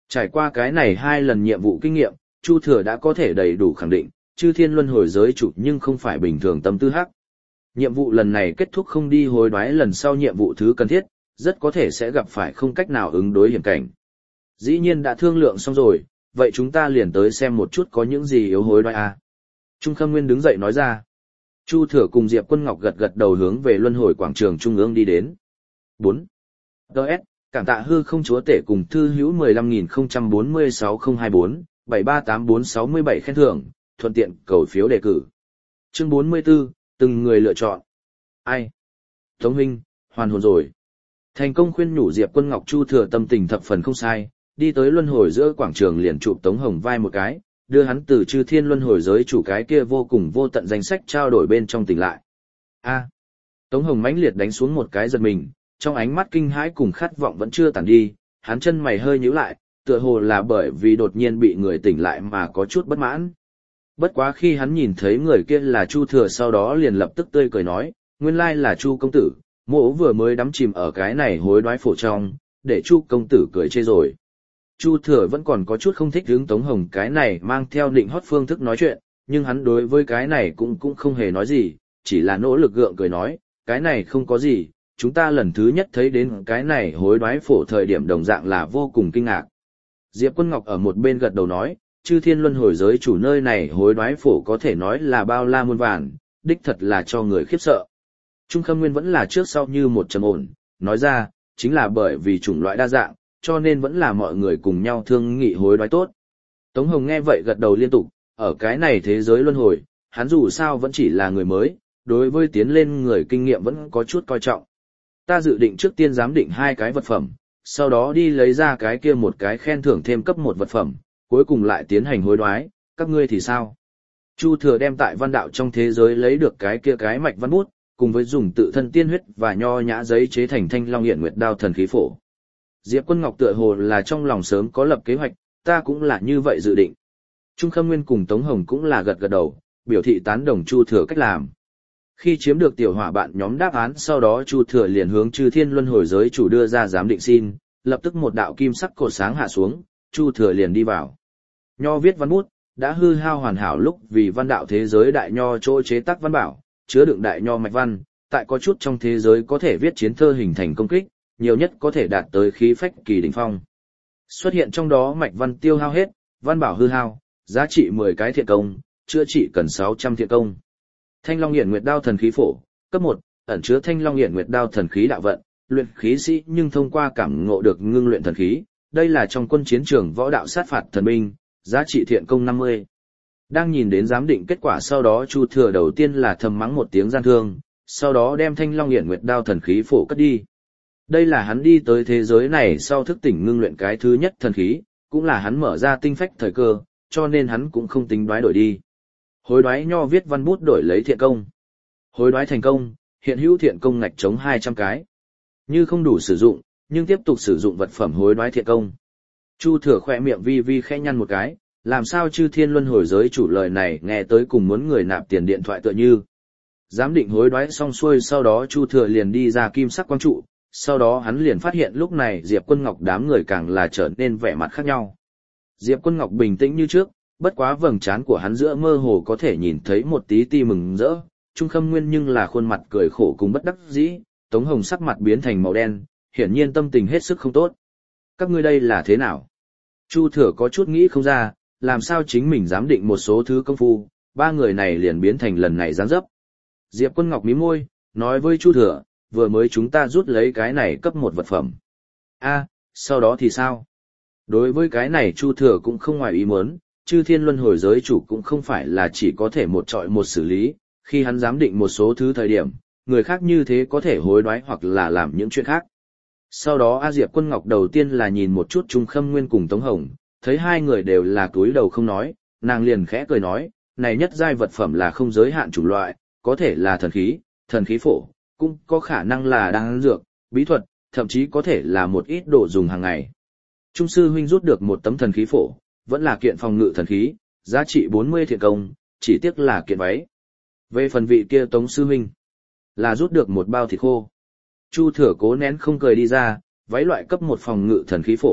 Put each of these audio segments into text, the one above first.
Trải qua cái này 2 lần nhiệm vụ kinh nghiệm, Chu Thừa đã có thể đầy đủ khẳng định, chư thiên luân hồi giới chủ nhưng không phải bình thường tâm tư hắc. Nhiệm vụ lần này kết thúc không đi hối đoái lần sau nhiệm vụ thứ cần thiết, rất có thể sẽ gặp phải không cách nào ứng đối hiểm cảnh. Dĩ nhiên đã thương lượng xong rồi, vậy chúng ta liền tới xem một chút có những gì yếu hối đoái à. Trung Khâm Nguyên đứng dậy nói ra. Chu Thừa cùng Diệp Quân Ngọc gật gật đầu hướng về luân hồi quảng trường trung ương đi đến. 4. DS, cảm tạ hư không chúa tể cùng thư hữu 15.046.024, 738467 khen thưởng, thuận tiện cầu phiếu đề cử. Chương 44, từng người lựa chọn. Ai? Tống huynh, hoàn hồn rồi. Thành công khuyên nhủ Diệp Quân Ngọc. Chu Thừa tâm tình thập phần không sai, đi tới luân hồi giữa quảng trường liền chụp Tống Hồng vai một cái, đưa hắn từ chư thiên luân hồi giới chủ cái kia vô cùng vô tận danh sách trao đổi bên trong tỉnh lại. A. Tống Hồng mãnh liệt đánh xuống một cái giật mình, trong ánh mắt kinh hãi cùng khát vọng vẫn chưa tàn đi, hắn chân mày hơi nhíu lại, tựa hồ là bởi vì đột nhiên bị người tỉnh lại mà có chút bất mãn. Bất quá khi hắn nhìn thấy người kia là Chu Thừa sau đó liền lập tức tươi cười nói, nguyên lai là Chu công tử, mỗ vừa mới đắm chìm ở cái này hối đoái phổ trong, để Chu công tử cười chê rồi. Chu Thừa vẫn còn có chút không thích hướng Tống Hồng cái này mang theo định hót phương thức nói chuyện, nhưng hắn đối với cái này cũng không hề nói gì, chỉ là nỗ lực gượng cười nói, cái này không có gì, chúng ta lần thứ nhất thấy đến cái này hối đoái phổ thời điểm đồng dạng là vô cùng kinh ngạc. Diệp Quân Ngọc ở một bên gật đầu nói, chư thiên luân hồi giới chủ nơi này hối đoái phổ có thể nói là bao la muôn vàn, đích thật là cho người khiếp sợ. Trung Khâm Nguyên vẫn là trước sau như một trầm ổn, nói ra, chính là bởi vì chủng loại đa dạng, cho nên vẫn là mọi người cùng nhau thương nghị hối đoái tốt. Tống Hồng nghe vậy gật đầu liên tục, ở cái này thế giới luân hồi, hắn dù sao vẫn chỉ là người mới, đối với tiến lên người kinh nghiệm vẫn có chút coi trọng. Ta dự định trước tiên giám định 2 cái vật phẩm, sau đó đi lấy ra cái kia một cái khen thưởng thêm cấp 1 vật phẩm, cuối cùng lại tiến hành hối đoái, các ngươi thì sao? Chu Thừa đem tại văn đạo trong thế giới lấy được cái kia cái mạch văn bút, cùng với dùng tự thân tiên huyết và nho nhã giấy chế thành Thanh Long Hiển Nguyệt Đao thần khí phổ. Diệp Quân Ngọc tựa hồ là trong lòng sớm có lập kế hoạch, ta cũng là như vậy dự định. Trung Khâm Nguyên cùng Tống Hồng cũng là gật gật đầu, biểu thị tán đồng Chu Thừa cách làm. Khi chiếm được tiểu hỏa bạn nhóm đáp án sau đó Chu Thừa liền hướng chư thiên luân hồi giới chủ đưa ra giám định xin, lập tức một đạo kim sắc cột sáng hạ xuống, Chu Thừa liền đi vào. Nho viết văn bút, đã hư hao hoàn hảo lúc vì văn đạo thế giới đại nho chỗ chế tác văn bảo, chứa đựng đại nho mạch văn, tại có chút trong thế giới có thể viết chiến thơ hình thành công kích, nhiều nhất có thể đạt tới khí phách kỳ đỉnh phong. Xuất hiện trong đó mạch văn tiêu hao hết, văn bảo hư hao, giá trị 10 cái thiện công, chữa trị cần 600 thiện công. Thanh Long Hiển Nguyệt Đao thần khí phổ, cấp 1, ẩn chứa Thanh Long Hiển Nguyệt Đao thần khí đạo vận, luyện khí sĩ nhưng thông qua cảm ngộ được ngưng luyện thần khí, đây là trong quân chiến trường võ đạo sát phạt thần binh, giá trị thiện công 50. Đang nhìn đến giám định kết quả sau đó Chu Thừa đầu tiên là thầm mắng một tiếng gian thương, sau đó đem Thanh Long Hiển Nguyệt Đao thần khí phổ cất đi. Đây là hắn đi tới thế giới này sau thức tỉnh ngưng luyện cái thứ nhất thần khí, cũng là hắn mở ra tinh phách thời cơ, cho nên hắn cũng không tính đoái đổi đi. Hối đoái nho viết văn bút đổi lấy thiện công. Hối đoái thành công, hiện hữu thiện công ngạch chống 200 cái. Như không đủ sử dụng, nhưng tiếp tục sử dụng vật phẩm hối đoái thiện công. Chu Thừa khỏe miệng vi vi khẽ nhăn một cái, làm sao chư thiên luân hồi giới chủ lời này nghe tới cùng muốn người nạp tiền điện thoại tựa như. Giám định hối đoái xong xuôi sau đó Chu Thừa liền đi ra kim sắc quang trụ, sau đó hắn liền phát hiện lúc này Diệp Quân Ngọc đám người càng là trở nên vẻ mặt khác nhau. Diệp Quân Ngọc bình tĩnh như trước, bất quá vầng trán của hắn giữa mơ hồ có thể nhìn thấy một tí ti mừng rỡ, Trung Khâm Nguyên nhưng là khuôn mặt cười khổ cùng bất đắc dĩ, Tống Hồng sắc mặt biến thành màu đen, hiển nhiên tâm tình hết sức không tốt. Các ngươi đây là thế nào? Chu Thừa có chút nghĩ không ra, làm sao chính mình dám định một số thứ công phu, 3 người này liền biến thành lần này dáng dấp. Diệp Quân Ngọc mím môi, nói với Chu Thừa, vừa mới chúng ta rút lấy cái này cấp 1 vật phẩm. Sau đó thì sao? Đối với cái này Chu Thừa cũng không ngoài ý muốn, chư thiên luân hồi giới chủ cũng không phải là chỉ có thể một trọi một xử lý, khi hắn giám định một số thứ thời điểm, người khác như thế có thể hối đoái hoặc là làm những chuyện khác. Sau đó Diệp Quân Ngọc đầu tiên là nhìn một chút Trung Khâm Nguyên cùng Tống Hồng, thấy 2 người đều là cúi đầu không nói, nàng liền khẽ cười nói, này nhất giai vật phẩm là không giới hạn chủng loại, có thể là thần khí phổ, cũng có khả năng là đan dược, bí thuật, thậm chí có thể là một ít đồ dùng hàng ngày. Trung sư huynh rút được một tấm thần khí phổ, vẫn là kiện phòng ngự thần khí, giá trị 40 thiện công, chỉ tiếc là kiện váy. Về phần vị kia Tống sư huynh, là rút được một bao thịt khô. Chu Thừa cố nén không cười đi ra, váy loại cấp 1 phòng ngự thần khí phổ,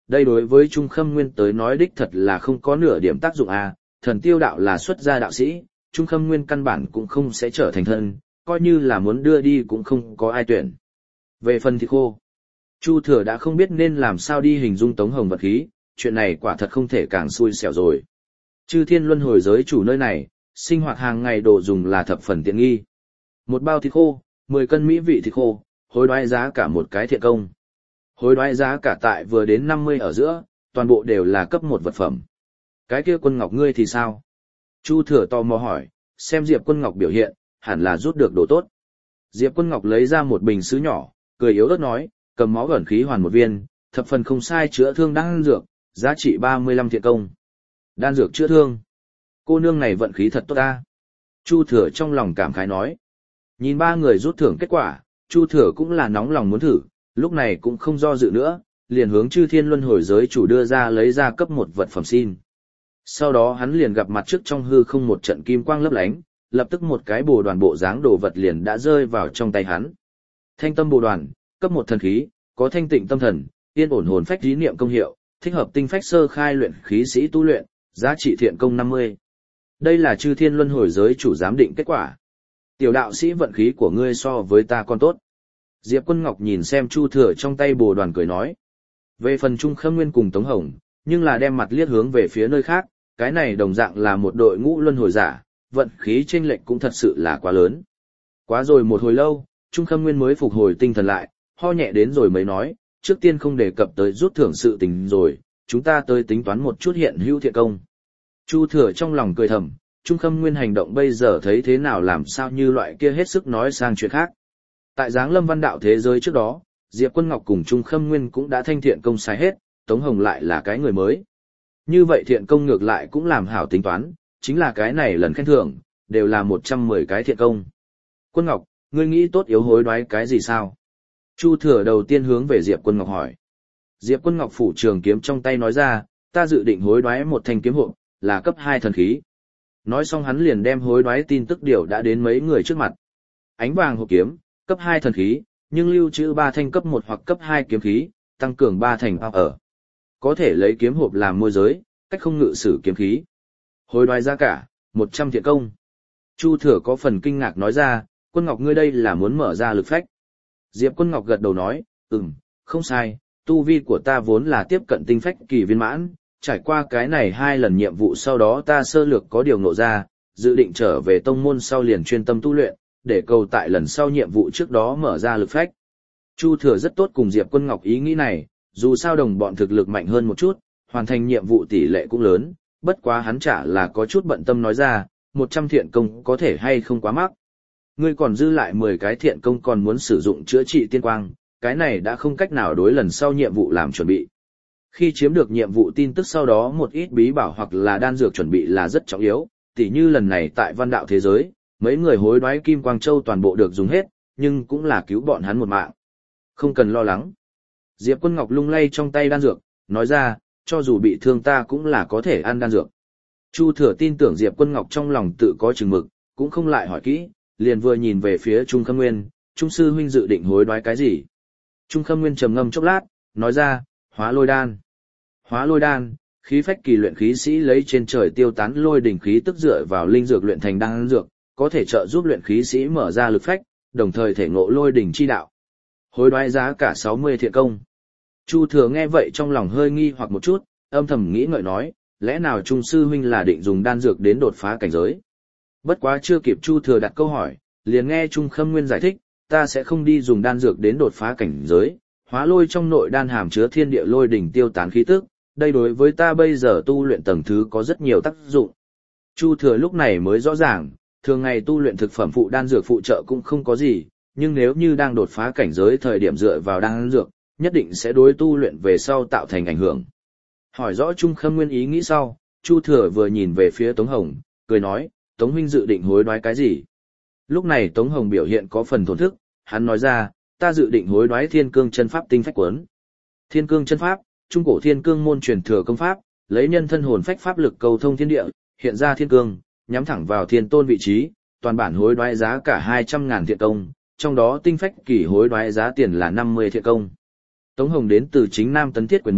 đây đối với Trung Khâm Nguyên tới nói đích thật là không có nửa điểm tác dụng à, thần tiêu đạo là xuất gia đạo sĩ, Trung Khâm Nguyên căn bản cũng không sẽ trở thành thân, coi như là muốn đưa đi cũng không có ai tuyển. Về phần thịt khô, Chu Thừa đã không biết nên làm sao đi hình dung Tống Hồng vật khí, chuyện này quả thật không thể càng xui xẻo rồi. Chư Thiên Luân Hồi giới chủ nơi này, sinh hoạt hàng ngày đồ dùng là thập phần tiện nghi. Một bao thịt khô, 10 cân mỹ vị thịt khô, hối đoái giá cả một cái thiện công. Hối đoái giá cả tại vừa đến 50 ở giữa, toàn bộ đều là cấp 1 vật phẩm. Cái kia Quân Ngọc ngươi thì sao? Chu Thừa tò mò hỏi, xem Diệp Quân Ngọc biểu hiện, hẳn là rút được đồ tốt. Diệp Quân Ngọc lấy ra một bình sứ nhỏ, cười yếu ớt nói, cầm máu ẩn khí hoàn một viên, thập phần không sai chữa thương đan dược, giá trị 35 thiện công. Đan dược chữa thương. Cô nương này vận khí thật tốt ta. Chu Thừa trong lòng cảm khái nói. Nhìn ba người rút thưởng kết quả, Chu Thừa cũng là nóng lòng muốn thử, lúc này cũng không do dự nữa, liền hướng Chư Thiên Luân Hồi giới chủ đưa ra lấy ra cấp 1 vật phẩm xin. Sau đó hắn liền gặp mặt trước trong hư không một trận kim quang lấp lánh, lập tức một cái bồ đoàn bộ dáng đồ vật liền đã rơi vào trong tay hắn. Thanh tâm bồ đoàn, cấp 1 thần khí, có thanh tịnh tâm thần, yên ổn hồn phách trí niệm công hiệu, thích hợp tinh phách sơ khai luyện khí sĩ tu luyện, giá trị thiện công 50. Đây là Chư Thiên Luân Hồi giới chủ giám định kết quả. Tiểu đạo sĩ vận khí của ngươi so với ta còn tốt. Diệp Quân Ngọc nhìn xem Chu Thừa trong tay bồ đoàn cười nói. Về phần Trung Khâm Nguyên cùng Tống Hồng, nhưng là đem mặt liếc hướng về phía nơi khác, cái này đồng dạng là một đội ngũ luân hồi giả, vận khí chênh lệch cũng thật sự là quá lớn. Quá rồi một hồi lâu, Trung Khâm Nguyên mới phục hồi tinh thần lại, ho nhẹ đến rồi mới nói, trước tiên không đề cập tới rút thưởng sự tình rồi, chúng ta tới tính toán một chút hiện hữu thiện công. Chu Thừa trong lòng cười thầm, Trung Khâm Nguyên hành động bây giờ thấy thế nào làm sao như loại kia hết sức nói sang chuyện khác. Tại Giáng Lâm Văn Đạo thế giới trước đó, Diệp Quân Ngọc cùng Trung Khâm Nguyên cũng đã thanh thiện công sai hết, Tống Hồng lại là cái người mới. Như vậy thiện công ngược lại cũng làm hảo tính toán, chính là cái này lần khen thưởng, đều là 110 cái thiện công. Quân Ngọc, ngươi nghĩ tốt yếu hối đoái cái gì sao? Chu Thừa đầu tiên hướng về Diệp Quân Ngọc hỏi. Diệp Quân Ngọc phủ trường kiếm trong tay nói ra, ta dự định hối đoái một thanh kiếm hộp, là cấp 2 thần khí. Nói xong hắn liền đem hối đoái tin tức điều đã đến mấy người trước mặt. Ánh vàng hộp kiếm, cấp 2 thần khí, nhưng lưu trữ 3 thanh cấp 1 hoặc cấp 2 kiếm khí, tăng cường 3 thành ở. Có thể lấy kiếm hộp làm môi giới, cách không ngự sử kiếm khí. Hối đoái giá cả, 100 thiện công. Chu Thừa có phần kinh ngạc nói ra, Quân Ngọc ngươi đây là muốn mở ra lực phách. Diệp Quân Ngọc gật đầu nói, không sai, tu vi của ta vốn là tiếp cận tinh phách kỳ viên mãn, trải qua cái này 2 lần nhiệm vụ sau đó ta sơ lược có điều ngộ ra, dự định trở về tông môn sau liền chuyên tâm tu luyện, để cầu tại lần sau nhiệm vụ trước đó mở ra lực phách. Chu Thừa rất tốt cùng Diệp Quân Ngọc ý nghĩ này, dù sao đồng bọn thực lực mạnh hơn một chút, hoàn thành nhiệm vụ tỷ lệ cũng lớn, bất quá hắn chả là có chút bận tâm nói ra, 100 thiện công có thể hay không quá mắc. Ngươi còn dư lại 10 cái thiện công còn muốn sử dụng chữa trị tiên quang, cái này đã không cách nào đối lần sau nhiệm vụ làm chuẩn bị. Khi chiếm được nhiệm vụ tin tức sau đó một ít bí bảo hoặc là đan dược chuẩn bị là rất trọng yếu, tỉ như lần này tại Văn Đạo thế giới, mấy người hối đoái Kim Quang Châu toàn bộ được dùng hết, nhưng cũng là cứu bọn hắn một mạng. Không cần lo lắng. Diệp Quân Ngọc lung lay trong tay đan dược, nói ra, cho dù bị thương ta cũng là có thể ăn đan dược. Chu Thừa tin tưởng Diệp Quân Ngọc trong lòng tự có chừng mực, cũng không lại hỏi kỹ, liền vừa nhìn về phía Trung Khâm Nguyên, Trung sư huynh dự định hối đoái cái gì? Trung Khâm Nguyên trầm ngâm chốc lát, nói ra, Hóa Lôi Đan. Hóa Lôi Đan, khí phách kỳ luyện khí sĩ lấy trên trời tiêu tán lôi đỉnh khí tức dựa vào linh dược luyện thành đan dược, có thể trợ giúp luyện khí sĩ mở ra lực phách, đồng thời thể ngộ lôi đỉnh chi đạo. Hối đoái giá cả 60 thiện công. Chu Thừa nghe vậy trong lòng hơi nghi hoặc một chút, âm thầm nghĩ ngợi nói, lẽ nào Trung sư huynh là định dùng đan dược đến đột phá cảnh giới? Bất quá chưa kịp Chu Thừa đặt câu hỏi, liền nghe Trung Khâm Nguyên giải thích, ta sẽ không đi dùng đan dược đến đột phá cảnh giới, hóa lôi trong nội đan hàm chứa thiên địa lôi đỉnh tiêu tán khí tức, đây đối với ta bây giờ tu luyện tầng thứ có rất nhiều tác dụng. Chu Thừa lúc này mới rõ ràng, thường ngày tu luyện thực phẩm phụ đan dược phụ trợ cũng không có gì, nhưng nếu như đang đột phá cảnh giới thời điểm dựa vào đan dược, nhất định sẽ đối tu luyện về sau tạo thành ảnh hưởng. Hỏi rõ Trung Khâm Nguyên ý nghĩ sau, Chu Thừa vừa nhìn về phía Tống Hồng, cười nói, Tống huynh dự định hối đoái cái gì? Lúc này Tống Hồng biểu hiện có phần thổn thức, hắn nói ra, ta dự định hối đoái Thiên Cương chân pháp tinh phách cuốn. Thiên Cương chân pháp, trung cổ Thiên Cương môn truyền thừa công pháp, lấy nhân thân hồn phách pháp lực cầu thông thiên địa, hiện ra thiên cương, nhắm thẳng vào thiên tôn vị trí, toàn bản hối đoái giá cả 200.000 thiện công, trong đó tinh phách kỳ hối đoái giá tiền là 50 thiện công. Tống Hồng đến từ chính Nam Tấn Thiết quyền môn,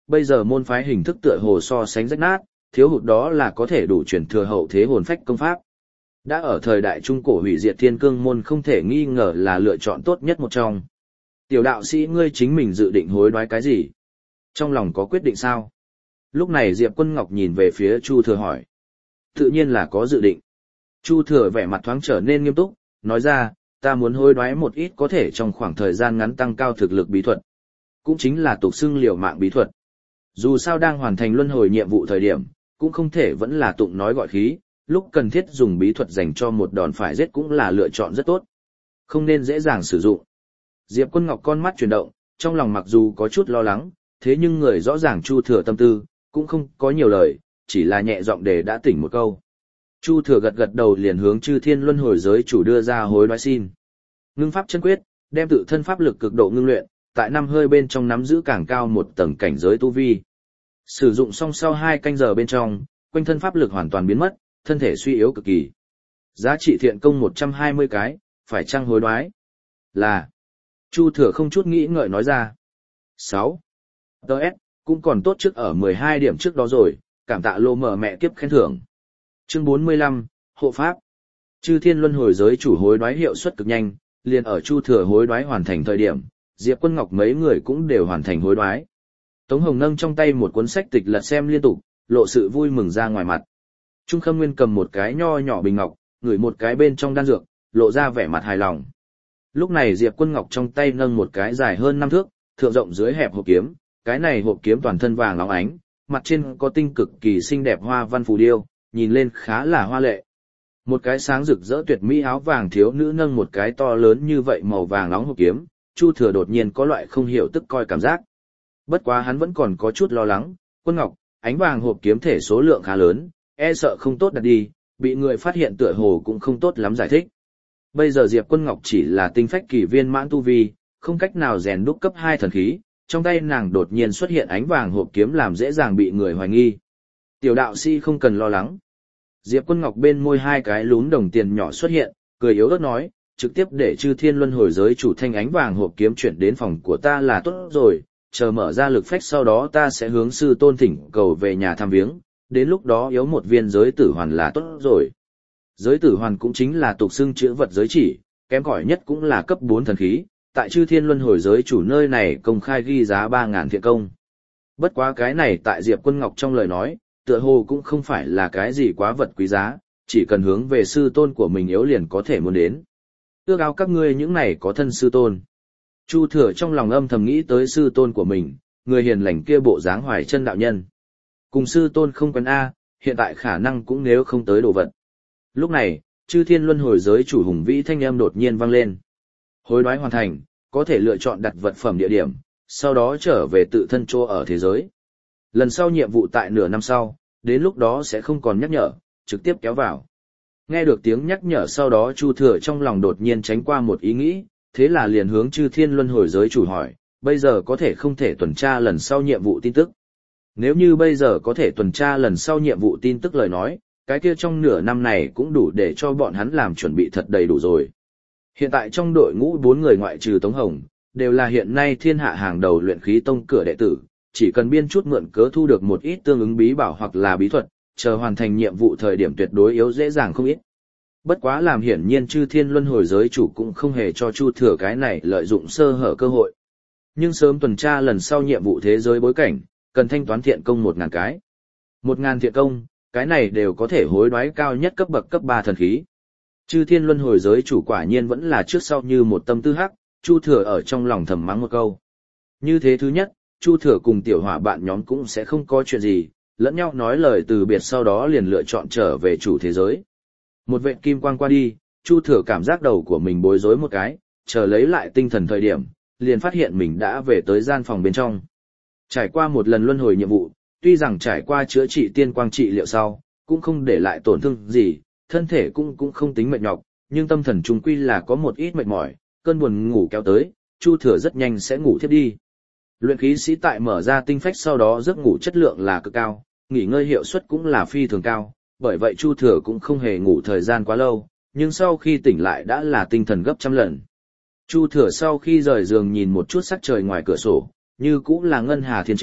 bây giờ môn phái hình thức tựa hồ so sánh rách nát, thiếu hụt đó là có thể đủ truyền thừa hậu thế hồn phách công pháp. Đã ở thời đại trung cổ hủy diệt thiên cương môn không thể nghi ngờ là lựa chọn tốt nhất một trong. Tiểu đạo sĩ ngươi chính mình dự định hối đoái cái gì? Trong lòng có quyết định sao? Lúc này Diệp Quân Ngọc nhìn về phía Chu Thừa hỏi. Tự nhiên là có dự định. Chu Thừa vẻ mặt thoáng trở nên nghiêm túc, nói ra, ta muốn hối đoái một ít có thể trong khoảng thời gian ngắn tăng cao thực lực bí thuật. Cũng chính là tục xưng liều mạng bí thuật. Dù sao đang hoàn thành luân hồi nhiệm vụ thời điểm, cũng không thể vẫn là tụng nói gọi khí, lúc cần thiết dùng bí thuật dành cho một đòn phải giết cũng là lựa chọn rất tốt. Không nên dễ dàng sử dụng. Diệp Quân Ngọc con mắt chuyển động, trong lòng mặc dù có chút lo lắng, thế nhưng người rõ ràng Chu Thừa tâm tư, cũng không có nhiều lời, chỉ là nhẹ giọng để đã tỉnh một câu. Chu Thừa gật gật đầu liền hướng Chư Thiên Luân Hồi giới chủ đưa ra hối đoái xin. Ngưng pháp chân quyết, đem tự thân pháp lực cực độ ngưng luyện, tại năm hơi bên trong nắm giữ càng cao một tầng cảnh giới tu vi. Sử dụng xong sau 2 canh giờ bên trong, quanh thân pháp lực hoàn toàn biến mất, thân thể suy yếu cực kỳ. Giá trị thiện công 120 cái, phải chăng hối đoái? Là. Chu Thừa không chút nghĩ ngợi nói ra. 6. Đợt, cũng còn tốt trước ở 12 điểm trước đó rồi, cảm tạ lô mở mẹ kiếp khen thưởng. Chương 45, Hộ Pháp. Chư Thiên Luân Hồi giới chủ hối đoái hiệu suất cực nhanh, liền ở Chu Thừa hối đoái hoàn thành thời điểm, Diệp Quân Ngọc mấy người cũng đều hoàn thành hối đoái. Tống Hồng nâng trong tay một cuốn sách tịch lật xem liên tục, lộ sự vui mừng ra ngoài mặt. Trung Khâm Nguyên cầm một cái nho nhỏ bình ngọc, ngửi một cái bên trong đan dược, lộ ra vẻ mặt hài lòng. Lúc này Diệp Quân Ngọc trong tay nâng một cái dài hơn 5 thước, thượng rộng dưới hẹp hộp kiếm, cái này hộp kiếm toàn thân vàng óng ánh, mặt trên có tinh cực kỳ xinh đẹp hoa văn phù điêu, nhìn lên khá là hoa lệ. Một cái sáng rực rỡ tuyệt mỹ áo vàng thiếu nữ nâng một cái to lớn như vậy màu vàng nóng hộp kiếm, Chu Thừa đột nhiên có loại không hiểu tức coi cảm giác. Bất quá hắn vẫn còn có chút lo lắng, Quân Ngọc, ánh vàng hộp kiếm thể số lượng khá lớn, e sợ không tốt đặt đi, bị người phát hiện tựa hồ cũng không tốt lắm giải thích. Bây giờ Diệp Quân Ngọc chỉ là tinh phách kỳ viên mãn tu vi, không cách nào rèn đúc cấp 2 thần khí, trong tay nàng đột nhiên xuất hiện ánh vàng hộp kiếm làm dễ dàng bị người hoài nghi. Tiểu đạo sĩ không cần lo lắng. Diệp Quân Ngọc bên môi 2 cái lún đồng tiền nhỏ xuất hiện, cười yếu ớt nói, trực tiếp để Chư Thiên Luân Hồi giới chủ thanh ánh vàng hộp kiếm chuyển đến phòng của ta là tốt rồi, chờ mở ra lực phách sau đó ta sẽ hướng sư tôn thỉnh cầu về nhà thăm viếng, đến lúc đó yếu một viên giới tử hoàn là tốt rồi. Giới tử hoàn cũng chính là tục xưng chữ vật giới chỉ, kém cỏi nhất cũng là cấp 4 thần khí, tại Chư Thiên Luân Hồi giới chủ nơi này công khai ghi giá 3.000 thiện công. Bất quá cái này tại Diệp Quân Ngọc trong lời nói, tựa hồ cũng không phải là cái gì quá vật quý giá, chỉ cần hướng về sư tôn của mình yếu liền có thể muốn đến. Ước ao các ngươi những này có thân sư tôn. Chu Thừa trong lòng âm thầm nghĩ tới sư tôn của mình, người hiền lành kia bộ dáng Hoài Chân đạo nhân. Cùng sư tôn không quen A, hiện tại khả năng cũng nếu không tới đồ vật. Lúc này, Chư Thiên Luân Hồi giới chủ hùng vĩ thanh âm đột nhiên vang lên. Hối đoái hoàn thành, có thể lựa chọn đặt vật phẩm địa điểm, sau đó trở về tự thân chỗ ở thế giới. Lần sau nhiệm vụ tại nửa năm sau, đến lúc đó sẽ không còn nhắc nhở, trực tiếp kéo vào. Nghe được tiếng nhắc nhở sau đó Chu Thừa trong lòng đột nhiên tránh qua một ý nghĩ, thế là liền hướng Chư Thiên Luân Hồi giới chủ hỏi, bây giờ có thể không thể tuần tra lần sau nhiệm vụ tin tức. Nếu như bây giờ có thể tuần tra lần sau nhiệm vụ tin tức lời nói, cái kia trong nửa năm này cũng đủ để cho bọn hắn làm chuẩn bị thật đầy đủ rồi. Hiện tại trong đội ngũ 4 người ngoại trừ Tống Hồng, đều là hiện nay thiên hạ hàng đầu luyện khí tông cửa đệ tử, chỉ cần biên chút mượn cớ thu được một ít tương ứng bí bảo hoặc là bí thuật, chờ hoàn thành nhiệm vụ thời điểm tuyệt đối yếu dễ dàng không ít. Bất quá làm hiển nhiên Chư Thiên Luân Hồi giới chủ cũng không hề cho Chu Thừa cái này lợi dụng sơ hở cơ hội. Nhưng sớm tuần tra lần sau nhiệm vụ thế giới bối cảnh, cần thanh toán thiện công 1.000 cái. 1.000 thiện công, cái này đều có thể hối đoái cao nhất cấp bậc cấp 3 thần khí. Chư Thiên Luân Hồi giới chủ quả nhiên vẫn là trước sau như một tâm tư hắc, Chu Thừa ở trong lòng thầm mắng một câu. Như thế thứ nhất, Chu Thừa cùng tiểu hỏa bạn nhóm cũng sẽ không có chuyện gì, lẫn nhau nói lời từ biệt sau đó liền lựa chọn trở về chủ thế giới. Một vệt kim quang qua đi, Chu Thừa cảm giác đầu của mình bối rối một cái, chờ lấy lại tinh thần thời điểm, liền phát hiện mình đã về tới gian phòng bên trong. Trải qua một lần luân hồi nhiệm vụ, tuy rằng trải qua chữa trị tiên quang trị liệu sau, cũng không để lại tổn thương gì, thân thể cũng không tính mệt nhọc, nhưng tâm thần trung quy là có một ít mệt mỏi, cơn buồn ngủ kéo tới, Chu Thừa rất nhanh sẽ ngủ thiếp đi. Luyện khí sĩ tại mở ra tinh phách sau đó giấc ngủ chất lượng là cực cao, nghỉ ngơi hiệu suất cũng là phi thường cao, bởi vậy Chu Thừa cũng không hề ngủ thời gian quá lâu, nhưng sau khi tỉnh lại đã là tinh thần gấp trăm lần. Chu Thừa sau khi rời giường nhìn một chút sắc trời ngoài cửa sổ, như cũng là ngân hà thiên treo,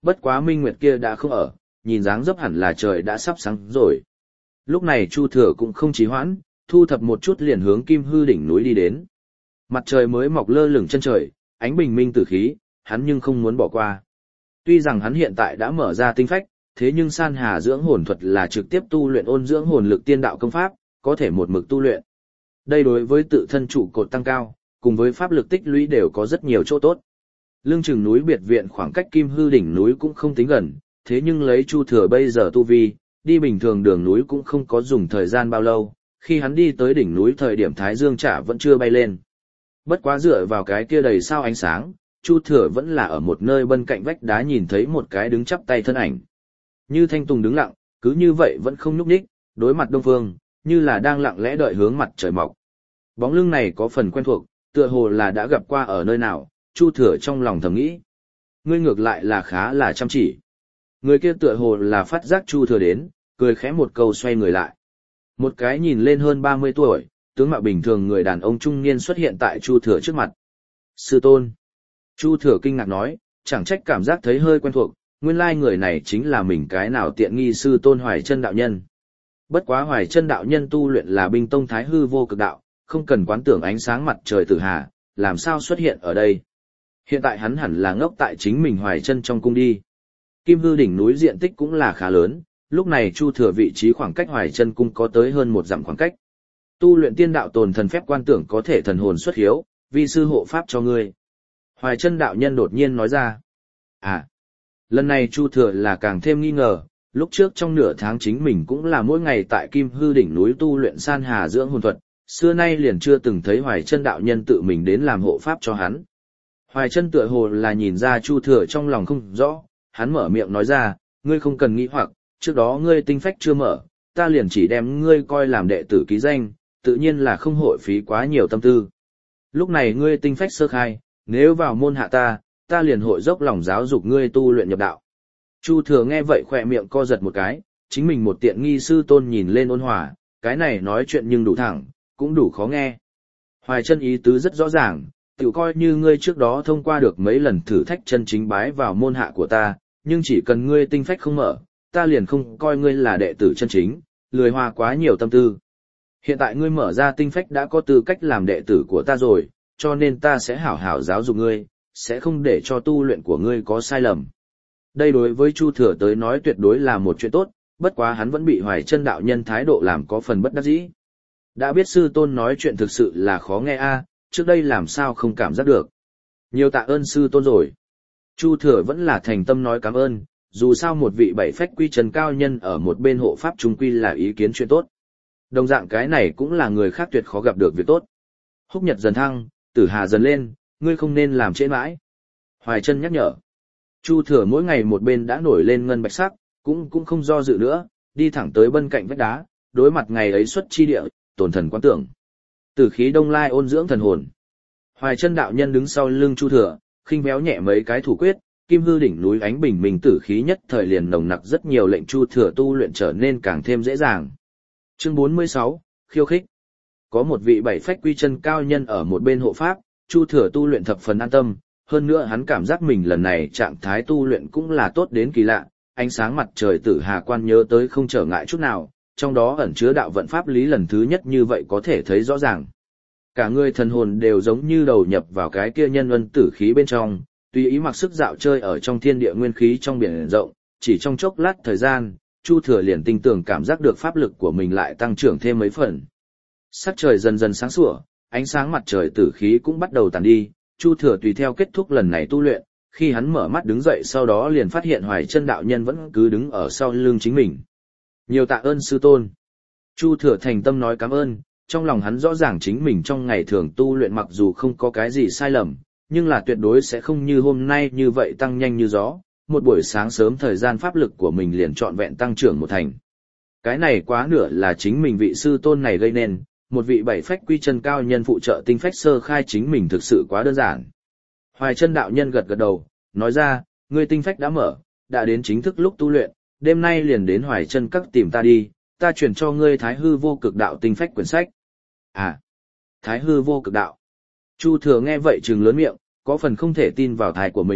bất quá minh nguyệt kia đã không ở, nhìn dáng dấp hẳn là trời đã sắp sáng rồi. Lúc này Chu Thừa cũng không trì hoãn, thu thập một chút liền hướng Kim Hư đỉnh núi đi đến. Mặt trời mới mọc lơ lửng chân trời, ánh bình minh tử khí, hắn nhưng không muốn bỏ qua. Tuy rằng hắn hiện tại đã mở ra tinh phách, thế nhưng San Hà dưỡng hồn thuật là trực tiếp tu luyện ôn dưỡng hồn lực tiên đạo công pháp, có thể một mực tu luyện. Đây đối với tự thân trụ cột tăng cao, cùng với pháp lực tích lũy đều có rất nhiều chỗ tốt. Lưng chừng núi biệt viện khoảng cách Kim Hư đỉnh núi cũng không tính gần, thế nhưng lấy Chu Thừa bây giờ tu vi, đi bình thường đường núi cũng không có dùng thời gian bao lâu, khi hắn đi tới đỉnh núi thời điểm Thái Dương chả vẫn chưa bay lên. Bất quá dựa vào cái kia đầy sao ánh sáng, Chu Thừa vẫn là ở một nơi bên cạnh vách đá nhìn thấy một cái đứng chắp tay thân ảnh. Như Thanh Tùng đứng lặng, cứ như vậy vẫn không nhúc nhích, đối mặt Đông Phương, như là đang lặng lẽ đợi hướng mặt trời mọc. Bóng lưng này có phần quen thuộc, tựa hồ là đã gặp qua ở nơi nào, Chu Thừa trong lòng thầm nghĩ. Ngươi ngược lại là khá là chăm chỉ. Người kia tựa hồ là phát giác Chu Thừa đến, cười khẽ một câu xoay người lại. Một cái nhìn lên hơn 30 tuổi, tướng mạo bình thường người đàn ông trung niên xuất hiện tại Chu Thừa trước mặt. Sư tôn. Chu Thừa kinh ngạc nói, chẳng trách cảm giác thấy hơi quen thuộc, nguyên lai người này chính là mình cái nào tiện nghi sư tôn Hoài Chân đạo nhân. Bất quá Hoài Chân đạo nhân tu luyện là Binh Tông Thái Hư vô cực đạo, không cần quán tưởng ánh sáng mặt trời tử hà, làm sao xuất hiện ở đây. Hiện tại hắn hẳn là ngốc tại chính mình Hoài Chân trong cung đi. Kim Hư đỉnh núi diện tích cũng là khá lớn, lúc này Chu Thừa vị trí khoảng cách Hoài Chân cung có tới hơn 1 dặm khoảng cách. Tu luyện tiên đạo tồn thần phép quan tưởng có thể thần hồn xuất hiếu, vi sư hộ pháp cho ngươi. Hoài Chân đạo nhân đột nhiên nói ra. À, lần này Chu Thừa là càng thêm nghi ngờ, lúc trước trong nửa tháng chính mình cũng là mỗi ngày tại Kim Hư đỉnh núi tu luyện San Hà dưỡng hồn thuật, xưa nay liền chưa từng thấy Hoài Chân đạo nhân tự mình đến làm hộ pháp cho hắn. Hoài Chân tựa hồ là nhìn ra Chu Thừa trong lòng không rõ, hắn mở miệng nói ra, ngươi không cần nghĩ hoặc, trước đó ngươi tinh phách chưa mở, ta liền chỉ đem ngươi coi làm đệ tử ký danh, tự nhiên là không hội phí quá nhiều tâm tư. Lúc này ngươi tinh phách sơ khai, nếu vào môn hạ ta liền hội dốc lòng giáo dục ngươi tu luyện nhập đạo. Chu Thừa nghe vậy khỏe miệng co giật một cái, chính mình một tiện nghi sư tôn nhìn lên ôn hòa, cái này nói chuyện nhưng đủ thẳng, cũng đủ khó nghe. Hoài Chân ý tứ rất rõ ràng, tự coi như ngươi trước đó thông qua được mấy lần thử thách chân chính bái vào môn hạ của ta, nhưng chỉ cần ngươi tinh phách không mở, ta liền không coi ngươi là đệ tử chân chính, lười hoa quá nhiều tâm tư. Hiện tại ngươi mở ra tinh phách đã có tư cách làm đệ tử của ta rồi, cho nên ta sẽ hảo hảo giáo dục ngươi, sẽ không để cho tu luyện của ngươi có sai lầm. Đây đối với Chu Thừa tới nói tuyệt đối là một chuyện tốt, bất quá hắn vẫn bị Hoài Chân đạo nhân thái độ làm có phần bất đắc dĩ. Đã biết sư tôn nói chuyện thực sự là khó nghe a, trước đây làm sao không cảm giác được. Nhiều tạ ơn sư tôn rồi. Chu Thừa vẫn là thành tâm nói cảm ơn, dù sao một vị bảy phách quy chân cao nhân ở một bên hộ pháp trung quy là ý kiến chuyện tốt. Đồng dạng cái này cũng là người khác tuyệt khó gặp được việc tốt. Húc nhật dần thăng, tử hà dần lên, ngươi không nên làm trễ mãi. Hoài Chân nhắc nhở. Chu Thừa mỗi ngày một bên đã nổi lên ngân bạch sắc, cũng không do dự nữa, đi thẳng tới bên cạnh vách đá, đối mặt ngày ấy xuất chi địa, tổn thần quán tưởng. Tử khí đông lai ôn dưỡng thần hồn. Hoài Chân đạo nhân đứng sau lưng Chu Thừa, khinh véo nhẹ mấy cái thủ quyết, Kim Hư đỉnh núi ánh bình minh tử khí nhất thời liền nồng nặc rất nhiều, lệnh Chu Thừa tu luyện trở nên càng thêm dễ dàng. Chương 46, khiêu khích. Có một vị bảy phách quy chân cao nhân ở một bên hộ pháp, Chu Thừa tu luyện thập phần an tâm, hơn nữa hắn cảm giác mình lần này trạng thái tu luyện cũng là tốt đến kỳ lạ, ánh sáng mặt trời tử hà quan nhớ tới không trở ngại chút nào, trong đó ẩn chứa đạo vận pháp lý lần thứ nhất như vậy có thể thấy rõ ràng. Cả người thần hồn đều giống như đầu nhập vào cái kia nhân luân tử khí bên trong, tùy ý mặc sức dạo chơi ở trong thiên địa nguyên khí trong biển rộng, chỉ trong chốc lát thời gian, Chu Thừa liền tinh tường cảm giác được pháp lực của mình lại tăng trưởng thêm mấy phần. Sắc trời dần dần sáng sủa, ánh sáng mặt trời tử khí cũng bắt đầu tàn đi, Chu Thừa tùy theo kết thúc lần này tu luyện, khi hắn mở mắt đứng dậy sau đó liền phát hiện Hoài Chân đạo nhân vẫn cứ đứng ở sau lưng chính mình. Nhiều tạ ơn sư tôn. Chu Thừa thành tâm nói cảm ơn, trong lòng hắn rõ ràng chính mình trong ngày thường tu luyện mặc dù không có cái gì sai lầm, nhưng là tuyệt đối sẽ không như hôm nay như vậy tăng nhanh như gió, một buổi sáng sớm thời gian pháp lực của mình liền trọn vẹn tăng trưởng một thành. Cái này quá nửa là chính mình vị sư tôn này gây nên, một vị bảy phách quy chân cao nhân phụ trợ tinh phách sơ khai chính mình thực sự quá đơn giản. Hoài Chân đạo nhân gật gật đầu, nói ra, ngươi tinh phách đã mở, đã đến chính thức lúc tu luyện, đêm nay liền đến Hoài Chân các tìm ta đi, ta chuyển cho ngươi Thái Hư vô cực đạo tinh phách quyển sách. À, Thái Hư vô cực đạo. Chu Thừa nghe vậy trừng lớn miệng, có phần không thể tin vào thai của mình,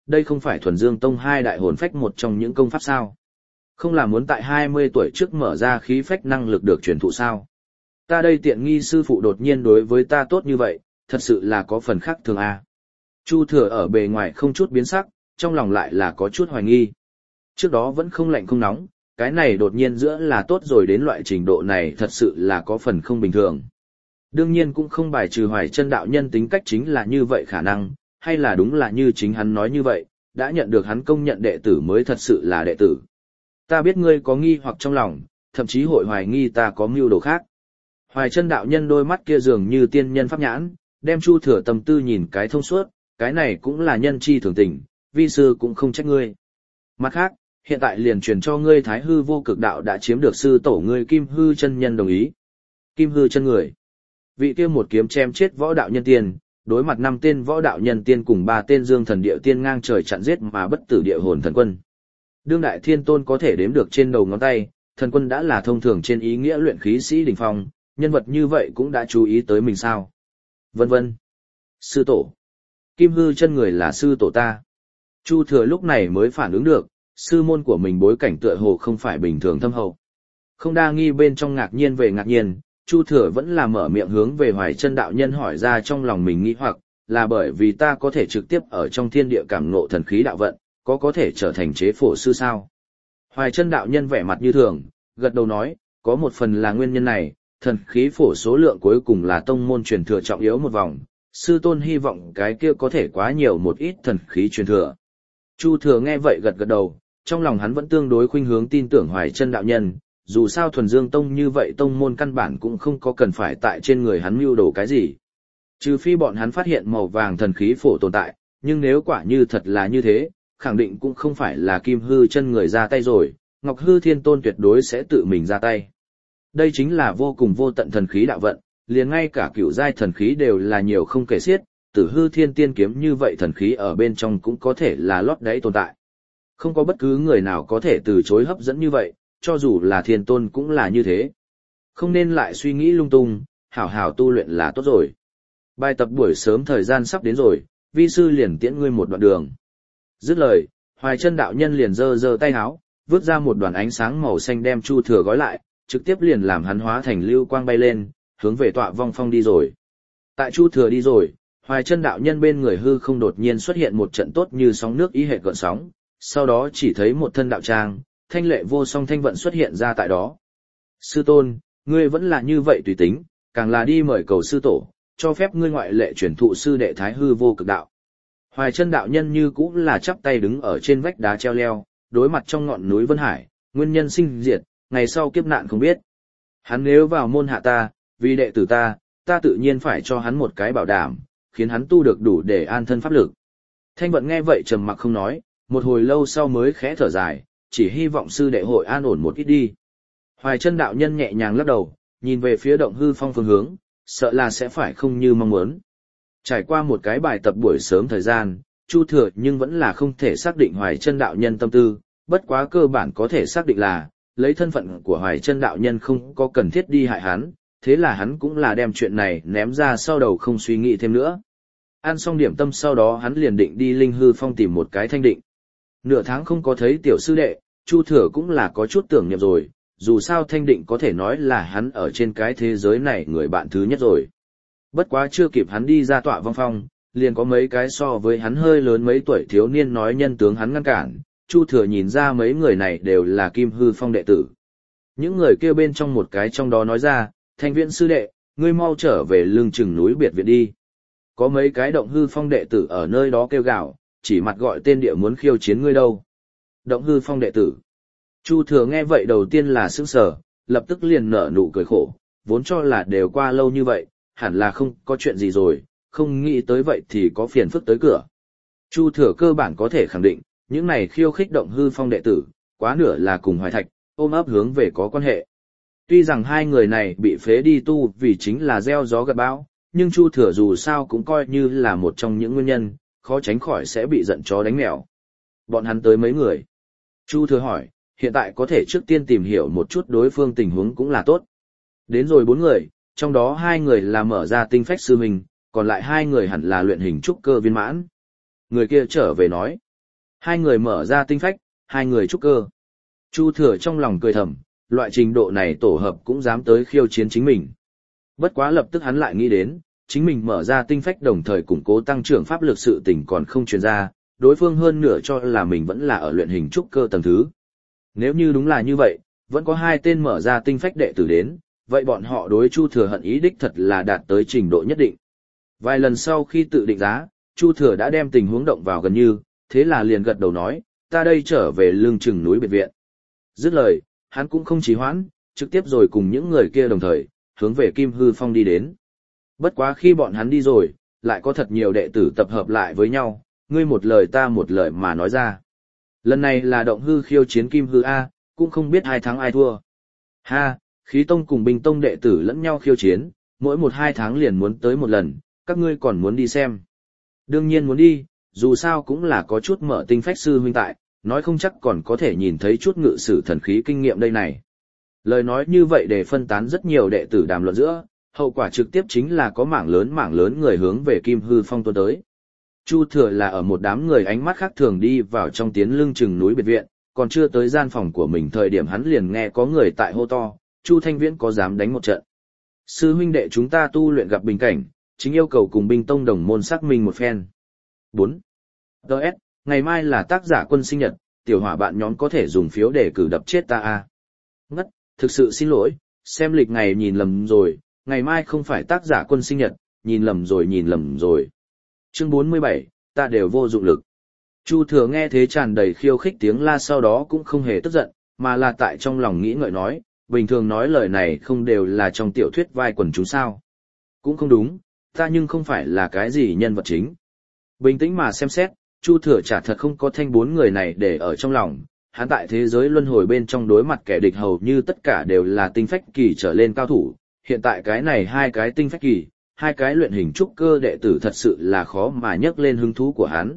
đây không phải thuần dương tông hai đại hồn phách một trong những công pháp sao? Không là muốn tại 20 tuổi trước mở ra khí phách năng lực được truyền thụ sao? Ta đây tiện nghi sư phụ đột nhiên đối với ta tốt như vậy, thật sự là có phần khác thường a. Chu Thừa ở bề ngoài không chút biến sắc, trong lòng lại là có chút hoài nghi. Trước đó vẫn không lạnh không nóng, cái này đột nhiên giữa là tốt rồi đến loại trình độ này thật sự là có phần không bình thường. Đương nhiên cũng không bài trừ Hoài Chân đạo nhân tính cách chính là như vậy khả năng, hay là đúng là như chính hắn nói như vậy, đã nhận được hắn công nhận đệ tử mới thật sự là đệ tử. Ta biết ngươi có nghi hoặc trong lòng, thậm chí hội hoài nghi ta có mưu đồ khác. Hoài Chân đạo nhân đôi mắt kia dường như tiên nhân pháp nhãn, đem Chu Thừa tâm tư nhìn cái thông suốt, cái này cũng là nhân chi thường tình, vi sư cũng không trách ngươi. Mặt khác, hiện tại liền truyền cho ngươi Thái Hư Vô Cực Đạo đã chiếm được sư tổ ngươi Kim Hư chân nhân đồng ý. Kim Hư chân người. Vị kia một kiếm chém chết võ đạo nhân tiên, đối mặt 5 tên võ đạo nhân tiên cùng 3 tên dương thần địa tiên ngang trời chặn giết mà bất tử địa hồn thần quân. Đương đại thiên tôn có thể đếm được trên đầu ngón tay, thần quân đã là thông thường trên ý nghĩa luyện khí sĩ đỉnh phong, nhân vật như vậy cũng đã chú ý tới mình sao? Vân vân. Sư tổ. Kim Hư chân người là sư tổ ta. Chu Thừa lúc này mới phản ứng được, sư môn của mình bối cảnh tựa hồ không phải bình thường thâm hậu. Không đa nghi bên trong ngạc nhiên về ngạc nhiên, Chu Thừa vẫn là mở miệng hướng về Hoài Chân đạo nhân hỏi ra trong lòng mình nghi hoặc, là bởi vì ta có thể trực tiếp ở trong thiên địa cảm ngộ thần khí đạo vận, có thể trở thành chế phổ sư sao? Hoài Chân đạo nhân vẻ mặt như thường, gật đầu nói, có một phần là nguyên nhân này, thần khí phổ số lượng cuối cùng là tông môn truyền thừa trọng yếu một vòng, sư tôn hy vọng cái kia có thể quá nhiều một ít thần khí truyền thừa. Chu Thừa nghe vậy gật gật đầu, trong lòng hắn vẫn tương đối khuynh hướng tin tưởng Hoài Chân đạo nhân, dù sao thuần dương tông như vậy tông môn căn bản cũng không có cần phải tại trên người hắn mưu đồ cái gì. Trừ phi bọn hắn phát hiện màu vàng thần khí phổ tồn tại, nhưng nếu quả như thật là như thế, khẳng định cũng không phải là Kim Hư chân người ra tay rồi, Ngọc Hư Thiên Tôn tuyệt đối sẽ tự mình ra tay. Đây chính là vô cùng vô tận thần khí đạo vận, liền ngay cả cửu giai thần khí đều là nhiều không kể xiết, Tử Hư Thiên Tiên kiếm như vậy thần khí ở bên trong cũng có thể là lót đáy tồn tại. Không có bất cứ người nào có thể từ chối hấp dẫn như vậy, cho dù là Thiên Tôn cũng là như thế. Không nên lại suy nghĩ lung tung, hảo hảo tu luyện là tốt rồi. Bài tập buổi sớm thời gian sắp đến rồi, vi sư liền tiễn ngươi một đoạn đường. Dứt lời, Hoài Chân đạo nhân liền giơ giơ tay áo, vứt ra một đoàn ánh sáng màu xanh đem Chu Thừa gói lại, trực tiếp liền làm hắn hóa thành lưu quang bay lên, hướng về Tọa Vong Phong đi rồi. Tại Chu Thừa đi rồi, Hoài Chân đạo nhân bên người hư không đột nhiên xuất hiện một trận tốt như sóng nước ý hệt gợn sóng, sau đó chỉ thấy một thân đạo trang, thanh lệ vô song thanh vận xuất hiện ra tại đó. Sư tôn, ngươi vẫn là như vậy tùy tính, càng là đi mời cầu sư tổ, cho phép ngươi ngoại lệ chuyển thụ sư đệ Thái Hư Vô Cực Đạo. Hoài Chân đạo nhân như cũng là chắp tay đứng ở trên vách đá treo leo, đối mặt trong ngọn núi Vân Hải, nguyên nhân sinh diệt, ngày sau kiếp nạn không biết. Hắn nếu vào môn hạ ta, vì đệ tử ta tự nhiên phải cho hắn một cái bảo đảm, khiến hắn tu được đủ để an thân pháp lực. Thanh vận nghe vậy trầm mặc không nói, một hồi lâu sau mới khẽ thở dài, chỉ hy vọng sư đệ hội an ổn một ít đi. Hoài Chân đạo nhân nhẹ nhàng lắc đầu, nhìn về phía Động Hư Phong phương hướng, sợ là sẽ phải không như mong muốn. Trải qua một cái bài tập buổi sớm thời gian, Chu Thừa nhưng vẫn là không thể xác định Hoài Chân đạo nhân tâm tư, bất quá cơ bản có thể xác định là, lấy thân phận của Hoài Chân đạo nhân không có cần thiết đi hại hắn, thế là hắn cũng là đem chuyện này ném ra sau đầu không suy nghĩ thêm nữa. Ăn xong điểm tâm sau đó hắn liền định đi Linh Hư Phong tìm một cái thanh định. Nửa tháng không có thấy tiểu sư đệ, Chu Thừa cũng là có chút tưởng niệm rồi, dù sao thanh định có thể nói là hắn ở trên cái thế giới này người bạn thứ nhất rồi. Bất quá chưa kịp hắn đi ra Tọa Vong Phong, liền có mấy cái so với hắn hơi lớn mấy tuổi thiếu niên nói nhân tướng hắn ngăn cản, Chu Thừa nhìn ra mấy người này đều là Kim Hư Phong đệ tử. Những người kia bên trong một cái trong đó nói ra, Thanh Viễn sư đệ, ngươi mau trở về lưng chừng núi biệt viện đi. Có mấy cái Động Hư Phong đệ tử ở nơi đó kêu gào, chỉ mặt gọi tên địa muốn khiêu chiến ngươi đâu. Động Hư Phong đệ tử. Chu Thừa nghe vậy đầu tiên là sững sờ, lập tức liền nở nụ cười khổ, vốn cho là đều qua lâu như vậy, hẳn là không có chuyện gì rồi, không nghĩ tới vậy thì có phiền phức tới cửa. Chu Thừa cơ bản có thể khẳng định, những này khiêu khích Động Hư Phong đệ tử, quá nửa là cùng Hoài Thạch, ôm ấp hướng về có quan hệ. Tuy rằng hai người này bị phế đi tu vì chính là gieo gió gặt bão, nhưng Chu Thừa dù sao cũng coi như là một trong những nguyên nhân, khó tránh khỏi sẽ bị giận chó đánh mèo. Bọn hắn tới mấy người? Chu Thừa hỏi, hiện tại có thể trước tiên tìm hiểu một chút đối phương tình huống cũng là tốt. Đến rồi 4 người, trong đó 2 người là mở ra tinh phách sư mình, còn lại 2 người hẳn là luyện hình trúc cơ viên mãn. Người kia trở về nói, Hai người mở ra tinh phách, hai người trúc cơ. Chu Thừa trong lòng cười thầm, loại trình độ này tổ hợp cũng dám tới khiêu chiến chính mình. Bất quá lập tức hắn lại nghĩ đến, chính mình mở ra tinh phách đồng thời củng cố tăng trưởng pháp lực sự tình còn không truyền ra, đối phương hơn nửa cho là mình vẫn là ở luyện hình trúc cơ tầng thứ. Nếu như đúng là như vậy, vẫn có hai tên mở ra tinh phách đệ tử đến, vậy bọn họ đối Chu Thừa hận ý đích thật là đạt tới trình độ nhất định. Vài lần sau khi tự định giá, Chu Thừa đã đem tình huống động vào gần như, thế là liền gật đầu nói, ta đây trở về lương chừng núi biệt viện. Dứt lời, hắn cũng không trì hoãn, trực tiếp rồi cùng những người kia đồng thời, hướng về Kim Hư Phong đi đến. Bất quá khi bọn hắn đi rồi, lại có thật nhiều đệ tử tập hợp lại với nhau, ngươi một lời ta một lời mà nói ra. Lần này là động hư khiêu chiến Kim Hư A, cũng không biết ai thắng ai thua. Ha, khí tông cùng binh tông đệ tử lẫn nhau khiêu chiến, mỗi 1-2 tháng liền muốn tới một lần, các ngươi còn muốn đi xem. Đương nhiên muốn đi, dù sao cũng là có chút mở tinh phách sư huynh tại, nói không chắc còn có thể nhìn thấy chút ngự sử thần khí kinh nghiệm đây này. Lời nói như vậy để phân tán rất nhiều đệ tử đàm luận giữa, hậu quả trực tiếp chính là có mảng lớn người hướng về Kim Hư Phong tuôn tới. Chu Thừa là ở một đám người ánh mắt khác thường đi vào trong tiến lưng chừng núi biệt viện, còn chưa tới gian phòng của mình thời điểm hắn liền nghe có người tại hô to, Chu Thanh Viễn có dám đánh một trận. Sư huynh đệ chúng ta tu luyện gặp bình cảnh, chính yêu cầu cùng binh tông đồng môn xác minh một phen. 4. Đợt, ngày mai là tác giả quân sinh nhật, tiểu hỏa bạn nhóm có thể dùng phiếu để cử đập chết ta a. Ngất, thực sự xin lỗi, xem lịch ngày nhìn lầm rồi, ngày mai không phải tác giả quân sinh nhật, nhìn lầm rồi. Chương 47, ta đều vô dụng lực. Chu Thừa nghe thế tràn đầy khiêu khích tiếng la sau đó cũng không hề tức giận, mà là tại trong lòng nghĩ ngợi nói, bình thường nói lời này không đều là trong tiểu thuyết vai quần chúng sao. Cũng không đúng, ta nhưng không phải là cái gì nhân vật chính. Bình tĩnh mà xem xét, Chu Thừa chả thật không có thanh 4 người này để ở trong lòng, hắn tại thế giới luân hồi bên trong đối mặt kẻ địch hầu như tất cả đều là tinh phách kỳ trở lên cao thủ, hiện tại cái này 2 cái tinh phách kỳ, 2 cái luyện hình trúc cơ đệ tử thật sự là khó mà nhấc lên hứng thú của hắn.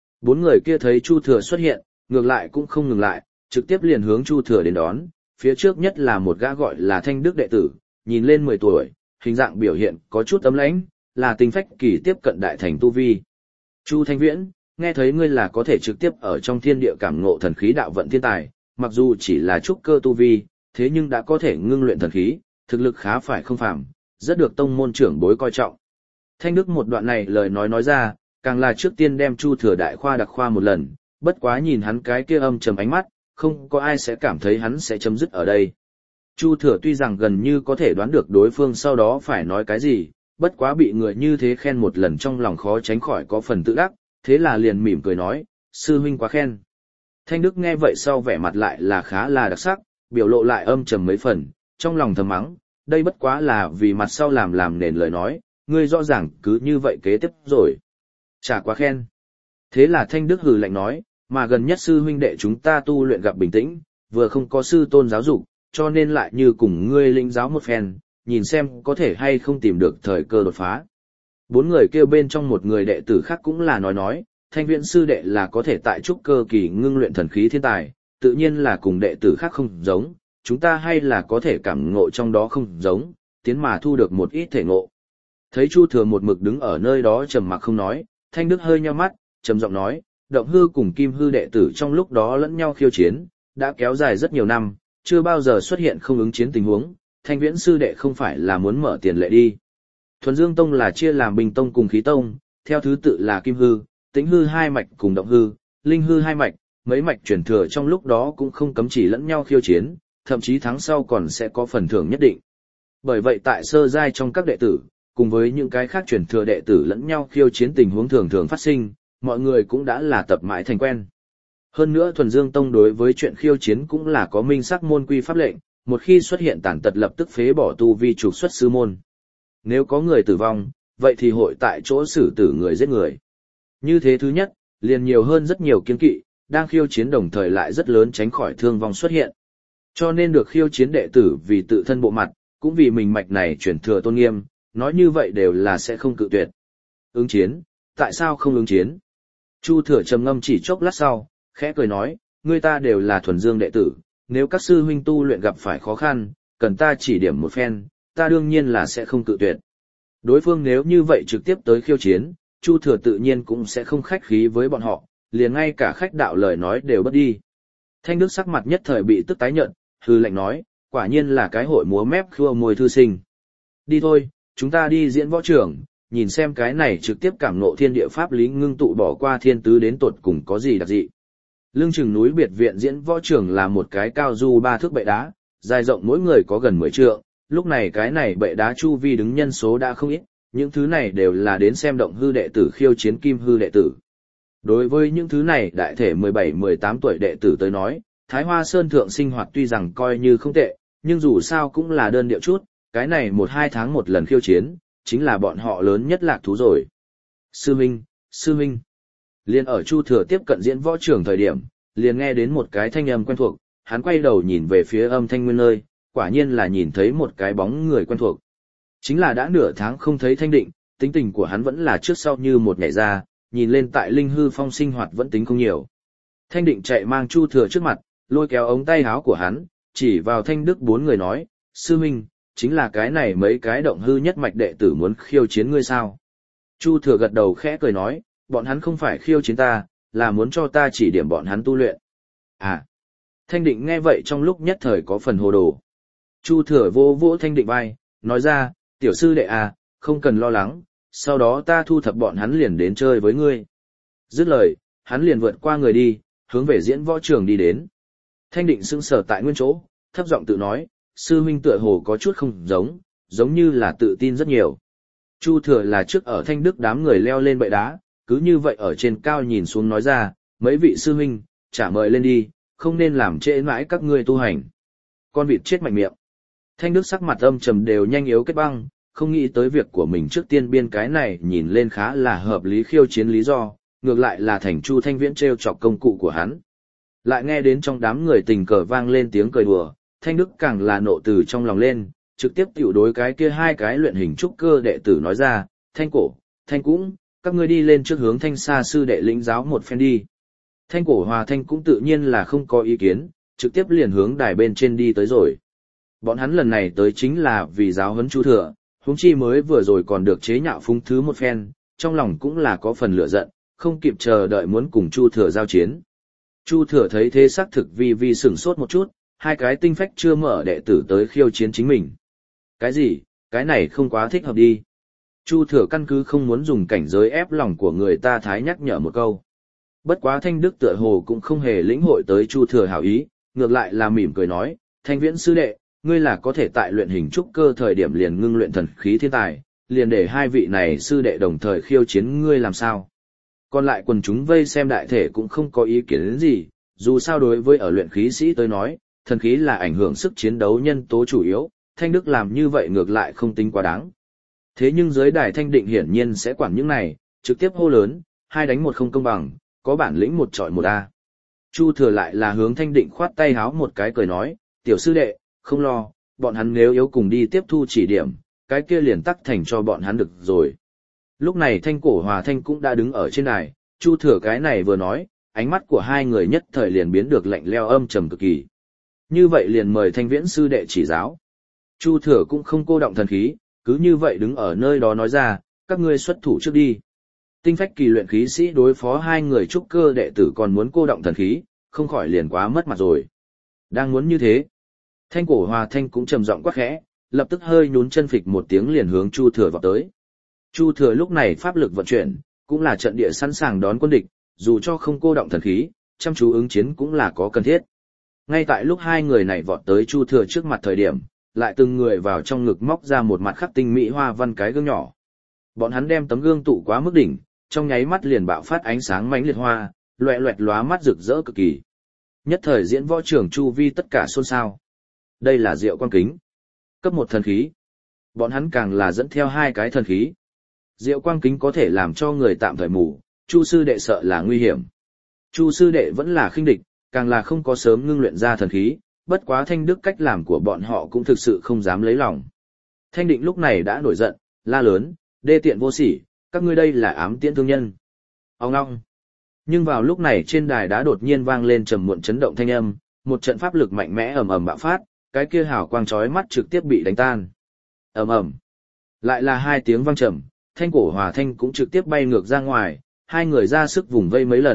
4 người kia thấy Chu Thừa xuất hiện, ngược lại cũng không ngừng lại, trực tiếp liền hướng Chu Thừa đến đón, phía trước nhất là một gã gọi là Thanh Đức đệ tử, nhìn lên 10 tuổi, hình dạng biểu hiện có chút ấm lãnh, là tinh phách kỳ tiếp cận đại thành tu vi. Chu Thanh Viễn, nghe thấy ngươi là có thể trực tiếp ở trong thiên địa cảm ngộ thần khí đạo vận thiên tài, mặc dù chỉ là trúc cơ tu vi, thế nhưng đã có thể ngưng luyện thần khí, thực lực khá phải không phàm, rất được tông môn trưởng bối coi trọng. Thanh Đức một đoạn này lời nói ra, càng là trước tiên đem Chu Thừa đại khoa đặc khoa một lần, bất quá nhìn hắn cái kia âm trầm ánh mắt, không có ai sẽ cảm thấy hắn sẽ chấm dứt ở đây. Chu Thừa tuy rằng gần như có thể đoán được đối phương sau đó phải nói cái gì, bất quá bị người như thế khen một lần trong lòng khó tránh khỏi có phần tự đắc, thế là liền mỉm cười nói, sư huynh quá khen. Thanh Đức nghe vậy sau vẻ mặt lại là khá là đặc sắc, biểu lộ lại âm trầm mấy phần, trong lòng thầm mắng, đây bất quá là vì mặt sau làm nền lời nói, ngươi rõ ràng cứ như vậy kế tiếp rồi. Chả quá khen. Thế là Thanh Đức hừ lạnh nói, mà gần nhất sư huynh đệ chúng ta tu luyện gặp bình tĩnh, vừa không có sư tôn giáo dục, cho nên lại như cùng ngươi linh giáo một phen, nhìn xem có thể hay không tìm được thời cơ đột phá. 4 người kêu bên trong một người đệ tử khác cũng là nói, Thanh Viễn sư đệ là có thể tại trúc cơ kỳ ngưng luyện thần khí thiên tài, tự nhiên là cùng đệ tử khác không giống, chúng ta hay là có thể cảm ngộ trong đó không giống, tiến mà thu được một ít thể ngộ. Thấy Chu Thừa một mực đứng ở nơi đó trầm mặc không nói, Thanh Đức hơi nheo mắt, trầm giọng nói, động hư cùng kim hư đệ tử trong lúc đó lẫn nhau khiêu chiến, đã kéo dài rất nhiều năm, chưa bao giờ xuất hiện không ứng chiến tình huống, Thanh Viễn sư đệ không phải là muốn mở tiền lệ đi. Thuần Dương Tông là chia làm Bình Tông cùng Khí Tông, theo thứ tự là Kim Hư, Tĩnh Hư 2 mạch cùng Động Hư, Linh Hư 2 mạch, mấy mạch truyền thừa trong lúc đó cũng không cấm chỉ lẫn nhau khiêu chiến, thậm chí tháng sau còn sẽ có phần thưởng nhất định. Bởi vậy tại sơ giai trong các đệ tử, cùng với những cái khác truyền thừa đệ tử lẫn nhau khiêu chiến tình huống thường thường phát sinh, mọi người cũng đã là tập mãi thành quen. Hơn nữa Thuần Dương Tông đối với chuyện khiêu chiến cũng là có minh sắc môn quy pháp lệnh, một khi xuất hiện tàn tật lập tức phế bỏ tu vi trục xuất sư môn. Nếu có người tử vong, vậy thì hội tại chỗ xử tử người giết người. Như thế thứ nhất, liền nhiều hơn rất nhiều kiêng kỵ, đang khiêu chiến đồng thời lại rất lớn tránh khỏi thương vong xuất hiện. Cho nên được khiêu chiến đệ tử vì tự thân bộ mặt, cũng vì mình mạch này truyền thừa tôn nghiêm, nói như vậy đều là sẽ không cự tuyệt. Ứng chiến, tại sao không ứng chiến? Chu Thừa trầm ngâm chỉ chốc lát sau, khẽ cười nói, người ta đều là thuần dương đệ tử, nếu các sư huynh tu luyện gặp phải khó khăn, cần ta chỉ điểm một phen, ta đương nhiên là sẽ không cự tuyệt. Đối phương nếu như vậy trực tiếp tới khiêu chiến, Chu Thừa tự nhiên cũng sẽ không khách khí với bọn họ, liền ngay cả khách đạo lời nói đều bất đi. Thanh Đức sắc mặt nhất thời bị tức tái nhợt, hừ lạnh nói, quả nhiên là cái hội múa mép khua môi thư sinh. Đi thôi, chúng ta đi diễn võ trường, nhìn xem cái này trực tiếp cảm ngộ thiên địa pháp lý ngưng tụ bỏ qua thiên tứ đến tột cùng có gì đặc dị. Lưng chừng núi biệt viện diễn võ trường là một cái cao du 3 thước bệ đá, dài rộng mỗi người có gần 10 trượng, lúc này cái này bệ đá chu vi đứng nhân số đã không ít, những thứ này đều là đến xem động hư đệ tử khiêu chiến kim hư đệ tử. Đối với những thứ này đại thể 17-18 tuổi đệ tử tới nói, Thái Hoa Sơn thượng sinh hoạt tuy rằng coi như không tệ, nhưng dù sao cũng là đơn điệu chút, cái này 1-2 tháng một lần khiêu chiến, chính là bọn họ lớn nhất lạc thú rồi. Sư Minh. Liên ở Chu Thừa tiếp cận diễn võ trường thời điểm, liền nghe đến một cái thanh âm quen thuộc, hắn quay đầu nhìn về phía âm thanh nguyên nơi, quả nhiên là nhìn thấy một cái bóng người quen thuộc. Chính là đã nửa tháng không thấy Thanh Định, tính tình của hắn vẫn là trước sau như một nhảy ra, nhìn lên tại Linh Hư Phong sinh hoạt vẫn tính không nhiều. Thanh Định chạy mang Chu Thừa trước mặt, lôi kéo ống tay áo của hắn, chỉ vào Thanh Đức 4 người nói, sư minh, chính là cái này mấy cái động hư nhất mạch đệ tử muốn khiêu chiến ngươi sao. Chu Thừa gật đầu khẽ cười nói, bọn hắn không phải khiêu chiến ta, là muốn cho ta chỉ điểm bọn hắn tu luyện. À, Thanh Định nghe vậy trong lúc nhất thời có phần hồ đồ. Chu Thừa vô vỗ Thanh Định vai, nói ra, tiểu sư đệ à, không cần lo lắng, sau đó ta thu thập bọn hắn liền đến chơi với ngươi. Dứt lời, hắn liền vượt qua người đi, hướng về diễn võ trường đi đến. Thanh Định sững sờ tại nguyên chỗ, thấp giọng tự nói, sư huynh tựa hồ có chút không giống như là tự tin rất nhiều. Chu Thừa là trước ở Thanh Đức đám người leo lên bệ đá, cứ như vậy ở trên cao nhìn xuống nói ra, mấy vị sư huynh, trả mời lên đi, không nên làm trễ mãi các ngươi tu hành. Con vịt chết mạnh miệng. Thanh Đức sắc mặt âm trầm đều nhanh yếu kết băng, không nghĩ tới việc của mình trước tiên biên cái này nhìn lên khá là hợp lý khiêu chiến lý do, ngược lại là thành Chu Thanh Viễn trêu chọc công cụ của hắn. Lại nghe đến trong đám người tình cờ vang lên tiếng cười đùa, Thanh Đức càng là nộ từ trong lòng lên, trực tiếp tiểu đối cái kia hai cái luyện hình trúc cơ đệ tử nói ra, Thanh Cổ, Thanh Cũng, các ngươi đi lên trước hướng Thanh Sa sư đệ lĩnh giáo một phen đi. Thanh Cổ Hòa Thanh cũng tự nhiên là không có ý kiến, trực tiếp liền hướng đài bên trên đi tới rồi. Bọn hắn lần này tới chính là vì giáo huấn Chu Thừa, huống chi mới vừa rồi còn được chế nhạo phúng thứ một phen, trong lòng cũng là có phần lửa giận, không kịp chờ đợi muốn cùng Chu Thừa giao chiến. Chu Thừa thấy thế xác thực vi sửng sốt một chút, hai cái tinh phách chưa mở đệ tử tới khiêu chiến chính mình. Cái gì, cái này không quá thích hợp đi. Chu Thừa căn cứ không muốn dùng cảnh giới ép lòng của người ta thái nhắc nhở một câu. Bất quá Thanh Đức tựa hồ cũng không hề lĩnh hội tới Chu Thừa hảo ý, ngược lại là mỉm cười nói, Thanh Viễn sư đệ, ngươi là có thể tại luyện hình trúc cơ thời điểm liền ngưng luyện thần khí thiên tài, liền để hai vị này sư đệ đồng thời khiêu chiến ngươi làm sao. Còn lại quần chúng vây xem đại thể cũng không có ý kiến gì, dù sao đối với ở luyện khí sĩ tới nói, thần khí là ảnh hưởng sức chiến đấu nhân tố chủ yếu, Thanh Đức làm như vậy ngược lại không tính quá đáng. Thế nhưng dưới đài Thanh Định hiển nhiên sẽ quản những này, trực tiếp hô lớn, 2 đánh 1 không công bằng, có bản lĩnh 1 chọi 1 a. Chu Thừa lại là hướng Thanh Định khoát tay háo một cái cười nói, tiểu sư đệ, không lo, bọn hắn nếu yếu cùng đi tiếp thu chỉ điểm, cái kia liền tắc thành cho bọn hắn được rồi. Lúc này Thanh Cổ Hòa Thanh cũng đã đứng ở trên đài, Chu Thừa cái này vừa nói, ánh mắt của hai người nhất thời liền biến được lạnh lẽo âm trầm cực kỳ. Như vậy liền mời Thanh Viễn sư đệ chỉ giáo. Chu Thừa cũng không cô động thần khí, cứ như vậy đứng ở nơi đó nói ra, các ngươi xuất thủ trước đi. Tinh phách kỳ luyện khí sĩ đối phó hai người trúc cơ đệ tử còn muốn cô động thần khí, không khỏi liền quá mất mặt rồi. Đang muốn như thế, Thanh Cổ Hòa Thanh cũng trầm giọng quát khẽ, lập tức hơi nhún chân phịch một tiếng liền hướng Chu Thừa vọt tới. Chu Thừa lúc này pháp lực vận chuyển, cũng là trận địa sẵn sàng đón quân địch, dù cho không cô động thần khí, chăm chú ứng chiến cũng là có cần thiết. Ngay tại lúc hai người này vọt tới Chu Thừa trước mặt thời điểm, lại từng người vào trong ngực móc ra một mặt khắc tinh mỹ hoa văn cái gương nhỏ. Bọn hắn đem tấm gương tụ quá mức đỉnh, trong nháy mắt liền bạo phát ánh sáng mãnh liệt hoa, loẹt loẹt lóa mắt rực rỡ cực kỳ. Nhất thời diễn võ trường chu vi tất cả xôn xao. Đây là Diệu Quang Kính, cấp 1 thần khí. Bọn hắn càng là dẫn theo 2 cái thần khí. Diệu Quang Kính có thể làm cho người tạm thời mù, Chu sư đệ sợ là nguy hiểm. Chu sư đệ vẫn là khinh địch, càng là không có sớm ngưng luyện ra thần khí, bất quá Thanh Đức cách làm của bọn họ cũng thực sự không dám lấy lòng. Thanh Định lúc này đã nổi giận, la lớn, đê tiện vô sỉ, các ngươi đây là ám tiễn thương nhân. Ông ngong. Nhưng vào lúc này trên đài đá đột nhiên vang lên trầm muộn chấn động thanh âm, một trận pháp lực mạnh mẽ ầm ầm bạo phát, cái kia hào quang chói mắt trực tiếp bị đánh tan. Ầm ầm. Lại là 2 tiếng vang trầm, Thanh Cổ Hòa Thanh cũng trực tiếp bay ngược ra ngoài, hai người ra sức vùng vây mấy lần,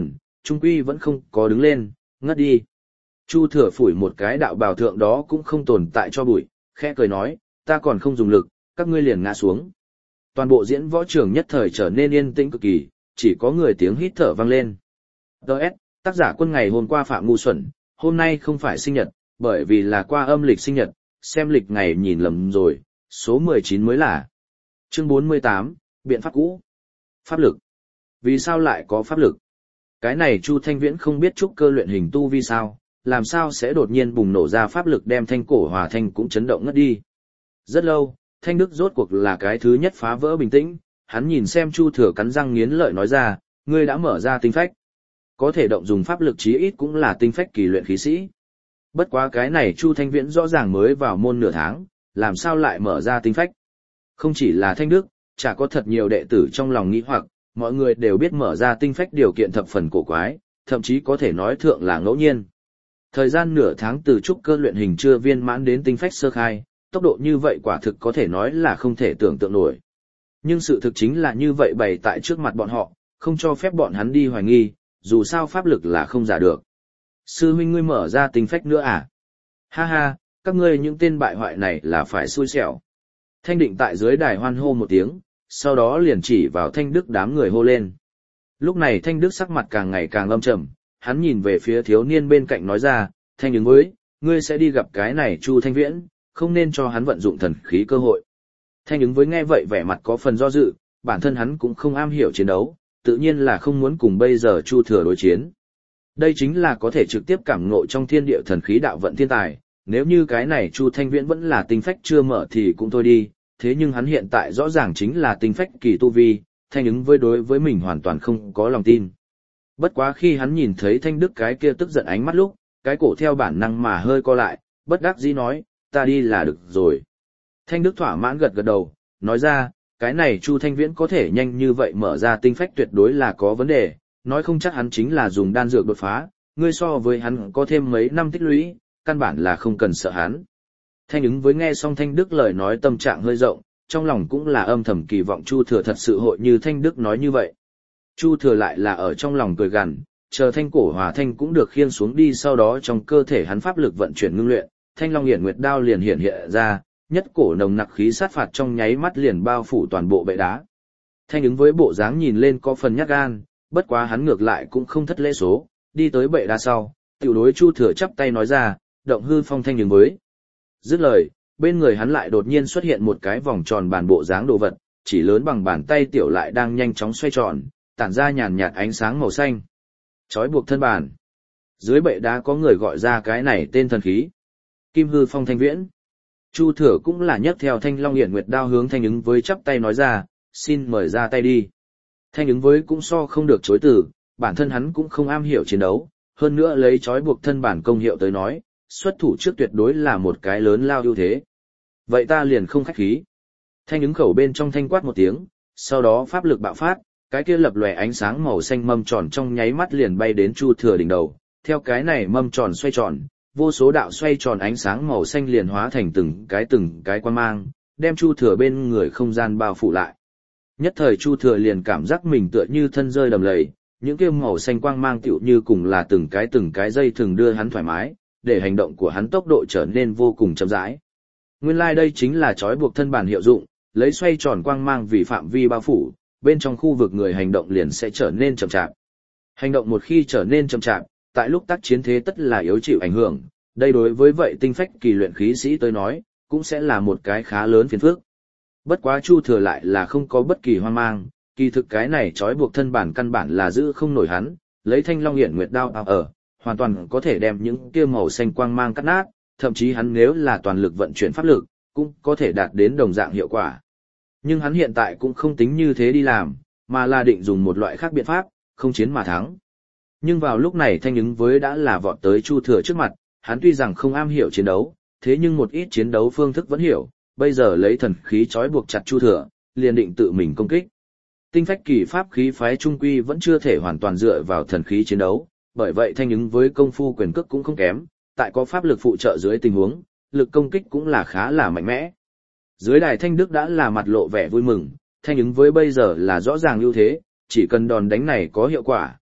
trung quy vẫn không có đứng lên, ngất đi. Chu Thừa phủi một cái đạo bào thượng đó cũng không tồn tại cho bụi, khẽ cười nói, ta còn không dùng lực, các ngươi liền ngã xuống. Toàn bộ diễn võ trường nhất thời trở nên yên tĩnh cực kỳ, chỉ có người tiếng hít thở vang lên. Đợt, tác giả quân ngày hôm qua Phạm Ngu Xuẩn, hôm nay không phải sinh nhật, bởi vì là qua âm lịch sinh nhật, xem lịch ngày nhìn lầm rồi, số 19 mới là. Chương 48, biện pháp cũ. Pháp lực. Vì sao lại có pháp lực? Cái này Chu Thanh Viễn không biết trúc cơ luyện hình tu vi sao, làm sao sẽ đột nhiên bùng nổ ra pháp lực đem Thanh Cổ Hòa Thanh cũng chấn động ngất đi. Rất lâu, Thanh Đức rốt cuộc là cái thứ nhất phá vỡ bình tĩnh, hắn nhìn xem Chu Thừa cắn răng nghiến lợi nói ra, ngươi đã mở ra tinh phách. Có thể động dùng pháp lực chí ít cũng là tinh phách kỳ luyện khí sĩ. Bất quá cái này Chu Thanh Viễn rõ ràng mới vào môn nửa tháng, làm sao lại mở ra tinh phách. Không chỉ là Thanh Đức, chả có thật nhiều đệ tử trong lòng nghĩ hoặc, mọi người đều biết mở ra tinh phách điều kiện thập phần cổ quái, thậm chí có thể nói thượng là ngẫu nhiên. Thời gian nửa tháng từ trúc cơ luyện hình chưa viên mãn đến tinh phách sơ khai, tốc độ như vậy quả thực có thể nói là không thể tưởng tượng nổi. Nhưng sự thực chính là như vậy bày tại trước mặt bọn họ, không cho phép bọn hắn đi hoài nghi, dù sao pháp lực là không giả được. Sư huynh ngươi mở ra tinh phách nữa à? Ha ha, các ngươi những tên bại hoại này là phải xui xẻo. Thanh Định tại dưới đài hoan hô một tiếng, sau đó liền chỉ vào Thanh Đức đám người hô lên. Lúc này Thanh Đức sắc mặt càng ngày càng âm trầm, hắn nhìn về phía thiếu niên bên cạnh nói ra, Thanh ứng với, ngươi sẽ đi gặp cái này Chu Thanh Viễn, không nên cho hắn vận dụng thần khí cơ hội. Thanh ứng với nghe vậy vẻ mặt có phần do dự, bản thân hắn cũng không am hiểu chiến đấu, tự nhiên là không muốn cùng bây giờ Chu Thừa đối chiến. Đây chính là có thể trực tiếp cảm ngộ trong thiên địa thần khí đạo vận thiên tài, nếu như cái này Chu Thanh Viễn vẫn là tinh phách chưa mở thì cũng thôi đi, thế nhưng hắn hiện tại rõ ràng chính là tinh phách kỳ tu vi, Thanh ứng với đối với mình hoàn toàn không có lòng tin. Bất quá khi hắn nhìn thấy Thanh Đức cái kia tức giận ánh mắt lúc, cái cổ theo bản năng mà hơi co lại, bất đắc dĩ nói, ta đi là được rồi. Thanh Đức thỏa mãn gật gật đầu, nói ra, cái này Chu Thanh Viễn có thể nhanh như vậy mở ra tinh phách tuyệt đối là có vấn đề, nói không chắc hắn chính là dùng đan dược đột phá, ngươi so với hắn có thêm mấy năm tích lũy, căn bản là không cần sợ hắn. Thanh ứng với nghe xong Thanh Đức lời nói tâm trạng hơi rộng, trong lòng cũng là âm thầm kỳ vọng Chu Thừa thật sự hội như Thanh Đức nói như vậy. Chu Thừa lại là ở trong lòng cười gằn, chờ Thanh Cổ Hòa Thanh cũng được khiêng xuống đi, sau đó trong cơ thể hắn pháp lực vận chuyển ngưng luyện, Thanh Long Hiển Nguyệt Đao liền hiện ra, nhất cổ nồng nặc khí sát phạt trong nháy mắt liền bao phủ toàn bộ bệ đá. Thanh ứng với bộ dáng nhìn lên có phần nhát gan, bất quá hắn ngược lại cũng không thất lễ số, đi tới bệ đá sau, tiểu đối Chu Thừa chắp tay nói ra, động hư phong Thanh ứng với. Dứt lời, bên người hắn lại đột nhiên xuất hiện một cái vòng tròn bàn bộ dáng đồ vật, chỉ lớn bằng bàn tay tiểu lại đang nhanh chóng xoay tròn, tản ra nhàn nhạt ánh sáng màu xanh. Chói buộc thân bàn. Dưới bệ đá có người gọi ra cái này tên thần khí. Kim hư phong Thanh Viễn. Chu Thừa cũng là nhấc theo Thanh Long Hiển Nguyệt Đao hướng Thanh ứng với chắp tay nói ra, xin mời ra tay đi. Thanh ứng với cũng so không được chối từ, bản thân hắn cũng không am hiểu chiến đấu, hơn nữa lấy chói buộc thân bản công hiệu tới nói, xuất thủ trước tuyệt đối là một cái lớn lao ưu thế. Vậy ta liền không khách khí. Thanh ứng khẩu bên trong thanh quát một tiếng, sau đó pháp lực bạo phát, cái kia lập lòe ánh sáng màu xanh mâm tròn trong nháy mắt liền bay đến Chu Thừa đỉnh đầu, theo cái này mâm tròn xoay tròn, vô số đạo xoay tròn ánh sáng màu xanh liền hóa thành từng cái quang mang, đem Chu Thừa bên người không gian bao phủ lại. Nhất thời Chu Thừa liền cảm giác mình tựa như thân rơi đầm lầy, những kia màu xanh quang mang tựu như cùng là từng cái dây thường đưa hắn thoải mái, để hành động của hắn tốc độ trở nên vô cùng chậm rãi. Nguyên lai đây chính là trói buộc thân bản hiệu dụng, lấy xoay tròn quang mang vì phạm vi bao phủ, bên trong khu vực người hành động liền sẽ trở nên chậm chạp. Hành động một khi trở nên chậm chạp, tại lúc tác chiến thế tất là yếu chịu ảnh hưởng, đây đối với vậy tinh phách kỳ luyện khí sĩ tới nói, cũng sẽ là một cái khá lớn phiền phức. Bất quá Chu Thừa lại là không có bất kỳ hoang mang, kỳ thực cái này trói buộc thân bản căn bản là giữ không nổi hắn, lấy Thanh Long Hiển Nguyệt Đao ở, hoàn toàn có thể đem những kia màu xanh quang mang cắt nát, thậm chí hắn nếu là toàn lực vận chuyển pháp lực, cũng có thể đạt đến đồng dạng hiệu quả. Nhưng hắn hiện tại cũng không tính như thế đi làm, mà là định dùng một loại khác biện pháp, không chiến mà thắng. Nhưng vào lúc này Thanh ứng với đã là vọt tới Chu Thừa trước mặt, hắn tuy rằng không am hiểu chiến đấu, thế nhưng một ít chiến đấu phương thức vẫn hiểu, bây giờ lấy thần khí trói buộc chặt Chu Thừa, liền định tự mình công kích. Tinh phách kỳ pháp khí phái trung quy vẫn chưa thể hoàn toàn dựa vào thần khí chiến đấu, bởi vậy Thanh ứng với công phu quyền cước cũng không kém, tại có pháp lực phụ trợ dưới tình huống, lực công kích cũng là khá là mạnh mẽ. Dưới đài Thanh Đức đã là mặt lộ vẻ vui mừng, Thanh ứng với bây giờ là rõ ràng ưu thế, chỉ cần đòn đánh này có hiệu quả,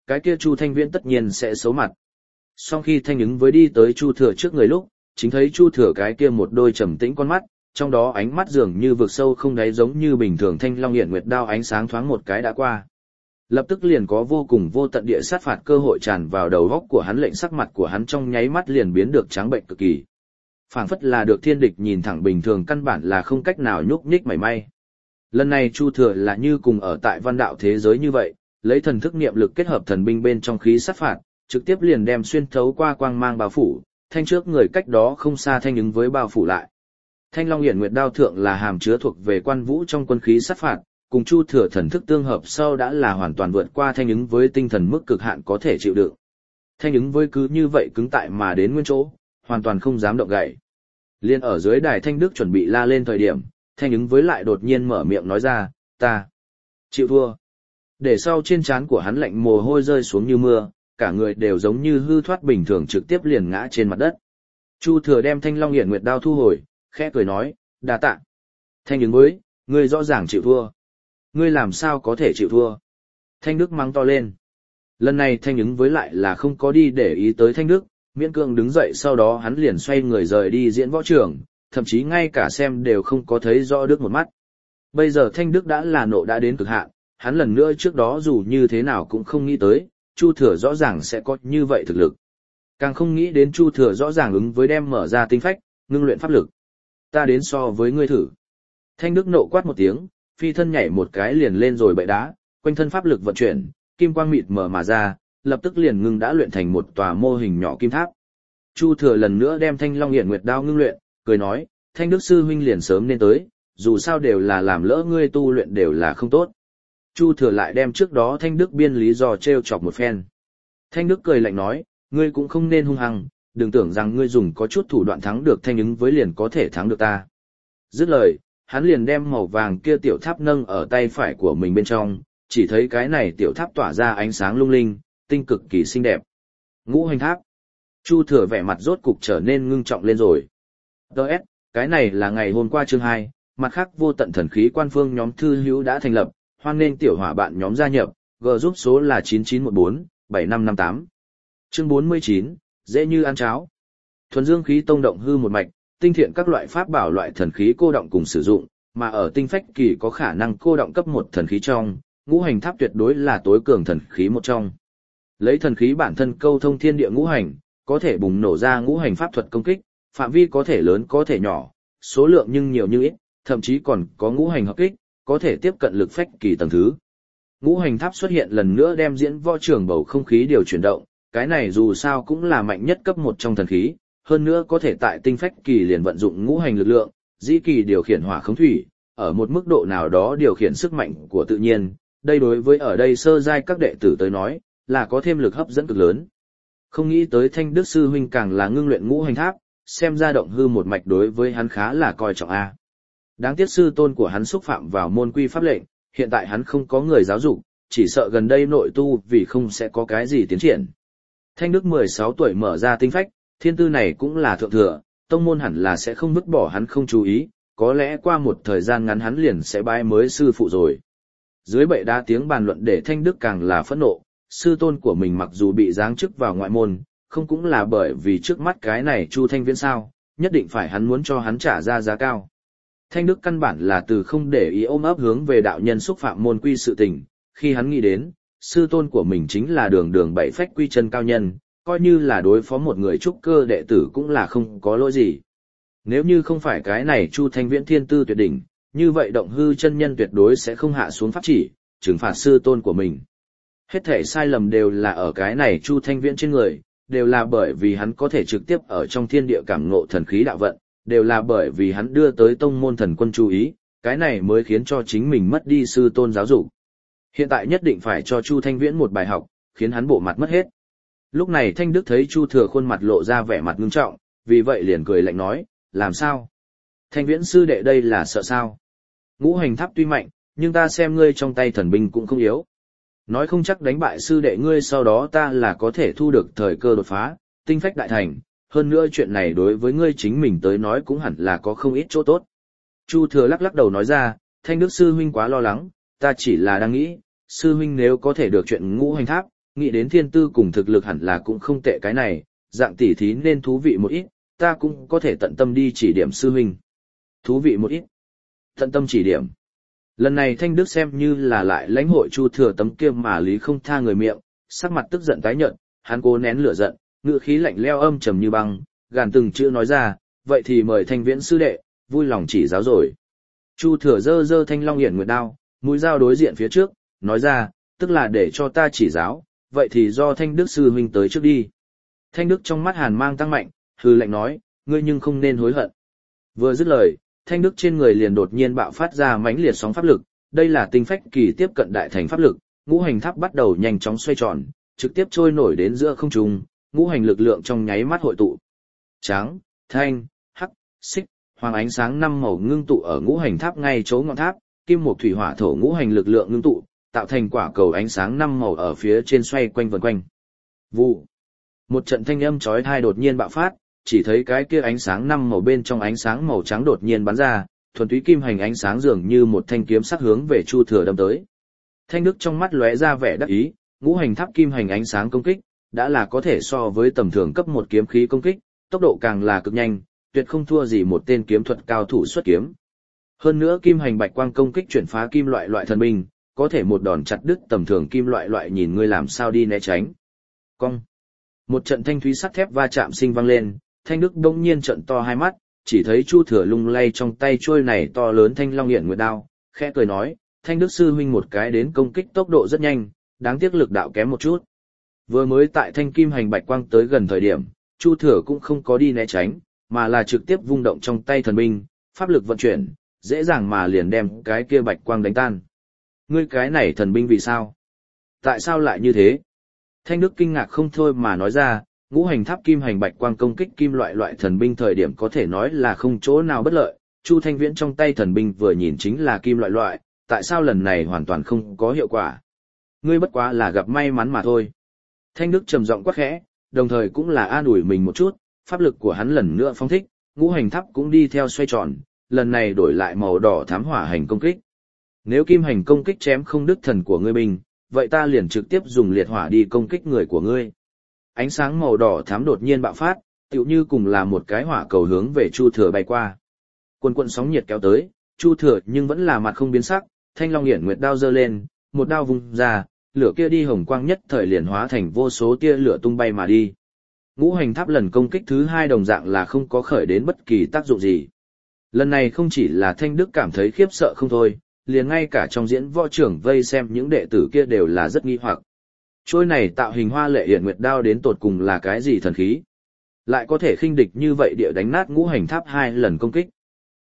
cái kia Chu Thanh Viễn tất nhiên sẽ xấu mặt. Sau khi Thanh ứng với đi tới Chu Thừa trước người lúc, chính thấy Chu Thừa cái kia một đôi trầm tĩnh con mắt, trong đó ánh mắt dường như vực sâu không đáy giống như bình thường thanh long hiện nguyệt đao ánh sáng thoáng một cái đã qua. Lập tức liền có vô cùng vô tận địa sát phạt cơ hội tràn vào đầu góc của hắn, lệnh sắc mặt của hắn trong nháy mắt liền biến được trắng bệnh cực kỳ. Phảng phất là được thiên địch nhìn thẳng, bình thường căn bản là không cách nào nhúc nhích mảy may. Lần này Chu Thừa là như cùng ở tại văn đạo thế giới như vậy, lấy thần thức niệm lực kết hợp thần binh bên trong khí sát phạt, trực tiếp liền đem xuyên thấu qua quang mang bao phủ, thanh trước người cách đó không xa thanh ứng với bao phủ lại. Thanh Long Hiển Nguyệt đao thượng là hàm chứa thuộc về quan vũ trong quân khí sát phạt, cùng Chu Thừa thần thức tương hợp sau đã là hoàn toàn vượt qua thanh ứng với tinh thần mức cực hạn có thể chịu đựng. Thanh ứng với cứ như vậy cứng tại mà đến nguyên chỗ, hoàn toàn không dám động gậy. Liên ở dưới đài Thanh Đức chuẩn bị la lên thời điểm, thanh ứng với lại đột nhiên mở miệng nói ra, ta chịu thua. Để sau trên trán của hắn lạnh mồ hôi rơi xuống như mưa, cả người đều giống như hư thoát bình thường trực tiếp liền ngã trên mặt đất. Chu Thừa đem Thanh Long Hiển Nguyệt đao thu hồi, khẽ cười nói, đa tạ. Thanh ứng với, ngươi rõ ràng chịu thua. Ngươi làm sao có thể chịu thua? Thanh Đức mắng to lên. Lần này Thanh ứng với lại là không có đi để ý tới Thanh Đức, miễn cưỡng đứng dậy, sau đó hắn liền xoay người rời đi diễn võ trường, thậm chí ngay cả xem đều không có thấy rõ Đức một mắt. Bây giờ Thanh Đức đã là nộ đã đến cực hạn, hắn lần nữa trước đó dù như thế nào cũng không nghĩ tới, Chu Thừa rõ ràng sẽ có như vậy thực lực. Càng không nghĩ đến Chu Thừa rõ ràng ứng với đem mở ra tinh phách, ngưng luyện pháp lực. Ta đến so với ngươi thử. Thanh Đức nộ quát một tiếng, phi thân nhảy một cái liền lên rồi bậy đá, quanh thân pháp lực vận chuyển, kim quang mịt mờ mà ra, lập tức liền ngưng đã luyện thành một tòa mô hình nhỏ kim tháp. Chu Thừa lần nữa đem Thanh Long Hiển Nguyệt đao ngưng luyện, cười nói, Thanh Đức sư huynh liền sớm nên tới, dù sao đều là làm lỡ ngươi tu luyện đều là không tốt. Chu Thừa lại đem trước đó Thanh Đức biên lý do trêu chọc một phen. Thanh Đức cười lạnh nói, ngươi cũng không nên hung hăng, đừng tưởng rằng ngươi dùng có chút thủ đoạn thắng được Thanh ứng với liền có thể thắng được ta. Dứt lời, hắn liền đem màu vàng kia tiểu tháp nâng ở tay phải của mình bên trong, chỉ thấy cái này tiểu tháp tỏa ra ánh sáng lung linh, tinh cực kỳ xinh đẹp. Ngũ hành tháp. Chu Thừa vẻ mặt rốt cục trở nên ngưng trọng lên rồi. Đợt, cái này là ngày hôm qua chương 2, mặt khác vô tận thần khí quan phương nhóm thư hữu đã thành lập, hoan nghênh tiểu hỏa bạn nhóm gia nhập, G giúp số là 9914-7558. Chương 49, dễ như ăn cháo. Thuần dương khí tông động hư một mạch, tinh thiện các loại pháp bảo loại thần khí cô động cùng sử dụng, mà ở tinh phách kỳ có khả năng cô động cấp 1 thần khí trong, ngũ hành tháp tuyệt đối là tối cường thần khí một trong. Lấy thần khí bản thân câu thông thiên địa ngũ hành, có thể bùng nổ ra ngũ hành pháp thuật công kích, phạm vi có thể lớn có thể nhỏ, số lượng nhưng nhiều như ít, thậm chí còn có ngũ hành hợp kích, có thể tiếp cận lực phách kỳ tầng thứ. Ngũ hành tháp xuất hiện lần nữa đem diễn võ trường bầu không khí điều chuyển động, cái này dù sao cũng là mạnh nhất cấp 1 trong thần khí, hơn nữa có thể tại tinh phách kỳ liền vận dụng ngũ hành lực lượng, dĩ kỳ điều khiển hỏa khống thủy, ở một mức độ nào đó điều khiển sức mạnh của tự nhiên, đây đối với ở đây sơ giai các đệ tử tới nói, là có thêm lực hấp dẫn cực lớn. Không nghĩ tới Thanh Đức sư huynh càng là ngưng luyện ngũ hành tháp, xem ra động hư một mạch đối với hắn khá là coi trọng a. Đáng tiếc sư tôn của hắn xúc phạm vào môn quy pháp lệnh, hiện tại hắn không có người giáo dục, chỉ sợ gần đây nội tu vì không sẽ có cái gì tiến triển. Thanh Đức 16 tuổi mở ra tinh phách, thiên tư này cũng là thượng thừa, tông môn hẳn là sẽ không vứt bỏ hắn không chú ý, có lẽ qua một thời gian ngắn hắn liền sẽ bái mới sư phụ rồi. Dưới bệ đá tiếng bàn luận để Thanh Đức càng là phẫn nộ, sư tôn của mình mặc dù bị giáng chức vào ngoại môn, không cũng là bởi vì trước mắt cái này Chu Thanh Viễn sao, nhất định phải hắn muốn cho hắn trả ra giá cao. Thanh Đức căn bản là từ không để ý ôm ấp hướng về đạo nhân xúc phạm môn quy sự tình, khi hắn nghĩ đến, sư tôn của mình chính là đường đường bảy phách quy chân cao nhân, coi như là đối phó một người trúc cơ đệ tử cũng là không có lỗi gì. Nếu như không phải cái này Chu Thanh Viễn thiên tư tuyệt đỉnh, như vậy động hư chân nhân tuyệt đối sẽ không hạ xuống pháp chỉ, trừng phạt sư tôn của mình. Hết thể sai lầm đều là ở cái này Chu Thanh Viễn trên người, đều là bởi vì hắn có thể trực tiếp ở trong thiên địa cảm ngộ thần khí đạo vận, đều là bởi vì hắn đưa tới tông môn thần quân chú ý, cái này mới khiến cho chính mình mất đi sư tôn giáo dục. Hiện tại nhất định phải cho Chu Thanh Viễn một bài học, khiến hắn bộ mặt mất hết. Lúc này Thanh Đức thấy Chu Thừa khuôn mặt lộ ra vẻ mặt ngưng trọng, vì vậy liền cười lạnh nói, làm sao? Thanh Viễn sư đệ đây là sợ sao? Ngũ hành tháp tuy mạnh, nhưng ta xem ngươi trong tay thần binh cũng không yếu. Nói không chắc đánh bại sư đệ ngươi sau đó ta là có thể thu được thời cơ đột phá, tinh phách đại thành, hơn nữa chuyện này đối với ngươi chính mình tới nói cũng hẳn là có không ít chỗ tốt. Chu Thừa lắc lắc đầu nói ra, Thanh Đức sư huynh quá lo lắng, ta chỉ là đang nghĩ, sư huynh nếu có thể được chuyện ngũ hành tháp, nghĩ đến thiên tư cùng thực lực hẳn là cũng không tệ cái này, dạng tỉ thí nên thú vị một ít, ta cũng có thể tận tâm đi chỉ điểm sư huynh. Thú vị một ít. Tận tâm chỉ điểm. Lần này Thanh Đức xem như là lại lãnh hội Chu Thừa tấm kia mà lý không tha người miệng, sắc mặt tức giận tái nhợt, hắn cố nén lửa giận, ngữ khí lạnh lẽo âm trầm như băng, gàn từng chữ nói ra, vậy thì mời Thanh Viễn sư đệ, vui lòng chỉ giáo rồi. Chu Thừa giơ giơ Thanh Long Hiển Nguyệt đao, mũi dao đối diện phía trước, nói ra, tức là để cho ta chỉ giáo, vậy thì do Thanh Đức sư huynh tới trước đi. Thanh Đức trong mắt hàn mang tăng mạnh, hừ lạnh nói, ngươi nhưng không nên hối hận. Vừa dứt lời, Thanh Đức trên người liền đột nhiên bạo phát ra mãnh liệt sóng pháp lực, đây là tinh phách kỳ tiếp cận đại thành pháp lực, ngũ hành tháp bắt đầu nhanh chóng xoay tròn, trực tiếp trôi nổi đến giữa không trung, ngũ hành lực lượng trong nháy mắt hội tụ. Trắng, thanh, hắc, xích, hoàng ánh sáng năm màu ngưng tụ ở ngũ hành tháp ngay chỗ ngọn tháp, kim một thủy hỏa thổ ngũ hành lực lượng ngưng tụ, tạo thành quả cầu ánh sáng năm màu ở phía trên xoay quanh vần quanh. Vụ. Một trận thanh âm chói tai đột nhiên bạo phát, chỉ thấy cái kia ánh sáng năm màu bên trong ánh sáng màu trắng đột nhiên bắn ra, thuần túy kim hành ánh sáng dường như một thanh kiếm sắc hướng về Chu Thừa đâm tới. Thanh Đức trong mắt lóe ra vẻ đắc ý, ngũ hành tháp kim hành ánh sáng công kích, đã là có thể so với tầm thường cấp một kiếm khí công kích, tốc độ càng là cực nhanh, tuyệt không thua gì một tên kiếm thuật cao thủ xuất kiếm. Hơn nữa kim hành bạch quang công kích chuyển phá kim loại thần binh, có thể một đòn chặt đứt tầm thường kim loại nhìn ngươi làm sao đi né tránh. Cong. Một trận thanh thúy sắt thép va chạm sinh vang lên, Thanh Đức đông nhiên trợn to hai mắt, chỉ thấy Chu Thừa lung lay trong tay trôi này to lớn Thanh Long Hiển Nguyệt đao, khẽ cười nói, Thanh Đức sư huynh một cái đến công kích tốc độ rất nhanh, đáng tiếc lực đạo kém một chút. Vừa mới tại thanh kim hành bạch quang tới gần thời điểm, Chu Thừa cũng không có đi né tránh, mà là trực tiếp vung động trong tay thần binh, pháp lực vận chuyển, dễ dàng mà liền đem cái kia bạch quang đánh tan. Ngươi cái này thần binh vì sao? Tại sao lại như thế? Thanh Đức kinh ngạc không thôi mà nói ra, ngũ hành tháp kim hành bạch quang công kích kim loại thần binh thời điểm có thể nói là không chỗ nào bất lợi, Chu Thanh Viễn trong tay thần binh vừa nhìn chính là kim loại, tại sao lần này hoàn toàn không có hiệu quả? Ngươi bất quá là gặp may mắn mà thôi. Thanh Đức trầm giọng quát khẽ, đồng thời cũng là an ủi mình một chút, pháp lực của hắn lần nữa phóng thích, ngũ hành tháp cũng đi theo xoay tròn, lần này đổi lại màu đỏ thám hỏa hành công kích. Nếu kim hành công kích chém không đứt thần của ngươi binh, vậy ta liền trực tiếp dùng liệt hỏa đi công kích người của ngươi. Ánh sáng màu đỏ thám đột nhiên bạo phát, tựu như cùng là một cái hỏa cầu hướng về Chu Thừa bay qua. Quần quần sóng nhiệt kéo tới, Chu Thừa nhưng vẫn là mặt không biến sắc, Thanh Long Hiển Nguyệt đao giơ lên, một đao vung ra, lửa kia đi hồng quang nhất thời liền hóa thành vô số tia lửa tung bay mà đi. Ngũ hành tháp lần công kích thứ hai đồng dạng là không có khởi đến bất kỳ tác dụng gì. Lần này không chỉ là Thanh Đức cảm thấy khiếp sợ không thôi, liền ngay cả trong diễn võ trưởng vây xem những đệ tử kia đều là rất nghi hoặc. Trôi này tạo hình hoa lệ hiển nguyệt đao đến tột cùng là cái gì thần khí? Lại có thể khinh địch như vậy địa đánh nát ngũ hành tháp hai lần công kích.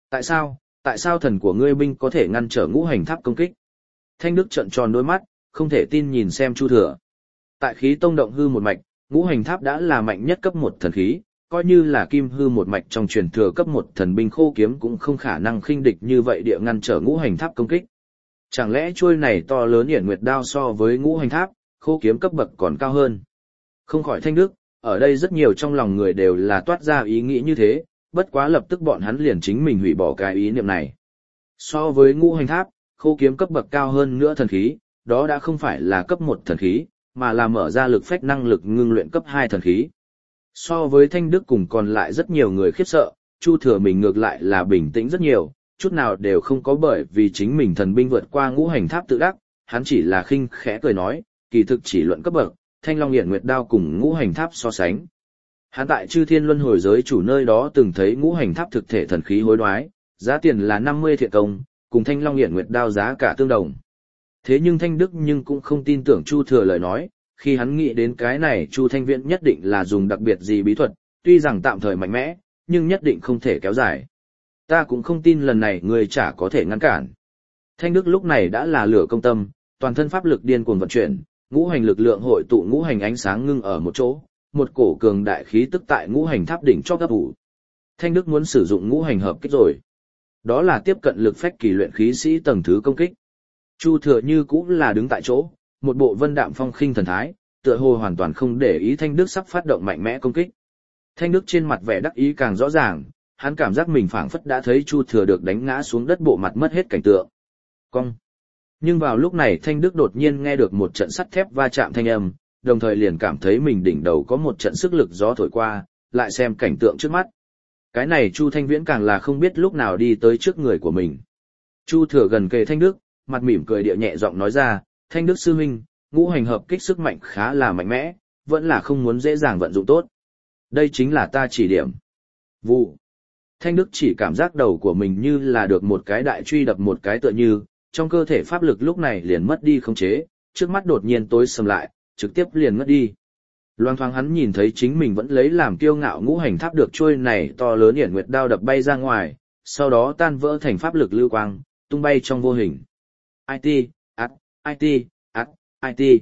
Tại sao thần của ngươi binh có thể ngăn trở ngũ hành tháp công kích? Thanh Đức trợn tròn đôi mắt, không thể tin nhìn xem Chu Thừa. Tại khí tông động hư một mạch, ngũ hành tháp đã là mạnh nhất cấp một thần khí, coi như là kim hư một mạch trong truyền thừa cấp một thần binh khô kiếm cũng không khả năng khinh địch như vậy địa ngăn trở ngũ hành tháp công kích. Chẳng lẽ trôi này to lớn hiển nguyệt đao so với ngũ hành tháp, khô kiếm cấp bậc còn cao hơn? Không khỏi Thanh Đức, ở đây rất nhiều trong lòng người đều là toát ra ý nghĩ như thế, bất quá lập tức bọn hắn liền chính mình hủy bỏ cái ý niệm này. So với ngũ hành tháp, khô kiếm cấp bậc cao hơn nữa thần khí, đó đã không phải là cấp 1 thần khí, mà là mở ra lực phách năng lực ngưng luyện cấp 2 thần khí. So với Thanh Đức cùng còn lại rất nhiều người khiếp sợ, Chu Thừa mình ngược lại là bình tĩnh rất nhiều, chút nào đều không có bởi vì chính mình thần binh vượt qua ngũ hành tháp tự đắc, hắn chỉ là khinh khẽ cười nói, kỳ thực chỉ luận cấp bậc, Thanh Long Hiển Nguyệt đao cùng ngũ hành tháp so sánh. Hắn tại Chư Thiên Luân Hồi giới chủ nơi đó từng thấy ngũ hành tháp thực thể thần khí hối đoái, giá tiền là 50 thiện công, cùng Thanh Long Hiển Nguyệt đao giá cả tương đồng. Thế nhưng Thanh Đức nhưng cũng không tin tưởng Chu Thừa lời nói, khi hắn nghĩ đến cái này Chu Thanh Viễn nhất định là dùng đặc biệt gì bí thuật, tuy rằng tạm thời mạnh mẽ, nhưng nhất định không thể kéo dài. Ta cũng không tin lần này người chả có thể ngăn cản. Thanh Đức lúc này đã là lửa công tâm, toàn thân pháp lực điên cuồng vận chuyển, ngũ hành lực lượng hội tụ ngũ hành ánh sáng ngưng ở một chỗ, một cổ cường đại khí tức tại ngũ hành tháp đỉnh chóp ấp ủ. Thanh Đức muốn sử dụng ngũ hành hợp kích rồi. Đó là tiếp cận lực phách kỳ luyện khí sĩ tầng thứ công kích. Chu Thừa như cũng là đứng tại chỗ, một bộ vân đạm phong khinh thần thái, tựa hồ hoàn toàn không để ý Thanh Đức sắp phát động mạnh mẽ công kích. Thanh Đức trên mặt vẻ đắc ý càng rõ ràng, hắn cảm giác mình phảng phất đã thấy Chu Thừa được đánh ngã xuống đất, bộ mặt mất hết cảnh tượng. Cong. Nhưng vào lúc này Thanh Đức đột nhiên nghe được một trận sắt thép va chạm thanh âm, đồng thời liền cảm thấy mình đỉnh đầu có một trận sức lực gió thổi qua, lại xem cảnh tượng trước mắt. Cái này Chu Thanh Viễn càng là không biết lúc nào đi tới trước người của mình. Chu Thừa gần kề Thanh Đức, mặt mỉm cười địa nhẹ giọng nói ra, Thanh Đức sư huynh, ngũ hành hợp kích sức mạnh khá là mạnh mẽ, vẫn là không muốn dễ dàng vận dụng tốt. Đây chính là ta chỉ điểm. Vụ. Thanh Đức chỉ cảm giác đầu của mình như là được một cái đại truy đập một cái tựa như, trong cơ thể pháp lực lúc này liền mất đi khống chế, trước mắt đột nhiên tối sầm lại, trực tiếp liền ngất đi. Loang thoáng hắn nhìn thấy chính mình vẫn lấy làm kiêu ngạo ngũ hành tháp được trôi này to lớn hiển nguyệt đao đập bay ra ngoài, sau đó tan vỡ thành pháp lực lưu quang, tung bay trong vô hình. IT, IT, IT.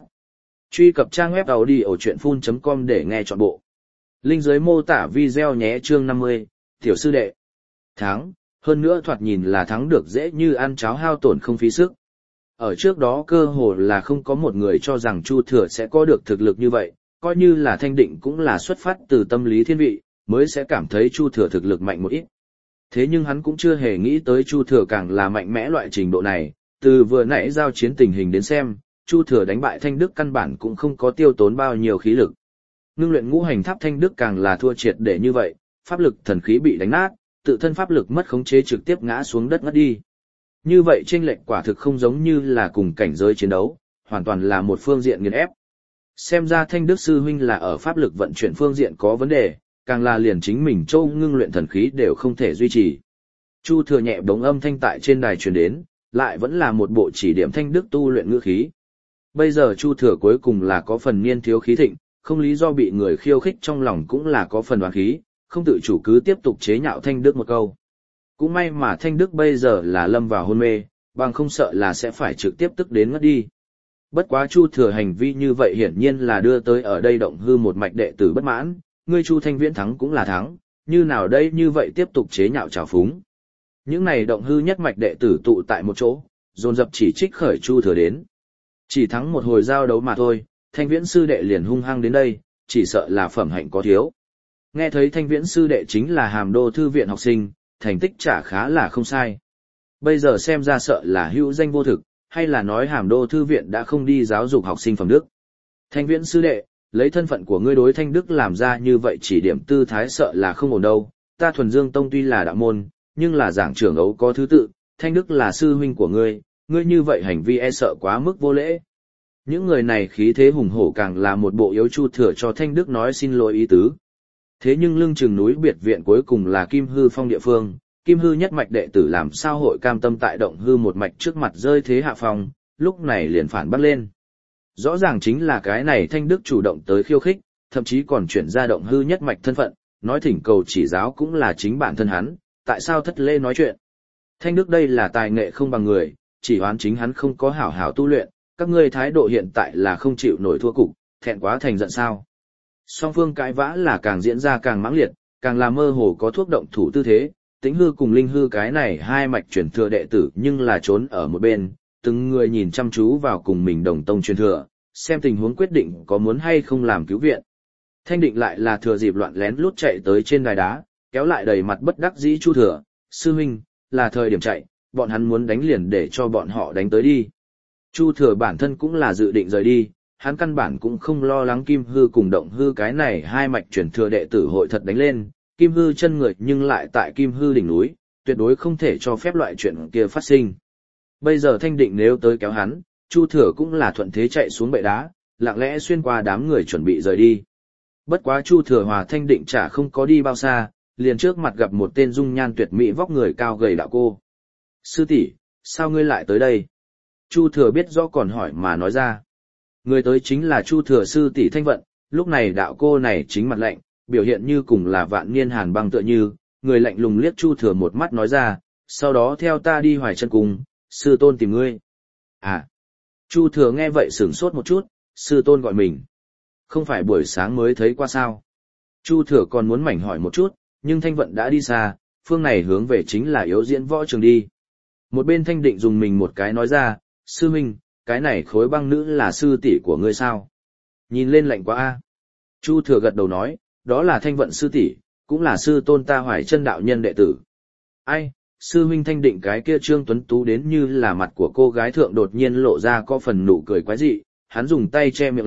Truy cập trang web audiochuyenphun.com để nghe trọn bộ. Link dưới mô tả video nhé. Chương 50, tiểu sư đệ. Thắng, hơn nữa thoạt nhìn là thắng được dễ như ăn cháo hao tổn không phí sức. Ở trước đó cơ hồ là không có một người cho rằng Chu Thừa sẽ có được thực lực như vậy, coi như là Thanh Định cũng là xuất phát từ tâm lý thiên vị, mới sẽ cảm thấy Chu Thừa thực lực mạnh một ít. Thế nhưng hắn cũng chưa hề nghĩ tới Chu Thừa càng là mạnh mẽ loại trình độ này, từ vừa nãy giao chiến tình hình đến xem, Chu Thừa đánh bại Thanh Đức căn bản cũng không có tiêu tốn bao nhiêu khí lực. Ngưng luyện ngũ hành tháp Thanh Đức càng là thua triệt để như vậy, pháp lực thần khí bị đánh nát, tự thân pháp lực mất khống chế trực tiếp ngã xuống đất ngất đi. Như vậy chênh lệch quả thực không giống như là cùng cảnh giới chiến đấu, hoàn toàn là một phương diện nghiền ép. Xem ra Thanh Đức sư huynh là ở pháp lực vận chuyển phương diện có vấn đề, càng là liền chính mình châu ngưng luyện thần khí đều không thể duy trì. Chu Thừa nhẹ bóng âm thanh tại trên đài truyền đến, lại vẫn là một bộ chỉ điểm Thanh Đức tu luyện ngữ khí. Bây giờ Chu Thừa cuối cùng là có phần niên thiếu khí thịnh, không lý do bị người khiêu khích trong lòng cũng là có phần oán khí, không tự chủ cứ tiếp tục chế nhạo Thanh Đức một câu. Cũng may mà Thanh Đức bây giờ là lâm vào hôn mê, bằng không sợ là sẽ phải trực tiếp tức đến ngất đi. Bất quá Chu Thừa hành vi như vậy hiển nhiên là đưa tới ở đây động hư một mạch đệ tử bất mãn, ngươi Chu Thanh Viễn thắng cũng là thắng, như nào đây như vậy tiếp tục chế nhạo trào phúng. Những này động hư nhất mạch đệ tử tụ tại một chỗ, dồn dập chỉ trích khởi Chu Thừa đến. Chỉ thắng một hồi giao đấu mà thôi, Thanh Viễn sư đệ liền hung hăng đến đây, chỉ sợ là phẩm hạnh có thiếu. Nghe thấy Thanh Viễn sư đệ chính là Hàm Đô thư viện học sinh, thành tích chả khá là không sai. Bây giờ xem ra sợ là hữu danh vô thực, hay là nói Hàm Đô thư viện đã không đi giáo dục học sinh phẩm đức. Thanh Viễn sư đệ, lấy thân phận của ngươi đối Thanh Đức làm ra như vậy chỉ điểm tư thái sợ là không ổn đâu, ta Thuần Dương Tông tuy là đạo môn, nhưng là giảng trưởng ấu có thứ tự, Thanh Đức là sư huynh của ngươi như vậy hành vi e sợ quá mức vô lễ. Những người này khí thế hùng hổ càng là một bộ yếu Chu Thừa cho Thanh Đức nói xin lỗi ý tứ. Thế nhưng lưng chừng núi biệt viện cuối cùng là Kim Hư Phong địa phương, Kim Hư nhất mạch đệ tử làm sao hội cam tâm tại động hư một mạch trước mặt rơi thế hạ phong, lúc này liền phản bắt lên. Rõ ràng chính là cái này Thanh Đức chủ động tới khiêu khích, thậm chí còn chuyển ra động hư nhất mạch thân phận, nói thỉnh cầu chỉ giáo cũng là chính bản thân hắn, tại sao thất lễ nói chuyện. Thanh Đức đây là tài nghệ không bằng người, chỉ oán chính hắn không có hảo hảo tu luyện, các ngươi thái độ hiện tại là không chịu nổi thua cục, thẹn quá thành giận sao. Song phương cãi vã là càng diễn ra càng mãng liệt, càng là mơ hồ có thuốc động thủ tư thế, Tĩnh Hư cùng Linh Hư cái này hai mạch truyền thừa đệ tử nhưng là trốn ở một bên, từng người nhìn chăm chú vào cùng mình đồng tông truyền thừa, xem tình huống quyết định có muốn hay không làm cứu viện. Thanh Định lại là thừa dịp loạn lén lút chạy tới trên đài đá, kéo lại đầy mặt bất đắc dĩ Chu Thừa, sư huynh, là thời điểm chạy, bọn hắn muốn đánh liền để cho bọn họ đánh tới đi. Chu Thừa bản thân cũng là dự định rời đi, hắn căn bản cũng không lo lắng Kim Hư cùng Động Hư cái này hai mạch truyền thừa đệ tử hội thật đánh lên, Kim Hư chân người nhưng lại tại Kim Hư đỉnh núi, tuyệt đối không thể cho phép loại chuyện kia phát sinh. Bây giờ Thanh Định nếu tới kéo hắn, Chu Thừa cũng là thuận thế chạy xuống bệ đá, lặng lẽ xuyên qua đám người chuẩn bị rời đi. Bất quá Chu Thừa hòa Thanh Định chả không có đi bao xa, liền trước mặt gặp một tên dung nhan tuyệt mỹ vóc người cao gầy đạo cô. Sư tỷ, sao ngươi lại tới đây? Chu Thừa biết rõ còn hỏi mà nói ra. Người tới chính là Chu Thừa sư tỷ Thanh Vận, lúc này đạo cô này chính mặt lạnh, biểu hiện như cùng là vạn niên hàn băng tựa như, người lạnh lùng liếc Chu Thừa một mắt nói ra, sau đó theo ta đi Hoài Chân Cung, sư tôn tìm ngươi. À. Chu Thừa nghe vậy sửng sốt một chút, sư tôn gọi mình. Không phải buổi sáng mới thấy qua sao? Chu Thừa còn muốn mảnh hỏi một chút, nhưng Thanh Vận đã đi xa, phương này hướng về chính là yếu diễn võ trường đi. Một bên Thanh Định dùng mình một cái nói ra, sư huynh, cái này khối băng nữ là sư tỷ của ngươi sao? Nhìn lên lạnh quá a. Chu Thừa gật đầu nói, đó là Thanh Vận sư tỷ, cũng là sư tôn ta Hoài Chân đạo nhân đệ tử. Ai, sư huynh Thanh Định cái kia trương tuấn tú đến như là mặt của cô gái thượng đột nhiên lộ ra có phần nụ cười quái dị, hắn dùng tay che miệng lại,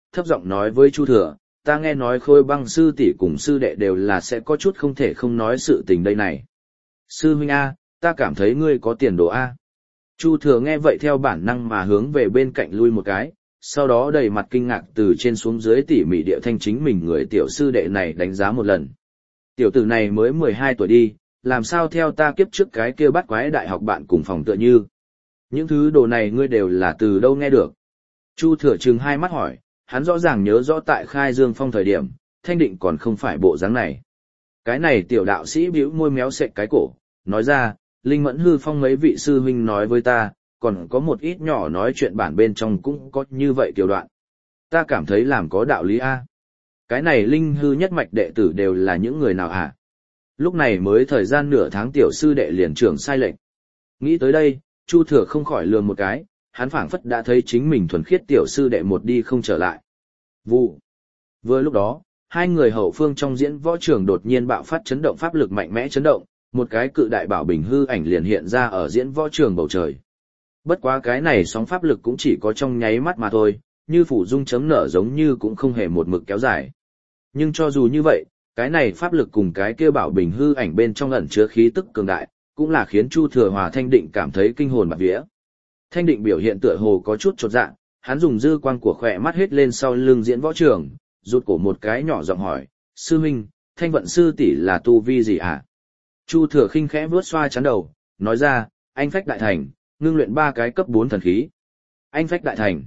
thấp giọng nói với Chu Thừa, ta nghe nói Khôi Băng sư tỷ cùng sư đệ đều là sẽ có chút không thể không nói sự tình đây này. Sư huynh A, ta cảm thấy ngươi có tiền đồ A. Chu Thừa nghe vậy theo bản năng mà hướng về bên cạnh lui một cái, sau đó đầy mặt kinh ngạc từ trên xuống dưới tỉ mỉ địa thanh chính mình người tiểu sư đệ này đánh giá một lần. Tiểu tử này mới 12 tuổi đi, làm sao theo ta kiếp trước cái kia bắt quái đại học bạn cùng phòng tựa như. Những thứ đồ này ngươi đều là từ đâu nghe được. Chu Thừa trừng hai mắt hỏi, hắn rõ ràng nhớ rõ tại Khai Dương Phong thời điểm, Thanh Định còn không phải bộ dáng này. Cái này tiểu đạo sĩ bĩu môi méo sệch cái cổ, nói ra, Linh Mẫn Hư Phong mấy vị sư huynh nói với ta, còn có một ít nhỏ nói chuyện bản bên trong cũng có như vậy tiểu đoạn. Ta cảm thấy làm có đạo lý A. Cái này Linh Hư nhất mạch đệ tử đều là những người nào hả? Lúc này mới thời gian nửa tháng tiểu sư đệ liền trưởng sai lệnh. Nghĩ tới đây, Chu Thừa không khỏi lườm một cái, hắn phảng phất đã thấy chính mình thuần khiết tiểu sư đệ một đi không trở lại. Vụ. Vừa lúc đó, hai người hậu phương trong diễn võ trường đột nhiên bạo phát chấn động pháp lực mạnh mẽ chấn động, một cái cự đại bảo bình hư ảnh liền hiện ra ở diễn võ trường bầu trời. Bất quá cái này sóng pháp lực cũng chỉ có trong nháy mắt mà thôi, như phủ dung chấm nở giống như cũng không hề một mực kéo dài. Nhưng cho dù như vậy, cái này pháp lực cùng cái kia bảo bình hư ảnh bên trong ẩn chứa khí tức cường đại, cũng là khiến Chu Thừa Hòa Thanh Định cảm thấy kinh hồn bạt vía. Thanh Định biểu hiện tựa hồ có chút chột dạ, hắn dùng dư quang của khỏe mắt hết lên sau lưng diễn võ trường, rụt cổ một cái nhỏ giọng hỏi, sư huynh, Thanh Vận sư tỷ là tu vi gì ạ? Chu Thừa khinh khẽ vuốt xoa chán đầu, nói ra, anh phách đại thành, ngưng luyện 3 cái cấp 4 thần khí. Anh phách đại thành.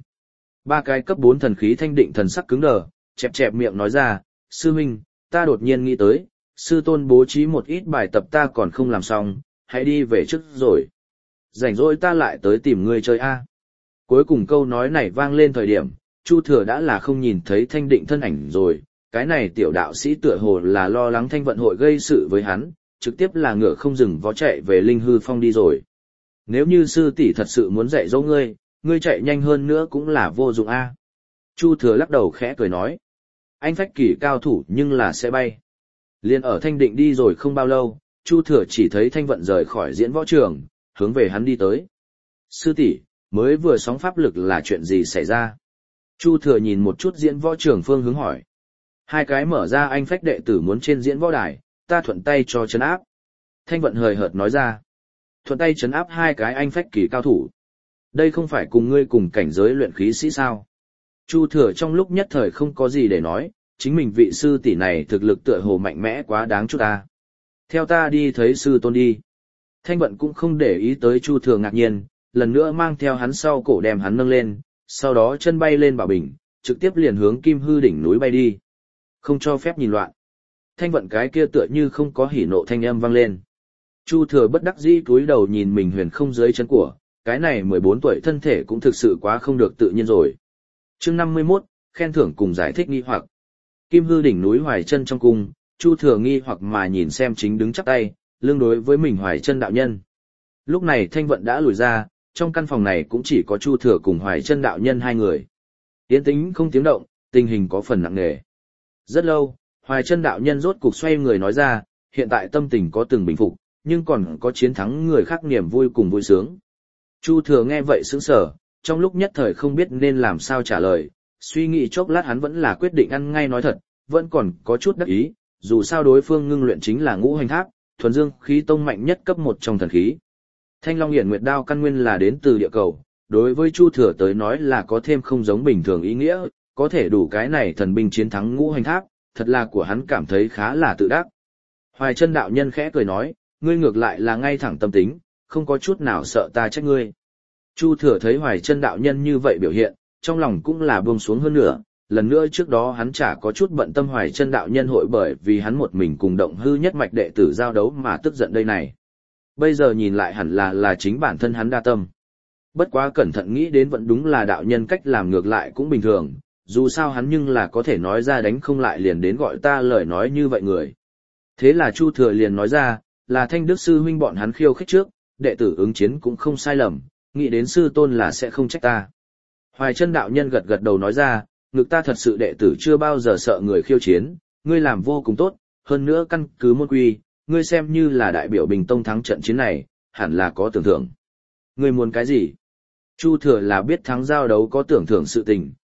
3 cái cấp 4 thần khí. Thanh Định thần sắc cứng đờ, chẹp chẹp miệng nói ra, sư huynh, ta đột nhiên nghĩ tới, sư tôn bố trí một ít bài tập ta còn không làm xong, hãy đi về trước rồi. Rảnh rỗi ta lại tới tìm ngươi chơi a. Cuối cùng câu nói này vang lên thời điểm, Chu Thừa đã là không nhìn thấy Thanh Định thân ảnh rồi, cái này tiểu đạo sĩ tựa hồ là lo lắng Thanh Vận hội gây sự với hắn, trực tiếp là ngựa không dừng vó chạy về Linh Hư Phong đi rồi. Nếu như sư tỷ thật sự muốn dạy dỗ ngươi, ngươi chạy nhanh hơn nữa cũng là vô dụng a. Chu Thừa lắc đầu khẽ cười nói, anh phách kỳ cao thủ nhưng là sẽ bay. Liên ở Thanh Định đi rồi không bao lâu, Chu Thừa chỉ thấy Thanh Vận rời khỏi diễn võ trường, hướng về hắn đi tới. Sư tỷ, mới vừa sóng pháp lực là chuyện gì xảy ra? Chu Thừa nhìn một chút diễn võ trường phương hướng hỏi. 2 cái mở ra anh phách đệ tử muốn trên diễn võ đài, ta thuận tay cho trấn áp. Thanh Vận hời hợt nói ra. Thuận tay trấn áp 2 cái anh phách kỳ cao thủ. Đây không phải cùng ngươi cùng cảnh giới luyện khí sĩ sao? Chu Thừa trong lúc nhất thời không có gì để nói, chính mình vị sư tỷ này thực lực tựa hồ mạnh mẽ quá đáng chút ta. Theo ta đi thấy sư tôn đi. Thanh Vận cũng không để ý tới Chu Thừa ngạc nhiên, lần nữa mang theo hắn sau cổ đem hắn nâng lên, sau đó chân bay lên bảo bình, trực tiếp liền hướng Kim Hư đỉnh núi bay đi. Không cho phép nhìn loạn. Thanh Vận cái kia tựa như không có hỉ nộ thanh âm vang lên. Chu Thừa bất đắc dĩ cúi đầu nhìn mình huyền không dưới chân của, cái này 14 tuổi thân thể cũng thực sự quá không được tự nhiên rồi. Chương 51, khen thưởng cùng giải thích nghi hoặc. Kim Hư đỉnh núi Hoài Chân trong cung, Chu Thừa nghi hoặc mà nhìn xem chính đứng chắp tay, lưng đối với mình Hoài Chân đạo nhân. Lúc này Thanh Vận đã lùi ra, trong căn phòng này cũng chỉ có Chu Thừa cùng Hoài Chân đạo nhân 2 người. Yên tĩnh không tiếng động, tình hình có phần nặng nề. Rất lâu, Hoài Chân đạo nhân rốt cục xoay người nói ra, hiện tại tâm tình có từng bình phục, nhưng còn có chiến thắng người khác niềm vui cùng vui sướng. Chu Thừa nghe vậy sững sờ, trong lúc nhất thời không biết nên làm sao trả lời, suy nghĩ chốc lát hắn vẫn là quyết định ăn ngay nói thật, vẫn còn có chút đắc ý, dù sao đối phương ngưng luyện chính là Ngũ Hành Tháp, thuần dương khí tông mạnh nhất cấp 1 trong thần khí. Thanh Long Hiển Nguyệt Đao căn nguyên là đến từ địa cầu, đối với Chu Thừa tới nói là có thêm không giống bình thường ý nghĩa, có thể đủ cái này thần binh chiến thắng Ngũ Hành Tháp, thật là của hắn cảm thấy khá là tự đắc. Hoài Chân đạo nhân khẽ cười nói, ngươi ngược lại là ngay thẳng tâm tính, không có chút nào sợ ta trách ngươi. Chu Thừa thấy Hoài Chân đạo nhân như vậy biểu hiện, trong lòng cũng là buông xuống hơn nữa, lần nữa trước đó hắn chả có chút bận tâm Hoài Chân đạo nhân hội bởi vì hắn một mình cùng Động Hư nhất mạch đệ tử giao đấu mà tức giận đây này. Bây giờ nhìn lại hẳn là chính bản thân hắn đa tâm. Bất quá cẩn thận nghĩ đến vẫn đúng là đạo nhân cách làm ngược lại cũng bình thường, dù sao hắn nhưng là có thể nói ra đánh không lại liền đến gọi ta lời nói như vậy người. Thế là Chu Thừa liền nói ra, là Thanh Đức sư huynh bọn hắn khiêu khích trước, đệ tử ứng chiến cũng không sai lầm, nghĩ đến sư tôn là sẽ không trách ta. Hoài Chân đạo nhân gật gật đầu nói ra, ngực ta thật sự đệ tử chưa bao giờ sợ người khiêu chiến, ngươi làm vô cùng tốt, hơn nữa căn cứ môn quy, ngươi xem như là đại biểu Bình Tông thắng trận chiến này, hẳn là có tưởng thưởng. Ngươi muốn cái gì? Chu Thừa là biết thắng giao đấu có tưởng thưởng sự tình,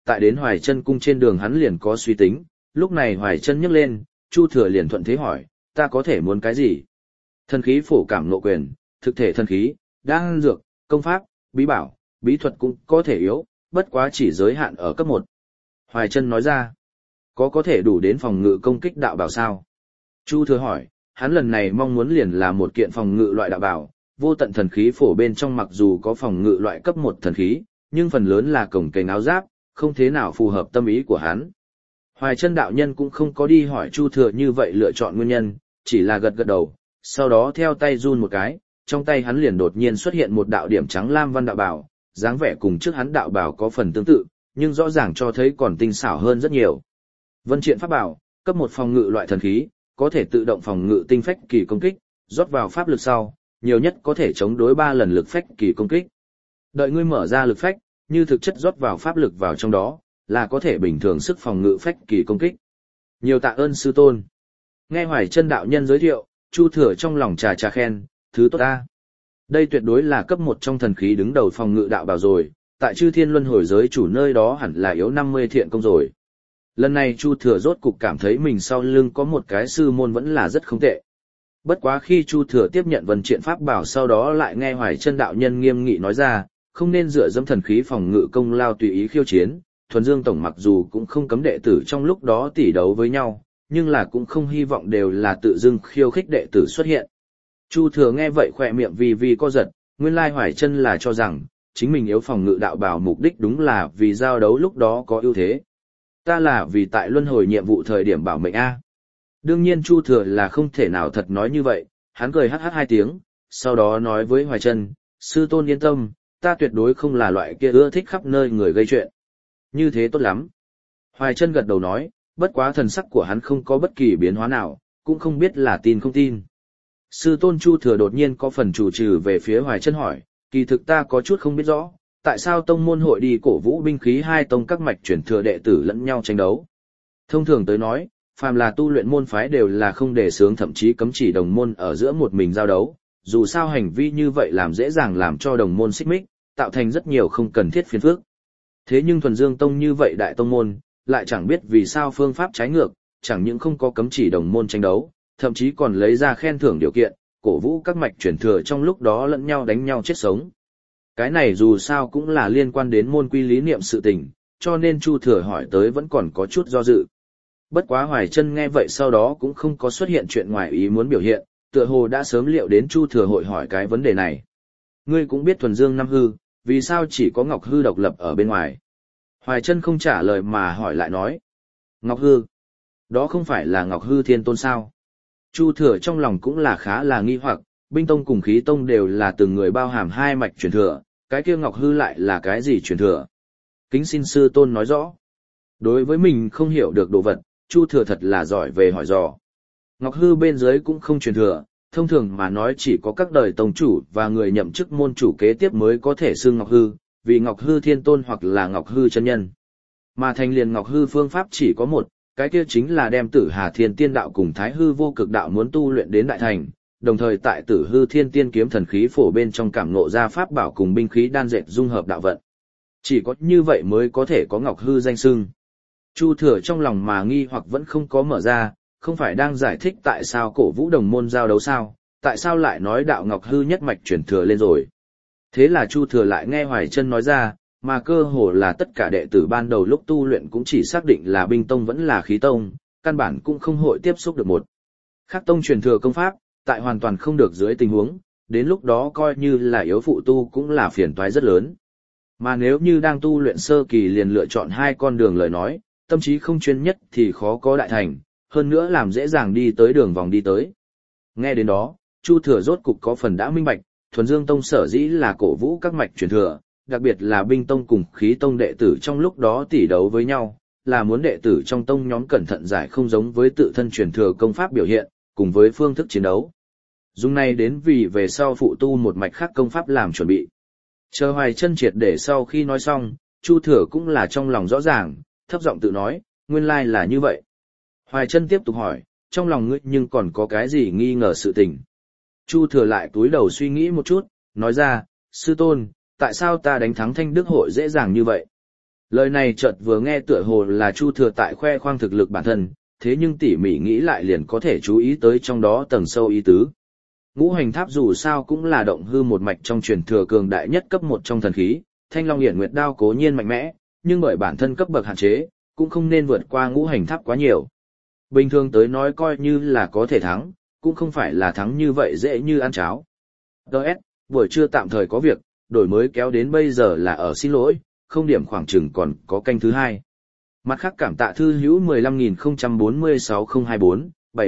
tại đến Hoài Chân cung trên đường hắn liền có suy tính, lúc này Hoài Chân nhấc lên, Chu Thừa liền thuận thế hỏi, ta có thể muốn cái gì? Thần khí phổ cảm ngộ quyền, thực thể thần khí, đan dược, công pháp, bí bảo, bí thuật cũng có thể yếu, bất quá chỉ giới hạn ở cấp 1. Hoài Chân nói ra, có thể đủ đến phòng ngự công kích đạo bảo sao? Chu Thừa hỏi, hắn lần này mong muốn liền là một kiện phòng ngự loại đạo bảo, vô tận thần khí phổ bên trong mặc dù có phòng ngự loại cấp 1 thần khí, nhưng phần lớn là cổng kềnh áo giáp, không thế nào phù hợp tâm ý của hắn. Hoài Chân đạo nhân cũng không có đi hỏi Chu Thừa như vậy lựa chọn nguyên nhân, chỉ là gật gật đầu, sau đó theo tay run một cái, trong tay hắn liền đột nhiên xuất hiện một đạo điểm trắng lam văn đạo bảo, dáng vẻ cùng trước hắn đạo bảo có phần tương tự, nhưng rõ ràng cho thấy còn tinh xảo hơn rất nhiều. Vân Triện pháp bảo, cấp 1 phòng ngự loại thần khí, có thể tự động phòng ngự tinh phách kỳ công kích, rót vào pháp lực sau, nhiều nhất có thể chống đối 3 lần lực phách kỳ công kích. Đợi ngươi mở ra lực phách, như thực chất rót vào pháp lực vào trong đó, là có thể bình thường sức phòng ngự phách kỳ công kích. Nhiều tạ ơn sư tôn. Nghe Hoài Chân đạo nhân giới thiệu, Chu Thừa trong lòng trà khen, thứ tốt ta. Đây tuyệt đối là cấp 1 trong thần khí đứng đầu phòng ngự đạo bảo rồi, tại Chư Thiên Luân Hồi giới chủ nơi đó hẳn là yếu 50 thiện công rồi. Lần này Chu Thừa rốt cục cảm thấy mình sau lưng có một cái sư môn vẫn là rất không tệ. Bất quá khi Chu Thừa tiếp nhận Vân Triện pháp bảo sau đó lại nghe Hoài Chân đạo nhân nghiêm nghị nói ra, không nên dựa dẫm thần khí phòng ngự công lao tùy ý khiêu chiến. Thuần Dương tổng mặc dù cũng không cấm đệ tử trong lúc đó tỉ đấu với nhau, nhưng là cũng không hy vọng đều là tự dưng khiêu khích đệ tử xuất hiện. Chu Thừa nghe vậy khỏe miệng vì co giật, nguyên lai Hoài Chân là cho rằng chính mình yếu phòng ngự đạo bảo mục đích đúng là vì giao đấu lúc đó có ưu thế. Ta là vì tại luân hồi nhiệm vụ thời điểm bảo mệnh a. Đương nhiên Chu Thừa là không thể nào thật nói như vậy, hắn cười hắc 2 tiếng, sau đó nói với Hoài Chân, sư tôn yên tâm, ta tuyệt đối không là loại kia ưa thích khắp nơi người gây chuyện. Như thế tốt lắm. Hoài Chân gật đầu nói, bất quá thần sắc của hắn không có bất kỳ biến hóa nào, cũng không biết là tin không tin. Sư tôn Chu Thừa đột nhiên có phần chủ trừ về phía Hoài Chân hỏi, kỳ thực ta có chút không biết rõ, tại sao tông môn hội đi cổ vũ binh khí hai tông các mạch chuyển thừa đệ tử lẫn nhau tranh đấu. Thông thường tới nói, phàm là tu luyện môn phái đều là không đề xướng thậm chí cấm chỉ đồng môn ở giữa một mình giao đấu, dù sao hành vi như vậy làm dễ dàng làm cho đồng môn xích mích, tạo thành rất nhiều không cần thiết phiền phức. Thế nhưng Thuần Dương Tông như vậy đại tông môn, lại chẳng biết vì sao phương pháp trái ngược, chẳng những không có cấm chỉ đồng môn tranh đấu, thậm chí còn lấy ra khen thưởng điều kiện, cổ vũ các mạch chuyển thừa trong lúc đó lẫn nhau đánh nhau chết sống. Cái này dù sao cũng là liên quan đến môn quy lý niệm sự tình, cho nên Chu Thừa hỏi tới vẫn còn có chút do dự. Bất quá Hoài Chân nghe vậy sau đó cũng không có xuất hiện chuyện ngoài ý muốn biểu hiện, tựa hồ đã sớm liệu đến Chu Thừa hội hỏi cái vấn đề này. Ngươi cũng biết Thuần Dương Năm hư, vì sao chỉ có Ngọc hư độc lập ở bên ngoài? Hoài Chân không trả lời mà hỏi lại nói. Ngọc hư? Đó không phải là Ngọc hư Thiên Tôn sao? Chu Thừa trong lòng cũng là khá là nghi hoặc, Binh Tông cùng Khí Tông đều là từng người bao hàm hai mạch truyền thừa, cái kia Ngọc hư lại là cái gì truyền thừa? Kính xin sư tôn nói rõ. Đối với mình không hiểu được đồ vật, Chu Thừa thật là giỏi về hỏi dò. Ngọc hư bên dưới cũng không truyền thừa, thông thường mà nói chỉ có các đời tông chủ và người nhậm chức môn chủ kế tiếp mới có thể xưng Ngọc hư, vì Ngọc hư Thiên Tôn hoặc là Ngọc hư chân nhân. Mà thành liền Ngọc hư phương pháp chỉ có một, cái kia chính là đem Tử Hà Thiên Tiên đạo cùng Thái hư vô cực đạo muốn tu luyện đến đại thành, đồng thời tại Tử hư Thiên Tiên kiếm thần khí phổ bên trong cảm ngộ ra pháp bảo cùng binh khí đan dệt dung hợp đạo vận. Chỉ có như vậy mới có thể có Ngọc hư danh xưng. Chu Thừa trong lòng mà nghi hoặc vẫn không có mở ra, không phải đang giải thích tại sao cổ vũ đồng môn giao đấu sao, tại sao lại nói đạo Ngọc hư nhất mạch chuyển thừa lên rồi. Thế là Chu Thừa lại nghe Hoài Chân nói ra, mà cơ hồ là tất cả đệ tử ban đầu lúc tu luyện cũng chỉ xác định là Binh Tông vẫn là Khí Tông, căn bản cũng không hội tiếp xúc được một khác tông truyền thừa công pháp, tại hoàn toàn không được dưới tình huống, đến lúc đó coi như là yếu phụ tu cũng là phiền toái rất lớn. Mà nếu như đang tu luyện sơ kỳ liền lựa chọn hai con đường lời nói, tâm trí không chuyên nhất thì khó có đại thành, hơn nữa làm dễ dàng đi tới đường vòng đi tới. Nghe đến đó, Chu Thừa rốt cục có phần đã minh bạch, Thuần Dương Tông sở dĩ là cổ vũ các mạch truyền thừa, đặc biệt là Binh Tông cùng Khí Tông đệ tử trong lúc đó tỉ đấu với nhau, là muốn đệ tử trong tông nhóm cẩn thận giải không giống với tự thân truyền thừa công pháp biểu hiện, cùng với phương thức chiến đấu. Dùng này đến vì về sau phụ tu một mạch khác công pháp làm chuẩn bị. Chờ Hoài Chân triệt để sau khi nói xong, Chu Thừa cũng là trong lòng rõ ràng, thấp giọng tự nói, nguyên lai là như vậy. Hoài Chân tiếp tục hỏi, trong lòng ngươi nhưng còn có cái gì nghi ngờ sự tình. Chu Thừa lại túi đầu suy nghĩ một chút, nói ra, sư tôn, tại sao ta đánh thắng Thanh Đức hội dễ dàng như vậy? Lời này chợt vừa nghe tựa hồ là Chu Thừa tại khoe khoang thực lực bản thân, thế nhưng tỉ mỉ nghĩ lại liền có thể chú ý tới trong đó tầng sâu ý tứ. Ngũ hành tháp dù sao cũng là động hư một mạch trong truyền thừa cường đại nhất cấp 1 trong thần khí, Thanh Long Hiển Nguyệt Đao cố nhiên mạnh mẽ, nhưng bởi bản thân cấp bậc hạn chế, cũng không nên vượt qua ngũ hành tháp quá nhiều. Bình thường tới nói coi như là có thể thắng, cũng không phải là thắng như vậy dễ như ăn cháo. Đợt, buổi trưa tạm thời có việc, đổi mới kéo đến bây giờ là ở xin lỗi, không điểm khoảng chừng còn có canh thứ 2. Mặt khác cảm tạ thư hữu 15046-024,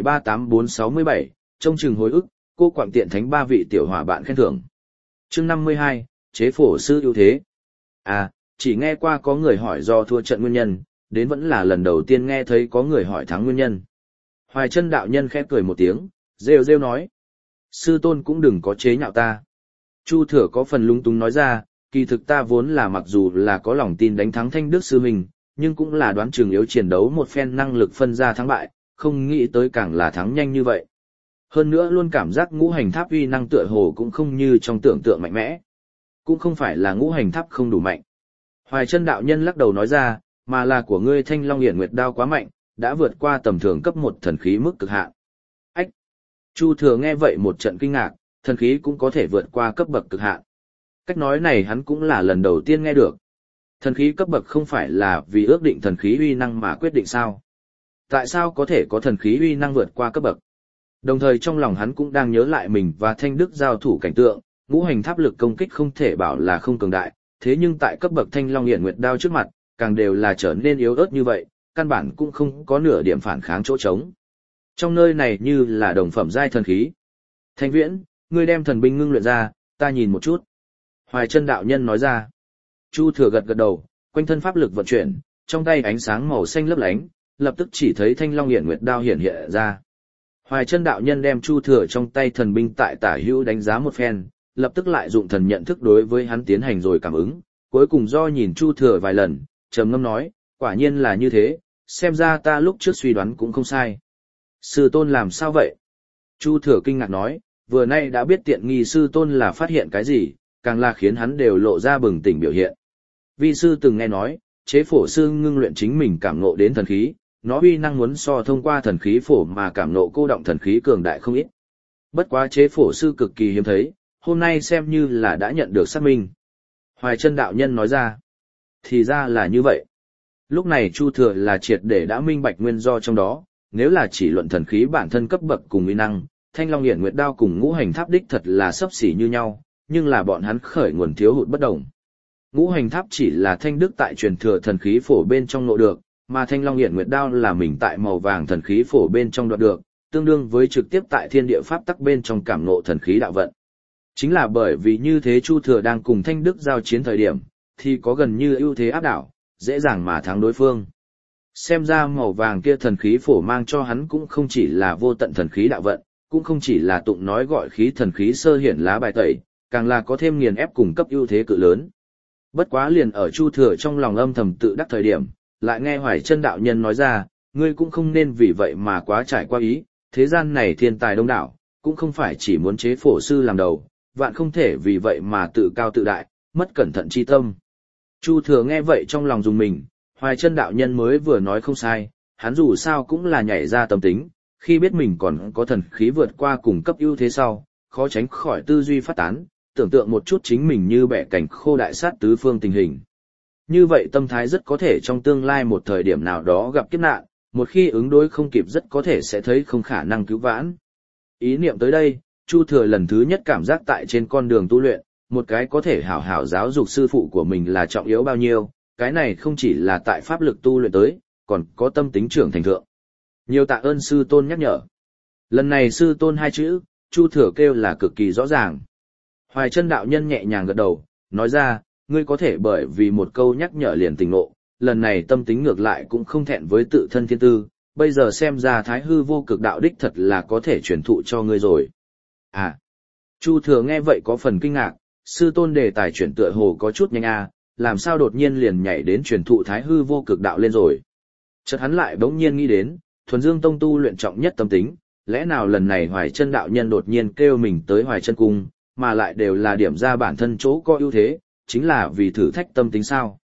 738467, trong chừng hồi ức, cô quảng tiện thánh 3 vị tiểu hỏa bạn khen thưởng. Chương 52, chế phổ sư ưu thế. À, chỉ nghe qua có người hỏi do thua trận nguyên nhân, đến vẫn là lần đầu tiên nghe thấy có người hỏi thắng nguyên nhân. Hoài Chân đạo nhân khẽ cười một tiếng, rêu rêu nói. Sư tôn cũng đừng có chế nhạo ta. Chu Thừa có phần lung túng nói ra, kỳ thực ta vốn là mặc dù là có lòng tin đánh thắng Thanh Đức sư mình, nhưng cũng là đoán chừng yếu chiến đấu một phen năng lực phân ra thắng bại, không nghĩ tới càng là thắng nhanh như vậy. Hơn nữa luôn cảm giác ngũ hành tháp uy năng tựa hồ cũng không như trong tưởng tượng mạnh mẽ. Cũng không phải là ngũ hành tháp không đủ mạnh. Hoài Chân đạo nhân lắc đầu nói ra, mà là của ngươi Thanh Long Hiển Nguyệt Đao quá mạnh, đã vượt qua tầm thường cấp 1 thần khí mức cực hạn. Ách! Chu Thừa nghe vậy một trận kinh ngạc, thần khí cũng có thể vượt qua cấp bậc cực hạn. Cách nói này hắn cũng là lần đầu tiên nghe được. Thần khí cấp bậc không phải là vì ước định thần khí uy năng mà quyết định sao? Tại sao có thể có thần khí uy năng vượt qua cấp bậc? Đồng thời trong lòng hắn cũng đang nhớ lại mình và Thanh Đức giao thủ cảnh tượng, ngũ hành tháp lực công kích không thể bảo là không cường đại, thế nhưng tại cấp bậc Thanh Long Hiển Nguyệt Đao trước mặt, càng đều là trở nên yếu ớt như vậy, căn bản cũng không có nửa điểm phản kháng chỗ trống. Trong nơi này như là đồng phẩm giai thần khí. Thanh Viễn, ngươi đem thần binh ngưng luyện ra, ta nhìn một chút. Hoài Chân đạo nhân nói ra. Chu Thừa gật gật đầu, quanh thân pháp lực vận chuyển, trong tay ánh sáng màu xanh lấp lánh, lập tức chỉ thấy Thanh Long Hiển Nguyệt Đao hiện hiện ra. Hoài Chân đạo nhân đem Chu Thừa trong tay thần binh tại tả hữu đánh giá một phen, lập tức lại dụng thần nhận thức đối với hắn tiến hành rồi cảm ứng, cuối cùng do nhìn Chu Thừa vài lần, trầm ngâm nói, quả nhiên là như thế, xem ra ta lúc trước suy đoán cũng không sai. Sư tôn làm sao vậy? Chu Thừa kinh ngạc nói, vừa nay đã biết tiện nghi sư tôn là phát hiện cái gì, càng là khiến hắn đều lộ ra bừng tỉnh biểu hiện. Vi sư từng nghe nói, chế phổ sư ngưng luyện chính mình cảm ngộ đến thần khí, nó uy năng muốn so thông qua thần khí phổ mà cảm ngộ cô động thần khí cường đại không ít. Bất quá chế phổ sư cực kỳ hiếm thấy, hôm nay xem như là đã nhận được xác minh. Hoài Chân đạo nhân nói ra, thì ra là như vậy. Lúc này Chu Thừa là triệt để đã minh bạch nguyên do trong đó, nếu là chỉ luận thần khí bản thân cấp bậc cùng uy năng, Thanh Long Hiển Nguyệt Đao cùng ngũ hành tháp đích thật là xấp xỉ như nhau, nhưng là bọn hắn khởi nguồn thiếu hụt bất đồng. Ngũ hành tháp chỉ là Thanh Đức tại truyền thừa thần khí phổ bên trong ngộ được, mà Thanh Long Hiển Nguyệt Đao là mình tại màu vàng thần khí phổ bên trong đoạt được, tương đương với trực tiếp tại thiên địa pháp tắc bên trong cảm ngộ thần khí đạo vận. Chính là bởi vì như thế Chu Thừa đang cùng Thanh Đức giao chiến thời điểm, thì có gần như ưu thế áp đảo, dễ dàng mà thắng đối phương. Xem ra màu vàng kia thần khí phổ mang cho hắn cũng không chỉ là vô tận thần khí đạo vận, cũng không chỉ là tụng nói gọi khí thần khí sơ hiển lá bài tẩy, càng là có thêm nghiền ép cùng cấp ưu thế cự lớn. Bất quá liền ở Chu Thừa trong lòng âm thầm tự đắc thời điểm, lại nghe Hoài Chân đạo nhân nói ra, ngươi cũng không nên vì vậy mà quá trải qua ý, thế gian này thiên tài đông đảo, cũng không phải chỉ muốn chế phổ sư làm đầu, vạn không thể vì vậy mà tự cao tự đại, mất cẩn thận chi tâm. Chu Thừa nghe vậy trong lòng dùng mình, Hoài Chân đạo nhân mới vừa nói không sai, hắn dù sao cũng là nhảy ra tâm tính, khi biết mình còn có thần khí vượt qua cùng cấp ưu thế sau, khó tránh khỏi tư duy phát tán, tưởng tượng một chút chính mình như bẻ cảnh khô đại sát tứ phương tình hình. Như vậy tâm thái rất có thể trong tương lai một thời điểm nào đó gặp kiếp nạn, một khi ứng đối không kịp rất có thể sẽ thấy không khả năng cứu vãn. Ý niệm tới đây, Chu Thừa lần thứ nhất cảm giác tại trên con đường tu luyện, một cái có thể hảo hảo giáo dục sư phụ của mình là trọng yếu bao nhiêu, cái này không chỉ là tại pháp lực tu luyện tới, còn có tâm tính trưởng thành thượng. Nhiều tạ ơn sư tôn nhắc nhở. Lần này sư tôn hai chữ, Chu Thừa kêu là cực kỳ rõ ràng. Hoài Chân đạo nhân nhẹ nhàng gật đầu, nói ra, ngươi có thể bởi vì một câu nhắc nhở liền tỉnh ngộ, lần này tâm tính ngược lại cũng không thẹn với tự thân thiên tư, bây giờ xem ra Thái Hư vô cực đạo đích thật là có thể truyền thụ cho ngươi rồi. À, Chu Thừa nghe vậy có phần kinh ngạc, sư tôn đề tài chuyển tựa hồ có chút nhanh làm sao đột nhiên liền nhảy đến truyền thụ Thái Hư vô cực đạo lên rồi. Chợt hắn lại bỗng nhiên nghĩ đến, Thuần Dương Tông tu luyện trọng nhất tâm tính, lẽ nào lần này Hoài Chân đạo nhân đột nhiên kêu mình tới Hoài Chân cung, mà lại đều là điểm ra bản thân chỗ có ưu thế, chính là vì thử thách tâm tính sao?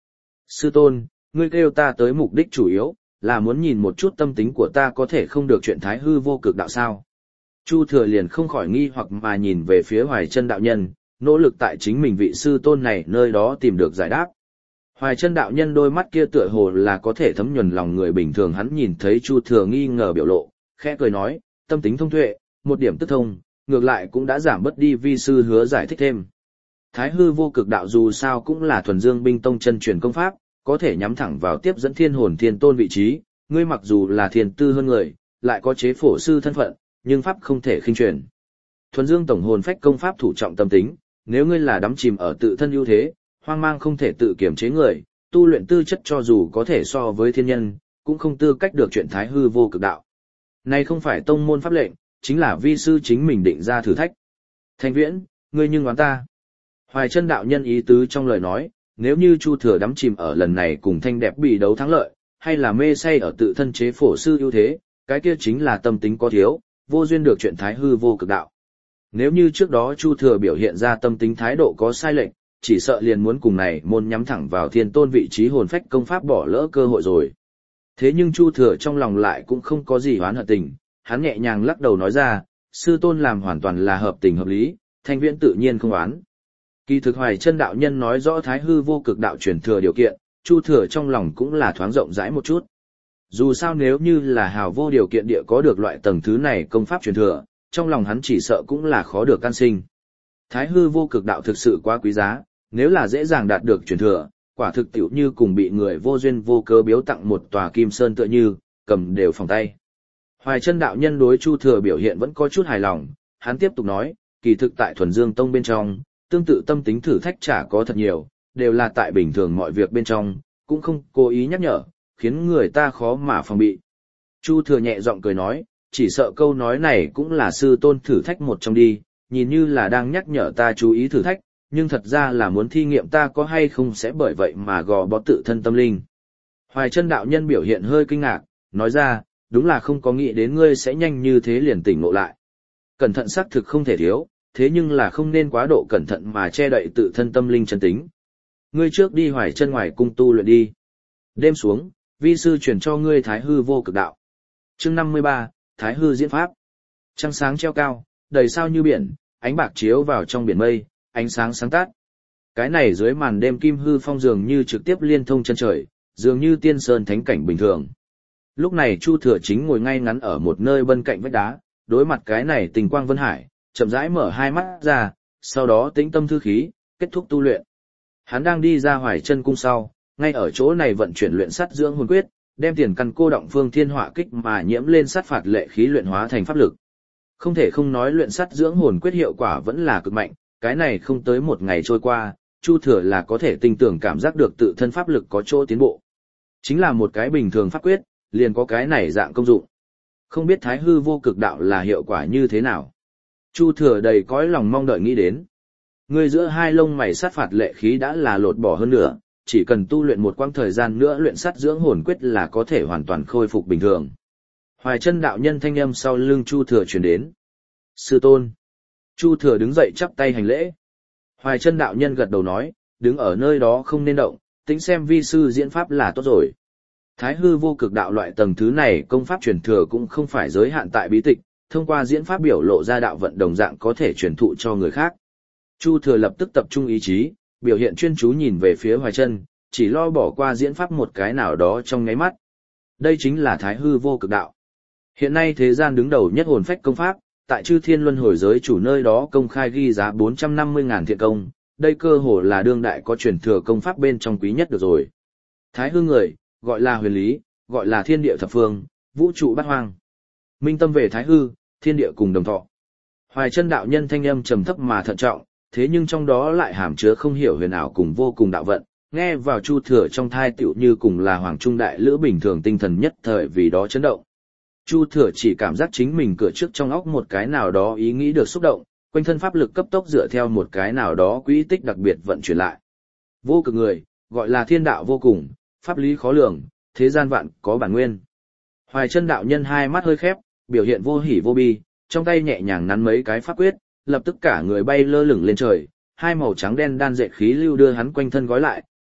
Sư tôn, ngươi kêu ta tới mục đích chủ yếu, là muốn nhìn một chút tâm tính của ta có thể không được chuyện thái hư vô cực đạo sao. Chu Thừa liền không khỏi nghi hoặc mà nhìn về phía Hoài Chân đạo nhân, nỗ lực tại chính mình vị sư tôn này nơi đó tìm được giải đáp. Hoài Chân đạo nhân đôi mắt kia tựa hồ là có thể thấm nhuần lòng người bình thường, hắn nhìn thấy Chu Thừa nghi ngờ biểu lộ, khẽ cười nói, tâm tính thông tuệ, một điểm tức thông, ngược lại cũng đã giảm bớt đi vi sư hứa giải thích thêm. Thái hư vô cực đạo dù sao cũng là thuần dương binh tông chân truyền công pháp, có thể nhắm thẳng vào tiếp dẫn thiên hồn thiên tôn vị trí, ngươi mặc dù là thiên tư hơn người, lại có chế phổ sư thân phận, nhưng pháp không thể khinh truyền. Thuần dương tổng hồn phách công pháp thủ trọng tâm tính, nếu ngươi là đắm chìm ở tự thân ưu thế, hoang mang không thể tự kiểm chế người, tu luyện tư chất cho dù có thể so với thiên nhân, cũng không tư cách được chuyện thái hư vô cực đạo. Này không phải tông môn pháp lệnh, chính là vi sư chính mình định ra thử thách. Thanh Viễn, ngươi nhưng đoán ta. Hoài Chân đạo nhân ý tứ trong lời nói, nếu như Chu Thừa đắm chìm ở lần này cùng Thanh Đẹp bị đấu thắng lợi, hay là mê say ở tự thân chế phổ sư ưu thế, cái kia chính là tâm tính có thiếu, vô duyên được chuyện thái hư vô cực đạo. Nếu như trước đó Chu Thừa biểu hiện ra tâm tính thái độ có sai lệch, chỉ sợ liền muốn cùng này môn nhắm thẳng vào thiên tôn vị trí hồn phách công pháp bỏ lỡ cơ hội rồi. Thế nhưng Chu Thừa trong lòng lại cũng không có gì oán hận tình, hắn nhẹ nhàng lắc đầu nói ra, sư tôn làm hoàn toàn là hợp tình hợp lý, Thanh Viễn tự nhiên không oán. Kỳ thực Hoài Chân đạo nhân nói rõ thái hư vô cực đạo truyền thừa điều kiện, Chu Thừa trong lòng cũng là thoáng rộng rãi một chút. Dù sao nếu như là hào vô điều kiện địa có được loại tầng thứ này công pháp truyền thừa, trong lòng hắn chỉ sợ cũng là khó được can sinh. Thái hư vô cực đạo thực sự quá quý giá, nếu là dễ dàng đạt được truyền thừa, quả thực tiểu như cùng bị người vô duyên vô cớ biếu tặng một tòa kim sơn tựa như, cầm đều phòng tay. Hoài Chân đạo nhân đối Chu Thừa biểu hiện vẫn có chút hài lòng, hắn tiếp tục nói, kỳ thực tại Thuần Dương Tông bên trong, tương tự tâm tính thử thách chả có thật nhiều, đều là tại bình thường mọi việc bên trong, cũng không cố ý nhắc nhở, khiến người ta khó mà phòng bị. Chu Thừa nhẹ giọng cười nói, chỉ sợ câu nói này cũng là sư tôn thử thách một trong đi, nhìn như là đang nhắc nhở ta chú ý thử thách, nhưng thật ra là muốn thi nghiệm ta có hay không sẽ bởi vậy mà gò bó tự thân tâm linh. Hoài Chân đạo nhân biểu hiện hơi kinh ngạc, nói ra, đúng là không có nghĩ đến ngươi sẽ nhanh như thế liền tỉnh ngộ lại. Cẩn thận xác thực không thể thiếu, thế nhưng là không nên quá độ cẩn thận mà che đậy tự thân tâm linh chân tính. Ngươi trước đi Hoài Chân ngoài cung tu luyện đi. Đêm xuống, vi sư truyền cho ngươi thái hư vô cực đạo. Chương 53, Thái hư diễn pháp. Trăng sáng treo cao, đầy sao như biển, ánh bạc chiếu vào trong biển mây, ánh sáng sáng tát. Cái này dưới màn đêm kim hư phong dường như trực tiếp liên thông chân trời, dường như tiên sơn thánh cảnh bình thường. Lúc này Chu Thừa chính ngồi ngay ngắn ở một nơi bên cạnh vách đá, đối mặt cái này tình quang vân hải, chậm rãi mở hai mắt ra, sau đó tĩnh tâm thư khí, kết thúc tu luyện. Hắn đang đi ra Hoài Chân cung sau, ngay ở chỗ này vận chuyển luyện sắt dưỡng hồn quyết, đem tiền căn cô động phương thiên hỏa kích mà nhiễm lên sát phạt lệ khí luyện hóa thành pháp lực. Không thể không nói luyện sắt dưỡng hồn quyết hiệu quả vẫn là cực mạnh, cái này không tới một ngày trôi qua, Chu Thừa là có thể tinh tưởng cảm giác được tự thân pháp lực có chỗ tiến bộ. Chính là một cái bình thường pháp quyết, liền có cái này dạng công dụng. Không biết thái hư vô cực đạo là hiệu quả như thế nào. Chu Thừa đầy cõi lòng mong đợi nghĩ đến. Người giữa hai lông mày sát phạt lệ khí đã là lột bỏ hơn nữa, chỉ cần tu luyện một quãng thời gian nữa luyện sắt dưỡng hồn quyết là có thể hoàn toàn khôi phục bình thường. Hoài Chân đạo nhân thanh âm sau lưng Chu Thừa truyền đến. Sư tôn. Chu Thừa đứng dậy chắp tay hành lễ. Hoài Chân đạo nhân gật đầu nói, đứng ở nơi đó không nên động, tính xem vi sư diễn pháp là tốt rồi. Thái hư vô cực đạo loại tầng thứ này công pháp truyền thừa cũng không phải giới hạn tại bí tịch, thông qua diễn pháp biểu lộ ra đạo vận đồng dạng có thể truyền thụ cho người khác. Chu Thừa lập tức tập trung ý chí, biểu hiện chuyên chú nhìn về phía Hoài Chân, chỉ lo bỏ qua diễn pháp một cái nào đó trong nháy mắt. Đây chính là thái hư vô cực đạo. Hiện nay thế gian đứng đầu nhất hồn phách công pháp, tại Chư Thiên Luân Hồi giới chủ nơi đó công khai ghi giá 450.000 thiện công, đây cơ hồ là đương đại có truyền thừa công pháp bên trong quý nhất được rồi. Thái hư người, gọi là huyền lý, gọi là thiên địa thập phương, vũ trụ bát hoang. Minh tâm về thái hư, thiên địa cùng đồng thọ. Hoài Chân đạo nhân thanh âm trầm thấp mà thận trọng, thế nhưng trong đó lại hàm chứa không hiểu huyền ảo cùng vô cùng đạo vận, nghe vào Chu Thừa trong thai tựu như cùng là hoàng trung đại lữ bình thường tinh thần nhất thời vì đó chấn động. Chu Thừa chỉ cảm giác chính mình cửa trước trong óc một cái nào đó ý nghĩ được xúc động, quanh thân pháp lực cấp tốc dựa theo một cái nào đó quỹ tích đặc biệt vận chuyển lại. Vô cực người, gọi là thiên đạo vô cùng, pháp lý khó lường, thế gian vạn có bản nguyên. Hoài Chân đạo nhân hai mắt hơi khép, biểu hiện vô hỉ vô bi, trong tay nhẹ nhàng nắn mấy cái pháp quyết, lập tức cả người bay lơ lửng lên trời, hai màu trắng đen đan dệt khí lưu đưa hắn quanh thân gói lại,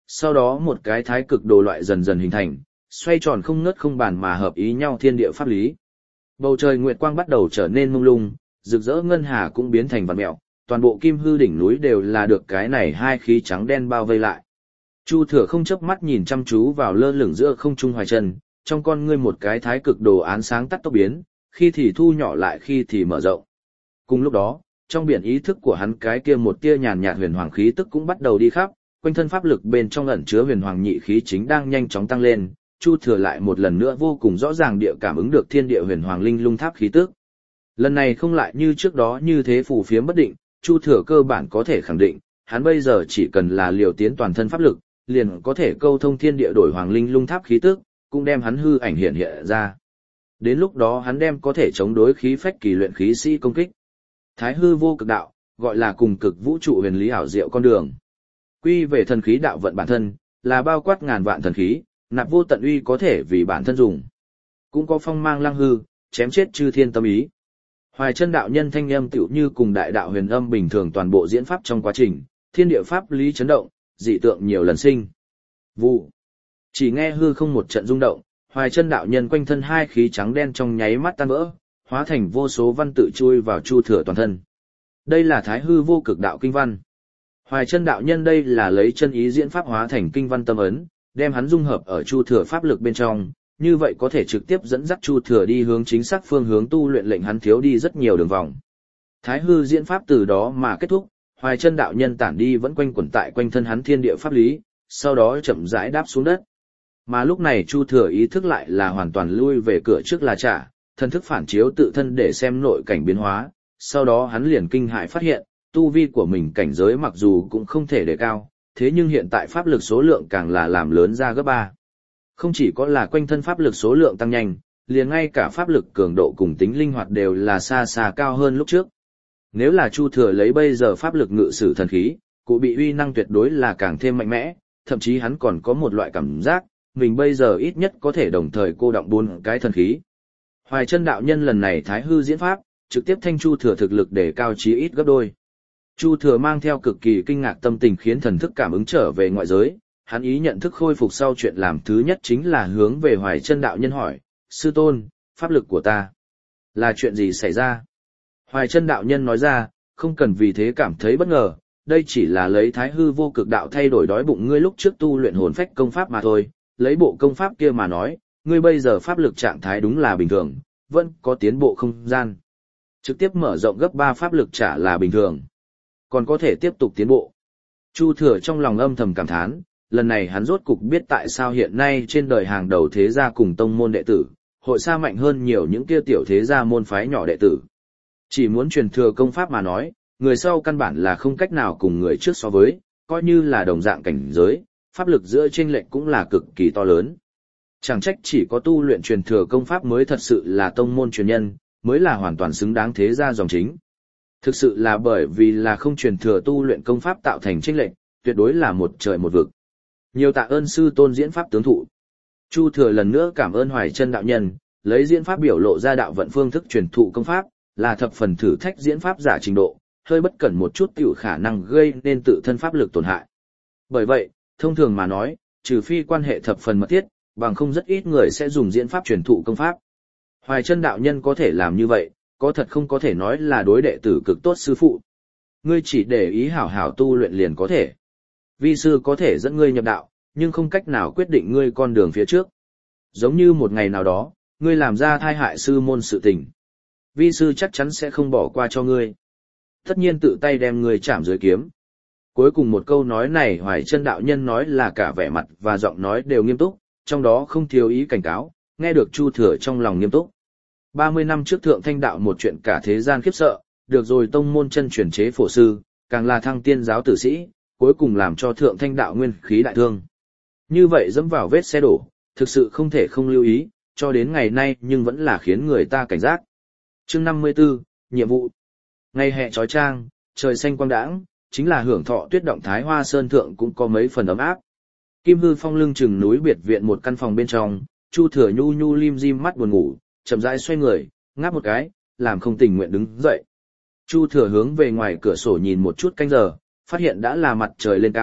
sau đó một cái thái cực đồ loại dần dần hình thành, xoay tròn không ngớt không bàn mà hợp ý nhau thiên địa pháp lý. Bầu trời nguyệt quang bắt đầu trở nên mông lung, rực rỡ ngân hà cũng biến thành vằn mẹo, toàn bộ kim hư đỉnh núi đều là được cái này hai khí trắng đen bao vây lại. Chu Thừa không chớp mắt nhìn chăm chú vào lơ lửng giữa không trung Hoài Chân, trong con ngươi một cái thái cực đồ án sáng tắt tốc biến, khi thì thu nhỏ lại khi thì mở rộng. Cùng lúc đó, trong biển ý thức của hắn cái kia một tia nhàn nhạt huyền hoàng khí tức cũng bắt đầu đi khắp, quanh thân pháp lực bên trong ẩn chứa huyền hoàng nhị khí chính đang nhanh chóng tăng lên, Chu Thừa lại một lần nữa vô cùng rõ ràng địa cảm ứng được thiên địa huyền hoàng linh lung tháp khí tức. Lần này không lại như trước đó như thế phù phiếm bất định, Chu Thừa cơ bản có thể khẳng định, hắn bây giờ chỉ cần là liều tiến toàn thân pháp lực, liền có thể câu thông thiên địa đổi hoàng linh lung tháp khí tức, cũng đem hắn hư ảnh hiện hiện ra. Đến lúc đó hắn đem có thể chống đối khí phách kỳ luyện khí sĩ công kích. Thái hư vô cực đạo, gọi là cùng cực vũ trụ huyền lý ảo diệu con đường. Quy về thần khí đạo vận bản thân, là bao quát ngàn vạn thần khí, nạp vô tận uy có thể vì bản thân dùng. Cũng có phong mang lăng hư, chém chết chư thiên tâm ý. Hoài Chân đạo nhân thanh âm tựu như cùng đại đạo huyền âm bình thường toàn bộ diễn pháp trong quá trình, thiên địa pháp lý chấn động, dị tượng nhiều lần sinh. Vụ. Chỉ nghe hư không một trận rung động, Hoài Chân đạo nhân quanh thân hai khí trắng đen trong nháy mắt tan vỡ, hóa thành vô số văn tự chui vào Chu Thừa toàn thân. Đây là Thái hư vô cực đạo kinh văn. Hoài Chân đạo nhân đây là lấy chân ý diễn pháp hóa thành kinh văn tâm ấn, đem hắn dung hợp ở Chu Thừa pháp lực bên trong, như vậy có thể trực tiếp dẫn dắt Chu Thừa đi hướng chính xác phương hướng tu luyện, lệnh hắn thiếu đi rất nhiều đường vòng. Thái hư diễn pháp từ đó mà kết thúc, Hoài Chân đạo nhân tản đi vẫn quanh quẩn tại quanh thân hắn thiên địa pháp lý, sau đó chậm rãi đáp xuống đất. Mà lúc này Chu Thừa ý thức lại là hoàn toàn lui về cửa trước là trả, thần thức phản chiếu tự thân để xem nội cảnh biến hóa, sau đó hắn liền kinh hãi phát hiện, tu vi của mình cảnh giới mặc dù cũng không thể đề cao, thế nhưng hiện tại pháp lực số lượng càng là làm lớn ra gấp 3. Không chỉ có là quanh thân pháp lực số lượng tăng nhanh, liền ngay cả pháp lực cường độ cùng tính linh hoạt đều là xa xa cao hơn lúc trước. Nếu là Chu Thừa lấy bây giờ pháp lực ngự sử thần khí, cụ bị uy năng tuyệt đối là càng thêm mạnh mẽ, thậm chí hắn còn có một loại cảm giác, mình bây giờ ít nhất có thể đồng thời cô động 4 cái thần khí. Hoài Chân đạo nhân lần này thái hư diễn pháp, trực tiếp thanh Chu Thừa thực lực để cao chí ít gấp đôi. Chu Thừa mang theo cực kỳ kinh ngạc tâm tình khiến thần thức cảm ứng trở về ngoại giới, hắn ý nhận thức khôi phục sau chuyện làm thứ nhất chính là hướng về Hoài Chân đạo nhân hỏi, sư tôn, pháp lực của ta, là chuyện gì xảy ra? Hoài Chân đạo nhân nói ra, không cần vì thế cảm thấy bất ngờ, đây chỉ là lấy thái hư vô cực đạo thay đổi đói bụng ngươi lúc trước tu luyện hồn phách công pháp mà thôi, lấy bộ công pháp kia mà nói, ngươi bây giờ pháp lực trạng thái đúng là bình thường, vẫn có tiến bộ không gian. Trực tiếp mở rộng gấp 3 pháp lực trả là bình thường, còn có thể tiếp tục tiến bộ. Chu Thừa trong lòng âm thầm cảm thán, lần này hắn rốt cục biết tại sao hiện nay trên đời hàng đầu thế gia cùng tông môn đệ tử, hội xa mạnh hơn nhiều những kia tiểu thế gia môn phái nhỏ đệ tử. Chỉ muốn truyền thừa công pháp mà nói, người sau căn bản là không cách nào cùng người trước so với, coi như là đồng dạng cảnh giới, pháp lực giữa chênh lệch cũng là cực kỳ to lớn. Chẳng trách chỉ có tu luyện truyền thừa công pháp mới thật sự là tông môn truyền nhân, mới là hoàn toàn xứng đáng thế gia dòng chính. Thực sự là bởi vì là không truyền thừa tu luyện công pháp tạo thành chênh lệch, tuyệt đối là một trời một vực. Nhiều tạ ơn sư tôn diễn pháp tướng thụ. Chu Thừa lần nữa cảm ơn Hoài Chân đạo nhân, lấy diễn pháp biểu lộ ra đạo vận phương thức truyền thụ công pháp, là thập phần thử thách diễn pháp giả trình độ, hơi bất cẩn một chút tiểu khả năng gây nên tự thân pháp lực tổn hại. Bởi vậy, thông thường mà nói, trừ phi quan hệ thập phần mật thiết, bằng không rất ít người sẽ dùng diễn pháp truyền thụ công pháp. Hoài Chân đạo nhân có thể làm như vậy, có thật không có thể nói là đối đệ tử cực tốt sư phụ. Ngươi chỉ để ý hảo hảo tu luyện liền có thể. Vi sư có thể dẫn ngươi nhập đạo, nhưng không cách nào quyết định ngươi con đường phía trước. Giống như một ngày nào đó, ngươi làm ra thai hại sư môn sự tình. Vi sư chắc chắn sẽ không bỏ qua cho ngươi. Tất nhiên tự tay đem ngươi chạm dưới kiếm. Cuối cùng một câu nói này Hoài Chân đạo nhân nói là cả vẻ mặt và giọng nói đều nghiêm túc, trong đó không thiếu ý cảnh cáo, nghe được Chu Thừa trong lòng nghiêm túc. 30 năm trước Thượng Thanh đạo một chuyện cả thế gian khiếp sợ, được rồi tông môn chân truyền chế phổ sư, càng là thăng tiên giáo tử sĩ, cuối cùng làm cho Thượng Thanh đạo nguyên khí đại thương. Như vậy dẫm vào vết xe đổ, thực sự không thể không lưu ý, cho đến ngày nay nhưng vẫn là khiến người ta cảnh giác. Chương 54, nhiệm vụ. Ngày hè chói chang, trời xanh quang đãng, chính là hưởng thọ tuyết động Thái Hoa Sơn thượng cũng có mấy phần ấm áp. Kim Hư Phong lưng chừng núi biệt viện một căn phòng bên trong, Chu Thừa nhu nhu lim dim mắt buồn ngủ, chậm rãi xoay người, ngáp một cái, làm không tình nguyện đứng dậy. Chu Thừa hướng về ngoài cửa sổ nhìn một chút canh giờ, phát hiện đã là mặt trời lên cao,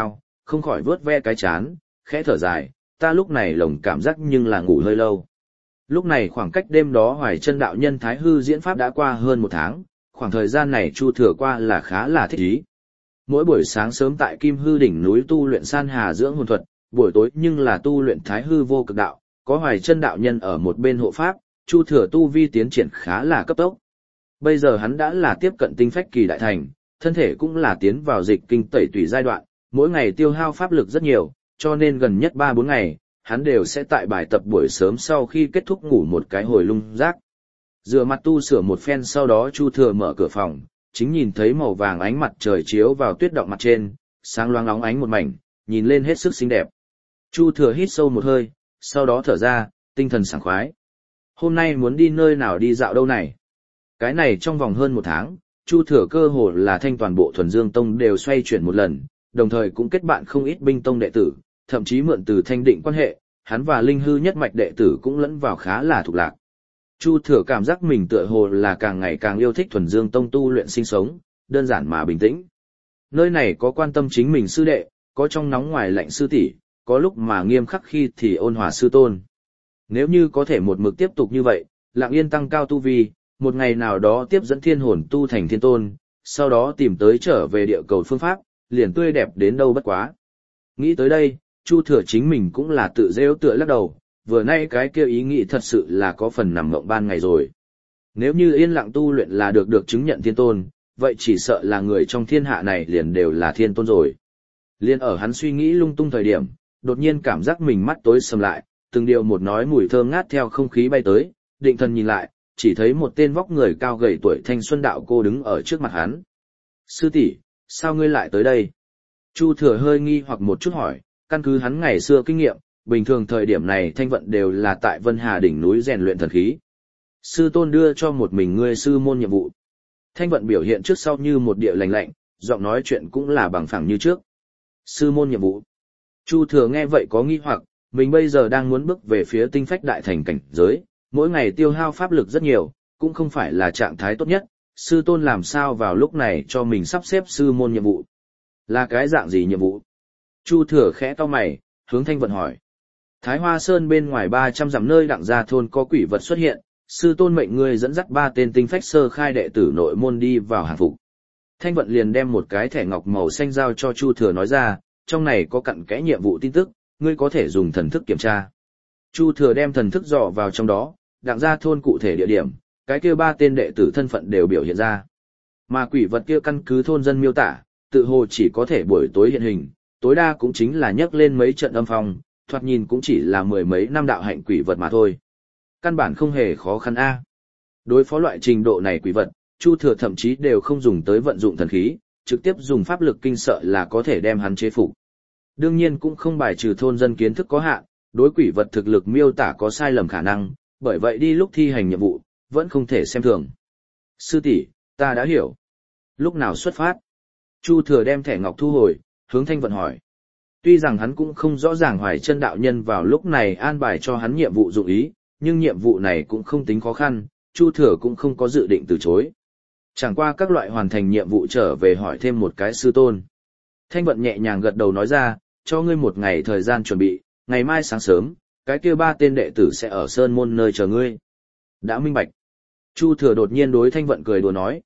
không khỏi vớt ve cái chán, khẽ thở dài, ta lúc này lồng cảm giác nhưng là ngủ hơi lâu. Lúc này khoảng cách đêm đó Hoài Chân đạo nhân Thái Hư diễn pháp đã qua hơn 1 tháng, khoảng thời gian này Chu Thừa qua là khá là thích ý. Mỗi buổi sáng sớm tại Kim Hư đỉnh núi tu luyện San Hà dưỡng hồn thuật, buổi tối nhưng là tu luyện Thái Hư vô cực đạo, có Hoài Chân đạo nhân ở một bên hộ pháp, Chu Thừa tu vi tiến triển khá là cấp tốc. Bây giờ hắn đã là tiếp cận tinh phách kỳ đại thành, thân thể cũng là tiến vào dịch kinh tẩy tủy giai đoạn, mỗi ngày tiêu hao pháp lực rất nhiều, cho nên gần nhất 3-4 ngày, hắn đều sẽ tại bài tập buổi sớm sau khi kết thúc ngủ một cái hồi lung rác. Rửa mặt tu sửa một phen sau đó Chu Thừa mở cửa phòng, chính nhìn thấy màu vàng ánh mặt trời chiếu vào tuyết động mặt trên, sáng loáng óng ánh một mảnh, nhìn lên hết sức xinh đẹp. Chu Thừa hít sâu một hơi, sau đó thở ra, tinh thần sảng khoái. Hôm nay muốn đi nơi nào đi dạo đâu này? Cái này trong vòng hơn 1 tháng, Chu Thừa cơ hồ là thanh toàn bộ Thuần Dương Tông đều xoay chuyển một lần, đồng thời cũng kết bạn không ít binh tông đệ tử, thậm chí mượn từ Thanh Định quan hệ, hắn và Linh Hư nhất mạch đệ tử cũng lẫn vào khá là thuộc lạc. Chu Thừa cảm giác mình tựa hồ là càng ngày càng yêu thích Thuần Dương Tông tu luyện sinh sống, đơn giản mà bình tĩnh. Nơi này có quan tâm chính mình sư đệ, có trong nóng ngoài lạnh sư tỷ, có lúc mà nghiêm khắc khi thì ôn hòa sư tôn. Nếu như có thể một mực tiếp tục như vậy, lặng yên tăng cao tu vi, một ngày nào đó tiếp dẫn thiên hồn tu thành thiên tôn, sau đó tìm tới trở về địa cầu phương pháp, liền tươi đẹp đến đâu bất quá. Nghĩ tới đây, Chu Thừa chính mình cũng là tự rêu tựa lắc đầu, vừa nay cái kia ý nghĩ thật sự là có phần nằm mộng ban ngày rồi. Nếu như yên lặng tu luyện là được chứng nhận thiên tôn, vậy chỉ sợ là người trong thiên hạ này liền đều là thiên tôn rồi. Liên ở hắn suy nghĩ lung tung thời điểm, đột nhiên cảm giác mình mắt tối sầm lại, từng điều một nói mùi thơm ngát theo không khí bay tới, định thần nhìn lại, chỉ thấy một tên vóc người cao gầy tuổi thanh xuân đạo cô đứng ở trước mặt hắn. Sư tỷ, sao ngươi lại tới đây? Chu Thừa hơi nghi hoặc một chút hỏi, căn cứ hắn ngày xưa kinh nghiệm, bình thường thời điểm này Thanh Vận đều là tại Vân Hà đỉnh núi rèn luyện thần khí. Sư tôn đưa cho một mình ngươi sư môn nhiệm vụ. Thanh Vận biểu hiện trước sau như một địa lạnh lạnh, giọng nói chuyện cũng là bằng phẳng như trước. Sư môn nhiệm vụ. Chu Thừa nghe vậy có nghi hoặc, mình bây giờ đang muốn bước về phía tinh phách đại thành cảnh giới, mỗi ngày tiêu hao pháp lực rất nhiều, cũng không phải là trạng thái tốt nhất, sư tôn làm sao vào lúc này cho mình sắp xếp sư môn nhiệm vụ. Là cái dạng gì nhiệm vụ? Chu Thừa khẽ cau mày, hướng Thanh Vận hỏi. Thái Hoa Sơn bên ngoài 300 dặm nơi đặng gia thôn có quỷ vật xuất hiện, sư tôn mệnh ngươi dẫn dắt 3 tên tinh phách sơ khai đệ tử nội môn đi vào hàng phục. Thanh Vận liền đem một cái thẻ ngọc màu xanh giao cho Chu Thừa nói ra, trong này có cặn kẽ nhiệm vụ tin tức, ngươi có thể dùng thần thức kiểm tra. Chu Thừa đem thần thức dò vào trong đó, đặng gia thôn cụ thể địa điểm, cái kia 3 tên đệ tử thân phận đều biểu hiện ra. Mà quỷ vật kia căn cứ thôn dân miêu tả, tự hồ chỉ có thể buổi tối hiện hình, tối đa cũng chính là nhấc lên mấy trận âm phong, thoạt nhìn cũng chỉ là 10 mấy năm đạo hạnh quỷ vật mà thôi. Căn bản không hề khó khăn a. Đối phó loại trình độ này quỷ vật, Chu Thừa thậm chí đều không dùng tới vận dụng thần khí, trực tiếp dùng pháp lực kinh sợ là có thể đem hắn chế phục. Đương nhiên cũng không bài trừ thôn dân kiến thức có hạn, đối quỷ vật thực lực miêu tả có sai lầm khả năng, bởi vậy đi lúc thi hành nhiệm vụ, vẫn không thể xem thường. Sư tỷ, ta đã hiểu. Lúc nào xuất phát? Chu Thừa đem thẻ ngọc thu hồi, hướng Thanh Vận hỏi. Tuy rằng hắn cũng không rõ ràng Hoài Chân đạo nhân vào lúc này an bài cho hắn nhiệm vụ dụng ý, nhưng nhiệm vụ này cũng không tính khó khăn, Chu Thừa cũng không có dự định từ chối. Chẳng qua các loại hoàn thành nhiệm vụ trở về hỏi thêm một cái sư tôn. Thanh Vận nhẹ nhàng gật đầu nói ra, cho ngươi 1 ngày thời gian chuẩn bị, ngày mai sáng sớm, cái kia 3 tên đệ tử sẽ ở Sơn Môn nơi chờ ngươi. Đã minh bạch. Chu Thừa đột nhiên đối Thanh Vận cười đùa nói,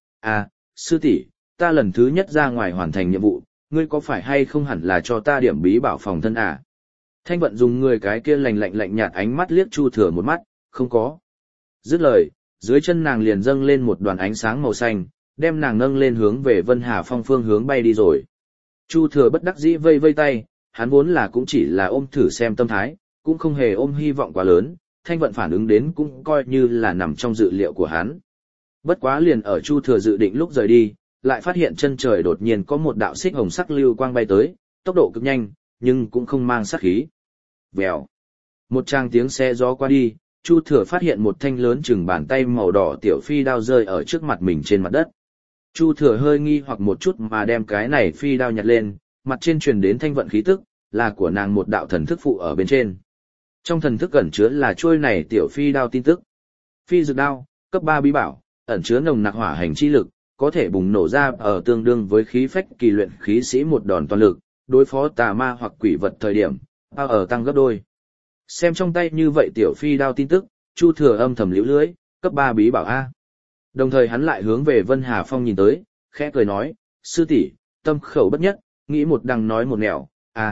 sư tỷ, ta lần thứ nhất ra ngoài hoàn thành nhiệm vụ, ngươi có phải hay không hẳn là cho ta điểm bí bảo phòng thân à? Thanh Vận dùng người cái kia lạnh nhạt ánh mắt liếc Chu Thừa một mắt, không có. Dứt lời, dưới chân nàng liền dâng lên một đoàn ánh sáng màu xanh, đem nàng nâng lên hướng về Vân Hà Phong phương hướng bay đi rồi. Chu Thừa bất đắc dĩ vây vây tay, hắn vốn là cũng chỉ là ôm thử xem tâm thái, cũng không hề ôm hy vọng quá lớn, Thanh Vận phản ứng đến cũng coi như là nằm trong dự liệu của hắn. Bất quá liền ở Chu Thừa dự định lúc rời đi, lại phát hiện chân trời đột nhiên có một đạo xích hồng sắc lưu quang bay tới, tốc độ cực nhanh, nhưng cũng không mang sát khí. Vèo. Một tràng tiếng xe gió qua đi, Chu Thừa phát hiện một thanh lớn chừng bàn tay màu đỏ tiểu phi đao rơi ở trước mặt mình trên mặt đất. Chu Thừa hơi nghi hoặc một chút mà đem cái này phi đao nhặt lên, mặt trên truyền đến Thanh Vận khí tức, là của nàng một đạo thần thức phụ ở bên trên. Trong thần thức ẩn chứa là trôi này tiểu phi đao tin tức. Phi dược đao, cấp 3 bí bảo, ẩn chứa nồng nặc hỏa hành chi lực, có thể bùng nổ ra ở tương đương với khí phách kỳ luyện khí sĩ một đòn toàn lực, đối phó tà ma hoặc quỷ vật thời điểm, ở tăng gấp đôi. Xem trong tay như vậy tiểu phi đao tin tức, Chu Thừa âm thầm liễu lưới, cấp 3 bí bảo A. Đồng thời hắn lại hướng về Vân Hà Phong nhìn tới, khẽ cười nói, sư tỷ, tâm khẩu bất nhất, nghĩ một đằng nói một nẻo,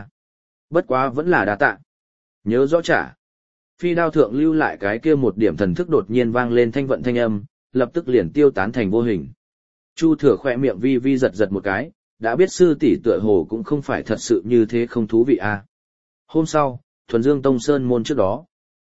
bất quá vẫn là đa tạ. Nhớ rõ trả. Phi đao thượng lưu lại cái kia một điểm thần thức đột nhiên vang lên thanh vận thanh âm, lập tức liền tiêu tán thành vô hình. Chu Thừa khỏe miệng vi vi giật giật một cái, đã biết sư tỷ tựa hồ cũng không phải thật sự như thế không thú vị a. Hôm sau, Thuần Dương Tông Sơn môn trước đó,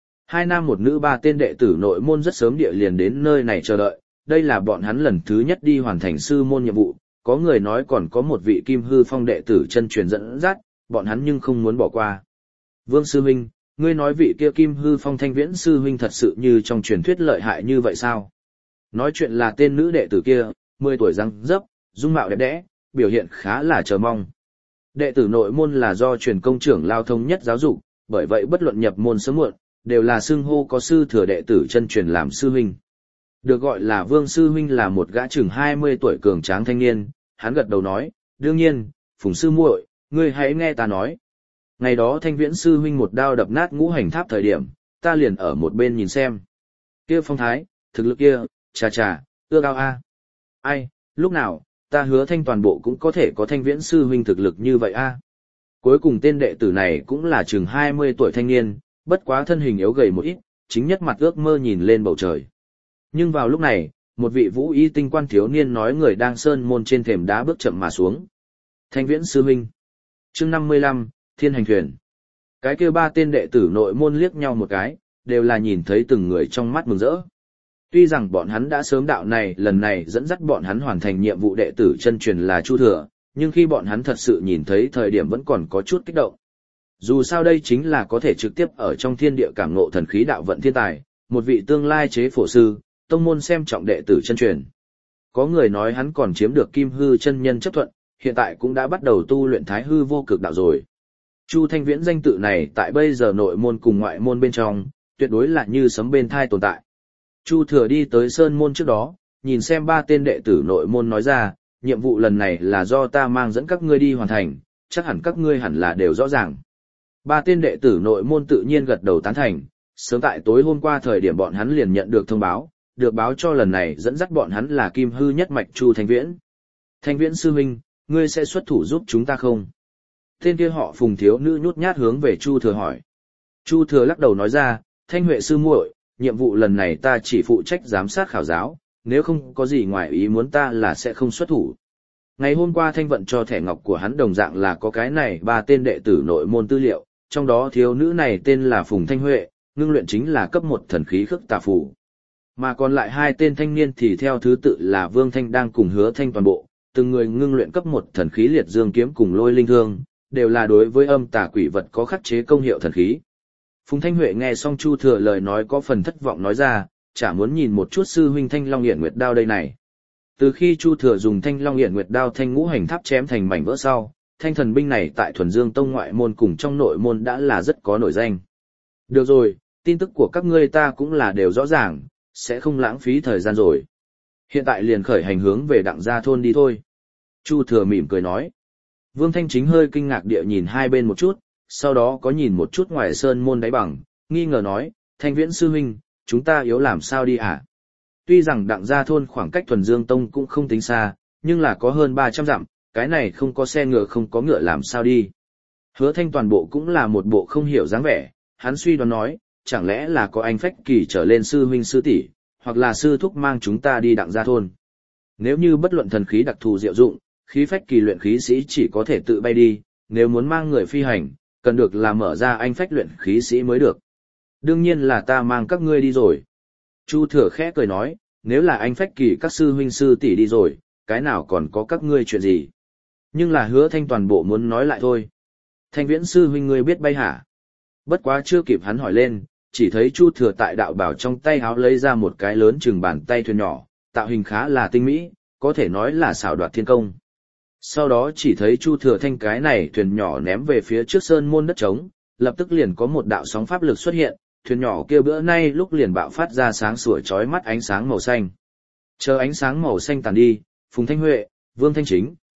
2 nam 1 nữ 3 tên đệ tử nội môn rất sớm địa liền đến nơi này chờ đợi, đây là bọn hắn lần thứ nhất đi hoàn thành sư môn nhiệm vụ, có người nói còn có một vị Kim Hư Phong đệ tử chân truyền dẫn dắt, bọn hắn nhưng không muốn bỏ qua. Vương sư huynh, ngươi nói vị kia Kim Hư Phong Thanh Viễn sư huynh thật sự như trong truyền thuyết lợi hại như vậy sao? Nói chuyện là tên nữ đệ tử kia, 10 tuổi răng dấp, dung mạo đẹp đẽ, biểu hiện khá là chờ mong. Đệ tử nội môn là do truyền công trưởng lao thống nhất giáo dục, bởi vậy bất luận nhập môn sớm muộn, đều là xưng hô có sư thừa đệ tử chân truyền làm sư huynh. Được gọi là Vương sư huynh là một gã chừng 20 tuổi cường tráng thanh niên, hắn gật đầu nói, đương nhiên, Phùng sư muội, ngươi hãy nghe ta nói. Ngày đó Thanh Viễn sư huynh một đao đập nát ngũ hành tháp thời điểm, ta liền ở một bên nhìn xem. Kia phong thái, thực lực kia, chà, ưa cao a. Ai, lúc nào, ta hứa Thanh toàn bộ cũng có thể có Thanh Viễn sư huynh thực lực như vậy a. Cuối cùng tên đệ tử này cũng là chừng 20 tuổi thanh niên, bất quá thân hình yếu gầy một ít, chính nhất mặt ước mơ nhìn lên bầu trời. Nhưng vào lúc này, một vị vũ y tinh quan thiếu niên nói người đang sơn môn trên thềm đá bước chậm mà xuống. Thanh Viễn sư huynh. Chương 55, Thiên Hành Thuyền. Cái kia 3 tên đệ tử nội môn liếc nhau một cái, đều là nhìn thấy từng người trong mắt mừng rỡ. Tuy rằng bọn hắn đã sớm đạo này lần này dẫn dắt bọn hắn hoàn thành nhiệm vụ đệ tử chân truyền là Chu Thừa, nhưng khi bọn hắn thật sự nhìn thấy thời điểm vẫn còn có chút kích động. Dù sao đây chính là có thể trực tiếp ở trong thiên địa cảm ngộ thần khí đạo vận thiên tài, một vị tương lai chế phổ sư, tông môn xem trọng đệ tử chân truyền. Có người nói hắn còn chiếm được Kim Hư chân nhân chấp thuận, hiện tại cũng đã bắt đầu tu luyện Thái Hư vô cực đạo rồi. Chu Thanh Viễn danh tự này tại bây giờ nội môn cùng ngoại môn bên trong, tuyệt đối là như sấm bên thai tồn tại. Chu Thừa đi tới sơn môn trước đó, nhìn xem 3 tên đệ tử nội môn nói ra, nhiệm vụ lần này là do ta mang dẫn các ngươi đi hoàn thành, chắc hẳn các ngươi hẳn là đều rõ ràng. 3 tên đệ tử nội môn tự nhiên gật đầu tán thành, sớm tại tối hôm qua thời điểm bọn hắn liền nhận được thông báo, được báo cho lần này dẫn dắt bọn hắn là Kim Hư nhất mạch Chu Thanh Viễn. Thanh Viễn sư huynh, ngươi sẽ xuất thủ giúp chúng ta không? Tên kia họ Phùng thiếu nữ nhút nhát hướng về Chu Thừa hỏi. Chu Thừa lắc đầu nói ra, Thanh Huệ sư muội, nhiệm vụ lần này ta chỉ phụ trách giám sát khảo giáo, nếu không có gì ngoài ý muốn ta là sẽ không xuất thủ. Ngày hôm qua Thanh vận cho thẻ ngọc của hắn đồng dạng là có cái này 3 tên đệ tử nội môn tư liệu, trong đó thiếu nữ này tên là Phùng Thanh Huệ, ngưng luyện chính là cấp 1 thần khí khước tà phù. Mà còn lại 2 tên thanh niên thì theo thứ tự là Vương Thanh đang cùng Hứa Thanh toàn bộ, từng người ngưng luyện cấp 1 thần khí liệt dương kiếm cùng lôi linh thương, đều là đối với âm tà quỷ vật có khắc chế công hiệu thần khí. Phùng Thanh Huệ nghe xong Chu Thừa lời nói có phần thất vọng nói ra, chả muốn nhìn một chút sư huynh Thanh Long Hiển Nguyệt đao đây này. Từ khi Chu Thừa dùng Thanh Long Hiển Nguyệt đao thanh ngũ hành tháp chém thành mảnh vỡ sau, thanh thần binh này tại Thuần Dương Tông ngoại môn cùng trong nội môn đã là rất có nổi danh. Được rồi, tin tức của các ngươi ta cũng là đều rõ ràng, sẽ không lãng phí thời gian rồi. Hiện tại liền khởi hành hướng về Đặng Gia thôn đi thôi. Chu Thừa mỉm cười nói. Vương Thanh chính hơi kinh ngạc địa nhìn hai bên một chút, sau đó có nhìn một chút ngoài sơn môn đáy bằng, nghi ngờ nói, Thanh Viễn sư huynh, chúng ta yếu làm sao đi hả? Tuy rằng Đặng Gia thôn khoảng cách Thuần Dương Tông cũng không tính xa, nhưng là có hơn 300 dặm, cái này không có xe ngựa không có ngựa làm sao đi. Hứa Thanh toàn bộ cũng là một bộ không hiểu dáng vẻ, hắn suy đoán nói, chẳng lẽ là có anh Phách Kỳ trở lên sư huynh sư tỷ, hoặc là sư thúc mang chúng ta đi Đặng Gia thôn. Nếu như bất luận thần khí đặc thù diệu dụng, khí Phách Kỳ luyện khí sĩ chỉ có thể tự bay đi, nếu muốn mang người phi hành, cần được là mở ra anh Phách luyện khí sĩ mới được. Đương nhiên là ta mang các ngươi đi rồi. Chu Thừa khẽ cười nói, nếu là anh Phách Kỳ các sư huynh sư tỷ đi rồi, cái nào còn có các ngươi chuyện gì. Nhưng là Hứa Thanh toàn bộ muốn nói lại thôi. Thanh Viễn sư huynh ngươi biết bay hả? Bất quá chưa kịp hắn hỏi lên, chỉ thấy Chu Thừa tại đạo bảo trong tay háo lấy ra một cái lớn chừng bàn tay thuyền nhỏ, tạo hình khá là tinh mỹ, có thể nói là xảo đoạt thiên công. Sau đó chỉ thấy Chu Thừa thanh cái này thuyền nhỏ ném về phía trước sơn môn đất trống, lập tức liền có một đạo sóng pháp lực xuất hiện, thuyền nhỏ kia bữa nay lúc liền bạo phát ra sáng sủa chói mắt ánh sáng màu xanh. Chờ ánh sáng màu xanh tàn đi, Phùng Thanh Huệ, Vương Thanh Chính,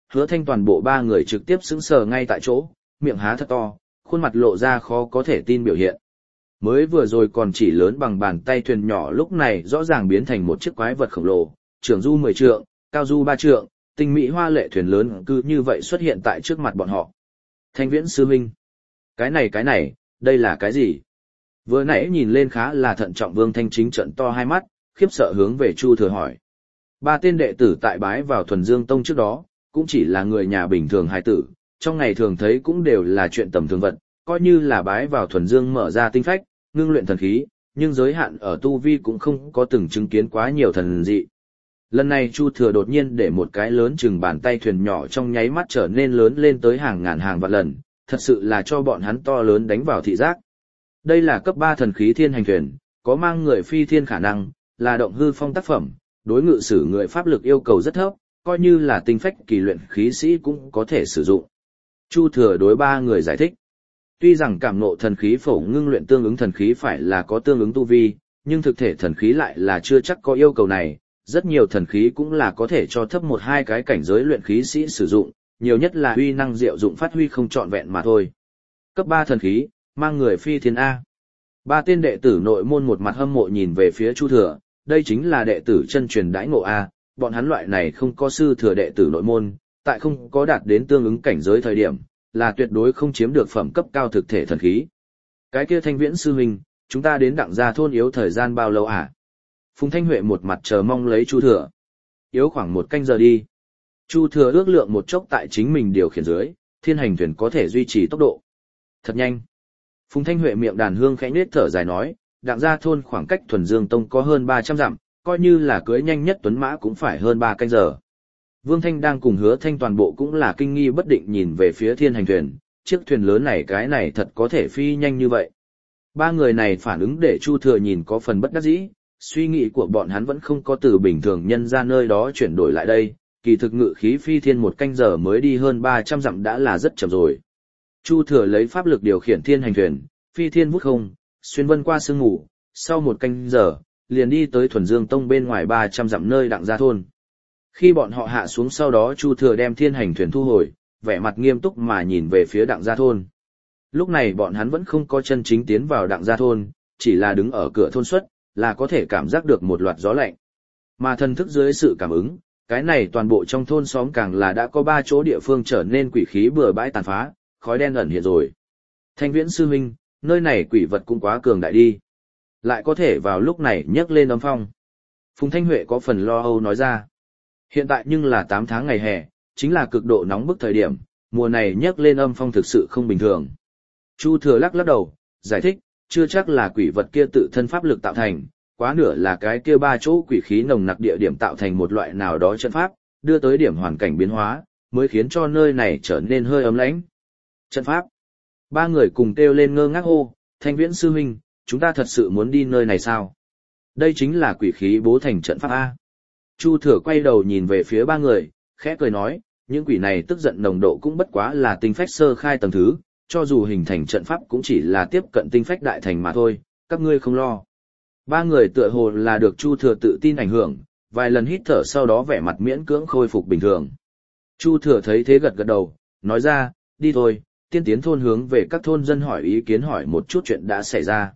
Hứa Thanh toàn bộ ba người trực tiếp sững sờ ngay tại chỗ, miệng há thật to, khuôn mặt lộ ra khó có thể tin biểu hiện. Mới vừa rồi còn chỉ lớn bằng bàn tay thuyền nhỏ lúc này rõ ràng biến thành một chiếc quái vật khổng lồ, trường du 10 trượng, cao du 3 trượng, tinh mỹ hoa lệ thuyền lớn cứ như vậy xuất hiện tại trước mặt bọn họ. Thanh Viễn sư huynh, cái này, đây là cái gì? Vừa nãy nhìn lên khá là thận trọng Vương Thanh chính trận to hai mắt, khiếp sợ hướng về Chu Thừa hỏi. Ba tên đệ tử tại bái vào Thuần Dương Tông trước đó, cũng chỉ là người nhà bình thường hài tử, trong ngày thường thấy cũng đều là chuyện tầm thường vật, coi như là bái vào Thuần Dương mở ra tinh phách, ngưng luyện thần khí, nhưng giới hạn ở tu vi cũng không có từng chứng kiến quá nhiều thần dị. Lần này Chu Thừa đột nhiên để một cái lớn chừng bàn tay thuyền nhỏ trong nháy mắt trở nên lớn lên tới hàng ngàn hàng vạn lần, thật sự là cho bọn hắn to lớn đánh vào thị giác. Đây là cấp 3 thần khí thiên hành thuyền, có mang người phi thiên khả năng, là động hư phong tác phẩm, đối ngự sử người pháp lực yêu cầu rất thấp, coi như là tinh phách kỳ luyện khí sĩ cũng có thể sử dụng. Chu Thừa đối ba người giải thích. Tuy rằng cảm ngộ thần khí phổ ngưng luyện tương ứng thần khí phải là có tương ứng tu vi, nhưng thực thể thần khí lại là chưa chắc có yêu cầu này, rất nhiều thần khí cũng là có thể cho thấp một hai cái cảnh giới luyện khí sĩ sử dụng, nhiều nhất là uy năng diệu dụng phát huy không trọn vẹn mà thôi. Cấp 3 thần khí, mang người phi thiên A. Ba tên đệ tử nội môn một mặt hâm mộ nhìn về phía Chu Thừa, đây chính là đệ tử chân truyền đãi ngộ A, bọn hắn loại này không có sư thừa đệ tử nội môn, tại không có đạt đến tương ứng cảnh giới thời điểm, là tuyệt đối không chiếm được phẩm cấp cao thực thể thần khí. Cái kia Thanh Viễn sư huynh, chúng ta đến Đặng Gia thôn yếu thời gian bao lâu à? Phùng Thanh Huệ một mặt chờ mong lấy Chu Thừa. Yếu khoảng 1 canh giờ đi. Chu Thừa ước lượng một chốc tại chính mình điều khiển dưới, thiên hành thuyền có thể duy trì tốc độ. Thật nhanh. Phùng Thanh Huệ miệng đàn hương khẽ nhếch thở dài nói, Đặng Gia thôn khoảng cách Thuần Dương Tông có hơn 300 dặm, coi như là cưỡi nhanh nhất tuấn mã cũng phải hơn 3 canh giờ. Vương Thanh đang cùng Hứa Thanh toàn bộ cũng là kinh nghi bất định nhìn về phía thiên hành thuyền, chiếc thuyền lớn này cái này thật có thể phi nhanh như vậy. Ba người này phản ứng để Chu Thừa nhìn có phần bất đắc dĩ, suy nghĩ của bọn hắn vẫn không có từ bình thường nhân ra nơi đó chuyển đổi lại đây, kỳ thực ngự khí phi thiên 1 canh giờ mới đi hơn 300 dặm đã là rất chậm rồi. Chu Thừa lấy pháp lực điều khiển thiên hành thuyền, phi thiên vút không, xuyên vân qua sương ngủ, sau 1 canh giờ, liền đi tới Thuần Dương Tông bên ngoài 300 dặm nơi Đặng Gia thôn. Khi bọn họ hạ xuống sau đó Chu Thừa đem thiên hành thuyền thu hồi, vẻ mặt nghiêm túc mà nhìn về phía Đặng Gia thôn. Lúc này bọn hắn vẫn không có chân chính tiến vào Đặng Gia thôn, chỉ là đứng ở cửa thôn xuất, là có thể cảm giác được một loạt gió lạnh. Mà thần thức dưới sự cảm ứng, cái này toàn bộ trong thôn xóm càng là đã có 3 chỗ địa phương trở nên quỷ khí bừa bãi tàn phá, khói đen ẩn hiện rồi. Thanh Viễn sư huynh, nơi này quỷ vật cũng quá cường đại đi. Lại có thể vào lúc này nhấc lên âm phong. Phùng Thanh Huệ có phần lo âu nói ra. Hiện tại nhưng là 8 tháng ngày hè, chính là cực độ nóng bức thời điểm, mùa này nhấc lên âm phong thực sự không bình thường. Chu Thừa lắc đầu, giải thích, chưa chắc là quỷ vật kia tự thân pháp lực tạo thành, quá nửa là cái kia 3 chỗ quỷ khí nồng nặc địa điểm tạo thành một loại nào đó trận pháp, đưa tới điểm hoàn cảnh biến hóa, mới khiến cho nơi này trở nên hơi ấm lãnh. Trận pháp. Ba người cùng kêu lên ngơ ngác hô, Thanh Viễn sư huynh, chúng ta thật sự muốn đi nơi này sao? Đây chính là quỷ khí bố thành trận pháp A. Chu Thừa quay đầu nhìn về phía ba người, khẽ cười nói, những quỷ này tức giận nồng độ cũng bất quá là tinh phách sơ khai tầng thứ, cho dù hình thành trận pháp cũng chỉ là tiếp cận tinh phách đại thành mà thôi, các ngươi không lo. Ba người tựa hồ là được Chu Thừa tự tin ảnh hưởng, vài lần hít thở sau đó vẻ mặt miễn cưỡng khôi phục bình thường. Chu Thừa thấy thế gật gật đầu, nói ra, đi thôi, tiên tiến thôn hướng về các thôn dân hỏi ý kiến hỏi một chút chuyện đã xảy ra.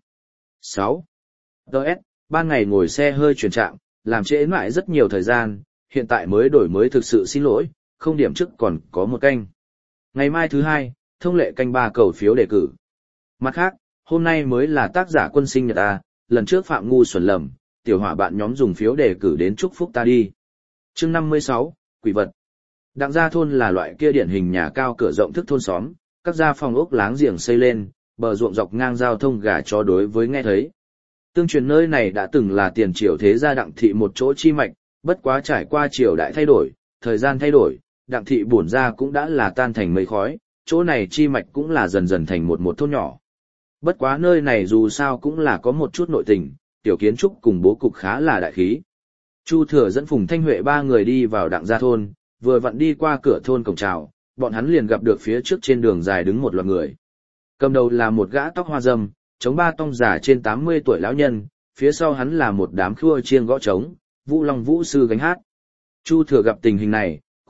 6. Đợt, ban ngày ngồi xe hơi chuyển trạng, làm trễ mãi rất nhiều thời gian, hiện tại mới đổi mới thực sự xin lỗi, không điểm trước còn có 1 canh. Ngày mai thứ 2, thông lệ canh 3 cầu phiếu đề cử. Mặt khác, hôm nay mới là tác giả quân sinh nhật ta, lần trước Phạm Ngu xuẩn lầm, tiểu hỏa bạn nhóm dùng phiếu đề cử đến chúc phúc ta đi. Chương 56, quỷ vật. Đặng Gia thôn là loại kia điển hình nhà cao cửa rộng thức thôn xóm, các gia phòng ốc láng giềng xây lên, bờ ruộng dọc ngang giao thông gà chó đối với nghe thấy. Tương truyền nơi này đã từng là tiền triều thế gia Đặng thị một chỗ chi mạch, bất quá trải qua triều đại thay đổi, thời gian thay đổi, Đặng thị bổn gia cũng đã là tan thành mây khói, chỗ này chi mạch cũng là dần dần thành một thôn nhỏ. Bất quá nơi này dù sao cũng là có một chút nội tình, tiểu kiến trúc cùng bố cục khá là đại khí. Chu Thừa dẫn Phùng Thanh Huệ 3 người đi vào Đặng Gia thôn, vừa vặn đi qua cửa thôn cổng chào, bọn hắn liền gặp được phía trước trên đường dài đứng một loạt người. Cầm đầu là một gã tóc hoa râm, chống ba tông giả trên 80 tuổi lão nhân, phía sau hắn là một đám khua chiêng gõ trống, Vũ Long Vũ sư gánh hát. Chu Thừa gặp tình hình này,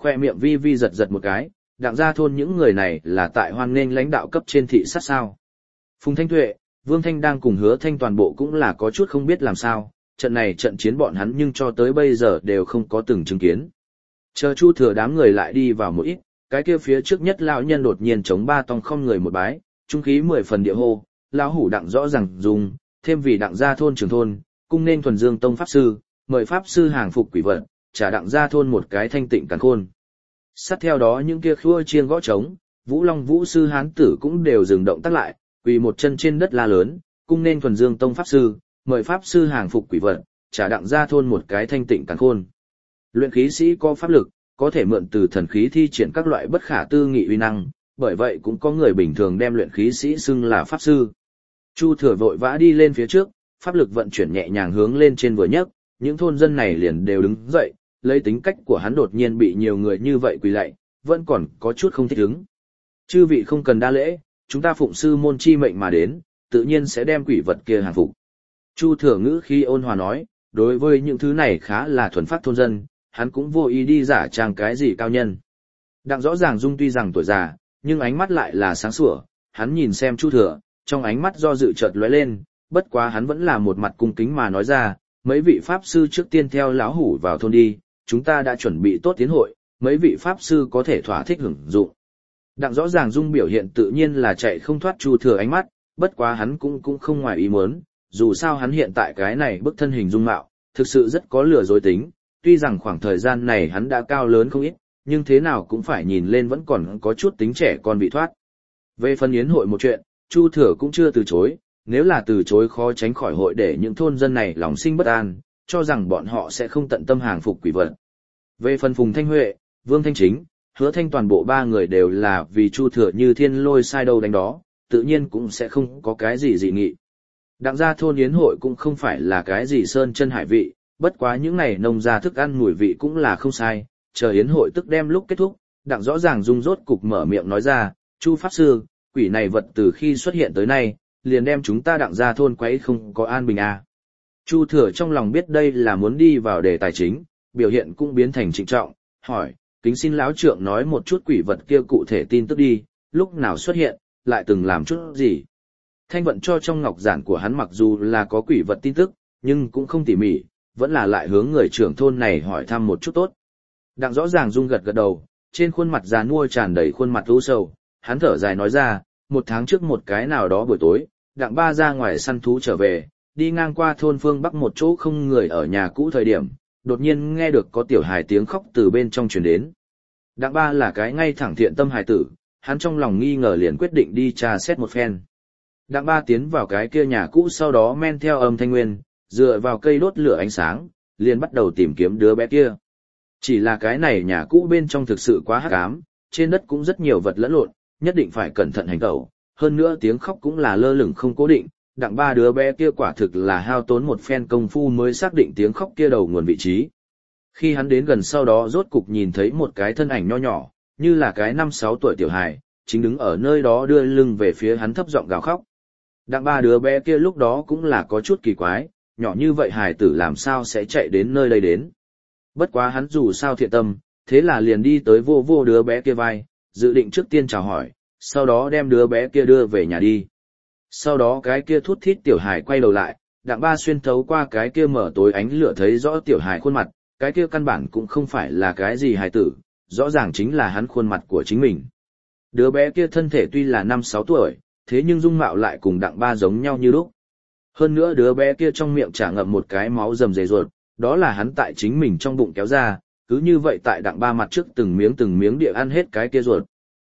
khoe miệng vi vi giật giật một cái, Đặng gia thôn những người này là tại hoan nghênh lãnh đạo cấp trên thị sát sao. Phùng Thanh Tuệ, Vương Thanh đang cùng Hứa Thanh toàn bộ cũng là có chút không biết làm sao, trận này trận chiến bọn hắn nhưng cho tới bây giờ đều không có từng chứng kiến. Chờ Chu Thừa đám người lại đi vào một ít, cái kia phía trước nhất lão nhân đột nhiên chống ba tòng không người một bái, trung khí 10 phần địa hô, lão hủ Đặng rõ ràng dùng, thêm vì Đặng gia thôn trưởng thôn, cung nên thuần dương tông pháp sư, mời pháp sư hàng phục quỷ vật, trả Đặng gia thôn một cái thanh tịnh càn khôn. Sát theo đó những kia khua chiêng gõ trống, Vũ Long Vũ sư hán tử cũng đều dừng động tác lại, quỳ một chân trên đất la lớn, cung nên thuần dương tông pháp sư, mời pháp sư hàng phục quỷ vật, trả Đặng gia thôn một cái thanh tịnh càn khôn. Luyện khí sĩ có pháp lực, có thể mượn từ thần khí thi triển các loại bất khả tư nghị uy năng, bởi vậy cũng có người bình thường đem luyện khí sĩ xưng là pháp sư. Chu Thừa vội vã đi lên phía trước, pháp lực vận chuyển nhẹ nhàng hướng lên trên vừa nhấc, những thôn dân này liền đều đứng dậy, lấy tính cách của hắn đột nhiên bị nhiều người như vậy quỳ lạy, vẫn còn có chút không thích ứng. Chư vị không cần đa lễ, chúng ta phụng sư môn chi mệnh mà đến, tự nhiên sẽ đem quỷ vật kia hàng phục. Chu Thừa ngữ khi ôn hòa nói, đối với những thứ này khá là thuần phát thôn dân, hắn cũng vô ý đi giả trang cái gì cao nhân. Đặng rõ ràng dung tuy rằng tuổi già, nhưng ánh mắt lại là sáng sủa, hắn nhìn xem Chu Thừa, trong ánh mắt do dự chợt lóe lên, bất quá hắn vẫn là một mặt cung kính mà nói ra, mấy vị pháp sư trước tiên theo lão hủ vào thôn đi, chúng ta đã chuẩn bị tốt tiến hội, mấy vị pháp sư có thể thỏa thích hưởng dụng. Đặng rõ ràng dung biểu hiện tự nhiên là chạy không thoát Chu Thừa ánh mắt, bất quá hắn cũng không ngoài ý muốn, dù sao hắn hiện tại cái này bức thân hình dung mạo, thực sự rất có lừa dối tính, tuy rằng khoảng thời gian này hắn đã cao lớn không ít, nhưng thế nào cũng phải nhìn lên vẫn còn có chút tính trẻ con bị thoát. Về phần yến hội một chuyện, Chu Thừa cũng chưa từ chối, nếu là từ chối khó tránh khỏi hội để những thôn dân này lòng sinh bất an, cho rằng bọn họ sẽ không tận tâm hàng phục quỷ vật. Về phần Phùng Thanh Huệ, Vương Thanh Chính, Hứa Thanh toàn bộ ba người đều là vì Chu Thừa như thiên lôi sai đâu đánh đó, tự nhiên cũng sẽ không có cái gì dị nghị. Đặng gia thôn yến hội cũng không phải là cái gì sơn chân hải vị, bất quá những này nông gia thức ăn mùi vị cũng là không sai, chờ yến hội tức đem lúc kết thúc, Đặng rõ ràng dung rốt cục mở miệng nói ra, Chu Pháp Sư, quỷ này vật từ khi xuất hiện tới nay, liền đem chúng ta Đặng gia thôn quấy không có an bình à. Chu Thừa trong lòng biết đây là muốn đi vào đề tài chính, biểu hiện cũng biến thành trịnh trọng, hỏi, kính xin lão trượng nói một chút quỷ vật kia cụ thể tin tức đi, lúc nào xuất hiện, lại từng làm chút gì. Thanh vận cho trong ngọc giản của hắn mặc dù là có quỷ vật tin tức, nhưng cũng không tỉ mỉ, vẫn là lại hướng người trưởng thôn này hỏi thăm một chút tốt. Đặng rõ ràng dung gật gật đầu, trên khuôn mặt già nua tràn đầy khuôn mặt u sầu, hắn thở dài nói ra, 1 tháng trước một cái nào đó buổi tối, Đặng ba ra ngoài săn thú trở về, đi ngang qua thôn phương bắc một chỗ không người ở nhà cũ thời điểm, đột nhiên nghe được có tiểu hài tiếng khóc từ bên trong truyền đến. Đặng ba là cái ngay thẳng thiện tâm hài tử, hắn trong lòng nghi ngờ liền quyết định đi tra xét một phen. Đặng ba tiến vào cái kia nhà cũ sau đó men theo âm thanh nguyên, dựa vào cây đốt lửa ánh sáng, liền bắt đầu tìm kiếm đứa bé kia. Chỉ là cái này nhà cũ bên trong thực sự quá hắc ám, trên đất cũng rất nhiều vật lẫn lộn, nhất định phải cẩn thận hành tẩu, hơn nữa tiếng khóc cũng là lơ lửng không cố định. Đặng ba đứa bé kia quả thực là hao tốn một phen công phu mới xác định tiếng khóc kia đầu nguồn vị trí. Khi hắn đến gần sau đó rốt cục nhìn thấy một cái thân ảnh nho nhỏ, như là cái 5-6 tuổi tiểu hài, chính đứng ở nơi đó đưa lưng về phía hắn thấp giọng gào khóc. Đặng ba đứa bé kia lúc đó cũng là có chút kỳ quái, nhỏ như vậy hài tử làm sao sẽ chạy đến nơi đây đến. Bất quá hắn dù sao thiện tâm, thế là liền đi tới vô vô đứa bé kia vai, dự định trước tiên chào hỏi, sau đó đem đứa bé kia đưa về nhà đi. Sau đó cái kia thút thít tiểu hài quay đầu lại, Đặng ba xuyên thấu qua cái kia mở tối ánh lửa thấy rõ tiểu hài khuôn mặt, cái kia căn bản cũng không phải là cái gì hài tử, rõ ràng chính là hắn khuôn mặt của chính mình. Đứa bé kia thân thể tuy là 5-6 tuổi, thế nhưng dung mạo lại cùng Đặng ba giống nhau như lúc. Hơn nữa đứa bé kia trong miệng chả ngậm một cái máu rầm rề ruột, đó là hắn tại chính mình trong bụng kéo ra, cứ như vậy tại Đặng ba mặt trước từng miếng địa ăn hết cái kia ruột.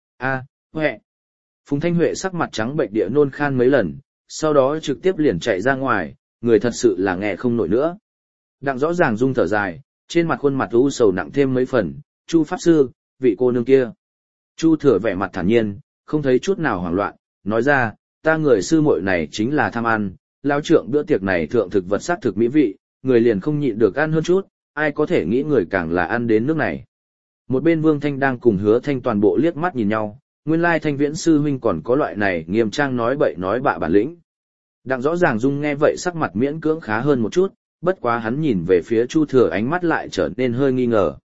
Huệ. Phùng Thanh Huệ sắc mặt trắng bệch địa nôn khan mấy lần, sau đó trực tiếp liền chạy ra ngoài, người thật sự là nghe không nổi nữa. Đặng rõ ràng rung thở dài, trên mặt khuôn mặt u sầu nặng thêm mấy phần, Chu Pháp Sư, vị cô nương kia. Chu Thừa vẻ mặt thản nhiên, không thấy chút nào hoảng loạn, nói ra, ta người sư muội này chính là tham ăn, lão trượng bữa tiệc này thượng thực vật sắc thực mỹ vị, người liền không nhịn được ăn hơn chút, ai có thể nghĩ người càng là ăn đến nước này. Một bên Vương Thanh đang cùng Hứa Thanh toàn bộ liếc mắt nhìn nhau, nguyên lai Thanh Viễn sư huynh còn có loại này nghiêm trang nói bậy nói bạ bản lĩnh. Đặng rõ ràng dung nghe vậy sắc mặt miễn cưỡng khá hơn một chút, bất quá hắn nhìn về phía Chu Thừa ánh mắt lại trở nên hơi nghi ngờ.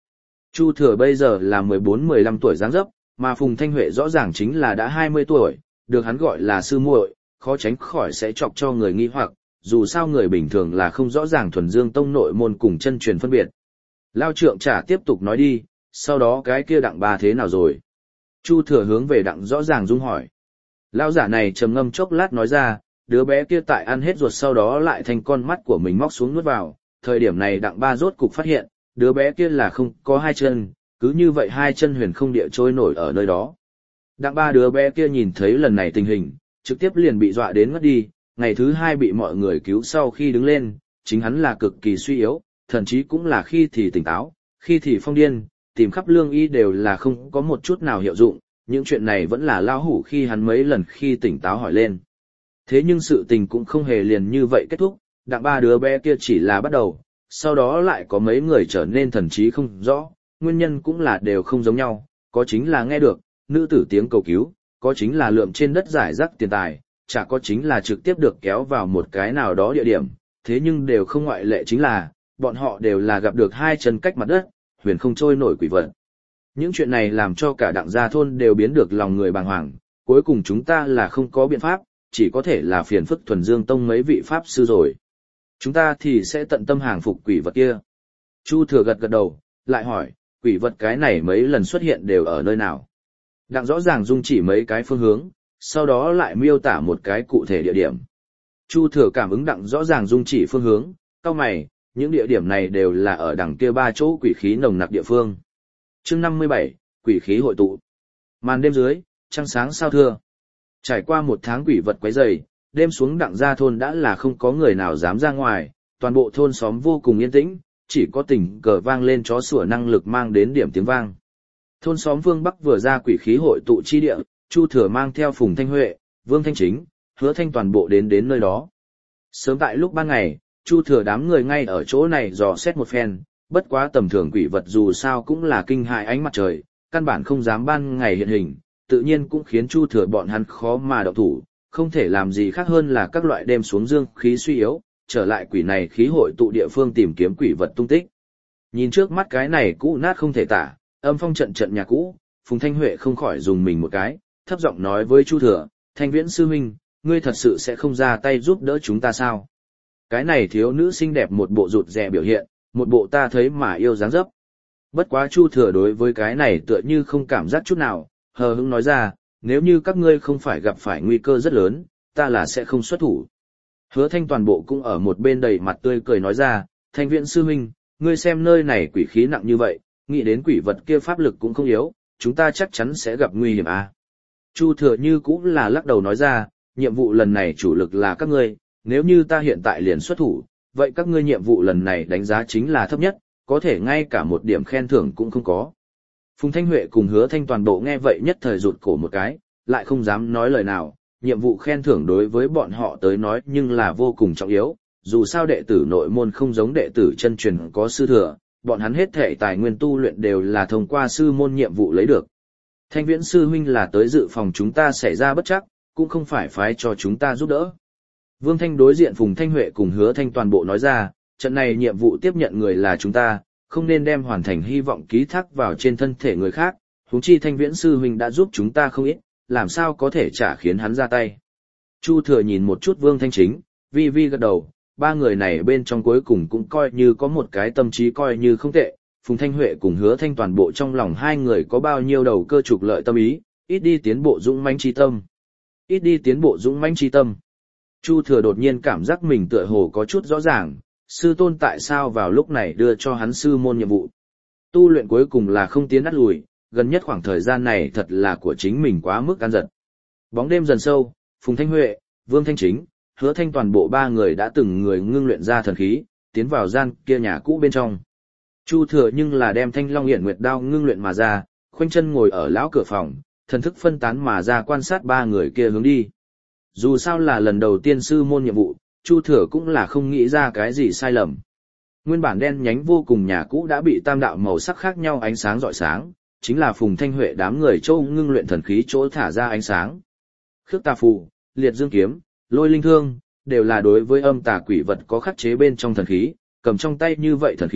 Chu Thừa bây giờ là 14-15 tuổi dáng dấp, mà Phùng Thanh Huệ rõ ràng chính là đã 20 tuổi, được hắn gọi là sư muội, khó tránh khỏi sẽ chọc cho người nghi hoặc, dù sao người bình thường là không rõ ràng thuần dương tông nội môn cùng chân truyền phân biệt. Lao trượng trả tiếp tục nói đi, sau đó cái kia Đặng Ba thế nào rồi? Chu Thừa hướng về Đặng Rõ Ràng Dung hỏi. Lao giả này trầm ngâm chốc lát nói ra, đứa bé kia tại ăn hết ruột sau đó lại thành con mắt của mình móc xuống nuốt vào, thời điểm này Đặng Ba rốt cục phát hiện, đứa bé kia là không có hai chân, cứ như vậy hai chân huyền không địa trôi nổi ở nơi đó. Đặng Ba đứa bé kia nhìn thấy lần này tình hình, trực tiếp liền bị dọa đến ngất đi, ngày thứ hai bị mọi người cứu sau khi đứng lên, chính hắn là cực kỳ suy yếu, thậm chí cũng là khi thì tỉnh táo, khi thì phong điên, tìm khắp lương y đều là không có một chút nào hiệu dụng, những chuyện này vẫn là lao hủ khi hắn mấy lần khi tỉnh táo hỏi lên. Thế nhưng sự tình cũng không hề liền như vậy kết thúc, Đặng Ba đứa bé kia chỉ là bắt đầu, sau đó lại có mấy người trở nên thần trí không rõ, nguyên nhân cũng là đều không giống nhau, có chính là nghe được, nữ tử tiếng cầu cứu, có chính là lượm trên đất giải rác tiền tài, chả có chính là trực tiếp được kéo vào một cái nào đó địa điểm, thế nhưng đều không ngoại lệ chính là, bọn họ đều là gặp được hai chân cách mặt đất, huyền không trôi nổi quỷ vật. Những chuyện này làm cho cả Đặng gia thôn đều biến được lòng người bàng hoàng, cuối cùng chúng ta là không có biện pháp, chỉ có thể là phiền phức thuần dương tông mấy vị pháp sư rồi. Chúng ta thì sẽ tận tâm hàng phục quỷ vật kia. Chu Thừa gật gật đầu, lại hỏi, quỷ vật cái này mấy lần xuất hiện đều ở nơi nào? Đặng Rõ Ràng Dung chỉ mấy cái phương hướng, sau đó lại miêu tả một cái cụ thể địa điểm. Chu Thừa cảm ứng Đặng Rõ Ràng Dung chỉ phương hướng, cau mày, những địa điểm này đều là ở đằng kia ba chỗ quỷ khí nồng nặc địa phương. Chương 57, quỷ khí hội tụ. Màn đêm dưới, trăng sáng sao thưa. Trải qua một tháng quỷ vật quấy rầy, đêm xuống Đặng gia thôn đã là không có người nào dám ra ngoài, toàn bộ thôn xóm vô cùng yên tĩnh, chỉ có tình cờ vang lên chó sủa năng lực mang đến điểm tiếng vang. Thôn xóm Vương Bắc vừa ra quỷ khí hội tụ chi địa, Chu Thừa mang theo Phùng Thanh Huệ, Vương Thanh Chính, Hứa Thanh toàn bộ đến nơi đó. Sớm tại lúc ban ngày, Chu Thừa đám người ngay ở chỗ này dò xét một phen, bất quá tầm thường quỷ vật dù sao cũng là kinh hại ánh mặt trời, căn bản không dám ban ngày hiện hình, tự nhiên cũng khiến Chu Thừa bọn hắn khó mà động thủ, không thể làm gì khác hơn là các loại đêm xuống dương khí suy yếu, trở lại quỷ này khí hội tụ địa phương tìm kiếm quỷ vật tung tích. Nhìn trước mắt cái này cũ nát không thể tả, âm phong trận trận nhà cũ, Phùng Thanh Huệ không khỏi dùng mình một cái, thấp giọng nói với Chu Thừa, Thanh Viễn sư huynh, ngươi thật sự sẽ không ra tay giúp đỡ chúng ta sao? Cái này thiếu nữ xinh đẹp một bộ rụt rè biểu hiện, một bộ ta thấy mà yêu dáng dấp. Bất quá Chu Thừa đối với cái này tựa như không cảm giác chút nào, hờ hững nói ra, nếu như các ngươi không phải gặp phải nguy cơ rất lớn, ta là sẽ không xuất thủ. Hứa Thanh toàn bộ cũng ở một bên đầy mặt tươi cười nói ra, Thanh Viễn sư huynh, ngươi xem nơi này quỷ khí nặng như vậy, nghĩ đến quỷ vật kia pháp lực cũng không yếu, chúng ta chắc chắn sẽ gặp nguy hiểm à. Chu Thừa như cũng là lắc đầu nói ra, nhiệm vụ lần này chủ lực là các ngươi, nếu như ta hiện tại liền xuất thủ, vậy các ngươi nhiệm vụ lần này đánh giá chính là thấp nhất, có thể ngay cả một điểm khen thưởng cũng không có. Phùng Thanh Huệ cùng Hứa Thanh toàn bộ nghe vậy nhất thời rụt cổ một cái, lại không dám nói lời nào, nhiệm vụ khen thưởng đối với bọn họ tới nói nhưng là vô cùng trọng yếu, dù sao đệ tử nội môn không giống đệ tử chân truyền có sư thừa, bọn hắn hết thảy tài nguyên tu luyện đều là thông qua sư môn nhiệm vụ lấy được. Thanh Viễn sư huynh là tới dự phòng chúng ta xảy ra bất trắc, cũng không phải phái cho chúng ta giúp đỡ. Vương Thanh đối diện Phùng Thanh Huệ cùng Hứa Thanh toàn bộ nói ra, trận này nhiệm vụ tiếp nhận người là chúng ta, không nên đem hoàn thành hy vọng ký thác vào trên thân thể người khác, huống chi Thanh Viễn sư huynh đã giúp chúng ta không ít, làm sao có thể trả khiến hắn ra tay. Chu Thừa nhìn một chút Vương Thanh Chính, vi vi gật đầu, ba người này bên trong cuối cùng cũng coi như có một cái tâm trí coi như không tệ, Phùng Thanh Huệ cùng Hứa Thanh toàn bộ trong lòng hai người có bao nhiêu đầu cơ trục lợi tâm ý, ít đi tiến bộ dũng mãnh chi tâm. Ít đi tiến bộ dũng mãnh chi tâm. Chu Thừa đột nhiên cảm giác mình tựa hồ có chút rõ ràng, sư tôn tại sao vào lúc này đưa cho hắn sư môn nhiệm vụ. Tu luyện cuối cùng là không tiến đắt lùi, gần nhất khoảng thời gian này thật là của chính mình quá mức ăn giật. Bóng đêm dần sâu, Phùng Thanh Huệ, Vương Thanh Chính, Hứa Thanh toàn bộ ba người đã từng người ngưng luyện ra thần khí, tiến vào gian kia nhà cũ bên trong. Chu Thừa nhưng là đem Thanh Long Hiển Nguyệt đao ngưng luyện mà ra, khoanh chân ngồi ở lão cửa phòng, thần thức phân tán mà ra quan sát ba người kia hướng đi. Dù sao là lần đầu tiên sư môn nhiệm vụ, Chu Thừa cũng là không nghĩ ra cái gì sai lầm. Nguyên bản đen nhánh vô cùng nhà cũ đã bị tam đạo màu sắc khác nhau ánh sáng rọi sáng, chính là Phùng Thanh Huệ đám người châu ngưng luyện thần khí chỗ thả ra ánh sáng. Khước tà phù, liệt dương kiếm, lôi linh thương, đều là đối với âm tà quỷ vật có khắc chế bên trong thần khí, cầm trong tay như vậy thần khí,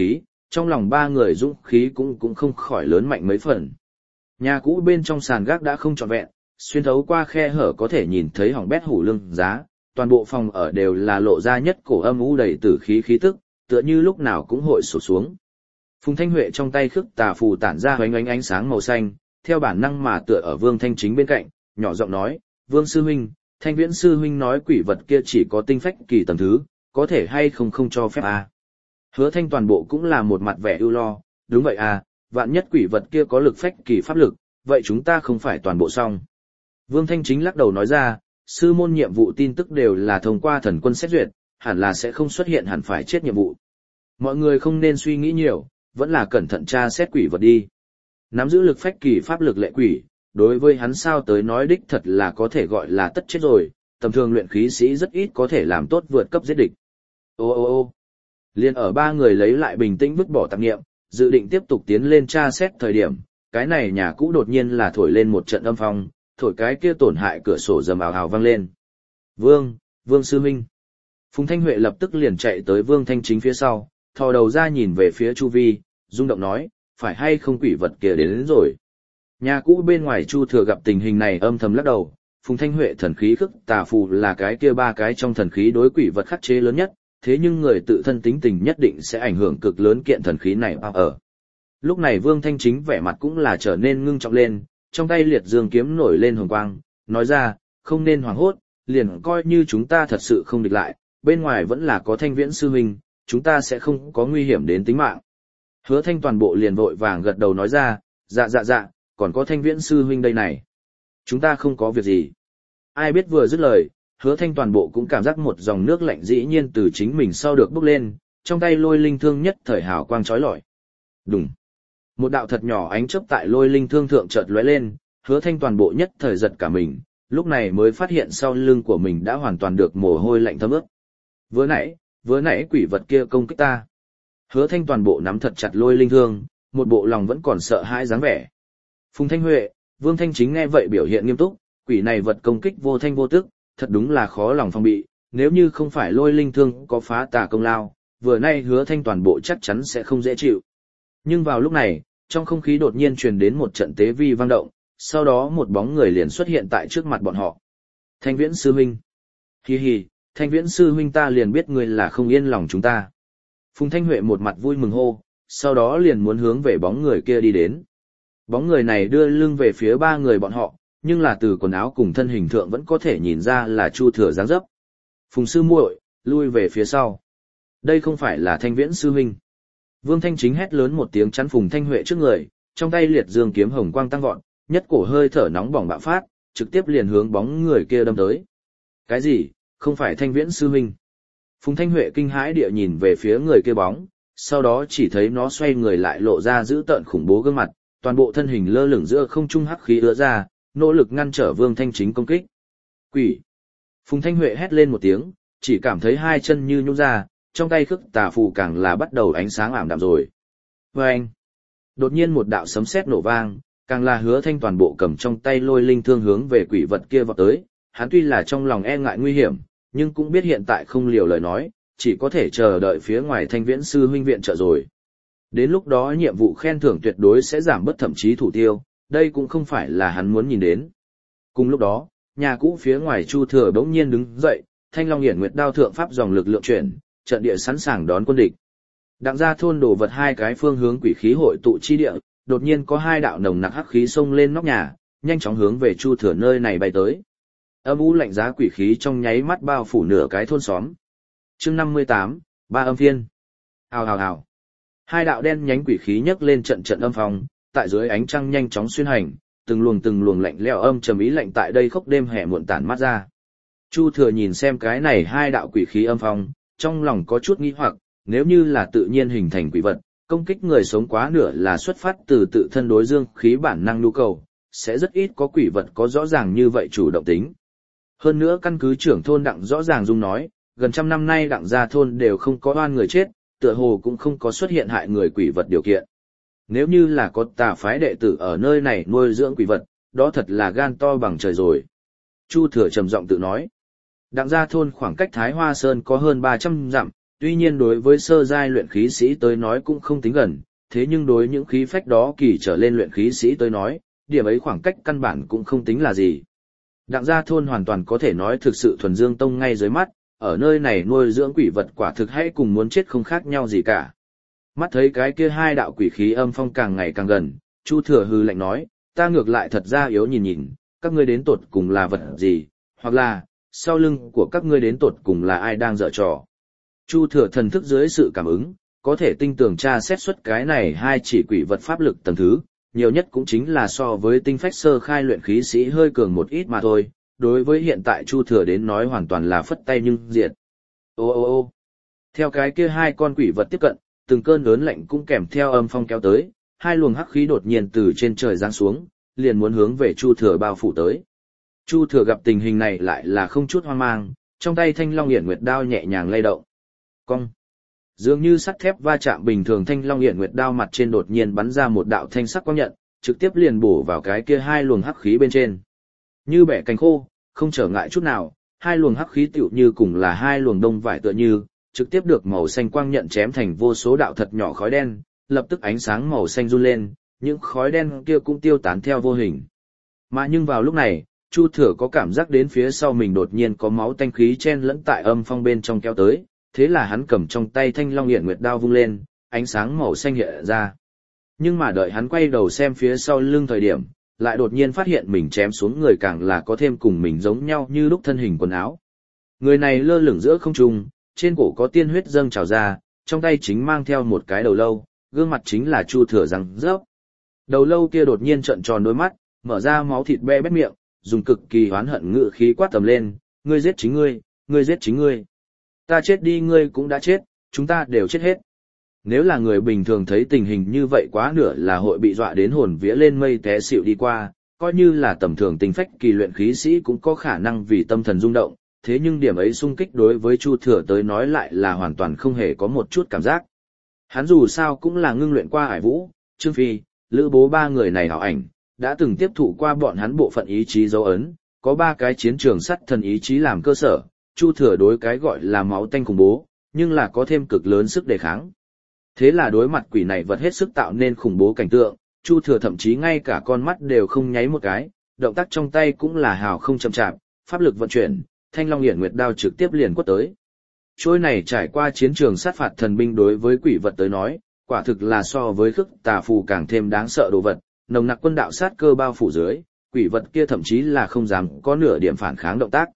trong lòng ba người dũng khí cũng không khỏi lớn mạnh mấy phần. Nhà cũ bên trong sàn gác đã không trọn vẹn, xuyên thấu qua khe hở có thể nhìn thấy hỏng bét hủ lương giá, toàn bộ phòng ở đều là lộ ra nhất cổ âm u đầy tử khí khí tức, tựa như lúc nào cũng hội sụp xuống. Phùng Thanh Huệ trong tay khức tà phù tản ra hoánh ánh ánh sáng màu xanh, theo bản năng mà tựa ở Vương Thanh Chính bên cạnh, nhỏ giọng nói, Vương Sư Huynh, Thanh Viễn Sư Huynh nói quỷ vật kia chỉ có tinh phách kỳ tầng thứ, có thể hay không cho phép à. Hứa Thanh toàn bộ cũng là một mặt vẻ ưu lo, đúng vậy à, vạn nhất quỷ vật kia có lực phách kỳ pháp lực, vậy chúng ta không phải toàn bộ xong. Vương Thanh Chính lắc đầu nói ra, sư môn nhiệm vụ tin tức đều là thông qua thần quân xét duyệt, hẳn là sẽ không xuất hiện hẳn phải chết nhiệm vụ. Mọi người không nên suy nghĩ nhiều, vẫn là cẩn thận tra xét quỷ vật đi. Nắm giữ lực phách kỳ pháp lực lệ quỷ, đối với hắn sao tới nói đích thật là có thể gọi là tất chết rồi, tầm thường luyện khí sĩ rất ít có thể làm tốt vượt cấp giết địch. Ô. Liên ở ba người lấy lại bình tĩnh vứt bỏ tạp niệm, dự định tiếp tục tiến lên tra xét thời điểm, cái này nhà cũ đột nhiên là thổi lên một trận âm phong, thổi cái kia tổn hại cửa sổ rầm ào ào vang lên. Vương Sư Minh. Phùng Thanh Huệ lập tức liền chạy tới Vương Thanh Chính phía sau, thò đầu ra nhìn về phía chu vi, rung động nói, phải hay không quỷ vật kia đến rồi. Nhà cũ bên ngoài Chu Thừa gặp tình hình này âm thầm lắc đầu, Phùng Thanh Huệ thần khí khức tà phù là cái kia ba cái trong thần khí đối quỷ vật khắc chế lớn nhất, thế nhưng người tự thân tính tình nhất định sẽ ảnh hưởng cực lớn kiện thần khí này bao ở. Lúc này Vương Thanh Chính vẻ mặt cũng là trở nên ngưng trọng lên, trong tay liệt dương kiếm nổi lên hồng quang, nói ra, không nên hoảng hốt, liền coi như chúng ta thật sự không địch lại, bên ngoài vẫn là có Thanh Viễn Sư Huynh, chúng ta sẽ không có nguy hiểm đến tính mạng. Hứa Thanh toàn bộ liền vội vàng gật đầu nói ra, dạ, còn có Thanh Viễn Sư Huynh đây này. Chúng ta không có việc gì. Ai biết vừa dứt lời, Hứa Thanh toàn bộ cũng cảm giác một dòng nước lạnh dĩ nhiên từ chính mình sau được bốc lên, trong tay lôi linh thương nhất thời hào quang chói lọi. Đùng. Một đạo thật nhỏ ánh chớp tại lôi linh thương thượng chợt lóe lên, Hứa Thanh toàn bộ nhất thời giật cả mình, lúc này mới phát hiện sau lưng của mình đã hoàn toàn được mồ hôi lạnh thấm ướt. Vừa nãy quỷ vật kia công kích ta. Hứa Thanh toàn bộ nắm thật chặt lôi linh thương, một bộ lòng vẫn còn sợ hãi dáng vẻ. Phùng Thanh Huệ, Vương Thanh Chính nghe vậy biểu hiện nghiêm túc, quỷ này vật công kích vô thanh vô tức, thật đúng là khó lòng phòng bị, nếu như không phải lôi linh thương có phá tà công lao, vừa nay Hứa Thanh toàn bộ chắc chắn sẽ không dễ chịu. Nhưng vào lúc này, trong không khí đột nhiên truyền đến một trận tế vi vang động, sau đó một bóng người liền xuất hiện tại trước mặt bọn họ. Thanh Viễn Sư Huynh. Hi, Thanh Viễn Sư Huynh ta liền biết ngươi là không yên lòng chúng ta. Phùng Thanh Huệ một mặt vui mừng hô, sau đó liền muốn hướng về bóng người kia đi đến. Bóng người này đưa lưng về phía ba người bọn họ, nhưng là từ quần áo cùng thân hình thượng vẫn có thể nhìn ra là Chu Thừa dáng dấp. Phùng Sư muội, lui về phía sau. Đây không phải là Thanh Viễn Sư Huynh. Vương Thanh Chính hét lớn một tiếng chắn Phùng Thanh Huệ trước người, trong tay liệt dương kiếm hồng quang tăng vọt, nhất cổ hơi thở nóng bỏng bạo phát, trực tiếp liền hướng bóng người kia đâm tới. Cái gì? Không phải Thanh Viễn Sư Huynh. Phùng Thanh Huệ kinh hãi địa nhìn về phía người kia bóng, sau đó chỉ thấy nó xoay người lại lộ ra dữ tợn khủng bố gương mặt, toàn bộ thân hình lơ lửng giữa không trung hắc khí ứa ra, nỗ lực ngăn trở Vương Thanh Chính công kích. Quỷ! Phùng Thanh Huệ hét lên một tiếng, chỉ cảm thấy hai chân như nhũn ra, trong tay khức tà phù càng là bắt đầu ánh sáng ảm đạm rồi. Vâng! Đột nhiên một đạo sấm sét nổ vang, càng là Hứa Thanh toàn bộ cầm trong tay lôi linh thương hướng về quỷ vật kia vọt tới, hắn tuy là trong lòng e ngại nguy hiểm, nhưng cũng biết hiện tại không liều lời nói, chỉ có thể chờ đợi phía ngoài Thanh Viễn Sư Huynh viện trợ rồi. Đến lúc đó nhiệm vụ khen thưởng tuyệt đối sẽ giảm bớt thậm chí thủ tiêu, đây cũng không phải là hắn muốn nhìn đến. Cùng lúc đó, nhà cũ phía ngoài Chu Thừa bỗng nhiên đứng dậy, Thanh Long Hiển Nguyệt đao thượng pháp dòng lực lượng chuyển, trận địa sẵn sàng đón quân địch. Đặng ra thôn đổ vật hai cái phương hướng quỷ khí hội tụ chi địa, đột nhiên có hai đạo nồng nặc hắc khí xông lên nóc nhà, nhanh chóng hướng về Chu Thừa nơi này bay tới. Âm u lạnh giá quỷ khí trong nháy mắt bao phủ nửa cái thôn xóm. Chương 58, ba âm phiên. Hào. Hai đạo đen nhánh quỷ khí nhấc lên trận trận âm phong, tại dưới ánh trăng nhanh chóng xuyên hành, từng luồng lạnh lẽo âm trầm ý lạnh tại đây khốc đêm hè muộn tản mát ra. Chu Thừa nhìn xem cái này hai đạo quỷ khí âm phong, trong lòng có chút nghi hoặc, nếu như là tự nhiên hình thành quỷ vật, công kích người sống quá nửa là xuất phát từ tự thân đối dương khí bản năng nhu cầu, sẽ rất ít có quỷ vật có rõ ràng như vậy chủ động tính. Hơn nữa căn cứ trưởng thôn Đặng rõ ràng dung nói, gần trăm năm nay Đặng gia thôn đều không có oan người chết, tựa hồ cũng không có xuất hiện hại người quỷ vật điều kiện. Nếu như là có tà phái đệ tử ở nơi này nuôi dưỡng quỷ vật, đó thật là gan to bằng trời rồi. Chu Thừa trầm giọng tự nói. Đặng gia thôn khoảng cách Thái Hoa Sơn có hơn 300 dặm, Tuy nhiên đối với sơ giai luyện khí sĩ tới nói cũng không tính gần, thế nhưng đối những khí phách đó kỳ trở lên luyện khí sĩ tới nói, điểm ấy khoảng cách căn bản cũng không tính là gì. Đặng gia thôn hoàn toàn có thể nói thực sự thuần dương tông ngay dưới mắt, ở nơi này nuôi dưỡng quỷ vật quả thực hay cùng muốn chết không khác nhau gì cả. Mắt thấy cái kia hai đạo quỷ khí âm phong càng ngày càng gần, Chu Thừa hừ lạnh nói, ta ngược lại thật ra yếu nhìn nhìn, các ngươi đến tột cùng là vật gì, hoặc là, sau lưng của các ngươi đến tột cùng là ai đang dở trò. Chu Thừa thần thức dưới sự cảm ứng, có thể tinh tường tra xét xuất cái này hai chỉ quỷ vật pháp lực tầng thứ, nhiều nhất cũng chính là so với tinh phách sơ khai luyện khí sĩ hơi cường một ít mà thôi, đối với hiện tại Chu Thừa đến nói hoàn toàn là phất tay nhưng diệt. Ô ô ô theo cái kia hai con quỷ vật tiếp cận, từng cơn lớn lạnh cũng kèm theo âm phong kéo tới, hai luồng hắc khí đột nhiên từ trên trời giáng xuống, liền muốn hướng về Chu Thừa bao phủ tới. Chu Thừa gặp tình hình này lại là không chút hoang mang, trong tay Thanh Long Hiển Nguyệt đao nhẹ nhàng lay động. Cong. Dường như sắt thép va chạm bình thường, Thanh Long Hiển Nguyệt đao mặt trên đột nhiên bắn ra một đạo thanh sắc quang nhận, trực tiếp liền bổ vào cái kia hai luồng hắc khí bên trên. Như bẻ cành khô, không trở ngại chút nào, hai luồng hắc khí tựu như cùng là hai luồng đông vải tựa như, trực tiếp được màu xanh quang nhận chém thành vô số đạo thật nhỏ khói đen, lập tức ánh sáng màu xanh run lên, những khói đen kia cũng tiêu tán theo vô hình. Mà nhưng vào lúc này, Chu Thừa có cảm giác đến phía sau mình đột nhiên có máu tanh khí chen lẫn tại âm phong bên trong kéo tới, thế là hắn cầm trong tay Thanh Long Hiển Nguyệt đao vung lên, ánh sáng màu xanh hiện ra. Nhưng mà đợi hắn quay đầu xem phía sau lưng thời điểm, lại đột nhiên phát hiện mình chém xuống người càng là có thêm cùng mình giống nhau như lúc thân hình quần áo. Người này lơ lửng giữa không trung, trên cổ có tiên huyết dâng trào ra, trong tay chính mang theo một cái đầu lâu, gương mặt chính là Chu Thừa răng rớp. Đầu lâu kia đột nhiên trợn tròn đôi mắt, mở ra máu thịt be bét miệng, dùng cực kỳ oán hận ngự khí quát tầm lên, ngươi giết chính ngươi, ngươi giết chính ngươi. Ta chết đi ngươi cũng đã chết, chúng ta đều chết hết. Nếu là người bình thường thấy tình hình như vậy quá nửa là hội bị dọa đến hồn vía lên mây té xỉu đi qua, coi như là tầm thường tinh phách kỳ luyện khí sĩ cũng có khả năng vì tâm thần rung động, thế nhưng điểm ấy xung kích đối với Chu Thừa tới nói lại là hoàn toàn không hề có một chút cảm giác. Hắn dù sao cũng là ngưng luyện qua Hải Vũ, Trương Phi, Lữ Bố ba người này hảo ảnh, đã từng tiếp thụ qua bọn hắn bộ phận ý chí dấu ấn, có ba cái chiến trường sắt thần ý chí làm cơ sở, Chu Thừa đối cái gọi là máu tanh khủng bố, nhưng là có thêm cực lớn sức đề kháng. Thế là đối mặt quỷ này vật hết sức tạo nên khủng bố cảnh tượng, Chu Thừa thậm chí ngay cả con mắt đều không nháy một cái, động tác trong tay cũng là hào không chậm chạp, pháp lực vận chuyển, Thanh Long Hiển Nguyệt đao trực tiếp liền quất tới. Trôi này trải qua chiến trường sát phạt thần binh đối với quỷ vật tới nói, quả thực là so với khức tà phù càng thêm đáng sợ đồ vật, nồng nặc quân đạo sát cơ bao phủ dưới, quỷ vật kia thậm chí là không dám có nửa điểm phản kháng động tác.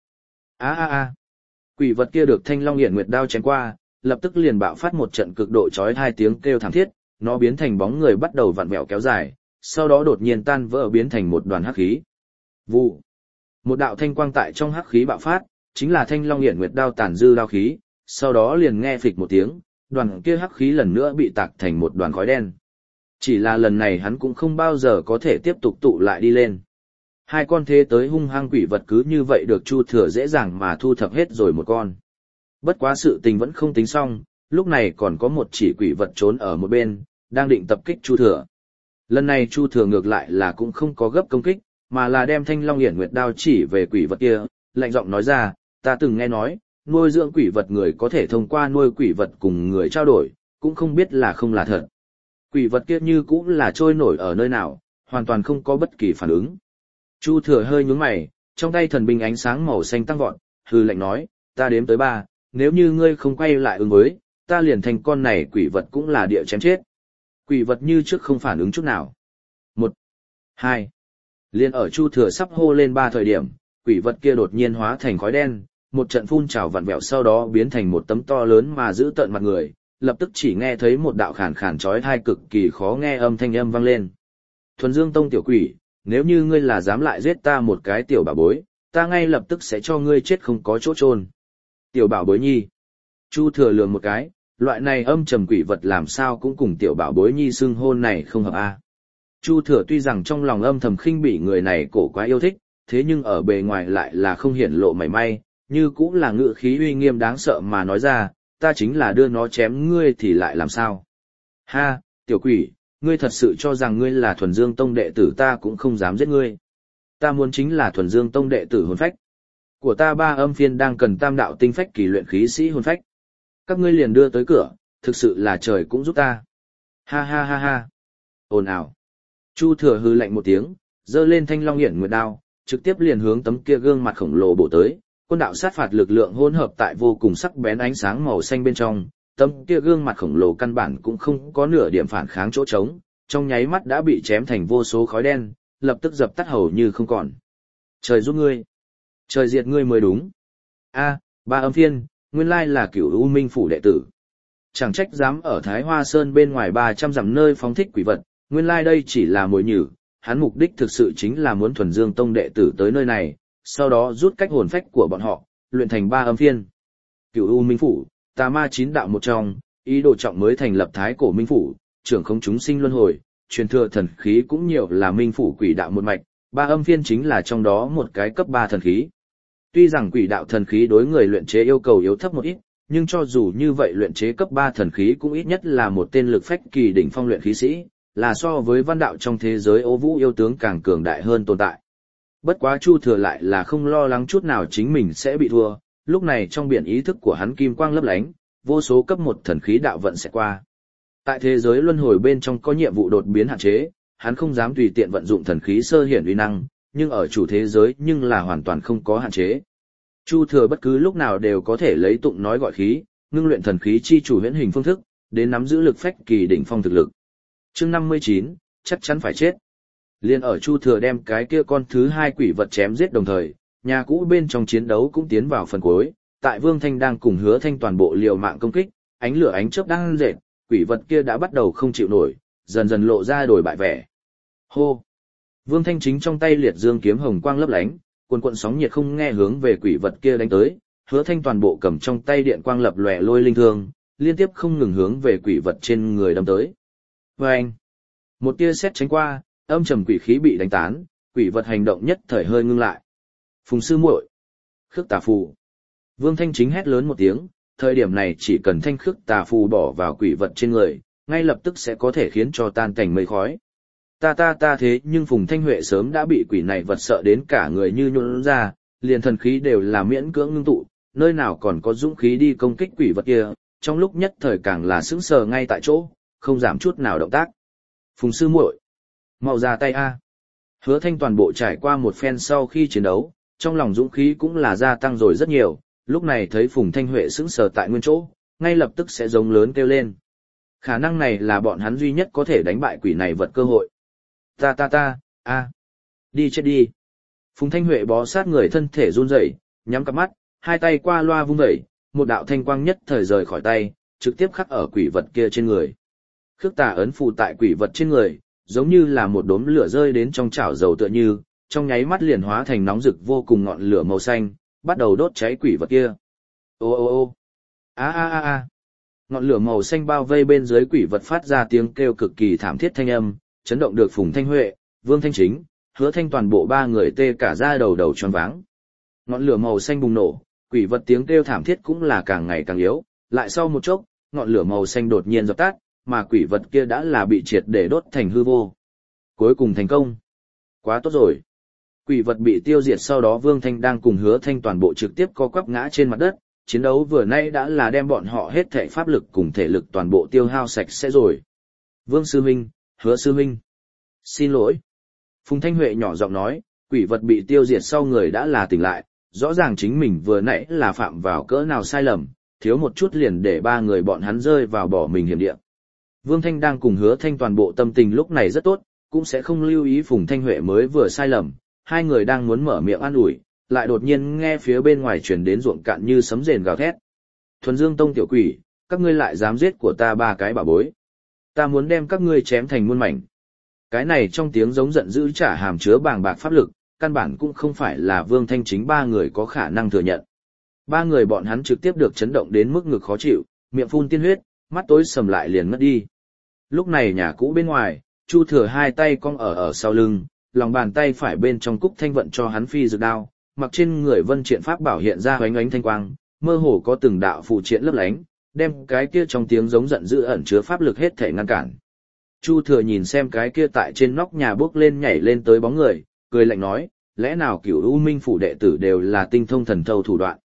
Quỷ vật kia được Thanh Long Hiển Nguyệt đao chém qua, lập tức liền bạo phát một trận cực độ chói tai tiếng kêu thảm thiết, nó biến thành bóng người bắt đầu vặn vẹo kéo dài, sau đó đột nhiên tan vỡ biến thành một đoàn hắc khí. Vụ. Một đạo thanh quang tại trong hắc khí bạo phát, chính là Thanh Long Hiển Nguyệt đao tàn dư đao khí, sau đó liền nghe phịch một tiếng, đoàn kia hắc khí lần nữa bị tạc thành một đoàn khói đen. Chỉ là lần này hắn cũng không bao giờ có thể tiếp tục tụ lại đi lên. Hai con thế tới hung hăng quỷ vật cứ như vậy được Chu Thừa dễ dàng mà thu thập hết rồi một con. Bất quá sự tình vẫn không tính xong, lúc này còn có một chỉ quỷ vật trốn ở một bên, đang định tập kích Chu Thừa. Lần này Chu Thừa ngược lại là cũng không có gấp công kích, mà là đem Thanh Long Hiển Nguyệt đao chỉ về quỷ vật kia, lạnh giọng nói ra, ta từng nghe nói, nuôi dưỡng quỷ vật người có thể thông qua nuôi quỷ vật cùng người trao đổi, cũng không biết là không là thật. Quỷ vật kia như cũng là trôi nổi ở nơi nào, hoàn toàn không có bất kỳ phản ứng. Chu Thừa hơi nhướng mày, trong tay thần binh ánh sáng màu xanh tăng vọt, hừ lạnh nói, ta đếm tới 3, nếu như ngươi không quay lại ứng với, ta liền thành con này quỷ vật cũng là địa chém chết. Quỷ vật như trước không phản ứng chút nào. 1, 2. Liên ở Chu Thừa sắp hô lên 3 thời điểm, quỷ vật kia đột nhiên hóa thành khói đen, một trận phun trào vặn vẹo sau đó biến thành một tấm to lớn mà giữ tợn mặt người, lập tức chỉ nghe thấy một đạo khàn khàn chói tai cực kỳ khó nghe âm thanh âm vang lên. Thuần Dương Tông tiểu quỷ, nếu như ngươi là dám lại giết ta một cái tiểu bảo bối, ta ngay lập tức sẽ cho ngươi chết không có chỗ chôn. Tiểu bảo bối nhi. Chu Thừa lườm một cái, loại này âm trầm quỷ vật làm sao cũng cùng tiểu bảo bối nhi xưng hôn này không hợp a. Chu Thừa tuy rằng trong lòng âm thầm khinh bỉ người này cổ quá yêu thích, thế nhưng ở bề ngoài lại là không hiển lộ mảy may, như cũng là ngự khí uy nghiêm đáng sợ mà nói ra, ta chính là đưa nó chém ngươi thì lại làm sao. Ha, tiểu quỷ, ngươi thật sự cho rằng ngươi là Thuần Dương Tông đệ tử, ta cũng không dám giết ngươi. Ta muốn chính là Thuần Dương Tông đệ tử hồn phách. Của ta 3 âm phiên đang cần tam đạo tinh phách kỳ luyện khí sĩ hồn phách. Các ngươi liền đưa tới cửa, thực sự là trời cũng giúp ta. Ha ha ha ha. Ồn ào. Chu Thừa hư lạnh một tiếng, giơ lên thanh long hiển nguyệt đao, trực tiếp liền hướng tấm kia gương mặt khổng lồ bổ tới. Quân đạo sát phạt lực lượng hỗn hợp tại vô cùng sắc bén ánh sáng màu xanh bên trong, tấm kia gương mặt khổng lồ căn bản cũng không có nửa điểm phản kháng chỗ trống, trong nháy mắt đã bị chém thành vô số khói đen, lập tức dập tắt hầu như không còn. Trời giúp ngươi, trời diệt ngươi mới đúng. A, Ba Âm Phiên, nguyên lai là Cửu U Minh phủ đệ tử. Chẳng trách dám ở Thái Hoa Sơn bên ngoài 300 dặm nơi phóng thích quỷ vật, nguyên lai đây chỉ là mồi nhử, hắn mục đích thực sự chính là muốn thuần dương tông đệ tử tới nơi này, sau đó rút cách hồn phách của bọn họ, luyện thành 3 âm phiên. Cửu U Minh phủ, tà ma 9 đạo một trong, ý đồ trọng mới thành lập Thái Cổ Minh phủ, trưởng không chúng sinh luân hồi, truyền thừa thần khí cũng nhiều là Minh phủ quỷ đạo một mạch, 3 âm phiên chính là trong đó một cái cấp 3 thần khí. Tuy rằng quỷ đạo thần khí đối người luyện chế yêu cầu yếu thấp một ít, nhưng cho dù như vậy luyện chế cấp 3 thần khí cũng ít nhất là một tên lực phách kỳ đỉnh phong luyện khí sĩ, là so với văn đạo trong thế giới ô vũ yêu tướng càng cường đại hơn tồn tại. Bất quá Chu Thừa lại là không lo lắng chút nào chính mình sẽ bị thua, lúc này trong biển ý thức của hắn kim quang lấp lánh, vô số cấp 1 thần khí đạo vận sẽ qua. Tại thế giới luân hồi bên trong có nhiệm vụ đột biến hạn chế, hắn không dám tùy tiện vận dụng thần khí sơ hiển uy năng, nhưng ở chủ thế giới nhưng là hoàn toàn không có hạn chế. Chu Thừa bất cứ lúc nào đều có thể lấy tụng nói gọi khí, ngưng luyện thần khí chi chủ huyễn hình phương thức, đến nắm giữ lực phách kỳ đỉnh phong thực lực. Chương 59, chắc chắn phải chết. Liên ở Chu Thừa đem cái kia con thứ 2 quỷ vật chém giết đồng thời, nhà cũ bên trong chiến đấu cũng tiến vào phần cuối, tại Vương Thanh đang cùng Hứa Thanh toàn bộ liều mạng công kích, ánh lửa ánh chớp đang rệt, quỷ vật kia đã bắt đầu không chịu nổi, dần dần lộ ra đổi bại vẻ. Hô! Vương Thanh chính trong tay liệt dương kiếm hồng quang lấp lánh, cuồn cuộn sóng nhiệt không nghe hướng về quỷ vật kia đánh tới, Hứa Thanh toàn bộ cầm trong tay điện quang lập lòe lôi linh thương, liên tiếp không ngừng hướng về quỷ vật trên người đâm tới. Vâng! Một tia sét tránh qua, âm trầm quỷ khí bị đánh tán, quỷ vật hành động nhất thời hơi ngưng lại. Phùng sư muội, khước tà phù. Vương Thanh chính hét lớn một tiếng, thời điểm này chỉ cần thanh khước tà phù bỏ vào quỷ vật trên người, ngay lập tức sẽ có thể khiến cho tan cảnh mây khói. Ta thế nhưng Phùng Thanh Huệ sớm đã bị quỷ này vật sợ đến cả người như nhũn ra, liền thần khí đều là miễn cưỡng ngưng tụ, nơi nào còn có dũng khí đi công kích quỷ vật kia, trong lúc nhất thời càng là sững sờ ngay tại chỗ, không giảm chút nào động tác. Phùng sư muội, mau ra tay a. Hứa Thanh toàn bộ trải qua một phen sau khi chiến đấu, trong lòng dũng khí cũng là gia tăng rồi rất nhiều, lúc này thấy Phùng Thanh Huệ sững sờ tại nguyên chỗ, ngay lập tức sẽ giống lớn kêu lên. Khả năng này là bọn hắn duy nhất có thể đánh bại quỷ này vật cơ hội. Đi chết đi. Phùng Thanh Huệ bó sát người thân thể run rẩy, nhắm cặp mắt, hai tay qua loa vung vẩy, một đạo thanh quang nhất thời rời khỏi tay, trực tiếp khắc ở quỷ vật kia trên người. Khước tà ấn phù tại quỷ vật trên người, giống như là một đốm lửa rơi đến trong chảo dầu tựa như, trong nháy mắt liền hóa thành nóng rực vô cùng ngọn lửa màu xanh, bắt đầu đốt cháy quỷ vật kia. Ô. Ngọn lửa màu xanh bao vây bên dưới quỷ vật phát ra tiếng kêu cực kỳ thảm thiết thanh âm, chấn động được Phùng Thanh Huệ, Vương Thanh Chính, Hứa Thanh toàn bộ 3 người tê cả da đầu choáng váng. Ngọn lửa màu xanh bùng nổ, quỷ vật tiếng kêu thảm thiết cũng là càng ngày càng yếu, lại sau một chốc, ngọn lửa màu xanh đột nhiên dập tắt, mà quỷ vật kia đã là bị triệt để đốt thành hư vô. Cuối cùng thành công. Quá tốt rồi. Quỷ vật bị tiêu diệt sau đó Vương Thanh đang cùng Hứa Thanh toàn bộ trực tiếp co quắp ngã trên mặt đất, chiến đấu vừa nay đã là đem bọn họ hết thảy pháp lực cùng thể lực toàn bộ tiêu hao sạch sẽ rồi. Vương sư huynh, Hứa sư huynh, xin lỗi. Phùng Thanh Huệ nhỏ giọng nói, quỷ vật bị tiêu diệt sau người đã là tỉnh lại, rõ ràng chính mình vừa nãy là phạm vào cỡ nào sai lầm, thiếu một chút liền để 3 người bọn hắn rơi vào bỏ mình hiểm địa. Vương Thanh đang cùng Hứa Thanh toàn bộ tâm tình lúc này rất tốt, cũng sẽ không lưu ý Phùng Thanh Huệ mới vừa sai lầm, hai người đang muốn mở miệng an ủi, lại đột nhiên nghe phía bên ngoài truyền đến ruộng cạn như sấm rền gào thét. Thuần Dương Tông tiểu quỷ, các ngươi lại dám giết của ta 3 cái bảo bối. Ta muốn đem các ngươi chém thành muôn mảnh. Cái này trong tiếng giống giận dữ trả hàm chứa bàng bạc pháp lực, căn bản cũng không phải là Vương Thanh Chính 3 người có khả năng thừa nhận. 3 người bọn hắn trực tiếp được chấn động đến mức ngực khó chịu, miệng phun tiên huyết, mắt tối sầm lại liền ngất đi. Lúc này nhà cũ bên ngoài, Chu Thừa hai tay cong ở sau lưng, lòng bàn tay phải bên trong cúc thanh vận cho hắn phi dược đao, mặc trên người vân triện pháp bảo hiện ra ánh ánh thanh quang, mơ hồ có từng đạo phụ triện lấp lánh, đem cái kia trong tiếng giống giận dữ ẩn chứa pháp lực hết thể ngăn cản. Chu Thừa nhìn xem cái kia tại trên nóc nhà bước lên nhảy lên tới bóng người, cười lạnh nói, lẽ nào Cửu U Minh phủ đệ tử đều là tinh thông thần thâu thủ đoạn?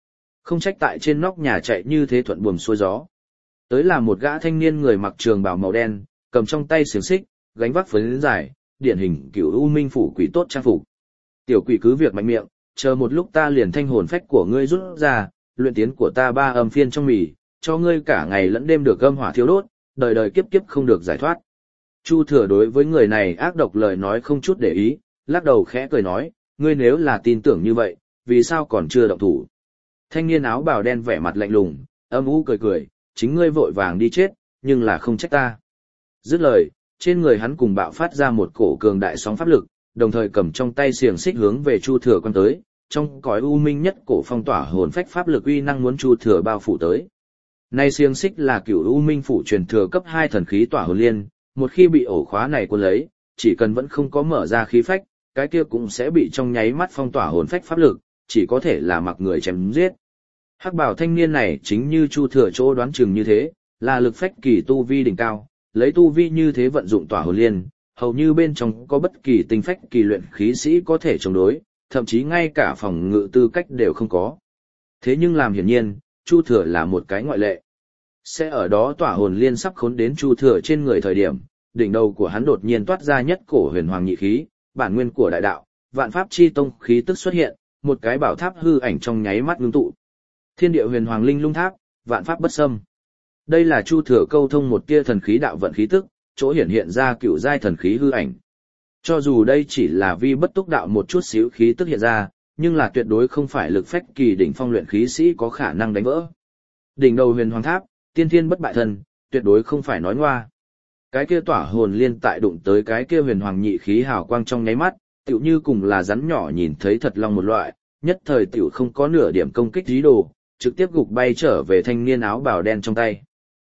Không trách tại trên nóc nhà chạy như thế thuận buồm xuôi gió. Tới là một gã thanh niên người mặc trường bào màu đen, cầm trong tay xiềng xích, gánh vác phấn dài, điển hình cửu u minh phủ quỷ tốt trang phục. Tiểu quỷ cứ việc mạnh miệng, chờ một lúc ta liền thanh hồn phách của ngươi rút ra, luyện tiến của ta 3 âm phiên trong mì, cho ngươi cả ngày lẫn đêm được âm hỏa thiêu đốt, đời đời kiếp kiếp không được giải thoát. Chu Thừa đối với người này ác độc lời nói không chút để ý, lắc đầu khẽ cười nói, ngươi nếu là tin tưởng như vậy, vì sao còn chưa động thủ? Thanh niên áo bào đen vẻ mặt lạnh lùng, âm u cười cười, chính ngươi vội vàng đi chết, nhưng là không trách ta. Dứt lời, trên người hắn cùng bạo phát ra một cổ cường đại sóng pháp lực, đồng thời cầm trong tay xiềng xích hướng về Chu Thừa quăng tới, trong cõi u minh nhất cổ phong tỏa hồn phách pháp lực uy năng muốn Chu Thừa bao phủ tới. Nay xiềng xích là cửu u minh phủ truyền thừa cấp 2 thần khí tỏa hồn liên, một khi bị ổ khóa này cuốn lấy, chỉ cần vẫn không có mở ra khí phách, cái kia cũng sẽ bị trong nháy mắt phong tỏa hồn phách pháp lực, chỉ có thể là mặc người chém giết. Hắc bảo thanh niên này chính như Chu Thừa chỗ đoán chừng như thế, là lực phách kỳ tu vi đỉnh cao, lấy tu vi như thế vận dụng tỏa hồn liên, hầu như bên trong có bất kỳ tinh phách kỳ luyện khí sĩ có thể chống đối, thậm chí ngay cả phòng ngự tư cách đều không có. Thế nhưng làm hiển nhiên, Chu Thừa là một cái ngoại lệ. Sẽ ở đó tỏa hồn liên sắp khốn đến Chu Thừa trên người thời điểm, đỉnh đầu của hắn đột nhiên toát ra nhất cổ huyền hoàng nhị khí, bản nguyên của đại đạo, vạn pháp chi tông khí tức xuất hiện, một cái bảo tháp hư ảnh trong nháy mắt ngưng tụ. Thiên địa huyền hoàng linh lung tháp, vạn pháp bất xâm. Đây là Chu Thừa câu thông một tia thần khí đạo vận khí tức, chỗ hiển hiện ra cựu giai thần khí hư ảnh. Cho dù đây chỉ là vi bất túc đạo một chút xíu khí tức hiện ra, nhưng là tuyệt đối không phải lực phách kỳ đỉnh phong luyện khí sĩ có khả năng đánh vỡ. Đỉnh đầu huyền hoàng tháp, tiên thiên bất bại thần, tuyệt đối không phải nói ngoa. Cái kia tỏa hồn liên tại đụng tới cái kia huyền hoàng nhị khí hào quang trong nháy mắt, tựu như cùng là rắn nhỏ nhìn thấy thật long một loại, nhất thời tựu không có nửa điểm công kích dí đồ, trực tiếp gục bay trở về thanh niên áo bào đen trong tay.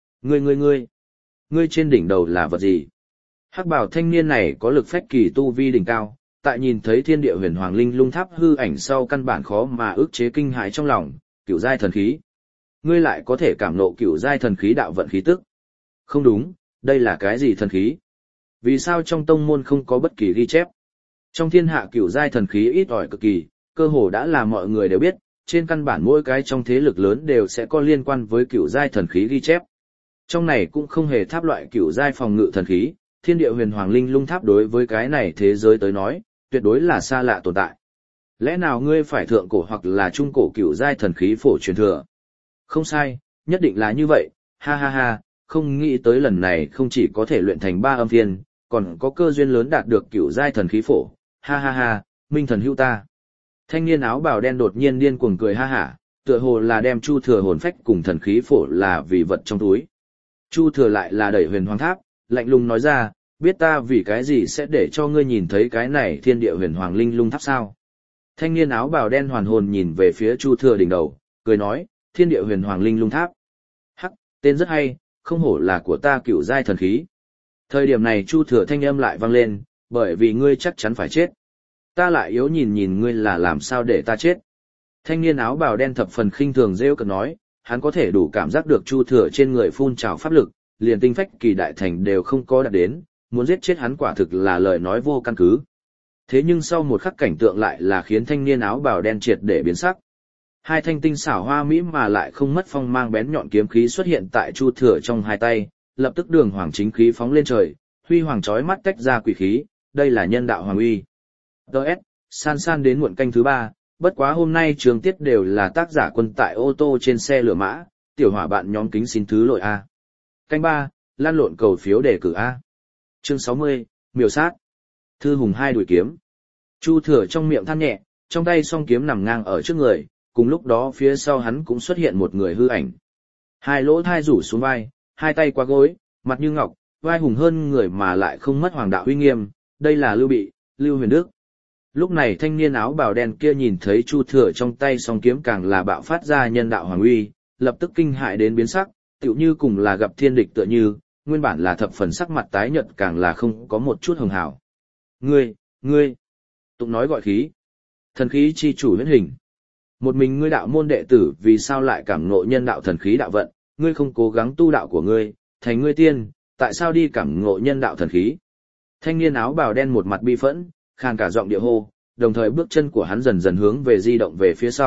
Ngươi trên đỉnh đầu là vật gì? Hắc bào thanh niên này có lực phách kỳ tu vi đỉnh cao, tại nhìn thấy thiên địa huyền hoàng linh lung tháp hư ảnh sau căn bản khó mà ức chế kinh hãi trong lòng, cửu giai thần khí. Ngươi lại có thể cảm nộ cửu giai thần khí đạo vận khí tức. Không đúng, đây là cái gì thần khí? Vì sao trong tông môn không có bất kỳ ghi chép? Trong thiên hạ cửu giai thần khí ít ỏi cực kỳ, cơ hồ đã là mọi người đều biết, trên căn bản mỗi cái trong thế lực lớn đều sẽ có liên quan với cửu giai thần khí ghi chép. Trong này cũng không hề tháp loại cửu giai phòng ngự thần khí, thiên địa huyền hoàng linh lung tháp đối với cái này thế giới tới nói, tuyệt đối là xa lạ tồn tại. Lẽ nào ngươi phải thượng cổ hoặc là trung cổ cửu giai thần khí phổ truyền thừa? Không sai, nhất định là như vậy, ha ha ha, không nghĩ tới lần này không chỉ có thể luyện thành 3 âm phiên, còn có cơ duyên lớn đạt được cửu giai thần khí phổ, ha ha ha, minh thần hữu ta. Thanh niên áo bào đen đột nhiên điên cuồng cười ha hả, tựa hồ là đem Chu Thừa hồn phách cùng thần khí phổ là vì vật trong túi. Chu Thừa lại là đẩy huyền hoàng tháp, lạnh lùng nói ra, biết ta vì cái gì sẽ để cho ngươi nhìn thấy cái này thiên địa huyền hoàng linh lung tháp sao? Thanh niên áo bào đen hoàn hồn nhìn về phía Chu Thừa đỉnh đầu, cười nói, thiên địa huyền hoàng linh lung tháp. Hắc, tên rất hay, không hổ là của ta cửu giai thần khí. Thời điểm này Chu Thừa thanh âm lại vang lên, bởi vì ngươi chắc chắn phải chết. Ta lại yếu nhìn nhìn ngươi là làm sao để ta chết. Thanh niên áo bào đen thập phần khinh thường rêu cợt nói, hắn có thể đủ cảm giác được Chu Thừa trên người phun trào pháp lực, liền tinh phách kỳ đại thành đều không có đạt đến, muốn giết chết hắn quả thực là lời nói vô căn cứ. Thế nhưng sau một khắc cảnh tượng lại là khiến thanh niên áo bào đen triệt để biến sắc. Hai thanh tinh xảo hoa mỹ mà lại không mất phong mang bén nhọn kiếm khí xuất hiện tại Chu Thừa trong hai tay, lập tức đường hoàng chính khí phóng lên trời, huy hoàng chói mắt tách ra quỷ khí, đây là nhân đạo hoàng uy. DS, san đến muộn canh thứ 3, bất quá hôm nay trường tiết đều là tác giả quân tại ô tô trên xe lửa mã, tiểu hỏa bạn nhóm kính xin thứ lỗi A. Canh 3, lan lộn cầu phiếu đề cử A. Chương 60, miểu sát. Thư hùng hai đuổi kiếm. Chu Thừa trong miệng than nhẹ, trong tay song kiếm nằm ngang ở trước người, cùng lúc đó phía sau hắn cũng xuất hiện một người hư ảnh. Hai lỗ thai rủ xuống vai, hai tay qua gối, mặt như ngọc, vai hùng hơn người mà lại không mất hoàng đạo uy nghiêm, đây là Lưu Bị, Lưu Huyền Đức. Lúc này thanh niên áo bào đen kia nhìn thấy Chu Thừa trong tay song kiếm càng là bạo phát ra nhân đạo hoàng uy, lập tức kinh hại đến biến sắc, tựu như cùng là gặp thiên địch tựa như, nguyên bản là thập phần sắc mặt tái nhợt càng là không có một chút hồng hào. Ngươi, tụng nói gọi khí, thần khí chi chủ huyễn hình. Một mình ngươi đạo môn đệ tử vì sao lại cảm ngộ nhân đạo thần khí đạo vận, ngươi không cố gắng tu đạo của ngươi, thành ngươi tiên, tại sao đi cảm ngộ nhân đạo thần khí? Thanh niên áo bào đen một mặt bi phẫn, khàn cả giọng địa hô, đồng thời bước chân của hắn dần dần hướng về di động về phía sau,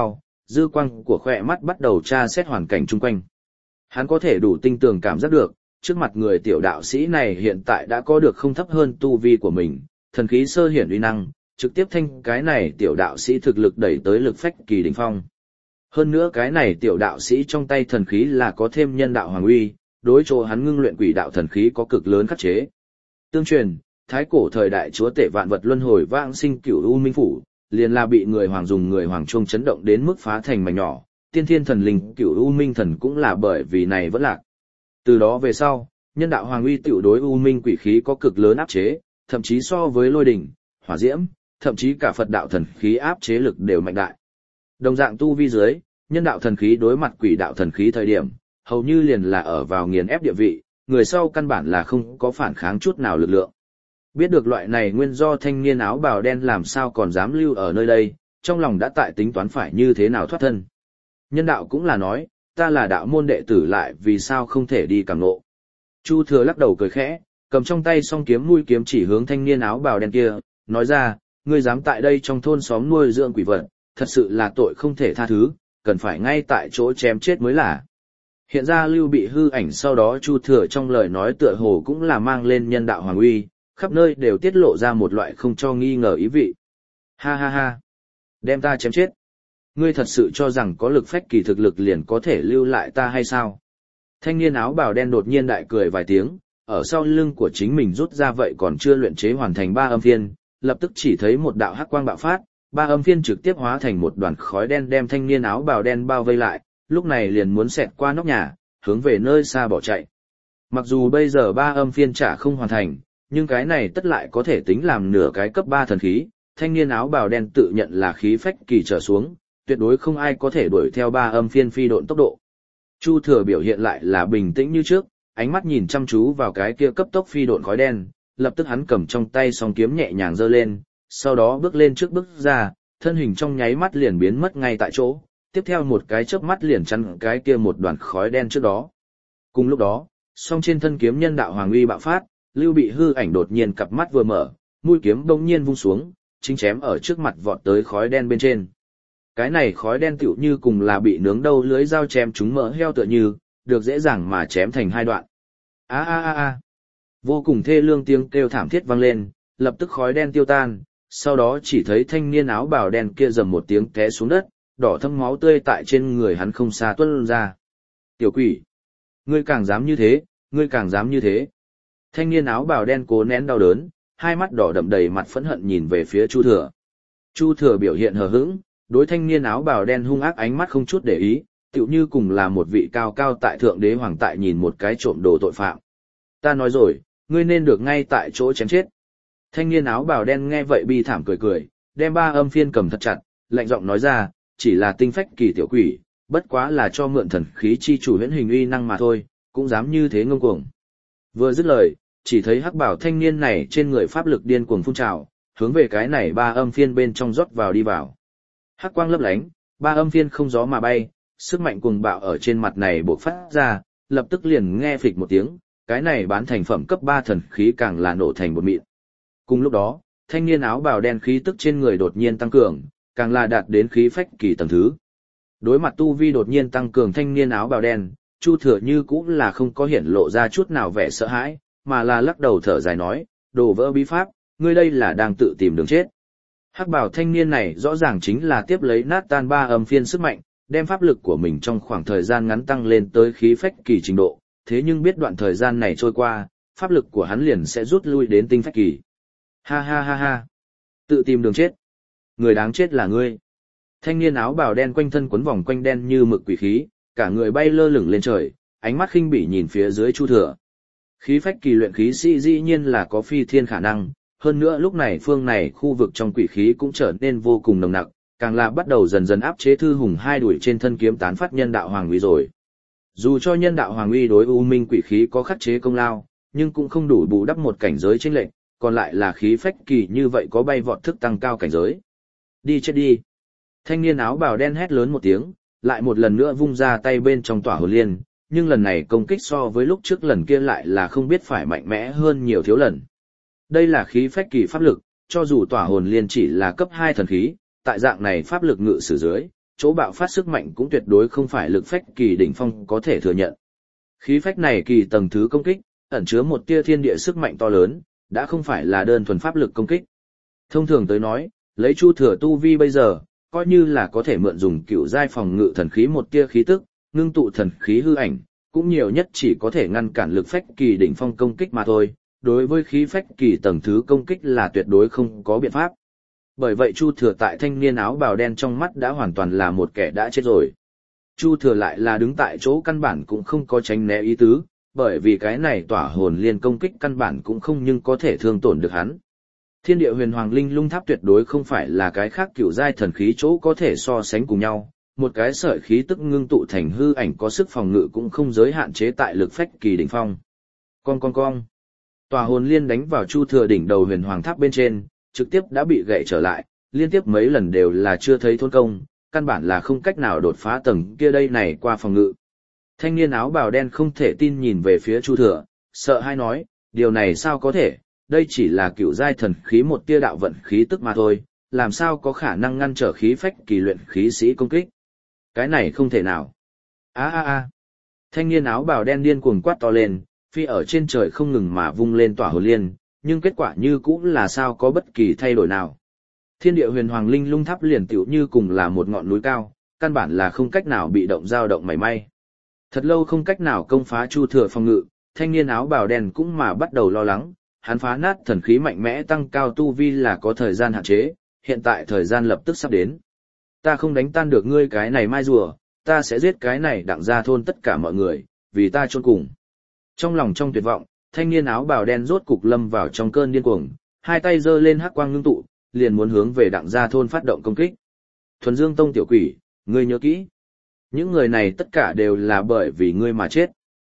dư quang của khỏe mắt bắt đầu tra xét hoàn cảnh chung quanh. Hắn có thể đủ tinh tường cảm giác được, trước mặt người tiểu đạo sĩ này hiện tại đã có được không thấp hơn tu vi của mình, thần khí sơ hiển uy năng, trực tiếp thanh cái này tiểu đạo sĩ thực lực đẩy tới lực phách kỳ đỉnh phong. Hơn nữa cái này tiểu đạo sĩ trong tay thần khí là có thêm nhân đạo hoàng uy, đối chỗ hắn ngưng luyện quỷ đạo thần khí có cực lớn khắc chế. Tương truyền, thái cổ thời đại chúa tể vạn vật luân hồi vãng sinh cửu u minh phủ, liền là bị người hoàng dùng người hoàng chuông chấn động đến mức phá thành mảnh nhỏ, tiên thiên thần linh cửu u minh thần cũng là bởi vì này vẫn lạc. Từ đó về sau, nhân đạo hoàng uy tiểu đối u minh quỷ khí có cực lớn áp chế, thậm chí so với lôi đỉnh, hỏa diễm, thậm chí cả Phật đạo thần khí áp chế lực đều mạnh đại. Đồng dạng tu vi dưới, nhân đạo thần khí đối mặt quỷ đạo thần khí thời điểm, hầu như liền là ở vào nghiền ép địa vị, người sau căn bản là không có phản kháng chút nào lực lượng. Biết được loại này nguyên do thanh niên áo bào đen làm sao còn dám lưu ở nơi đây, trong lòng đã tại tính toán phải như thế nào thoát thân. Nhân đạo cũng là nói, ta là đạo môn đệ tử lại vì sao không thể đi cảm ngộ. Chu Thừa lắc đầu cười khẽ, cầm trong tay song kiếm mũi kiếm chỉ hướng thanh niên áo bào đen kia, nói ra, ngươi dám tại đây trong thôn xóm nuôi dưỡng quỷ vật, thật sự là tội không thể tha thứ, cần phải ngay tại chỗ chém chết mới là. Hiện ra Lưu Bị hư ảnh sau đó Chu Thừa trong lời nói tựa hồ cũng là mang lên nhân đạo hoàng uy, khắp nơi đều tiết lộ ra một loại không cho nghi ngờ ý vị. Ha ha ha, đem ta chém chết. Ngươi thật sự cho rằng có lực phách kỳ thực lực liền có thể lưu lại ta hay sao? Thanh niên áo bào đen đột nhiên đại cười vài tiếng, ở sau lưng của chính mình rút ra vậy còn chưa luyện chế hoàn thành 3 âm phiên, lập tức chỉ thấy một đạo hắc quang bạo phát, 3 âm phiên trực tiếp hóa thành một đoàn khói đen đem thanh niên áo bào đen bao vây lại, lúc này liền muốn xẹt qua nóc nhà, hướng về nơi xa bỏ chạy. Mặc dù bây giờ 3 âm phiên chả không hoàn thành, nhưng cái này tất lại có thể tính làm nửa cái cấp 3 thần khí, thanh niên áo bào đen tự nhận là khí phách kỳ trở xuống, tuyệt đối không ai có thể đuổi theo 3 âm phiên phi độn tốc độ. Chu Thừa biểu hiện lại là bình tĩnh như trước, ánh mắt nhìn chăm chú vào cái kia cấp tốc phi độn khói đen, lập tức hắn cầm trong tay song kiếm nhẹ nhàng giơ lên, sau đó bước lên trước bước ra, thân hình trong nháy mắt liền biến mất ngay tại chỗ, tiếp theo một cái chớp mắt liền chắn cái kia một đoàn khói đen trước đó. Cùng lúc đó, song trên thân kiếm nhân đạo hoàng uy bạo phát, Lưu Bị hư ảnh đột nhiên cặp mắt vừa mở, mũi kiếm bỗng nhiên vung xuống, chính chém ở trước mặt vọt tới khói đen bên trên. Cái này khói đen tựu như cùng là bị nướng đâu lưới dao chém trúng mỡ heo tựa như, được dễ dàng mà chém thành 2 đoạn. A a a a. Vô cùng thê lương tiếng kêu thảm thiết vang lên, lập tức khói đen tiêu tan, sau đó chỉ thấy thanh niên áo bào đen kia rầm một tiếng té xuống đất, đỏ thâm máu tươi tại trên người hắn không xa tuôn ra. Tiểu quỷ, ngươi càng dám như thế, ngươi càng dám như thế. Thanh niên áo bào đen cố nén đau đớn, hai mắt đỏ đậm đầy mặt phẫn hận nhìn về phía Chu Thừa. Chu Thừa biểu hiện hờ hững, đối thanh niên áo bào đen hung ác ánh mắt không chút để ý, tựu như cùng là một vị cao cao tại thượng đế hoàng tại nhìn một cái trộm đồ tội phạm. Ta nói rồi, ngươi nên được ngay tại chỗ chém chết. Thanh niên áo bào đen nghe vậy bi thảm cười cười, đem 3 âm phiên cầm thật chặt, lạnh giọng nói ra, chỉ là tinh phách kỳ tiểu quỷ, bất quá là cho mượn thần khí chi chủ huyễn hình uy năng mà thôi, cũng dám như thế ngông cuồng. Vừa dứt lời, chỉ thấy hắc bảo thanh niên này trên người pháp lực điên cuồng phun trào, hướng về cái này 3 âm phiên bên trong rót vào đi vào. Hắc quang lấp lánh, 3 âm phiên không gió mà bay, sức mạnh cuồng bạo ở trên mặt này bộc phát ra, lập tức liền nghe phịch một tiếng, cái này bán thành phẩm cấp 3 thần khí càng là nổ thành bột mịn. Cùng lúc đó, thanh niên áo bào đen khí tức trên người đột nhiên tăng cường, càng là đạt đến khí phách kỳ tầng thứ. Đối mặt tu vi đột nhiên tăng cường thanh niên áo bào đen, Chu Thừa như cũng là không có hiển lộ ra chút nào vẻ sợ hãi, mà là lắc đầu thở dài nói, đồ vỡ bí pháp, ngươi đây là đang tự tìm đường chết. Hắc bào thanh niên này rõ ràng chính là tiếp lấy nát tan 3 âm phiên sức mạnh, đem pháp lực của mình trong khoảng thời gian ngắn tăng lên tới khí phách kỳ trình độ, thế nhưng biết đoạn thời gian này trôi qua, pháp lực của hắn liền sẽ rút lui đến tinh phách kỳ. Ha ha ha ha, tự tìm đường chết. Người đáng chết là ngươi. Thanh niên áo bào đen quanh thân quấn vòng quanh đen như mực quỷ khí, cả người bay lơ lửng lên trời, ánh mắt khinh bỉ nhìn phía dưới Chu Thừa. Khí phách kỳ luyện khí sĩ dĩ nhiên là có phi thiên khả năng, hơn nữa lúc này phương này khu vực trong quỷ khí cũng trở nên vô cùng nồng nặc, càng là bắt đầu dần dần áp chế Thư Hùng hai đuổi trên thân kiếm tán phát nhân đạo hoàng uy rồi. Dù cho nhân đạo hoàng uy đối u minh quỷ khí có khắc chế công lao, nhưng cũng không đủ bù đắp một cảnh giới chênh lệch, còn lại là khí phách kỳ như vậy có bay vọt thức tăng cao cảnh giới. Đi chết đi. Thanh niên áo bào đen hét lớn một tiếng, lại một lần nữa vung ra tay bên trong tỏa hồn liên, nhưng lần này công kích so với lúc trước lần kia lại là không biết phải mạnh mẽ hơn nhiều thiếu lần. Đây là khí phách kỳ pháp lực, cho dù tỏa hồn liên chỉ là cấp 2 thần khí, tại dạng này pháp lực ngự sử dưới, chỗ bạo phát sức mạnh cũng tuyệt đối không phải lực phách kỳ đỉnh phong có thể thừa nhận. Khí phách này kỳ tầng thứ công kích, ẩn chứa một tia thiên địa sức mạnh to lớn, đã không phải là đơn thuần pháp lực công kích. Thông thường tới nói, lấy Chu Thừa tu vi bây giờ, coi như là có thể mượn dùng cựu giai phòng ngự thần khí một tia khí tức, ngưng tụ thần khí hư ảnh, cũng nhiều nhất chỉ có thể ngăn cản lực phách kỳ đỉnh phong công kích mà thôi, đối với khí phách kỳ tầng thứ công kích là tuyệt đối không có biện pháp. Bởi vậy Chu Thừa tại thanh niên áo bào đen trong mắt đã hoàn toàn là một kẻ đã chết rồi. Chu Thừa lại là đứng tại chỗ căn bản cũng không có tránh né ý tứ, bởi vì cái này tỏa hồn liên công kích căn bản cũng không nhưng có thể thương tổn được hắn. Thiên địa huyền hoàng linh lung tháp tuyệt đối không phải là cái khác cửu giai thần khí chỗ có thể so sánh cùng nhau, một cái sợi khí tức ngưng tụ thành hư ảnh có sức phòng ngự cũng không giới hạn chế tại lực phách kỳ đỉnh phong. Con. Tòa hồn liên đánh vào Chu Thừa đỉnh đầu huyền hoàng tháp bên trên, trực tiếp đã bị gãy trở lại, liên tiếp mấy lần đều là chưa thấy thôn công, căn bản là không cách nào đột phá tầng kia đây này qua phòng ngự. Thanh niên áo bào đen không thể tin nhìn về phía Chu Thừa, sợ hãi nói, điều này sao có thể, đây chỉ là cựu giai thần khí một tia đạo vận khí tức mà thôi, làm sao có khả năng ngăn trở khí phách kỳ luyện khí sĩ công kích. Cái này không thể nào. A. Thanh niên áo bào đen điên cuồng quát to lên, phi ở trên trời không ngừng mà vung lên tỏa hồn liên, nhưng kết quả như cũng là sao có bất kỳ thay đổi nào. Thiên địa huyền hoàng linh lung tháp liền tựu như cùng là một ngọn núi cao, căn bản là không cách nào bị động dao động mảy may. Thật lâu không cách nào công phá Chu Thừa phòng ngự, thanh niên áo bào đen cũng mà bắt đầu lo lắng, hắn phá nát thần khí mạnh mẽ tăng cao tu vi là có thời gian hạn chế, hiện tại thời gian lập tức sắp đến. Ta không đánh tan được ngươi cái này mai rùa, ta sẽ giết cái này đặng ra thôn tất cả mọi người, vì ta chôn cùng. Trong lòng trong tuyệt vọng, thanh niên áo bào đen rốt cục lâm vào trong cơn điên cuồng, hai tay giơ lên hắc quang ngưng tụ, liền muốn hướng về đặng gia thôn phát động công kích. Thuần Dương Tông tiểu quỷ, ngươi nhớ kỹ. Những người này tất cả đều là bởi vì ngươi mà chết.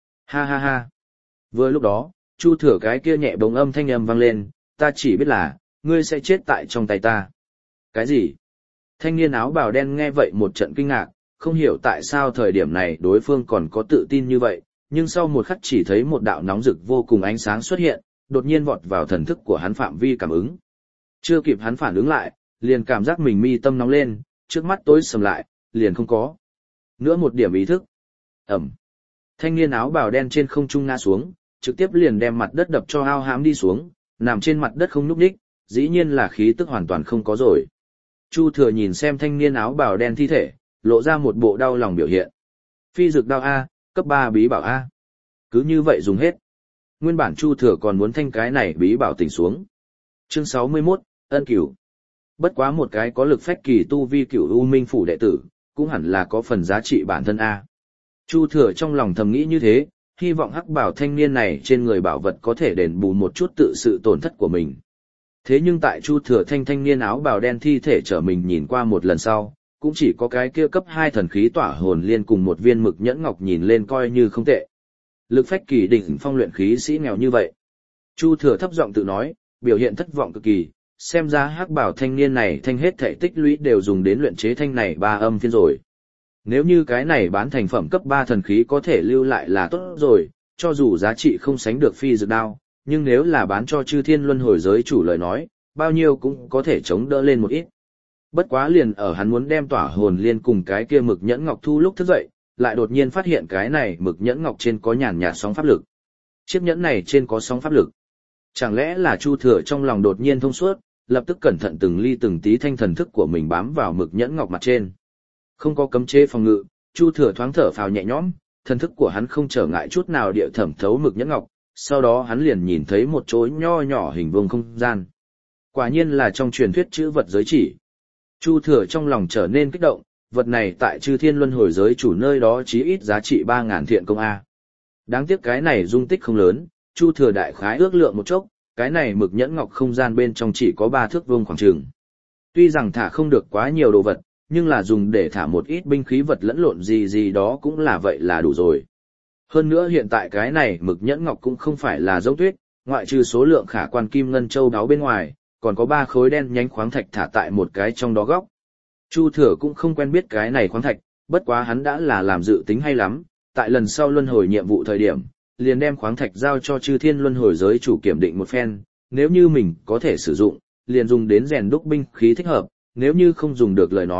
Ha. Vừa lúc đó, Chu Thừa cái kia nhẹ bóng âm thanh âm vang lên, ta chỉ biết là, ngươi sẽ chết tại trong tay ta. Cái gì? Thanh niên áo bào đen nghe vậy một trận kinh ngạc, không hiểu tại sao thời điểm này đối phương còn có tự tin như vậy, nhưng sau một khắc chỉ thấy một đạo nóng rực vô cùng ánh sáng xuất hiện, đột nhiên vọt vào thần thức của hắn phạm vi cảm ứng. Chưa kịp hắn phản ứng lại, liền cảm giác mình mi tâm nóng lên, trước mắt tối sầm lại, liền không có nữa một điểm ý thức. Ẩm. Thanh niên áo bào đen trên không trung ngã xuống, trực tiếp liền đem mặt đất đập cho ao hãm đi xuống, nằm trên mặt đất không nhúc nhích, dĩ nhiên là khí tức hoàn toàn không có rồi. Chu Thừa nhìn xem thanh niên áo bào đen thi thể, lộ ra một bộ đau lòng biểu hiện. Phi dược đao A, cấp 3 bí bảo A. Cứ như vậy dùng hết. Nguyên bản Chu Thừa còn muốn thanh cái này bí bảo tỉnh xuống. Chương 61, ân cửu. Bất quá một cái có lực phách kỳ tu vi cửu U Minh phủ đệ tử, cũng hẳn là có phần giá trị bản thân A. Chu Thừa trong lòng thầm nghĩ như thế, hy vọng hắc bảo thanh niên này trên người bảo vật có thể đền bù một chút tự sự tổn thất của mình. Thế nhưng tại Chu Thừa thanh niên áo bào đen thi thể trở mình nhìn qua một lần sau, cũng chỉ có cái kia cấp 2 thần khí tỏa hồn liên cùng một viên mực nhẫn ngọc nhìn lên coi như không tệ. Lực phách kỳ đỉnh phong luyện khí sĩ nghèo như vậy. Chu Thừa thấp giọng tự nói, biểu hiện thất vọng cực kỳ, xem ra hắc bảo thanh niên này thanh hết thể tích lũy đều dùng đến luyện chế thanh này 3 âm phiên rồi. Nếu như cái này bán thành phẩm cấp 3 thần khí có thể lưu lại là tốt rồi, cho dù giá trị không sánh được phi dược đao, nhưng nếu là bán cho chư thiên luân hồi giới chủ lời nói, bao nhiêu cũng có thể chống đỡ lên một ít. Bất quá liền ở hắn muốn đem tỏa hồn liên cùng cái kia mực nhẫn ngọc thu lúc thức dậy, lại đột nhiên phát hiện cái này mực nhẫn ngọc trên có nhàn nhạt sóng pháp lực. Chiếc nhẫn này trên có sóng pháp lực. Chẳng lẽ là Chu Thừa trong lòng đột nhiên thông suốt, lập tức cẩn thận từng ly từng tí thanh thần thức của mình bám vào mực nhẫn ngọc mặt trên. Không có cấm chế phòng ngự, Chu Thừa thoáng thở phào nhẹ nhõm, thần thức của hắn không trở ngại chút nào địa thẩm thấu mực nhẫn ngọc, sau đó hắn liền nhìn thấy một chỗ nho nhỏ hình vuông không gian. Quả nhiên là trong truyền thuyết chữ vật giới chỉ. Chu Thừa trong lòng trở nên kích động, vật này tại chư thiên luân hồi giới chủ nơi đó chí ít giá trị 3.000 thiện công A. Đáng tiếc cái này dung tích không lớn, Chu Thừa đại khái ước lượng một chốc, cái này mực nhẫn ngọc không gian bên trong chỉ có 3 thước vuông khoảng chừng. Tuy rằng thả không được quá nhiều đồ vật, nhưng là dùng để thả một ít binh khí vật lẫn lộn gì đó cũng là vậy là đủ rồi. Hơn nữa hiện tại cái này mực nhẫn ngọc cũng không phải là giống tuyết, ngoại trừ số lượng khả quan kim ngân châu đáo bên ngoài, còn có 3 khối đen nhánh khoáng thạch thả tại một cái trong đó góc. Chu Thừa cũng không quen biết cái này khoáng thạch, bất quá hắn đã là làm dự tính hay lắm, tại lần sau luân hồi nhiệm vụ thời điểm, liền đem khoáng thạch giao cho chư thiên luân hồi giới chủ kiểm định một phen, nếu như mình có thể sử dụng, liền dùng đến rèn đúc binh khí thích hợp, nếu như không dùng được lời nói,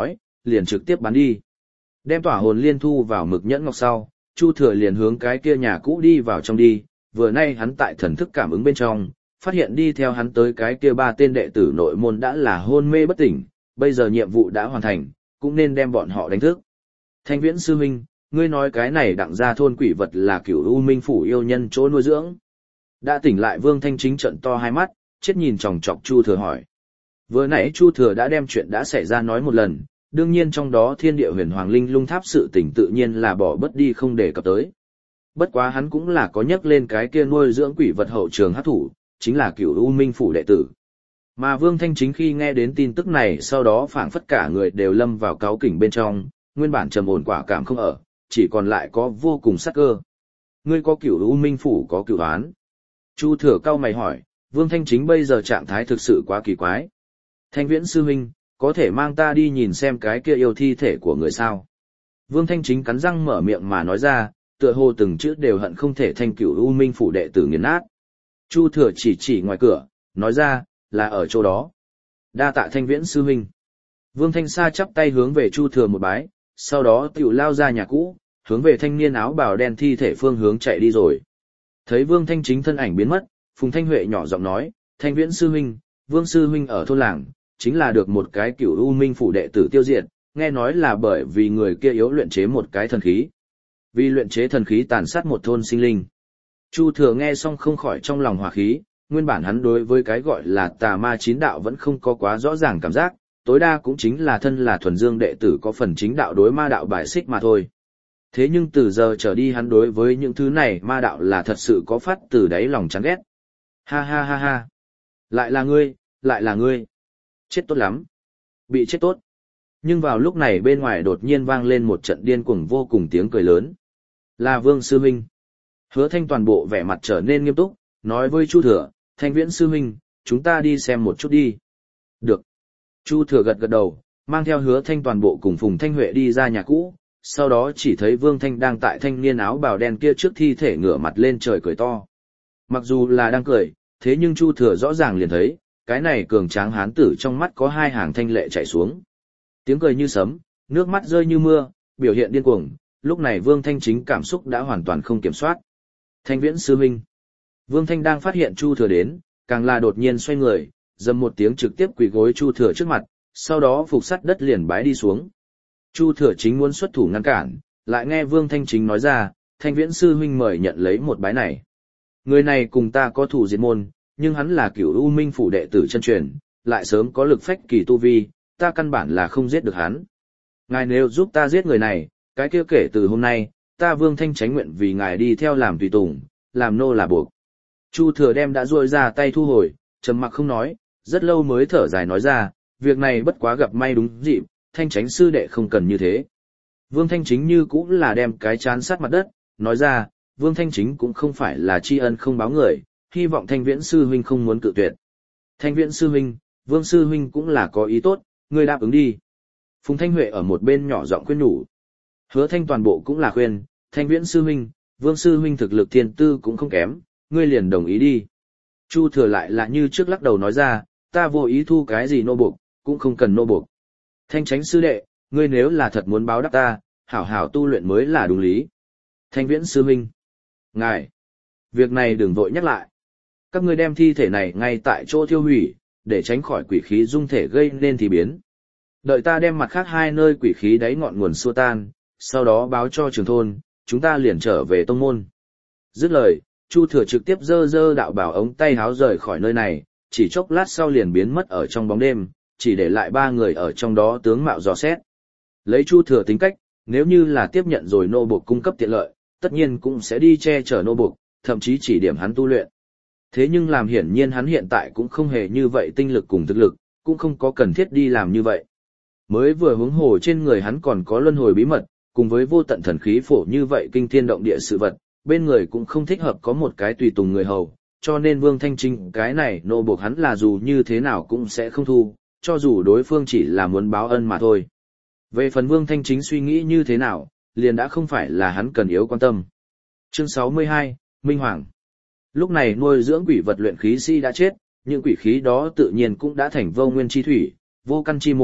liền trực tiếp bán đi. Đem tỏa hồn liên thu vào mực nhẫn ngọc sau, Chu Thừa liền hướng cái kia nhà cũ đi vào trong đi, vừa nay hắn tại thần thức cảm ứng bên trong, phát hiện đi theo hắn tới cái kia 3 tên đệ tử nội môn đã là hôn mê bất tỉnh, bây giờ nhiệm vụ đã hoàn thành, cũng nên đem bọn họ đánh thức. Thanh Viễn sư huynh, ngươi nói cái này đặng ra thôn quỷ vật là Cửu U Minh phủ yêu nhân chỗ nuôi dưỡng. Đã tỉnh lại Vương Thanh Chính trợn to hai mắt, chết nhìn chòng chọc Chu Thừa hỏi. Vừa nãy Chu Thừa đã đem chuyện đã xảy ra nói một lần, đương nhiên trong đó thiên địa huyền hoàng linh lung tháp sự tình tự nhiên là bỏ bất đi không để cập tới. Bất quá hắn cũng là có nhắc lên cái kia nuôi dưỡng quỷ vật hậu trường hắc thủ, chính là Cửu U Minh phủ đệ tử. Mà Vương Thanh Chính khi nghe đến tin tức này sau đó phảng phất cả người đều lâm vào cáu kỉnh bên trong, nguyên bản trầm ổn quả cảm không ở, chỉ còn lại có vô cùng sắc cơ. Ngươi có Cửu U Minh phủ có cửu án. Chu Thừa cau mày hỏi, Vương Thanh Chính bây giờ trạng thái thực sự quá kỳ quái. Thanh Viễn sư huynh, có thể mang ta đi nhìn xem cái kia yêu thi thể của người sao? Vương Thanh Chính cắn răng mở miệng mà nói ra, tựa hồ từng chữ đều hận không thể thanh Cửu U Minh phủ đệ tử nghiền nát. Chu Thừa chỉ ngoài cửa, nói ra, là ở chỗ đó. Đa tạ Thanh Viễn sư huynh. Vương Thanh Sa chắp tay hướng về Chu Thừa một bái, sau đó tiểu lao ra nhà cũ, hướng về thanh niên áo bào đen thi thể phương hướng chạy đi rồi. Thấy Vương Thanh Chính thân ảnh biến mất, Phùng Thanh Huệ nhỏ giọng nói, Thanh Viễn sư huynh, Vương sư huynh ở thôn làng, chính là được một cái Cửu U Minh phủ đệ tử tiêu diệt, nghe nói là bởi vì người kia yếu luyện chế một cái thần khí. Vì luyện chế thần khí tàn sát một thôn sinh linh. Chu Thừa nghe xong không khỏi trong lòng hòa khí, nguyên bản hắn đối với cái gọi là tà ma chín đạo vẫn không có quá rõ ràng cảm giác, tối đa cũng chính là thân là thuần dương đệ tử có phần chính đạo đối ma đạo bài xích mà thôi. Thế nhưng từ giờ trở đi hắn đối với những thứ này ma đạo là thật sự có phát từ đáy lòng chán ghét. Ha ha ha ha. Lại là ngươi, lại là ngươi. Chết tốt lắm. Bị chết tốt. Nhưng vào lúc này bên ngoài đột nhiên vang lên một trận điên cuồng vô cùng tiếng cười lớn. Là Vương sư huynh. Hứa Thanh toàn bộ vẻ mặt trở nên nghiêm túc, nói với Chu Thừa, Thanh Viễn sư huynh, chúng ta đi xem một chút đi. Được. Chu Thừa gật gật đầu, mang theo Hứa Thanh toàn bộ cùng Phùng Thanh Huệ đi ra nhà cũ, sau đó chỉ thấy Vương Thanh đang tại thanh niên áo bào đen kia trước thi thể ngửa mặt lên trời cười to. Mặc dù là đang cười, thế nhưng Chu Thừa rõ ràng liền thấy, cái này cường tráng hán tử trong mắt có 2 hàng thanh lệ chảy xuống. Tiếng cười như sấm, nước mắt rơi như mưa, biểu hiện điên cuồng, lúc này Vương Thanh Chính cảm xúc đã hoàn toàn không kiểm soát. Thanh Viễn sư huynh. Vương Thanh đang phát hiện Chu Thừa đến, càng là đột nhiên xoay người, dầm một tiếng trực tiếp quỳ gối Chu Thừa trước mặt, sau đó phục sắt đất liền bái đi xuống. Chu Thừa Chính muốn xuất thủ ngăn cản, lại nghe Vương Thanh Chính nói ra, Thanh Viễn sư huynh mời nhận lấy một bái này. Người này cùng ta có thủ diệt môn, nhưng hắn là Cửu U Minh phủ đệ tử chân truyền, lại sớm có lực phách kỳ tu vi, ta căn bản là không giết được hắn. Ngài nếu giúp ta giết người này, cái kia kể từ hôm nay, ta Vương Thanh Chánh nguyện vì ngài đi theo làm tùy tùng, làm nô là buộc. Chu Thừa đem đã duỗi ra tay thu hồi, trầm mặc không nói, rất lâu mới thở dài nói ra, việc này bất quá gặp may đúng dịp, Thanh Chánh sư đệ không cần như thế. Vương Thanh Chính như cũng là đem cái chán sát mặt đất, nói ra, Vương Thanh Chính cũng không phải là tri ân không báo người, hy vọng Thanh Viễn sư huynh không muốn cự tuyệt. Thanh Viễn sư huynh, Vương sư huynh cũng là có ý tốt, ngươi đáp ứng đi. Phùng Thanh Huệ ở một bên nhỏ giọng khuyên nhủ. Hứa Thanh toàn bộ cũng là khuyên, Thanh Viễn sư huynh, Vương sư huynh thực lực thiên tư cũng không kém, ngươi liền đồng ý đi. Chu Thừa lại là như trước lắc đầu nói ra, ta vô ý thu cái gì nô buộc, cũng không cần nô buộc. Thanh Chánh sư đệ, ngươi nếu là thật muốn báo đáp ta, hảo hảo tu luyện mới là đúng lý. Thanh Viễn sư huynh, ngài, việc này đừng vội nhắc lại. Các ngươi đem thi thể này ngay tại chỗ tiêu hủy, để tránh khỏi quỷ khí dung thể gây nên thì biến. Đợi ta đem mặt khác 2 nơi quỷ khí đáy ngọn nguồn xua tan, sau đó báo cho trường thôn, chúng ta liền trở về tông môn. Dứt lời, Chu Thừa trực tiếp giơ đạo bảo ống tay háo rời khỏi nơi này, chỉ chốc lát sau liền biến mất ở trong bóng đêm, chỉ để lại 3 người ở trong đó tướng mạo dò xét. Lấy Chu Thừa tính cách, nếu như là tiếp nhận rồi nô buộc cung cấp tiện lợi, tất nhiên cũng sẽ đi che chở nô buộc, thậm chí chỉ điểm hắn tu luyện. Thế nhưng làm hiển nhiên hắn hiện tại cũng không hề như vậy tinh lực cùng thực lực, cũng không có cần thiết đi làm như vậy. Mới vừa huống hồ trên người hắn còn có luân hồi bí mật, cùng với vô tận thần khí phổ như vậy kinh thiên động địa sự vật, bên người cũng không thích hợp có một cái tùy tùng người hầu, cho nên Vương Thanh Chính cái này nô buộc hắn là dù như thế nào cũng sẽ không thu, cho dù đối phương chỉ là muốn báo ân mà thôi. Về phần Vương Thanh Chính suy nghĩ như thế nào, liền đã không phải là hắn cần yếu quan tâm. Chương 62, Minh Hoàng. Lúc này nuôi dưỡng quỷ vật luyện khí sĩ đã chết, những quỷ khí đó tự nhiên cũng đã thành vô nguyên chi thủy, vô căn chi mục,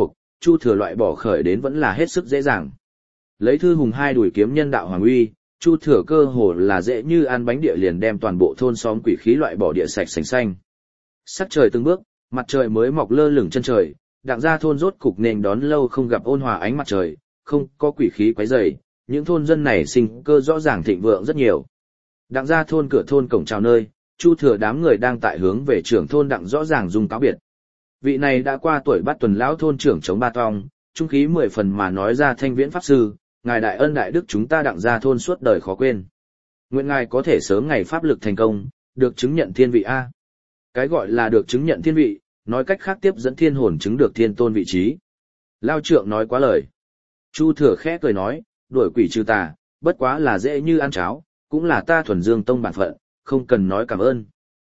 Chu Thừa loại bỏ khởi đến vẫn là hết sức dễ dàng. Lấy Thư Hùng hai đuổi kiếm nhân đạo hoàng uy, Chu Thừa cơ hồ là dễ như ăn bánh địa liền đem toàn bộ thôn xóm quỷ khí loại bỏ địa sạch sành xanh. Sắc trời từng bước, mặt trời mới mọc lơ lửng chân trời, Đặng Gia thôn rốt cục nên đón lâu không gặp ôn hòa ánh mặt trời, không có quỷ khí quấy rầy, những thôn dân này sinh cơ rõ ràng thịnh vượng rất nhiều. Đặng Gia thôn cửa thôn cổng chào nơi, Chu Thừa đám người đang tại hướng về trưởng thôn Đặng rõ ràng dùng cáo biệt. Vị này đã qua tuổi bát tuần lão thôn trưởng chống ba tong, trung khí 10 phần mà nói ra Thanh Viễn pháp sư, ngài đại ân đại đức chúng ta Đặng Gia thôn suốt đời khó quên. Nguyện ngài có thể sớm ngày pháp lực thành công, được chứng nhận thiên vị a. Cái gọi là được chứng nhận thiên vị, nói cách khác tiếp dẫn thiên hồn chứng được thiên tôn vị trí. Lao trượng nói quá lời. Chu Thừa khẽ cười nói, đuổi quỷ trừ tà, bất quá là dễ như ăn cháo, cũng là ta thuần dương tông bản phận, không cần nói cảm ơn.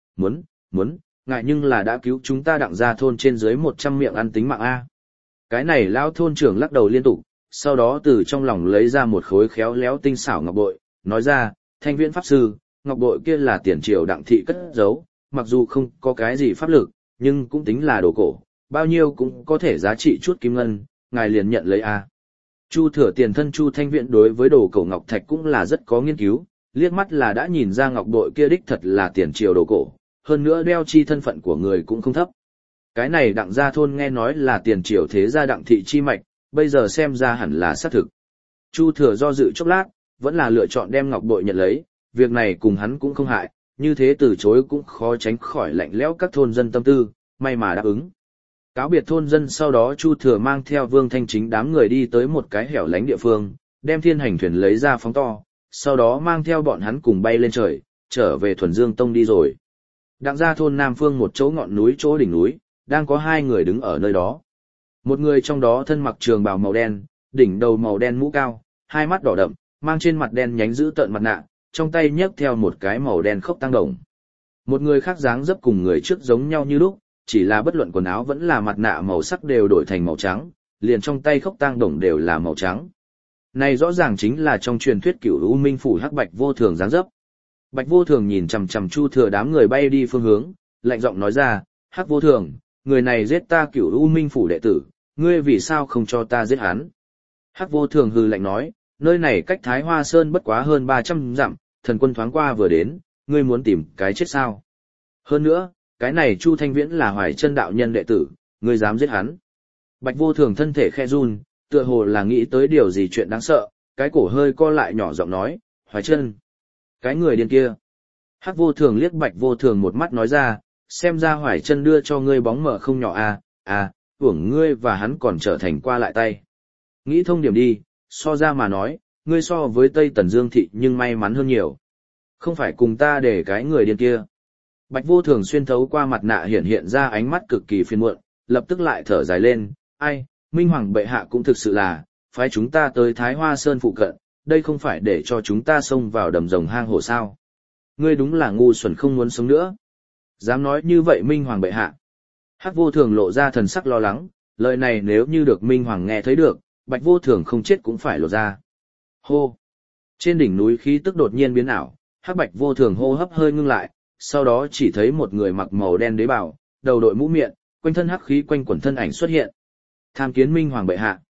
Muốn, ngại nhưng là đã cứu chúng ta Đặng Gia thôn trên dưới 100 miệng ăn tính mạng a. Cái này lao thôn trưởng lắc đầu liên tục, sau đó từ trong lòng lấy ra một khối khéo léo tinh xảo ngọc bội, nói ra, Thanh Viễn pháp sư, ngọc bội kia là tiền triều Đặng thị cất giấu, mặc dù không có cái gì pháp lực, nhưng cũng tính là đồ cổ, bao nhiêu cũng có thể giá trị chút kim ngân, ngài liền nhận lấy a. Chu Thừa tiền thân Chu Thanh Viễn đối với đồ cổ ngọc thạch cũng là rất có nghiên cứu, liếc mắt là đã nhìn ra ngọc bội kia đích thật là tiền triều đồ cổ, hơn nữa đeo chi thân phận của người cũng không thấp. Cái này Đặng Gia thôn nghe nói là tiền triều thế gia Đặng thị chi mạch, bây giờ xem ra hẳn là xác thực. Chu Thừa do dự chốc lát, vẫn là lựa chọn đem ngọc bội nhận lấy, việc này cùng hắn cũng không hại, như thế từ chối cũng khó tránh khỏi lạnh lẽo các thôn dân tâm tư, may mà đáp ứng. Cáo biệt thôn dân sau đó Chu Thừa mang theo Vương Thanh Chính đám người đi tới một cái hẻo lánh địa phương, đem thiên hành thuyền lấy ra phóng to, sau đó mang theo bọn hắn cùng bay lên trời, trở về Thuần Dương Tông đi rồi. Đặng Gia thôn nam phương một chỗ ngọn núi chỗ đỉnh núi, đang có hai người đứng ở nơi đó. Một người trong đó thân mặc trường bào màu đen, đỉnh đầu màu đen mũ cao, hai mắt đỏ đậm, mang trên mặt đen nhánh giữ tợn mặt nạ, trong tay nhấc theo một cái màu đen khốc tăng đồng. Một người khác dáng dấp cùng người trước giống nhau như lúc, chỉ là bất luận quần áo vẫn là mặt nạ màu sắc đều đổi thành màu trắng, liền trong tay khốc tăng đồng đều là màu trắng. Này rõ ràng chính là trong truyền thuyết Cửu U Minh phủ Hắc Bạch Vô Thường dáng dấp. Bạch Vô Thường nhìn chằm chằm Chu Thừa đám người bay đi phương hướng, lạnh giọng nói ra, Hắc Vô Thường, người này giết ta Cửu U Minh phủ đệ tử, ngươi vì sao không cho ta giết hắn? Hắc Vô Thường hừ lạnh nói, nơi này cách Thái Hoa Sơn bất quá hơn 300 dặm, thần quân thoáng qua vừa đến, ngươi muốn tìm cái chết sao? Hơn nữa, cái này Chu Thanh Viễn là Hoài Chân đạo nhân đệ tử, ngươi dám giết hắn? Bạch Vô Thường thân thể khe run, tựa hồ là nghĩ tới điều gì chuyện đáng sợ, cái cổ hơi co lại nhỏ giọng nói, Hoài Chân, cái người điên kia. Hắc Vô Thường liếc Bạch Vô Thường một mắt nói ra, xem ra Hoài Chân đưa cho ngươi bóng mờ không nhỏ hưởng ngươi và hắn còn trở thành qua lại tay. Nghĩ thông điểm đi, so ra mà nói, ngươi so với Tây Tần Dương Thị nhưng may mắn hơn nhiều. Không phải cùng ta để cái người điên kia. Bạch Vô Thường xuyên thấu qua mặt nạ hiện ra ánh mắt cực kỳ phiền muộn, lập tức lại thở dài lên, ai, Minh Hoàng bệ hạ cũng thực sự là, phái chúng ta tới Thái Hoa Sơn phụ cận, đây không phải để cho chúng ta xông vào đầm rồng hang hổ sao. Ngươi đúng là ngu xuẩn không muốn sống nữa. Dám nói như vậy Minh Hoàng bệ hạ. Hắc Vô Thường lộ ra thần sắc lo lắng, lời này nếu như được Minh Hoàng nghe thấy được, Bạch Vô Thường không chết cũng phải lộ ra. Hô! Trên đỉnh núi khí tức đột nhiên biến ảo, Hắc Bạch Vô Thường hô hấp hơi ngưng lại, sau đó chỉ thấy một người mặc màu đen đế bào, đầu đội mũ miệng, quanh thân hắc khí quanh quẩn thân ảnh xuất hiện. Tham kiến Minh Hoàng bệ hạ.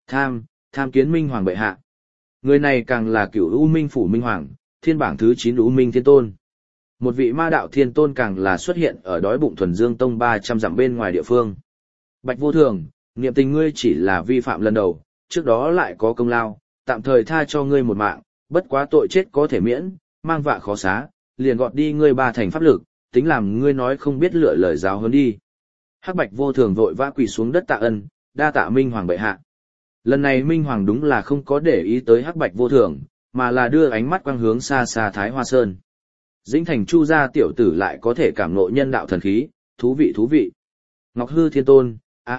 Tham kiến Minh Hoàng bệ hạ. Người này càng là Cửu U Minh phủ Minh Hoàng, thiên bảng thứ 9 U Minh Thiên Tôn. Một vị ma đạo thiên tôn càng là xuất hiện ở đói bụng Thuần Dương Tông 300 dặm bên ngoài địa phương. Bạch Vô Thường, niệm tình ngươi chỉ là vi phạm lần đầu, trước đó lại có công lao, tạm thời tha cho ngươi một mạng, bất quá tội chết có thể miễn, mang vạ khó xá, liền gọt đi ngươi 3 thành pháp lực, tính làm ngươi nói không biết lựa lời giáo hơn đi. Hắc Bạch Vô Thường vội vã quỳ xuống đất tạ ân, đa tạ Minh Hoàng bệ hạ. Lần này Minh Hoàng đúng là không có để ý tới Hắc Bạch Vô Thường, mà là đưa ánh mắt quang hướng xa xa Thái Hoa Sơn. Dĩnh Thành Chu gia tiểu tử lại có thể cảm ngộ nhân đạo thần khí, thú vị. Ngọc Hư Thiên Tôn,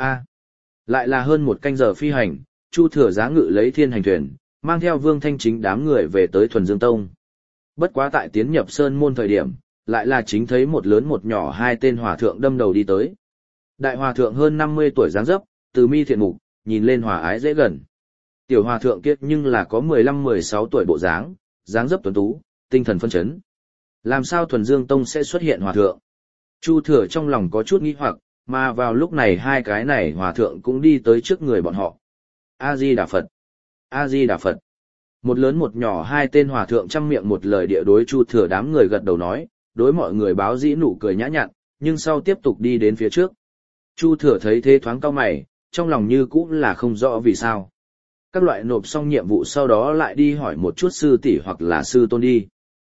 lại là hơn một canh giờ phi hành, Chu Thừa giá ngự lấy thiên hành thuyền, mang theo Vương Thanh Chính đám người về tới Thuần Dương Tông. Bất quá tại tiến nhập sơn môn thời điểm, lại là chính thấy một lớn một nhỏ 2 tên hòa thượng đâm đầu đi tới. Đại hòa thượng hơn 50 tuổi dáng dấp, từ mi thiện mục, nhìn lên hòa ái dễ gần. Tiểu hòa thượng kiết nhưng là có 15-16 tuổi bộ dáng dấp tuấn tú, tinh thần phân chấn. Làm sao Thuần Dương Tông sẽ xuất hiện hòa thượng? Chu Thừa trong lòng có chút nghi hoặc, Mà vào lúc này hai cái này hòa thượng cũng đi tới trước người bọn họ. A-di-đà Phật! A-di-đà Phật! Một lớn một nhỏ hai tên hòa thượng chăm miệng một lời địa đối Chu Thừa đám người gật đầu nói, đối mọi người báo dĩ nụ cười nhã nhặn, nhưng sau tiếp tục đi đến phía trước. Chu Thừa thấy thế thoáng cau mày, trong lòng như cũng là không rõ vì sao. Các loại nộp xong nhiệm vụ sau đó lại đi hỏi một chút sư tỷ hoặc là sư tôn đi.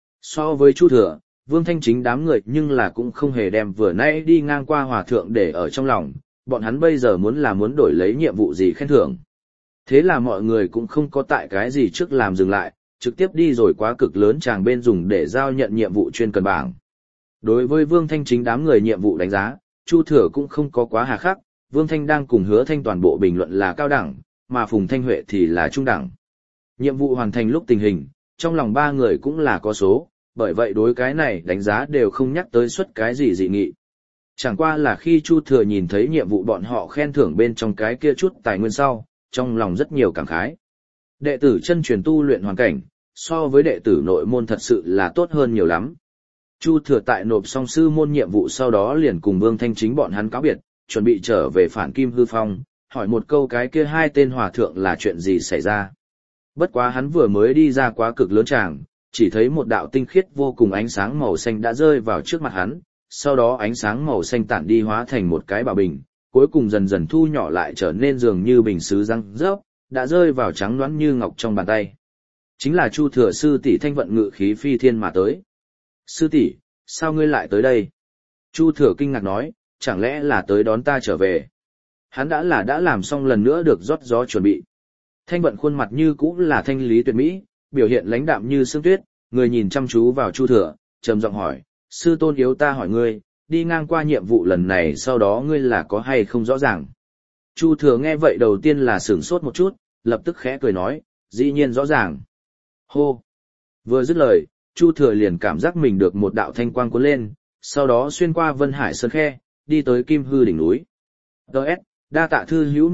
So với Chu Thừa, Vương Thanh Chính đám người nhưng là cũng không hề đem vừa nãy đi ngang qua hòa thượng để ở trong lòng, bọn hắn bây giờ muốn đổi lấy nhiệm vụ gì khen thưởng. Thế là mọi người cũng không có tại cái gì trước làm dừng lại, trực tiếp đi rồi quá cực lớn chàng bên dùng để giao nhận nhiệm vụ chuyên cần bảng. Đối với Vương Thanh Chính đám người nhiệm vụ đánh giá, Chu Thừa cũng không có quá hà khắc, Vương Thanh đang cùng Hứa Thanh toàn bộ bình luận là cao đẳng, mà Phùng Thanh Huệ thì là trung đẳng. Nhiệm vụ hoàn thành lúc tình hình, trong lòng ba người cũng là có số, bởi vậy đối cái này đánh giá đều không nhắc tới suất cái gì dị nghị. Chẳng qua là khi Chu Thừa nhìn thấy nhiệm vụ bọn họ khen thưởng bên trong cái kia chút tài nguyên sau, trong lòng rất nhiều cảm khái. Đệ tử chân truyền tu luyện hoàn cảnh, so với đệ tử nội môn thật sự là tốt hơn nhiều lắm. Chu Thừa tại nộp xong sư môn nhiệm vụ sau đó liền cùng Vương Thanh Chính bọn hắn cáo biệt, chuẩn bị trở về Phản Kim Hư Phong, hỏi một câu cái kia hai tên hòa thượng là chuyện gì xảy ra. Bất quá hắn vừa mới đi ra quá cực lớn tràng, chỉ thấy một đạo tinh khiết vô cùng ánh sáng màu xanh đã rơi vào trước mặt hắn, sau đó ánh sáng màu xanh tản đi hóa thành một cái bảo bình, cuối cùng dần dần thu nhỏ lại trở nên dường như bình sứ răng rớp, đã rơi vào trắng loãng như ngọc trong bàn tay. Chính là Chu Thừa sư tỷ Thanh Vận ngự khí phi thiên mà tới. Sư tỷ, sao ngươi lại tới đây? Chu Thừa kinh ngạc nói, chẳng lẽ là tới đón ta trở về? Hắn đã làm xong lần nữa được rót gió chuẩn bị. Thanh Vận khuôn mặt như cũ là thanh lý tuyệt mỹ, biểu hiện lãnh đạm như sương tuyết, người nhìn chăm chú vào Chu Thừa, trầm giọng hỏi, sư tôn yếu ta hỏi ngươi, đi ngang qua nhiệm vụ lần này sau đó ngươi là có hay không rõ ràng? Chu Thừa nghe vậy đầu tiên là sửng sốt một chút, lập tức khẽ cười nói, dĩ nhiên rõ ràng. Hô! Vừa dứt lời, Chu Thừa liền cảm giác mình được một đạo thanh quang cuốn lên, sau đó xuyên qua Vân Hải Sơn Khe, đi tới Kim Hư đỉnh núi. Đợt, đa tạ thư hữu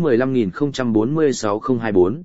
15046-024,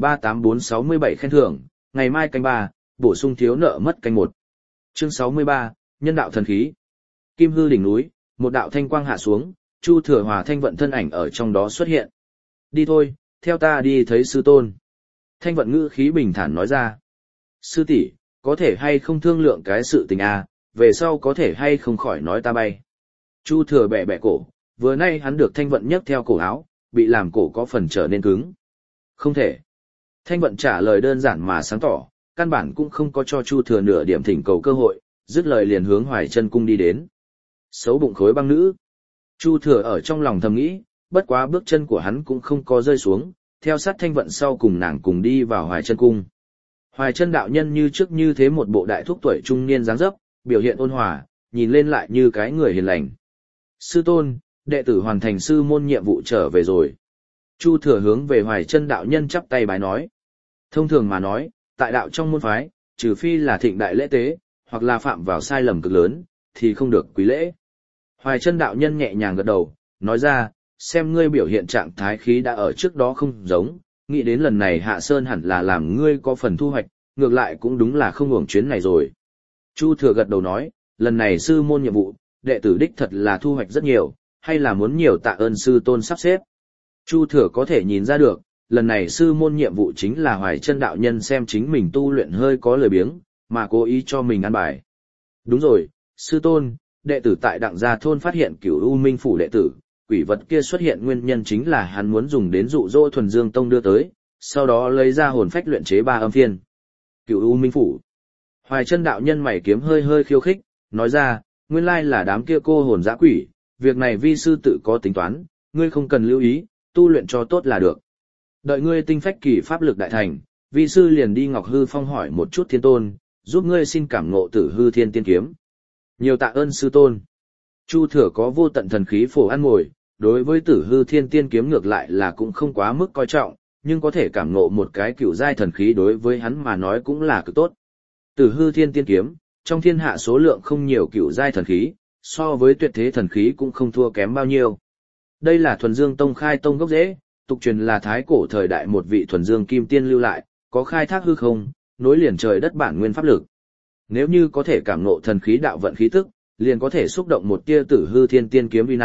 738-467 khen thưởng, ngày mai canh 3, bổ sung thiếu nợ mất canh 1. Chương 63, Nhân đạo thần khí. Kim Hư đỉnh núi, một đạo thanh quang hạ xuống, Chu Thừa hòa Thanh Vận thân ảnh ở trong đó xuất hiện. Đi thôi, theo ta đi thấy sư tôn. Thanh Vận ngữ khí bình thản nói ra. Sư tỷ, có thể hay không thương lượng cái sự tình à, về sau có thể hay không khỏi nói ta bay. Chu Thừa bẻ bẻ cổ, vừa nay hắn được Thanh Vận nhấc theo cổ áo, bị làm cổ có phần trở nên cứng. Không thể. Thanh Vận trả lời đơn giản mà sáng tỏ, căn bản cũng không có cho Chu Thừa nửa điểm thỉnh cầu cơ hội, dứt lời liền hướng Hoài Chân cung đi đến. Xấu bụng khối băng nữ. Chu Thừa ở trong lòng thầm nghĩ, bất quá bước chân của hắn cũng không có rơi xuống, theo sát Thanh Vận sau cùng nàng cùng đi vào Hoài Chân cung. Hoài Chân đạo nhân như trước như thế một bộ đại thúc tuổi trung niên dáng dấp, biểu hiện ôn hòa, nhìn lên lại như cái người hiền lành. Sư tôn, đệ tử hoàn thành sư môn nhiệm vụ trở về rồi. Chu Thừa hướng về Hoài Chân đạo nhân chắp tay bái nói. Thông thường mà nói, tại đạo trong môn phái, trừ phi là thịnh đại lễ tế, hoặc là phạm vào sai lầm cực lớn, thì không được quý lễ. Hoài Chân đạo nhân nhẹ nhàng gật đầu, nói ra, xem ngươi biểu hiện trạng thái khí đã ở trước đó không giống, nghĩ đến lần này Hạ Sơn hẳn là làm ngươi có phần thu hoạch, ngược lại cũng đúng là không uổng chuyến này rồi. Chu Thừa gật đầu nói, lần này sư môn nhiệm vụ, đệ tử đích thật là thu hoạch rất nhiều, hay là muốn nhiều tạ ơn sư tôn sắp xếp. Chu Thừa có thể nhìn ra được, lần này sư môn nhiệm vụ chính là Hoài Chân đạo nhân xem chính mình tu luyện hơi có lười biếng, mà cố ý cho mình ăn bài. Đúng rồi, sư tôn, đệ tử tại Đặng Gia thôn phát hiện Cửu U Minh phủ đệ tử, quỷ vật kia xuất hiện nguyên nhân chính là hắn muốn dùng đến dụ dỗ Thuần Dương Tông đưa tới, sau đó lấy ra hồn phách luyện chế 3 âm phiên. Cửu U Minh phủ. Hoài Chân đạo nhân mày kiếm hơi hơi khiêu khích, nói ra, nguyên lai là đám kia cô hồn dã quỷ, việc này vi sư tự có tính toán, ngươi không cần lưu ý, tu luyện cho tốt là được. Đợi ngươi tinh phách kỳ pháp lực đại thành, vi sư liền đi Ngọc Hư Phong hỏi một chút thiên tôn, giúp ngươi xin cảm ngộ Tử Hư Thiên Tiên kiếm. Nhiều tạ ơn sư tôn. Chu Thừa có vô tận thần khí phổ ăn ngồi, đối với Tử Hư Thiên Tiên kiếm ngược lại là cũng không quá mức coi trọng, nhưng có thể cảm ngộ một cái cựu giai thần khí đối với hắn mà nói cũng là cực tốt. Tử Hư Thiên Tiên kiếm, trong thiên hạ số lượng không nhiều cựu giai thần khí, so với tuyệt thế thần khí cũng không thua kém bao nhiêu. Đây là Thuần Dương Tông khai tông gốc rễ, tục truyền là thái cổ thời đại một vị Thuần Dương Kim Tiên lưu lại, có khai thác hư không, nối liền trời đất bản nguyên pháp lực. Nếu như có thể cảm ngộ thần khí đạo vận khí tức, liền có thể xúc động một tia Tử Hư Thiên Tiên kiếm uy năng,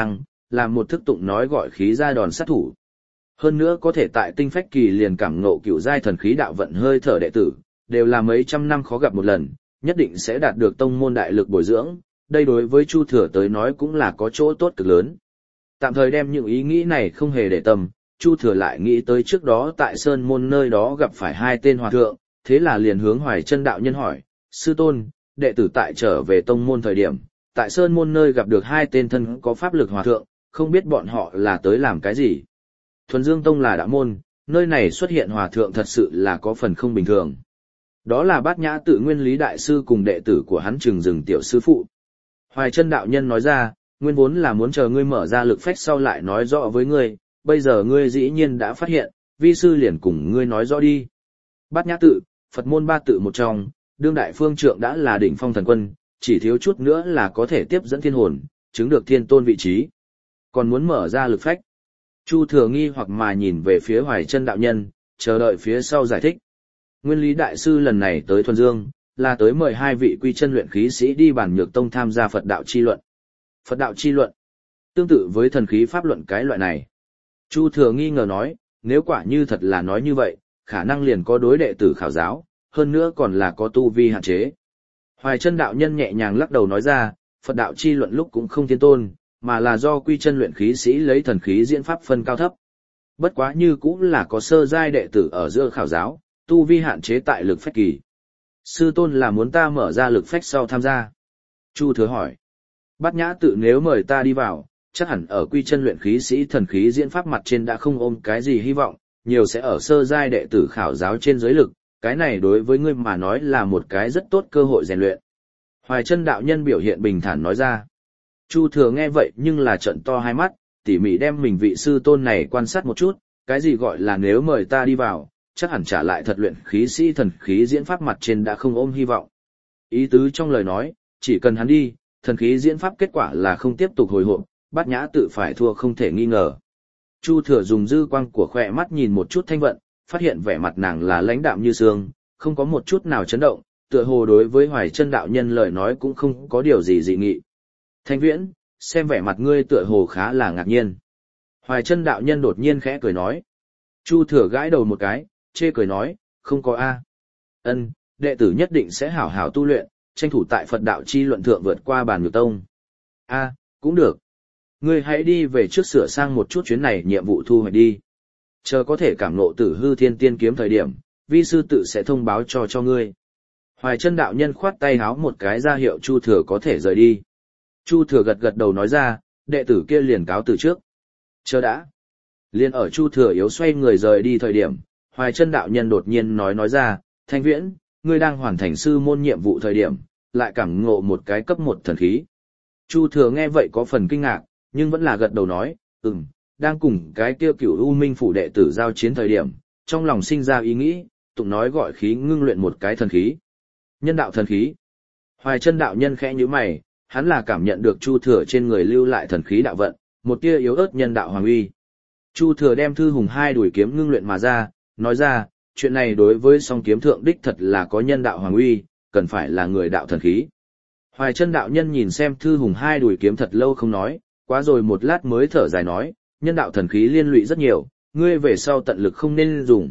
làm một thức tụng nói gọi khí ra đòn sát thủ. Hơn nữa có thể tại tinh phách kỳ liền cảm ngộ cựu giai thần khí đạo vận hơi thở đệ tử, đều là mấy trăm năm khó gặp một lần, nhất định sẽ đạt được tông môn đại lực bồi dưỡng, đây đối với Chu Thừa tới nói cũng là có chỗ tốt cực lớn. Tạm thời đem những ý nghĩ này không hề để tâm, Chu Thừa lại nghĩ tới trước đó tại Sơn Môn nơi đó gặp phải hai tên hòa thượng, thế là liền hướng Hoài Chân đạo nhân hỏi, sư tôn, đệ tử tại trở về tông môn thời điểm, tại Sơn Môn nơi gặp được hai tên thân có pháp lực hòa thượng, không biết bọn họ là tới làm cái gì. Thuần Dương Tông là đạo môn, nơi này xuất hiện hòa thượng thật sự là có phần không bình thường. Đó là Bát Nhã Tự Nguyên Lý Đại Sư cùng đệ tử của hắn Trừng Dừng tiểu sư phụ. Hoài Chân đạo nhân nói ra, nguyên vốn là muốn chờ ngươi mở ra lực phách sau lại nói rõ với ngươi, bây giờ ngươi dĩ nhiên đã phát hiện, vi sư liền cùng ngươi nói rõ đi. Bát Nhã Tự, Phật môn ba tự một trong, đương đại phương trượng đã là đỉnh phong thần quân, chỉ thiếu chút nữa là có thể tiếp dẫn thiên hồn, chứng được thiên tôn vị trí. Còn muốn mở ra lực phách. Chu Thừa nghi hoặc mà nhìn về phía Hoài Chân đạo nhân, chờ đợi phía sau giải thích. Nguyên Lý Đại Sư lần này tới Thuần Dương, là tới mời hai vị quy chân luyện khí sĩ đi Bản Nhược Tông tham gia Phật đạo chi luận. Phật đạo chi luận, tương tự với thần khí pháp luận cái loại này. Chu Thừa nghi ngờ nói, nếu quả như thật là nói như vậy, khả năng liền có đối đệ tử khảo giáo, hơn nữa còn là có tu vi hạn chế. Hoài Chân đạo nhân nhẹ nhàng lắc đầu nói ra, Phật đạo chi luận lúc cũng không thiên tôn, mà là do quy chân luyện khí sĩ lấy thần khí diễn pháp phân cao thấp. Bất quá như cũng là có sơ giai đệ tử ở giữa khảo giáo, tu vi hạn chế tại lực phách kỳ. Sư tôn là muốn ta mở ra lực phách sau tham gia. Chu Thừa hỏi. Bát Nhã Tự nếu mời ta đi vào, chắc hẳn ở quy chân luyện khí sĩ thần khí diễn pháp mặt trên đã không ôm cái gì hy vọng, nhiều sẽ ở sơ giai đệ tử khảo giáo trên giới lực, cái này đối với ngươi mà nói là một cái rất tốt cơ hội rèn luyện. Hoài Chân đạo nhân biểu hiện bình thản nói ra. Chu Thừa nghe vậy nhưng là trợn to hai mắt, tỉ mỉ đem mình vị sư tôn này quan sát một chút, cái gì gọi là nếu mời ta đi vào, chắc hẳn trả lại thật luyện khí sĩ thần khí diễn pháp mặt trên đã không ôm hy vọng. Ý tứ trong lời nói, chỉ cần hắn đi, thần khí diễn pháp kết quả là không tiếp tục hồi hộp, Bát Nhã Tự phải thua không thể nghi ngờ. Chu Thừa dùng dư quang của khỏe mắt nhìn một chút Thanh Vận, phát hiện vẻ mặt nàng là lãnh đạm như sương, không có một chút nào chấn động, tựa hồ đối với Hoài Chân đạo nhân lời nói cũng không có điều gì dị nghị. Thanh Viễn, xem vẻ mặt ngươi tựa hồ khá là ngạc nhiên. Hoài Chân đạo nhân đột nhiên khẽ cười nói. Chu Thừa gãi đầu một cái, chê cười nói, không có a. Ân, đệ tử nhất định sẽ hảo hảo tu luyện, tranh thủ tại Phật đạo chi luận thượng vượt qua Bản Nhược Tông. A, cũng được. Ngươi hãy đi về trước sửa sang một chút chuyến này nhiệm vụ thu hoạch đi. Chờ có thể cảm ngộ Tử Hư Thiên Tiên kiếm thời điểm, vi sư tự sẽ thông báo cho ngươi. Hoài Chân đạo nhân khoát tay háo một cái ra hiệu Chu Thừa có thể rời đi. Chu Thừa gật gật đầu nói ra, đệ tử kia liền cáo từ trước. Chờ đã. Liên ở Chu Thừa yếu xoay người rời đi thời điểm, Hoài Chân đạo nhân đột nhiên nói ra, Thanh Viễn, ngươi đang hoàn thành sư môn nhiệm vụ thời điểm, lại cảm ngộ một cái cấp 1 thần khí. Chu Thừa nghe vậy có phần kinh ngạc, nhưng vẫn là gật đầu nói, đang cùng cái kia Cửu U Minh phủ đệ tử giao chiến thời điểm, trong lòng sinh ra ý nghĩ, tụng nói gọi khí ngưng luyện một cái thần khí. Nhân đạo thần khí. Hoài Chân đạo nhân khẽ nhíu mày, hắn là cảm nhận được Chu Thừa trên người lưu lại thần khí đạo vận, một tia yếu ớt nhân đạo hoàng uy. Chu Thừa đem Thư Hùng hai đuổi kiếm ngưng luyện mà ra, nói ra, chuyện này đối với song kiếm thượng đích thật là có nhân đạo hoàng uy, cần phải là người đạo thần khí. Hoài Chân đạo nhân nhìn xem Thư Hùng hai đuổi kiếm thật lâu không nói, quá rồi một lát mới thở dài nói, nhân đạo thần khí liên lụy rất nhiều, ngươi về sau tận lực không nên dùng.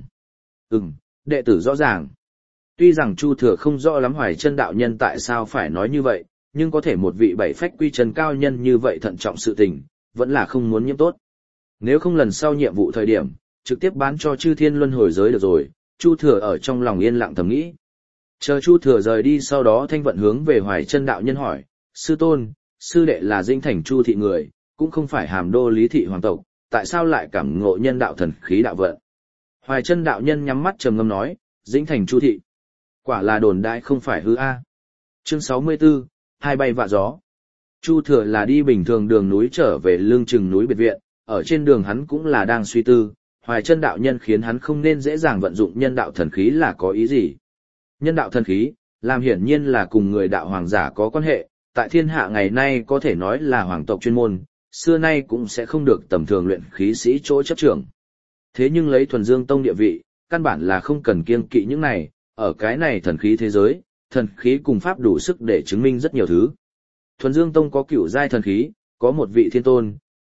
Đệ tử rõ ràng. Tuy rằng Chu Thừa không rõ lắm Hoài Chân đạo nhân tại sao phải nói như vậy, nhưng có thể một vị bảy phách quy chân cao nhân như vậy thận trọng sự tình, vẫn là không muốn nhiễm tốt. Nếu không lần sau nhiệm vụ thời điểm, trực tiếp bán cho Chư Thiên Luân Hồi giới được rồi, Chu Thừa ở trong lòng yên lặng thầm nghĩ. Chờ Chu Thừa rời đi sau đó Thanh Vận hướng về Hoài Chân đạo nhân hỏi, sư tôn, sư đệ là Dĩnh Thành Chu thị người, cũng không phải Hàm Đô Lý thị hoàng tộc, tại sao lại cảm ngộ nhân đạo thần khí đạo vận? Hoài Chân đạo nhân nhắm mắt trầm ngâm nói, Dĩnh Thành Chu thị. Quả là đồn đại không phải hư a. Chương 64, hai bay vạ gió. Chu Thừa là đi bình thường đường núi trở về lương chừng núi biệt viện, ở trên đường hắn cũng là đang suy tư, Hoài Chân đạo nhân khiến hắn không nên dễ dàng vận dụng nhân đạo thần khí là có ý gì. Nhân đạo thần khí, làm hiển nhiên là cùng người đạo hoàng giả có quan hệ, tại thiên hạ ngày nay có thể nói là hoàng tộc chuyên môn, xưa nay cũng sẽ không được tầm thường luyện khí sĩ chỗ chấp trưởng. Thế nhưng lấy Thuần Dương Tông địa vị, căn bản là không cần kiêng kỵ những này, ở cái này thần khí thế giới, thần khí cùng pháp đủ sức để chứng minh rất nhiều thứ. Thuần Dương Tông có cửu giai thần khí, có một vị thiên tôn,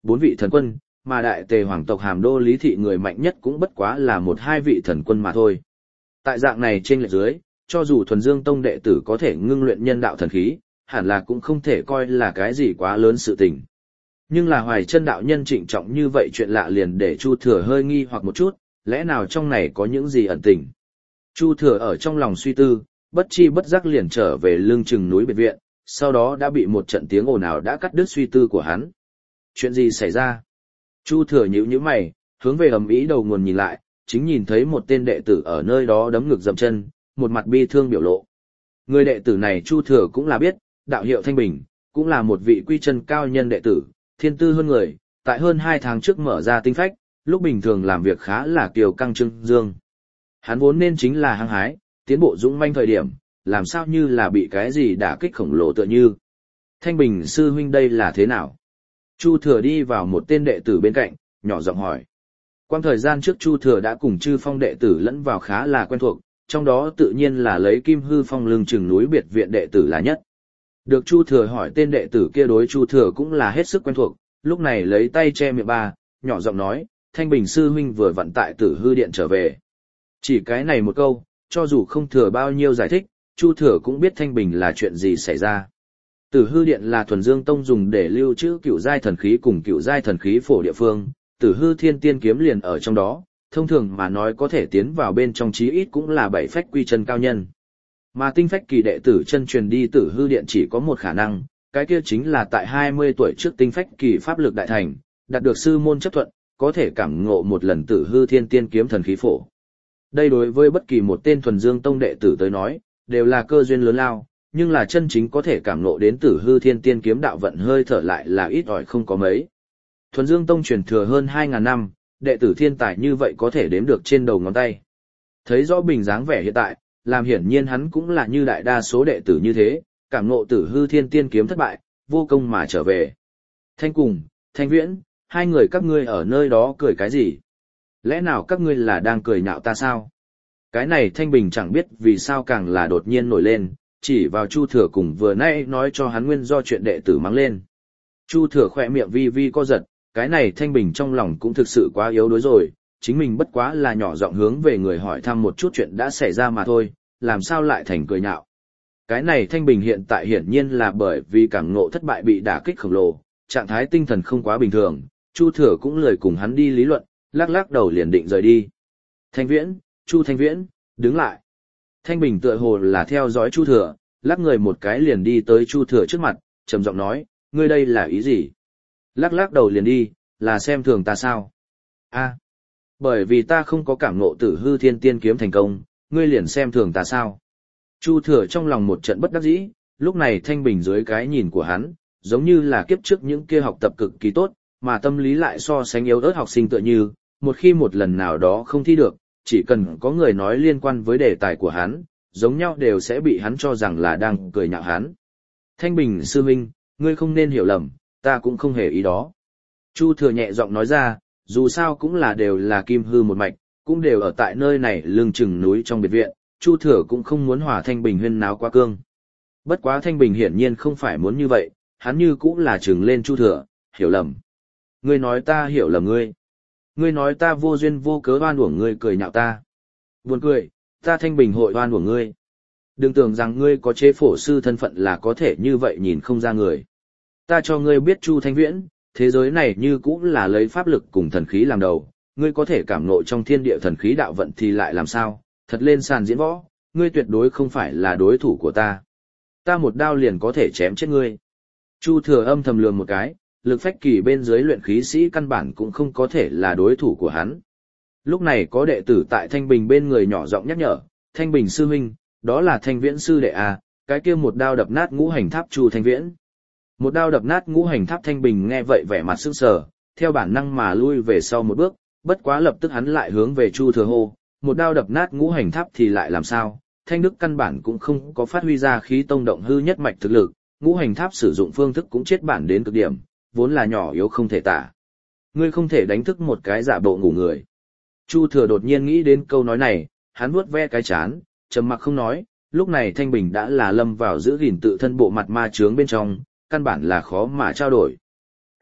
4 vị thần quân, mà đại tề hoàng tộc Hàm Đô Lý thị người mạnh nhất cũng bất quá là 1-2 vị thần quân mà thôi. Tại dạng này trên lệch dưới, cho dù thuần dương tông đệ tử có thể ngưng luyện nhân đạo thần khí, hẳn là cũng không thể coi là cái gì quá lớn sự tình. Nhưng là Hoài Chân đạo nhân trịnh trọng như vậy chuyện lạ liền để Chu Thừa hơi nghi hoặc một chút, lẽ nào trong này có những gì ẩn tình. Chu Thừa ở trong lòng suy tư, bất chi bất giác liền trở về lưng chừng núi biệt viện, sau đó đã bị một trận tiếng ồn ào đã cắt đứt suy tư của hắn. Chuyện gì xảy ra? Chu Thừa nhíu mày, hướng về ầm ĩ đầu nguồn nhìn lại, chính nhìn thấy một tên đệ tử ở nơi đó đấm ngực dậm chân, một mặt bi thương biểu lộ. Người đệ tử này Chu Thừa cũng là biết, đạo hiệu Thanh Bình, cũng là một vị quy chân cao nhân đệ tử, thiên tư hơn người, tại hơn 2 tháng trước mở ra tinh phách, lúc bình thường làm việc khá là kiều căng trưng dương. Hắn vốn nên chính là hăng hái, tiến bộ dũng manh thời điểm, làm sao như là bị cái gì đả kích khổng lồ tựa như. Thanh Bình sư huynh đây là thế nào? Chu Thừa đi vào một tên đệ tử bên cạnh, nhỏ giọng hỏi. Quang thời gian trước Chu Thừa đã cùng Chư Phong đệ tử lẫn vào khá là quen thuộc, trong đó tự nhiên là lấy Kim Hư Phong lưng chừng núi biệt viện đệ tử là nhất. Được Chu Thừa hỏi tên đệ tử kia đối Chu Thừa cũng là hết sức quen thuộc, lúc này lấy tay che miệng ba, nhỏ giọng nói, Thanh Bình sư huynh vừa vặn tại Tử Hư Điện trở về. Chỉ cái này một câu, cho dù không thừa bao nhiêu giải thích, Chu Thừa cũng biết Thanh Bình là chuyện gì xảy ra. Tử Hư Điện là thuần dương tông dùng để lưu trữ cựu giai thần khí cùng cựu giai thần khí phổ địa phương, Tử Hư Thiên Tiên kiếm liền ở trong đó, thông thường mà nói có thể tiến vào bên trong chí ít cũng là 7 phách quy chân cao nhân. Mà tinh phách kỳ đệ tử chân truyền đi Tử Hư Điện chỉ có một khả năng, cái kia chính là tại 20 tuổi trước tinh phách kỳ pháp lực đại thành, đạt được sư môn chấp thuận, có thể cảm ngộ một lần Tử Hư Thiên Tiên kiếm thần khí phổ. Đây đối với bất kỳ một tên thuần dương tông đệ tử tới nói, đều là cơ duyên lớn lao, nhưng là chân chính có thể cảm ngộ đến Tử Hư Thiên Tiên kiếm đạo vận hơi thở lại là ít ỏi không có mấy. Thuần Dương Tông truyền thừa hơn 2000 năm, đệ tử thiên tài như vậy có thể đếm được trên đầu ngón tay. Thấy rõ Bình dáng vẻ hiện tại, làm hiển nhiên hắn cũng là như đại đa số đệ tử như thế, cảm ngộ Tử Hư Thiên Tiên kiếm thất bại, vô công mà trở về. Thanh Cùng, Thanh Viễn, hai người các ngươi ở nơi đó cười cái gì? Lẽ nào các ngươi là đang cười nhạo ta sao? Cái này Thanh Bình chẳng biết vì sao càng là đột nhiên nổi lên, chỉ vào Chu Thừa cùng vừa nãy nói cho hắn nguyên do chuyện đệ tử mắng lên. Chu Thừa khỏe miệng vi vi co giật, cái này Thanh Bình trong lòng cũng thực sự quá yếu đuối rồi, chính mình bất quá là nhỏ giọng hướng về người hỏi thăm một chút chuyện đã xảy ra mà thôi, làm sao lại thành cười nhạo. Cái này Thanh Bình hiện tại hiển nhiên là bởi vì cảm ngộ thất bại bị đả kích khổng lồ, trạng thái tinh thần không quá bình thường, Chu Thừa cũng lười cùng hắn đi lý luận, lắc lắc đầu liền định rời đi. Thanh Viễn, Chu Thanh Viễn, đứng lại. Thanh Bình tựa hồ là theo dõi Chu Thừa, lắc người một cái liền đi tới Chu Thừa trước mặt, trầm giọng nói, ngươi đây là ý gì? Lắc lắc đầu liền đi, là xem thường ta sao? A, bởi vì ta không có cảm ngộ Tử Hư Thiên Tiên kiếm thành công, ngươi liền xem thường ta sao? Chu Thừa trong lòng một trận bất đắc dĩ, lúc này Thanh Bình dưới cái nhìn của hắn, giống như là kiếp trước những kia học tập cực kỳ tốt, mà tâm lý lại so sánh yếu ớt học sinh tựa như, một khi một lần nào đó không thi được, chỉ cần có người nói liên quan với đề tài của hắn, giống nhau đều sẽ bị hắn cho rằng là đang cười nhạo hắn. Thanh Bình sư huynh, ngươi không nên hiểu lầm, ta cũng không hề ý đó. Chu Thừa nhẹ giọng nói ra, dù sao cũng là đều là Kim Hư một mạch, cũng đều ở tại nơi này lưng chừng núi trong biệt viện, Chu Thừa cũng không muốn hòa Thanh Bình huyên náo quá cương. Bất quá Thanh Bình hiển nhiên không phải muốn như vậy, hắn như cũng là trừng lên Chu Thừa, hiểu lầm. Ngươi nói ta hiểu lầm ngươi. Ngươi nói ta vô duyên vô cớ oan uổng ngươi cười nhạo ta. Buồn cười, ta Thanh Bình hội oan uổng ngươi. Đừng tưởng rằng ngươi có chế phổ sư thân phận là có thể như vậy nhìn không ra người. Ta cho ngươi biết Chu Thanh Viễn, thế giới này như cũng là lấy pháp lực cùng thần khí làm đầu, ngươi có thể cảm ngộ trong thiên địa thần khí đạo vận thì lại làm sao, thật lên sàn diễn võ, ngươi tuyệt đối không phải là đối thủ của ta. Ta một đao liền có thể chém chết ngươi. Chu Thừa âm thầm lườm một cái, lực phách kỳ bên dưới luyện khí sĩ căn bản cũng không có thể là đối thủ của hắn. Lúc này có đệ tử tại Thanh Bình bên người nhỏ giọng nhắc nhở, Thanh Bình sư huynh, đó là Thanh Viễn sư đệ à, cái kia một đao đập nát ngũ hành tháp Chu Thanh Viễn. Một đao đập nát ngũ hành tháp Thanh Bình nghe vậy vẻ mặt sững sờ, theo bản năng mà lui về sau một bước, bất quá lập tức hắn lại hướng về Chu Thừa hô, một đao đập nát ngũ hành tháp thì lại làm sao, Thanh Đức căn bản cũng không có phát huy ra khí tông động hư nhất mạch thực lực, ngũ hành tháp sử dụng phương thức cũng chết bản đến cực điểm, vốn là nhỏ yếu không thể tả. Ngươi không thể đánh thức một cái giả bộ ngủ người. Chu Thừa đột nhiên nghĩ đến câu nói này, hắn vuốt ve cái chán, trầm mặc không nói, lúc này Thanh Bình đã là lâm vào giữ gìn tự thân bộ mặt ma chướng bên trong, căn bản là khó mà trao đổi.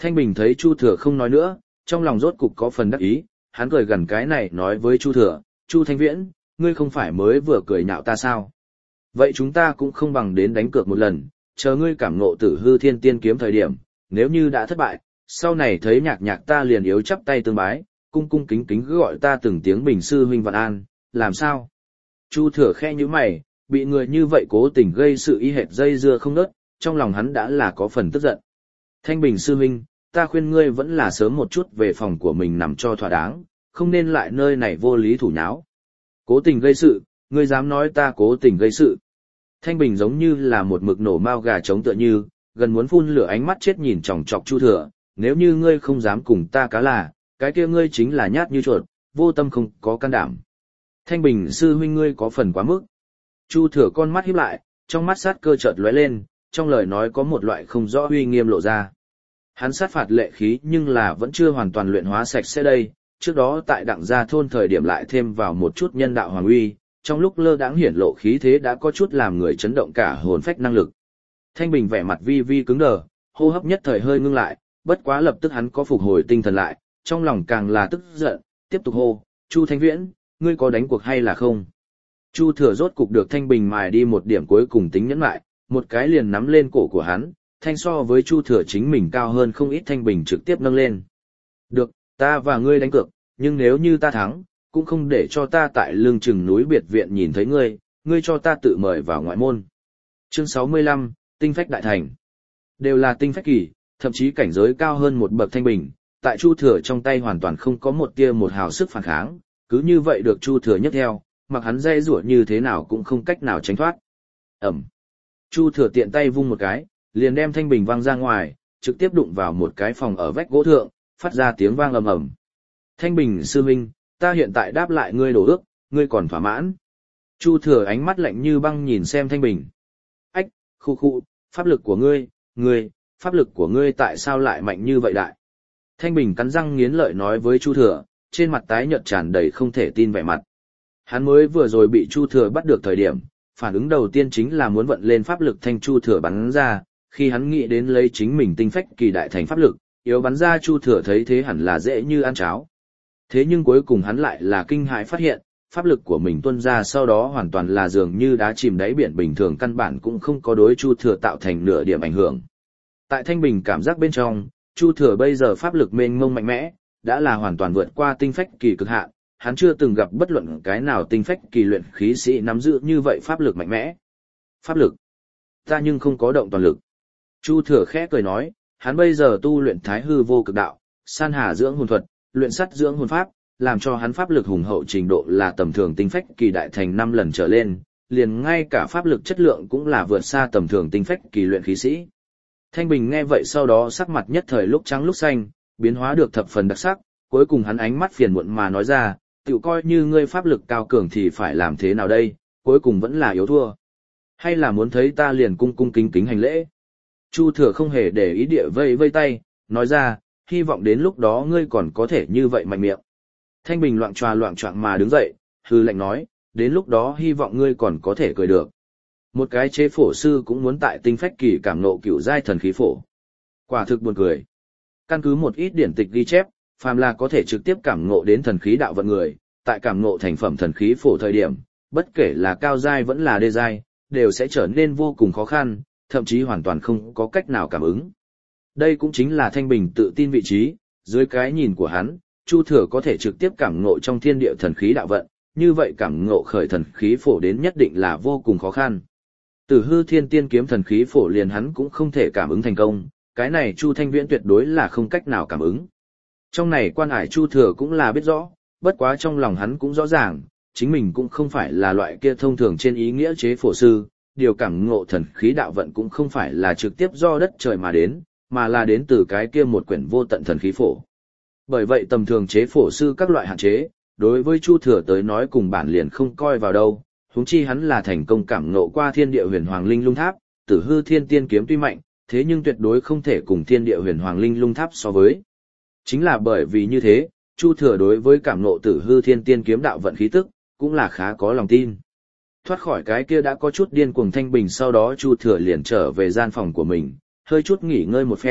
Thanh Bình thấy Chu Thừa không nói nữa, trong lòng rốt cục có phần đắc ý, hắn cười gần cái này nói với Chu Thừa, Chu Thanh Viễn, ngươi không phải mới vừa cười nhạo ta sao? Vậy chúng ta cũng không bằng đến đánh cược một lần, chờ ngươi cảm ngộ tử hư thiên tiên kiếm thời điểm, nếu như đã thất bại, sau này thấy nhạc nhạc ta liền yếu chắp tay tương bái, cung cung kính kính cứ gọi ta từng tiếng Bình sư huynh vạn an, làm sao? Chu Thừa khe như mày, bị người như vậy cố tình gây sự y hệt dây dưa không nớt, trong lòng hắn đã là có phần tức giận. Thanh Bình sư huynh, ta khuyên ngươi vẫn là sớm một chút về phòng của mình nằm cho thỏa đáng, không nên lại nơi này vô lý thủ nháo. Cố tình gây sự, ngươi dám nói ta cố tình gây sự. Thanh Bình giống như là một mực nổ mao gà trống tựa như, gần muốn phun lửa ánh mắt chết nhìn chòng chọc Chu Thừa, nếu như ngươi không dám cùng ta cá là, cái kia ngươi chính là nhát như chuột, vô tâm không có can đảm. Thanh Bình sư huynh ngươi có phần quá mức. Chu Thừa con mắt híp lại, trong mắt sát cơ chợt lóe lên, trong lời nói có một loại không rõ uy nghiêm lộ ra. Hắn sát phạt lệ khí nhưng là vẫn chưa hoàn toàn luyện hóa sạch sẽ đây, trước đó tại Đặng Gia thôn thời điểm lại thêm vào một chút nhân đạo hoàng uy, trong lúc lơ đãng hiển lộ khí thế đã có chút làm người chấn động cả hồn phách năng lực. Thanh Bình vẻ mặt vi vi cứng đờ, hô hấp nhất thời hơi ngưng lại, bất quá lập tức hắn có phục hồi tinh thần lại, trong lòng càng là tức giận, tiếp tục hô, Chu Thanh Viễn, ngươi có đánh cuộc hay là không? Chu Thừa rốt cục được Thanh Bình mài đi một điểm cuối cùng tính nhẫn lại, một cái liền nắm lên cổ của hắn, thanh so với Chu Thừa chính mình cao hơn không ít. Thanh Bình trực tiếp nâng lên. Được, ta và ngươi đánh cược, nhưng nếu như ta thắng, cũng không để cho ta tại lương chừng núi biệt viện nhìn thấy ngươi, ngươi cho ta tự mời vào ngoại môn. Chương 65, Tinh phách đại thành. Đều là tinh phách kỳ, thậm chí cảnh giới cao hơn một bậc Thanh Bình, tại Chu Thừa trong tay hoàn toàn không có một tia một hào sức phản kháng, cứ như vậy được Chu Thừa nhấc theo, mặc hắn dây rủa như thế nào cũng không cách nào tránh thoát. Ẩm. Chu Thừa tiện tay vung một cái, liền đem Thanh Bình văng ra ngoài, trực tiếp đụng vào một cái phòng ở vách gỗ thượng, phát ra tiếng vang ầm ầm. Thanh Bình sư huynh, ta hiện tại đáp lại ngươi đổ ước, ngươi còn thỏa mãn. Chu Thừa ánh mắt lạnh như băng nhìn xem Thanh Bình. Ách, khu khu, pháp lực của ngươi, pháp lực của ngươi tại sao lại mạnh như vậy đại? Thanh Bình cắn răng nghiến lợi nói với Chu Thừa, trên mặt tái nhợt tràn đầy không thể tin vẻ mặt. Hắn mới vừa rồi bị Chu Thừa bắt được thời điểm, phản ứng đầu tiên chính là muốn vận lên pháp lực thanh Chu Thừa bắn ra, khi hắn nghĩ đến lấy chính mình tinh phách kỳ đại thành pháp lực, yếu bắn ra Chu Thừa thấy thế hẳn là dễ như ăn cháo. Thế nhưng cuối cùng hắn lại là kinh hãi phát hiện, pháp lực của mình tuôn ra sau đó hoàn toàn là dường như đá chìm đáy biển bình thường, căn bản cũng không có đối Chu Thừa tạo thành nửa điểm ảnh hưởng. Tại Thanh Bình cảm giác bên trong, Chu Thừa bây giờ pháp lực mênh mông mạnh mẽ, đã là hoàn toàn vượt qua tinh phách kỳ cực hạn, hắn chưa từng gặp bất luận cái nào tinh phách kỳ luyện khí sĩ nắm giữ như vậy pháp lực mạnh mẽ. Pháp lực? Ta nhưng không có động toàn lực. Chu Thừa khẽ cười nói, hắn bây giờ tu luyện Thái Hư Vô Cực Đạo, San Hà dưỡng hồn thuật, luyện sắt dưỡng hồn pháp, làm cho hắn pháp lực hùng hậu trình độ là tầm thường tinh phách kỳ đại thành 5 lần trở lên, liền ngay cả pháp lực chất lượng cũng là vượt xa tầm thường tinh phách kỳ luyện khí sĩ. Thanh Bình nghe vậy sau đó sắc mặt nhất thời lúc trắng lúc xanh, biến hóa được thập phần đặc sắc, cuối cùng hắn ánh mắt phiền muộn mà nói ra, tự coi như ngươi pháp lực cao cường thì phải làm thế nào đây, cuối cùng vẫn là yếu thua. Hay là muốn thấy ta liền cung cung kính kính hành lễ? Chu Thừa không hề để ý địa vây vây tay, nói ra, hy vọng đến lúc đó ngươi còn có thể như vậy mạnh miệng. Thanh Bình loạng choạng mà đứng dậy, hư lạnh nói, đến lúc đó hy vọng ngươi còn có thể cười được. Một cái chế phổ sư cũng muốn tại tinh phách kỳ cảm ngộ cửu giai thần khí phổ. Quả thực buồn cười. Căn cứ một ít điển tịch ghi chép, phàm là có thể trực tiếp cảm ngộ đến thần khí đạo vận người, tại cảm ngộ thành phẩm thần khí phổ thời điểm, bất kể là cao giai vẫn là đê giai, đều sẽ trở nên vô cùng khó khăn, thậm chí hoàn toàn không có cách nào cảm ứng. Đây cũng chính là Thanh Bình tự tin vị trí, dưới cái nhìn của hắn, Chu Thừa có thể trực tiếp cảm ngộ trong thiên địa thần khí đạo vận, như vậy cảm ngộ khởi thần khí phổ đến nhất định là vô cùng khó khăn. Tử hư thiên tiên kiếm thần khí phổ liền hắn cũng không thể cảm ứng thành công, cái này Chu Thanh Viễn tuyệt đối là không cách nào cảm ứng. Trong này quan ải Chu Thừa cũng là biết rõ, bất quá trong lòng hắn cũng rõ ràng, chính mình cũng không phải là loại kia thông thường trên ý nghĩa chế phổ sư, điều cảm ngộ thần khí đạo vận cũng không phải là trực tiếp do đất trời mà đến, mà là đến từ cái kia một quyển vô tận thần khí phổ. Bởi vậy tầm thường chế phổ sư các loại hạn chế, đối với Chu Thừa tới nói cùng bản liền không coi vào đâu, huống chi hắn là thành công cảm ngộ qua thiên địa huyền hoàng linh lung tháp, tử hư thiên tiên kiếm tuy mạnh, thế nhưng tuyệt đối không thể cùng thiên địa huyền hoàng linh lung tháp so với. Chính là bởi vì như thế, Chu Thừa đối với cảm ngộ tử hư thiên tiên kiếm đạo vận khí tức, cũng là khá có lòng tin. Thoát khỏi cái kia đã có chút điên cuồng Thanh Bình sau đó Chu Thừa liền trở về gian phòng của mình, hơi chút nghỉ ngơi một phen,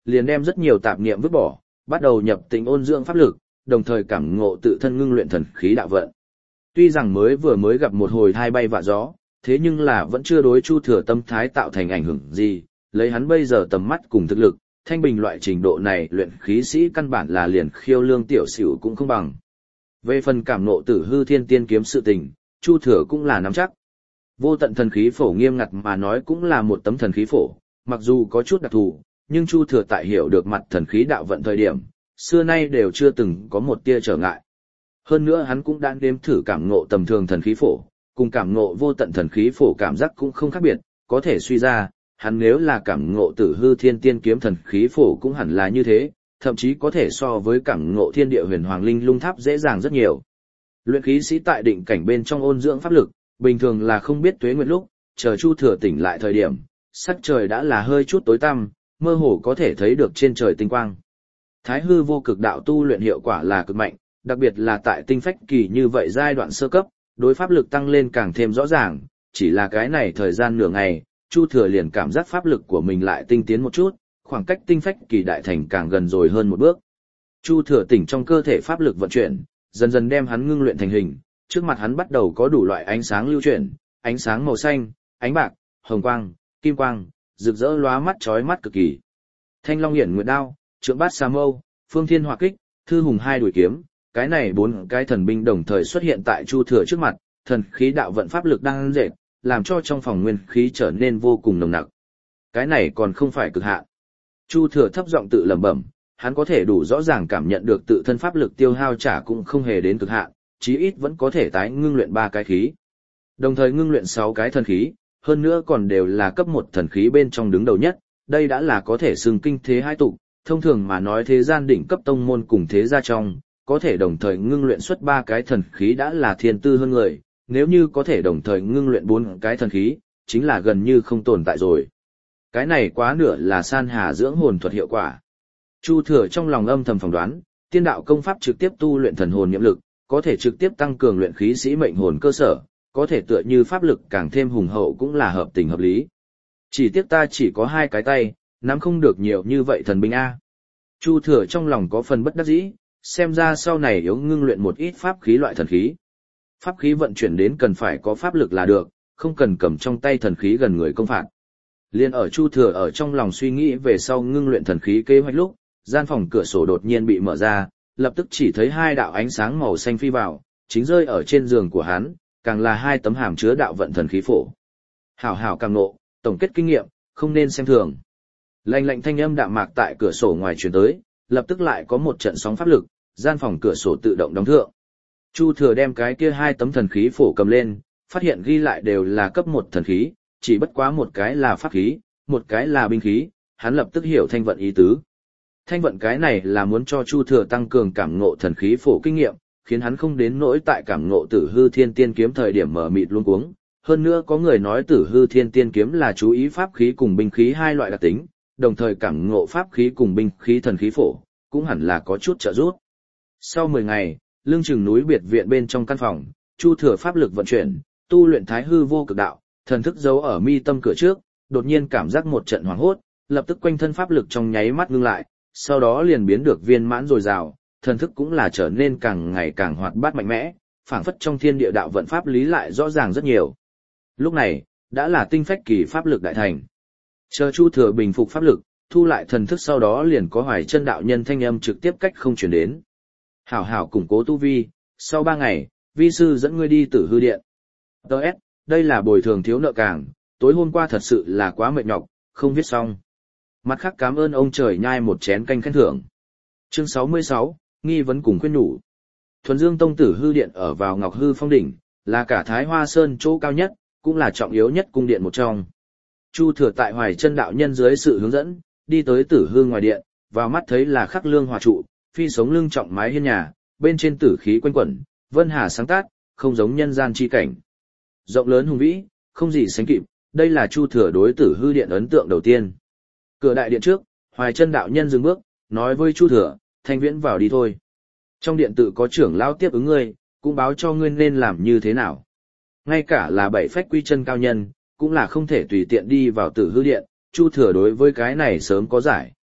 liền đem rất nhiều tạp niệm vứt bỏ, bắt đầu nhập tĩnh ôn dưỡng pháp lực, đồng thời cảm ngộ tự thân ngưng luyện thần khí đạo vận. Tuy rằng mới gặp một hồi thai bay vạ gió, thế nhưng là vẫn chưa đối Chu Thừa tâm thái tạo thành ảnh hưởng gì, lấy hắn bây giờ tầm mắt cùng thực lực, thanh bình loại trình độ này luyện khí sĩ căn bản là liền khiêu lương tiểu xỉu cũng không bằng. Về phần cảm ngộ tử hư thiên tiên kiếm sự tình, Chu Thừa cũng là nắm chắc. Vô tận thần khí phổ nghiêm ngặt mà nói cũng là một tấm thần khí phổ, mặc dù có chút đặc thù, nhưng Chu Thừa tại hiểu được mặt thần khí đạo vận thời điểm, xưa nay đều chưa từng có một tia trở ngại. Hơn nữa hắn cũng đã đếm thử cảm ngộ tầm thường thần khí phổ, cùng cảm ngộ vô tận thần khí phổ cảm giác cũng không khác biệt, có thể suy ra, hắn nếu là cảm ngộ tử hư thiên tiên kiếm thần khí phổ cũng hẳn là như thế, thậm chí có thể so với cảm ngộ thiên địa huyền hoàng linh lung tháp dễ dàng rất nhiều. Luyện khí sĩ tại định cảnh bên trong ôn dưỡng pháp lực, bình thường là không biết tuế nguyệt lúc, chờ Chu Thừa tỉnh lại thời điểm, sắc trời đã là hơi chút tối tăm, mơ hồ có thể thấy được trên trời tinh quang. Thái hư vô cực đạo tu luyện hiệu quả là cực mạnh, đặc biệt là tại tinh phách kỳ như vậy giai đoạn sơ cấp, đối pháp lực tăng lên càng thêm rõ ràng, chỉ là cái này thời gian nửa ngày, Chu Thừa liền cảm giác pháp lực của mình lại tinh tiến một chút, khoảng cách tinh phách kỳ đại thành càng gần rồi hơn một bước. Chu Thừa tỉnh trong cơ thể pháp lực vận chuyển, dần dần đem hắn ngưng luyện thành hình, trước mặt hắn bắt đầu có đủ loại ánh sáng lưu chuyển, ánh sáng màu xanh, ánh bạc, hồng quang, kim quang, rực rỡ lóa mắt chói mắt cực kỳ. Thanh Long Hiển Nguyệt Đao, Trượng Bát Sa Mâu, Phương Thiên Hỏa Kích, Thư Hùng Hai Đuổi Kiếm, cái này bốn cái thần binh đồng thời xuất hiện tại Chu Thừa trước mặt, thần khí đạo vận pháp lực đang dệt, làm cho trong phòng nguyên khí trở nên vô cùng nồng nặc. Cái này còn không phải cực hạn. Chu Thừa thấp giọng tự lẩm bẩm, hắn có thể đủ rõ ràng cảm nhận được tự thân pháp lực tiêu hao trả cũng không hề đến cực hạn, chí ít vẫn có thể tái ngưng luyện 3 cái khí. Đồng thời ngưng luyện 6 cái thần khí, hơn nữa còn đều là cấp 1 thần khí bên trong đứng đầu nhất, đây đã là có thể xưng kinh thế hai tụ, thông thường mà nói thế gian đỉnh cấp tông môn cùng thế gia trong, có thể đồng thời ngưng luyện xuất 3 cái thần khí đã là thiên tư hơn người, nếu như có thể đồng thời ngưng luyện 4 cái thần khí, chính là gần như không tồn tại rồi. Cái này quá nửa là san hà dưỡng hồn thuật hiệu quả. Chu Thừa trong lòng âm thầm phỏng đoán, tiên đạo công pháp trực tiếp tu luyện thần hồn niệm lực, có thể trực tiếp tăng cường luyện khí sĩ mệnh hồn cơ sở, có thể tựa như pháp lực càng thêm hùng hậu cũng là hợp tình hợp lý. Chỉ tiếc ta chỉ có 2 cái tay, nắm không được nhiều như vậy thần binh A. Chu Thừa trong lòng có phần bất đắc dĩ, xem ra sau này yếu ngưng luyện một ít pháp khí loại thần khí. Pháp khí vận chuyển đến cần phải có pháp lực là được, không cần cầm trong tay thần khí gần người công phạt. Liên ở Chu Thừa ở trong lòng suy nghĩ về sau ngưng luyện thần khí kế hoạch lúc, gian phòng cửa sổ đột nhiên bị mở ra, lập tức chỉ thấy 2 đạo ánh sáng màu xanh phi vào, chính rơi ở trên giường của hắn, càng là 2 tấm hàm chứa đạo vận thần khí phổ. Hảo hảo càng nộ, tổng kết kinh nghiệm, không nên xem thường. Lạnh lạnh thanh âm đạm mạc tại cửa sổ ngoài truyền tới, lập tức lại có một trận sóng pháp lực, gian phòng cửa sổ tự động đóng thượng. Chu Thừa đem cái kia 2 tấm thần khí phổ cầm lên, phát hiện ghi lại đều là cấp 1 thần khí, chỉ bất quá một cái là pháp khí, một cái là binh khí, hắn lập tức hiểu thanh vận ý tứ. Thanh vận cái này là muốn cho Chu Thừa tăng cường cảm ngộ thần khí phổ kinh nghiệm, khiến hắn không đến nỗi tại cảm ngộ tử hư thiên tiên kiếm thời điểm mở mịt luống cuống. Hơn nữa có người nói tử hư thiên tiên kiếm là chú ý pháp khí cùng binh khí 2 loại đặc tính, đồng thời cảm ngộ pháp khí cùng binh khí thần khí phổ, cũng hẳn là có chút trợ giúp. Sau 10 ngày, lưng chừng núi biệt viện bên trong căn phòng, Chu Thừa pháp lực vận chuyển, tu luyện thái hư vô cực đạo, thần thức giấu ở mi tâm cửa trước, đột nhiên cảm giác một trận hoảng hốt, lập tức quanh thân pháp lực trong nháy mắt ngưng lại, sau đó liền biến được viên mãn dồi dào, thần thức cũng là trở nên càng ngày càng hoạt bát mạnh mẽ, phảng phất trong thiên địa đạo vận pháp lý lại rõ ràng rất nhiều. Lúc này, đã là tinh phách kỳ pháp lực đại thành. Chờ Chu Thừa bình phục pháp lực, thu lại thần thức sau đó liền có Hoài Chân đạo nhân thanh âm trực tiếp cách không truyền đến. Hảo hảo củng cố tu vi, sau 3 ngày, vi sư dẫn ngươi đi Tử Hư Điện. Đợt, đây là bồi thường thiếu nợ càng, tối hôm qua thật sự là quá mệt nhọc, không viết xong. Mặt khác cảm ơn ông trời nhai một chén canh khen thưởng. Chương 66, nghi vấn cùng khuyên nhủ. Thuần Dương Tông Tử Hư Điện ở vào Ngọc Hư Phong đỉnh, là cả Thái Hoa Sơn chỗ cao nhất, cũng là trọng yếu nhất cung điện một trong. Chu Thừa tại Hoài Chân đạo nhân dưới sự hướng dẫn, đi tới Tử Hư ngoài điện, vào mắt thấy là khắc lương hòa trụ, phi sống lưng trọng mái hiên nhà, bên trên tử khí quanh quẩn, vân hà sáng tát, không giống nhân gian chi cảnh. Rộng lớn hùng vĩ, không gì sánh kịp, đây là Chu Thừa đối Tử Hư Điện ấn tượng đầu tiên. Cửa đại điện trước, Hoài Chân đạo nhân dừng bước, nói với Chu Thừa, Thanh Viễn vào đi thôi. Trong điện tự có trưởng lão tiếp ứng ngươi, cũng báo cho ngươi nên làm như thế nào. Ngay cả là 7 phách quy chân cao nhân, cũng là không thể tùy tiện đi vào Tử Hư Điện, Chu Thừa đối với cái này sớm có giải,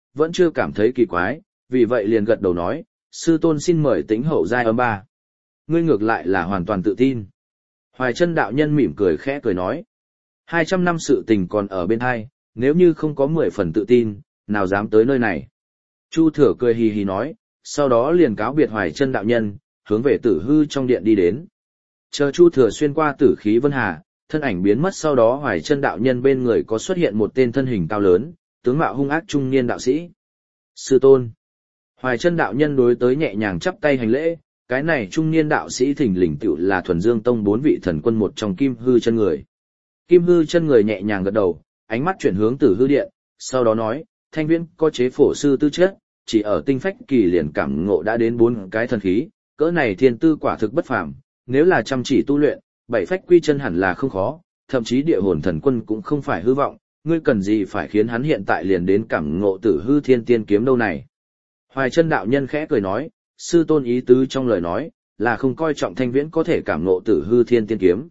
vẫn chưa cảm thấy kỳ quái, vì vậy liền gật đầu nói, sư tôn xin mời Tĩnh hậu giai âm ba. Ngươi ngược lại là hoàn toàn tự tin. Hoài Chân đạo nhân mỉm cười khẽ cười nói, 200 năm sự tình còn ở bên hai, nếu như không có 10 phần tự tin, nào dám tới nơi này. Chu Thừa cười hì hì nói, sau đó liền cáo biệt Hoài Chân đạo nhân, hướng về Tử Hư trong điện đi đến. Chờ Chu Thừa xuyên qua Tử khí Vân Hà, thân ảnh biến mất, sau đó Hoài Chân đạo nhân bên người có xuất hiện một tên thân hình cao lớn, tướng mạo hung ác trung niên đạo sĩ. Sư tôn. Hoài Chân đạo nhân đối tới nhẹ nhàng chắp tay hành lễ, cái này trung niên đạo sĩ thình lình tựu là Thuần Dương Tông 4 vị thần quân một trong Kim Hư Chân người. Kim Hư Chân người nhẹ nhàng gật đầu, ánh mắt chuyển hướng Tử Hư điện, sau đó nói, Thanh Viễn có chế phổ sư tư chất, chỉ ở tinh phách kỳ liền cảm ngộ đã đến 4 cái thần khí, cỡ này thiên tư quả thực bất phàm, nếu là chăm chỉ tu luyện, 7 phách quy chân hẳn là không khó, thậm chí địa hồn thần quân cũng không phải hư vọng, ngươi cần gì phải khiến hắn hiện tại liền đến cảm ngộ Tử Hư Thiên Tiên kiếm đâu này. Hoài Chân đạo nhân khẽ cười nói, sư tôn ý tứ trong lời nói, là không coi trọng Thanh Viễn có thể cảm ngộ Tử Hư Thiên Tiên kiếm.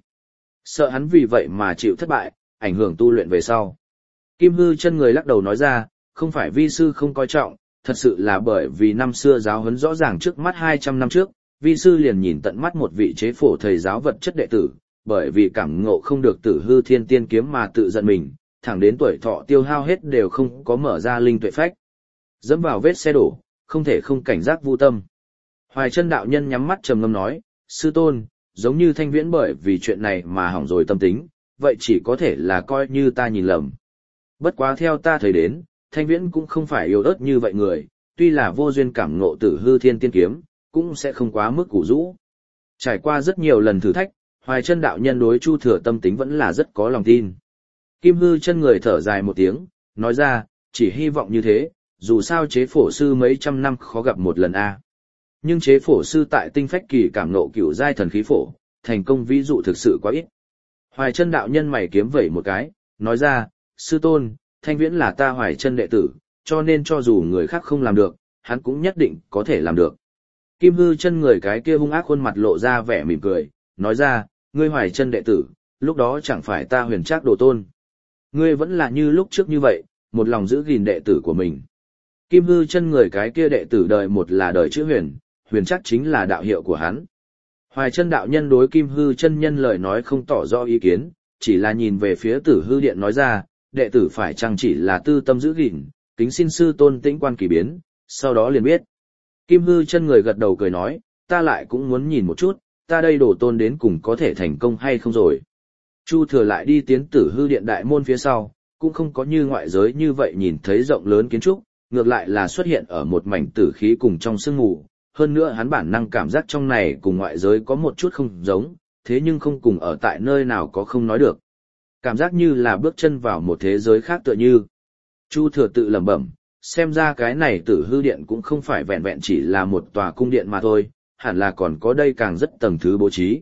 Sợ hắn vì vậy mà chịu thất bại, ảnh hưởng tu luyện về sau. Kim Hư Chân người lắc đầu nói ra, không phải vi sư không coi trọng, thật sự là bởi vì năm xưa giáo huấn rõ ràng trước mắt 200 năm trước, vi sư liền nhìn tận mắt một vị chế phổ thầy giáo vật chất đệ tử, bởi vì cảm ngộ không được Tử Hư Thiên Tiên kiếm mà tự giận mình, thẳng đến tuổi thọ tiêu hao hết đều không có mở ra linh tuệ phách. Dẫm vào vết xe đổ, không thể không cảnh giác vu tâm. Hoài Chân đạo nhân nhắm mắt trầm ngâm nói, sư tôn, giống như Thanh Viễn bởi vì chuyện này mà hỏng rồi tâm tính, vậy chỉ có thể là coi như ta nhìn lầm. Bất quá theo ta thấy đến, Thanh Viễn cũng không phải yếu ớt như vậy người, tuy là vô duyên cảm ngộ Tử Hư Thiên Tiên kiếm, cũng sẽ không quá mức củ rũ. Trải qua rất nhiều lần thử thách, Hoài Chân đạo nhân đối Chu Thừa tâm tính vẫn là rất có lòng tin. Kim Hư Chân người thở dài một tiếng, nói ra, chỉ hy vọng như thế, dù sao chế phổ sư mấy trăm năm khó gặp một lần a. Nhưng chế phổ sư tại tinh phách kỳ cảm ngộ cửu giai thần khí phổ, thành công ví dụ thực sự quá ít. Hoài Chân đạo nhân mày kiếm vẩy một cái, nói ra, sư tôn, Thanh Viễn là ta Hoài Chân đệ tử, cho nên cho dù người khác không làm được, hắn cũng nhất định có thể làm được. Kim Hư Chân người cái kia hung ác khuôn mặt lộ ra vẻ mỉm cười, nói ra, ngươi Hoài Chân đệ tử, lúc đó chẳng phải ta Huyền Trác đồ tôn. Ngươi vẫn là như lúc trước như vậy, một lòng giữ gìn đệ tử của mình. Kim Hư Chân người cái kia đệ tử đời một là đời chữ Huyền, Huyền Trác chính là đạo hiệu của hắn. Hoài Chân đạo nhân đối Kim Hư Chân nhân lời nói không tỏ rõ ý kiến, chỉ là nhìn về phía Tử Hư điện nói ra, đệ tử phải chăng chỉ là tư tâm giữ gìn, kính xin sư tôn tĩnh quan kỳ biến, sau đó liền biết. Kim Hư Chân người gật đầu cười nói, ta lại cũng muốn nhìn một chút, ta đây đồ tôn đến cùng có thể thành công hay không rồi. Chu Thừa lại đi tiến Tử Hư điện đại môn phía sau, cũng không có như ngoại giới như vậy nhìn thấy rộng lớn kiến trúc, ngược lại là xuất hiện ở một mảnh tử khí cùng trong sương mù. Hơn nữa hắn bản năng cảm giác trong này cùng ngoại giới có một chút không giống, thế nhưng không cùng ở tại nơi nào có không nói được. Cảm giác như là bước chân vào một thế giới khác tựa như. Chu Thừa tự lẩm bẩm, xem ra cái này Tử Hư điện cũng không phải vẹn vẹn chỉ là một tòa cung điện mà thôi, hẳn là còn có đây càng rất tầng thứ bố trí.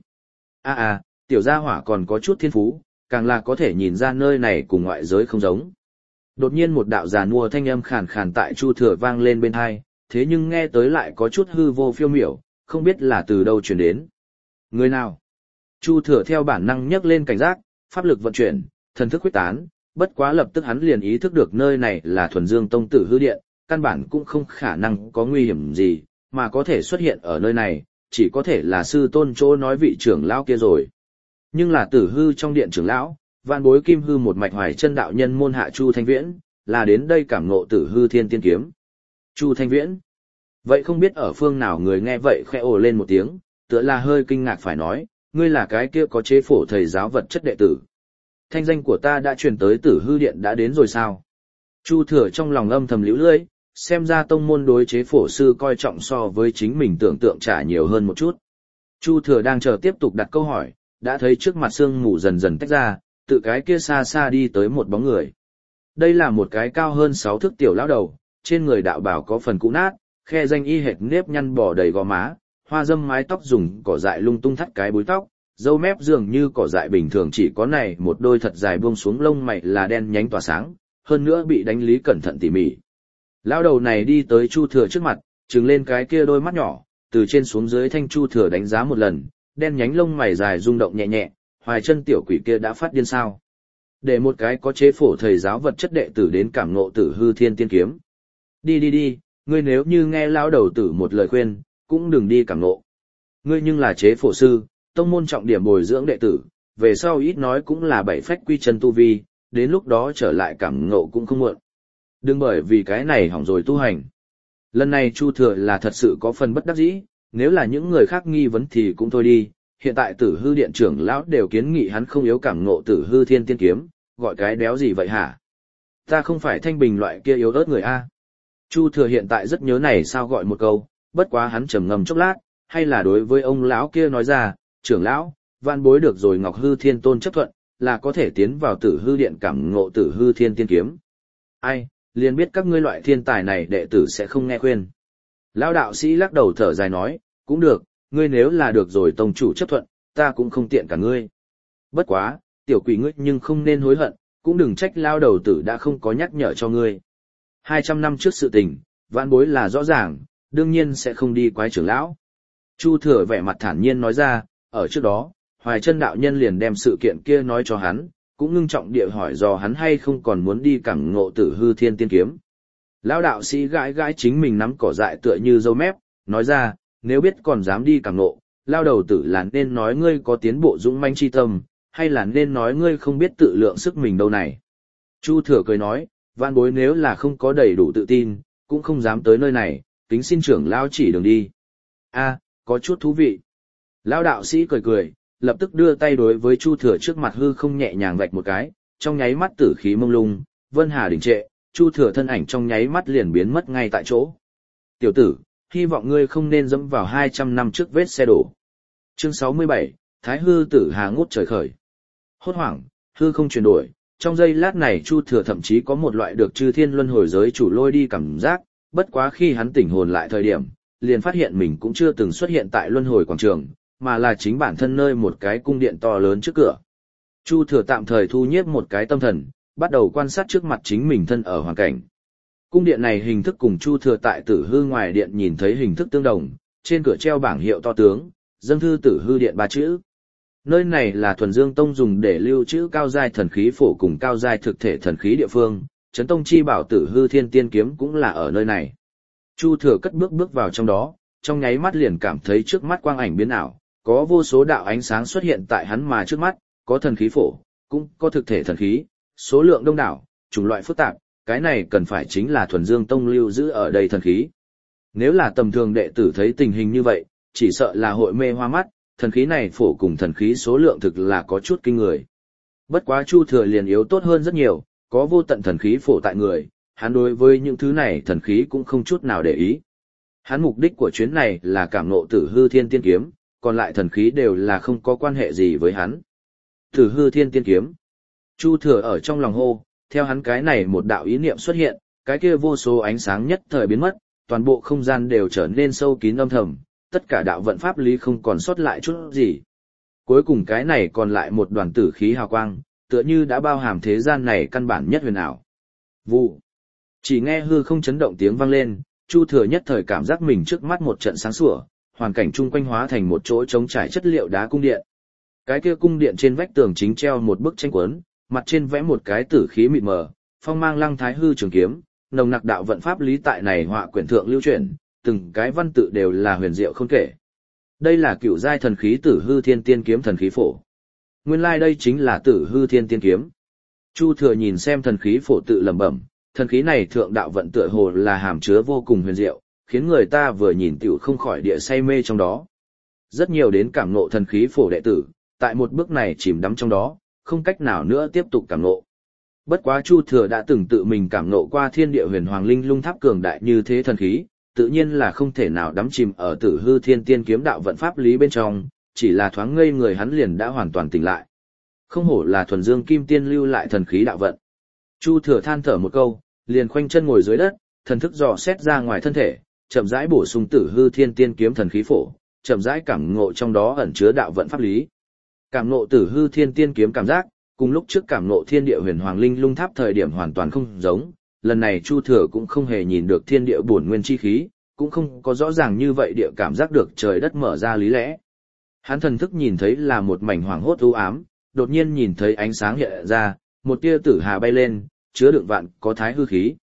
Tiểu gia hỏa còn có chút thiên phú, càng là có thể nhìn ra nơi này cùng ngoại giới không giống. Đột nhiên một đạo giàn mua thanh âm khàn khàn tại Chu Thừa vang lên bên tai, thế nhưng nghe tới lại có chút hư vô phiêu miểu, không biết là từ đâu truyền đến. Người nào? Chu Thừa theo bản năng nhấc lên cảnh giác, pháp lực vận chuyển, thần thức huyết tán, bất quá lập tức hắn liền ý thức được nơi này là Thuần Dương Tông Tử Hư điện, căn bản cũng không khả năng có nguy hiểm gì, mà có thể xuất hiện ở nơi này, chỉ có thể là sư tôn chỗ nói vị trưởng lão kia rồi. Nhưng là Tử Hư trong điện trưởng lão, vạn bối Kim Hư một mạch Hoài Chân đạo nhân môn hạ Chu Thanh Viễn, là đến đây cảm ngộ Tử Hư Thiên Tiên kiếm. Chu Thanh Viễn. Vậy không biết ở phương nào người nghe vậy khẽ ồ lên một tiếng, tựa là hơi kinh ngạc phải nói, ngươi là cái kia có chế phổ thầy giáo vật chất đệ tử. Thanh danh của ta đã truyền tới Tử Hư điện đã đến rồi sao? Chu Thừa trong lòng âm thầm liễu lưỡi, xem ra tông môn đối chế phổ sư coi trọng so với chính mình tưởng tượng trả nhiều hơn một chút. Chu Thừa đang chờ tiếp tục đặt câu hỏi, đã thấy trước mặt sương mù dần dần tách ra, tự cái kia xa xa đi tới một bóng người. Đây là một cái cao hơn 6 thước tiểu lão đầu, trên người đạo bào có phần cũ nát, khe danh y hệt nếp nhăn bò đầy gò má, hoa dâm mái tóc dùng cỏ dại lung tung thắt cái búi tóc, râu mép dường như cỏ dại bình thường chỉ có này một đôi thật dài buông xuống lông mày là đen nhánh tỏa sáng, hơn nữa bị đánh lý cẩn thận tỉ mỉ. Lão đầu này đi tới Chu Thừa trước mặt, trừng lên cái kia đôi mắt nhỏ, từ trên xuống dưới thanh Chu Thừa đánh giá một lần, đen nhánh lông mày dài rung động nhẹ nhẹ, Hoài Chân tiểu quỷ kia đã phát điên sao? Để một cái có chế phổ thầy giáo vật chất đệ tử đến cảm ngộ Tử Hư Thiên Tiên kiếm. Đi, ngươi nếu như nghe lão đầu tử một lời khuyên, cũng đừng đi cảm ngộ. Ngươi nhưng là chế phổ sư, tông môn trọng điểm bồi dưỡng đệ tử, về sau ít nói cũng là bảy phách quy chân tu vi, đến lúc đó trở lại cảm ngộ cũng không muộn. Đừng bởi vì cái này hỏng rồi tu hành. Lần này Chu Thừa là thật sự có phần bất đắc dĩ, nếu là những người khác nghi vấn thì cũng thôi đi, hiện tại Tử Hư Điện trưởng lão đều kiến nghị hắn không yếu cảm ngộ Tử Hư Thiên Tiên kiếm, gọi cái đéo gì vậy hả? Ta không phải Thanh Bình loại kia yếu ớt người a. Chu Thừa hiện tại rất nhớ này sao gọi một câu, bất quá hắn trầm ngâm chốc lát, hay là đối với ông lão kia nói ra, trưởng lão, van bối được rồi Ngọc Hư Thiên Tôn chấp thuận, là có thể tiến vào Tử Hư Điện cảm ngộ Tử Hư Thiên Tiên kiếm. Ai, liền biết các ngươi loại thiên tài này đệ tử sẽ không nghe khuyên. Lão đạo sĩ lắc đầu thở dài nói, cũng được, ngươi nếu là được rồi tông chủ chấp thuận, ta cũng không tiện cả ngươi. Bất quá, tiểu quỷ ngươi nhưng không nên hối hận, cũng đừng trách lao đầu tử đã không có nhắc nhở cho ngươi. 200 năm trước sự tình, vãn bối là rõ ràng, đương nhiên sẽ không đi quái trưởng lão. Chu Thừa vẻ mặt thản nhiên nói ra, ở trước đó, Hoài Chân đạo nhân liền đem sự kiện kia nói cho hắn, cũng ngưng trọng địa hỏi dò hắn hay không còn muốn đi cảm ngộ Tử Hư Thiên Tiên kiếm. Lão đạo sĩ gãi gãi chính mình nắm cỏ dại tựa như râu mép, nói ra, nếu biết còn dám đi cảm ngộ, lao đầu tử là nên nói ngươi có tiến bộ dũng manh chi tâm, hay là nên nói ngươi không biết tự lượng sức mình đâu này. Chu Thừa cười nói, vạn bối nếu là không có đầy đủ tự tin, cũng không dám tới nơi này, kính xin trưởng lao chỉ đường đi. A, có chút thú vị. Lão đạo sĩ cười cười, lập tức đưa tay đối với Chu Thừa trước mặt hư không nhẹ nhàng vạch một cái, trong nháy mắt tử khí mông lung, vân hà đình trệ, Chu Thừa thân ảnh trong nháy mắt liền biến mất ngay tại chỗ. Tiểu tử, hy vọng ngươi không nên dẫm vào 200 năm trước vết xe đổ. Chương 67, Thái hư tử hà ngút trời khởi. Hốt hoảng, hư không chuyển đổi, trong giây lát này Chu Thừa thậm chí có một loại được chư thiên luân hồi giới chủ lôi đi cảm giác, bất quá khi hắn tỉnh hồn lại thời điểm, liền phát hiện mình cũng chưa từng xuất hiện tại luân hồi quảng trường, mà là chính bản thân nơi một cái cung điện to lớn trước cửa. Chu Thừa tạm thời thu nhiếp một cái tâm thần, bắt đầu quan sát trước mặt chính mình thân ở hoàn cảnh. Cung điện này hình thức cùng Chu Thừa tại Tử Hư ngoài điện nhìn thấy hình thức tương đồng, trên cửa treo bảng hiệu to tướng, dâng thư Tử Hư điện 3 chữ. Nơi này là Thuần Dương Tông dùng để lưu trữ cao giai thần khí phổ cùng cao giai thực thể thần khí địa phương, Chấn Tông chi bảo Tử Hư Thiên Tiên kiếm cũng là ở nơi này. Chu Thừa cất bước vào trong đó, trong nháy mắt liền cảm thấy trước mắt quang ảnh biến ảo, có vô số đạo ánh sáng xuất hiện tại hắn mà trước mắt, có thần khí phổ, cũng có thực thể thần khí, số lượng đông đảo, chủng loại phức tạp, cái này cần phải chính là Thuần Dương Tông lưu giữ ở đây thần khí. Nếu là tầm thường đệ tử thấy tình hình như vậy, chỉ sợ là hội mê hoa mắt, thần khí này phổ cùng thần khí số lượng thực là có chút kinh người. Bất quá Chu Thừa liền yếu tốt hơn rất nhiều, có vô tận thần khí phổ tại người, hắn đối với những thứ này thần khí cũng không chút nào để ý. Hắn mục đích của chuyến này là cảm ngộ Tử Hư Thiên Tiên kiếm, còn lại thần khí đều là không có quan hệ gì với hắn. Tử Hư Thiên Tiên kiếm. Chu Thừa ở trong lòng hô, theo hắn cái này một đạo ý niệm xuất hiện, cái kia vô số ánh sáng nhất thời biến mất, toàn bộ không gian đều trở nên sâu kín âm thầm, tất cả đạo vận pháp lý không còn sót lại chút gì. Cuối cùng cái này còn lại một đoàn tử khí hào quang, tựa như đã bao hàm thế gian này căn bản nhất huyền ảo. Vụ. Chỉ nghe hư không chấn động tiếng vang lên, Chu Thừa nhất thời cảm giác mình trước mắt một trận sáng sủa, hoàn cảnh chung quanh hóa thành một chỗ trống trải chất liệu đá cung điện. Cái kia cung điện trên vách tường chính treo một bức tranh cuốn, mặt trên vẽ một cái tử khí mịt mờ, phong mang lăng thái hư trường kiếm, nồng nặc đạo vận pháp lý tại này họa quyển thượng lưu truyền, từng cái văn tự đều là huyền diệu không kể. Đây là cựu giai thần khí Tử Hư Thiên Tiên kiếm thần khí phổ. Nguyên lai đây chính là Tử Hư Thiên Tiên kiếm. Chu Thừa nhìn xem thần khí phổ tự lẩm bẩm, thần khí này thượng đạo vận tựa hồ là hàm chứa vô cùng huyền diệu, khiến người ta vừa nhìn tiểu không khỏi địa say mê trong đó. Rất nhiều đến cảm ngộ thần khí phổ đệ tử, tại một bước này chìm đắm trong đó, không cách nào nữa tiếp tục cảm ngộ. Bất quá Chu Thừa đã từng tự mình cảm ngộ qua thiên địa huyền hoàng linh lung tháp cường đại như thế thần khí, tự nhiên là không thể nào đắm chìm ở Tử Hư Thiên Tiên kiếm đạo vận pháp lý bên trong, chỉ là thoáng ngây người hắn liền đã hoàn toàn tỉnh lại. Không hổ là thuần dương kim tiên lưu lại thần khí đạo vận. Chu Thừa than thở một câu, liền khoanh chân ngồi dưới đất, thần thức dò xét ra ngoài thân thể, chậm rãi bổ sung Tử Hư Thiên Tiên kiếm thần khí phổ, chậm rãi cảm ngộ trong đó ẩn chứa đạo vận pháp lý. Cảm ngộ Tử Hư Thiên Tiên kiếm cảm giác, cùng lúc trước cảm ngộ thiên địa huyền hoàng linh lung tháp thời điểm hoàn toàn không giống. Lần này Chu Thừa cũng không hề nhìn được thiên địa bổn nguyên chi khí, cũng không có rõ ràng như vậy địa cảm giác được trời đất mở ra lý lẽ. Hắn thần thức nhìn thấy là một mảnh hoàng hốt u ám, đột nhiên nhìn thấy ánh sáng hiện ra, một tia tử hà bay lên, chứa đựng vạn có thái hư khí.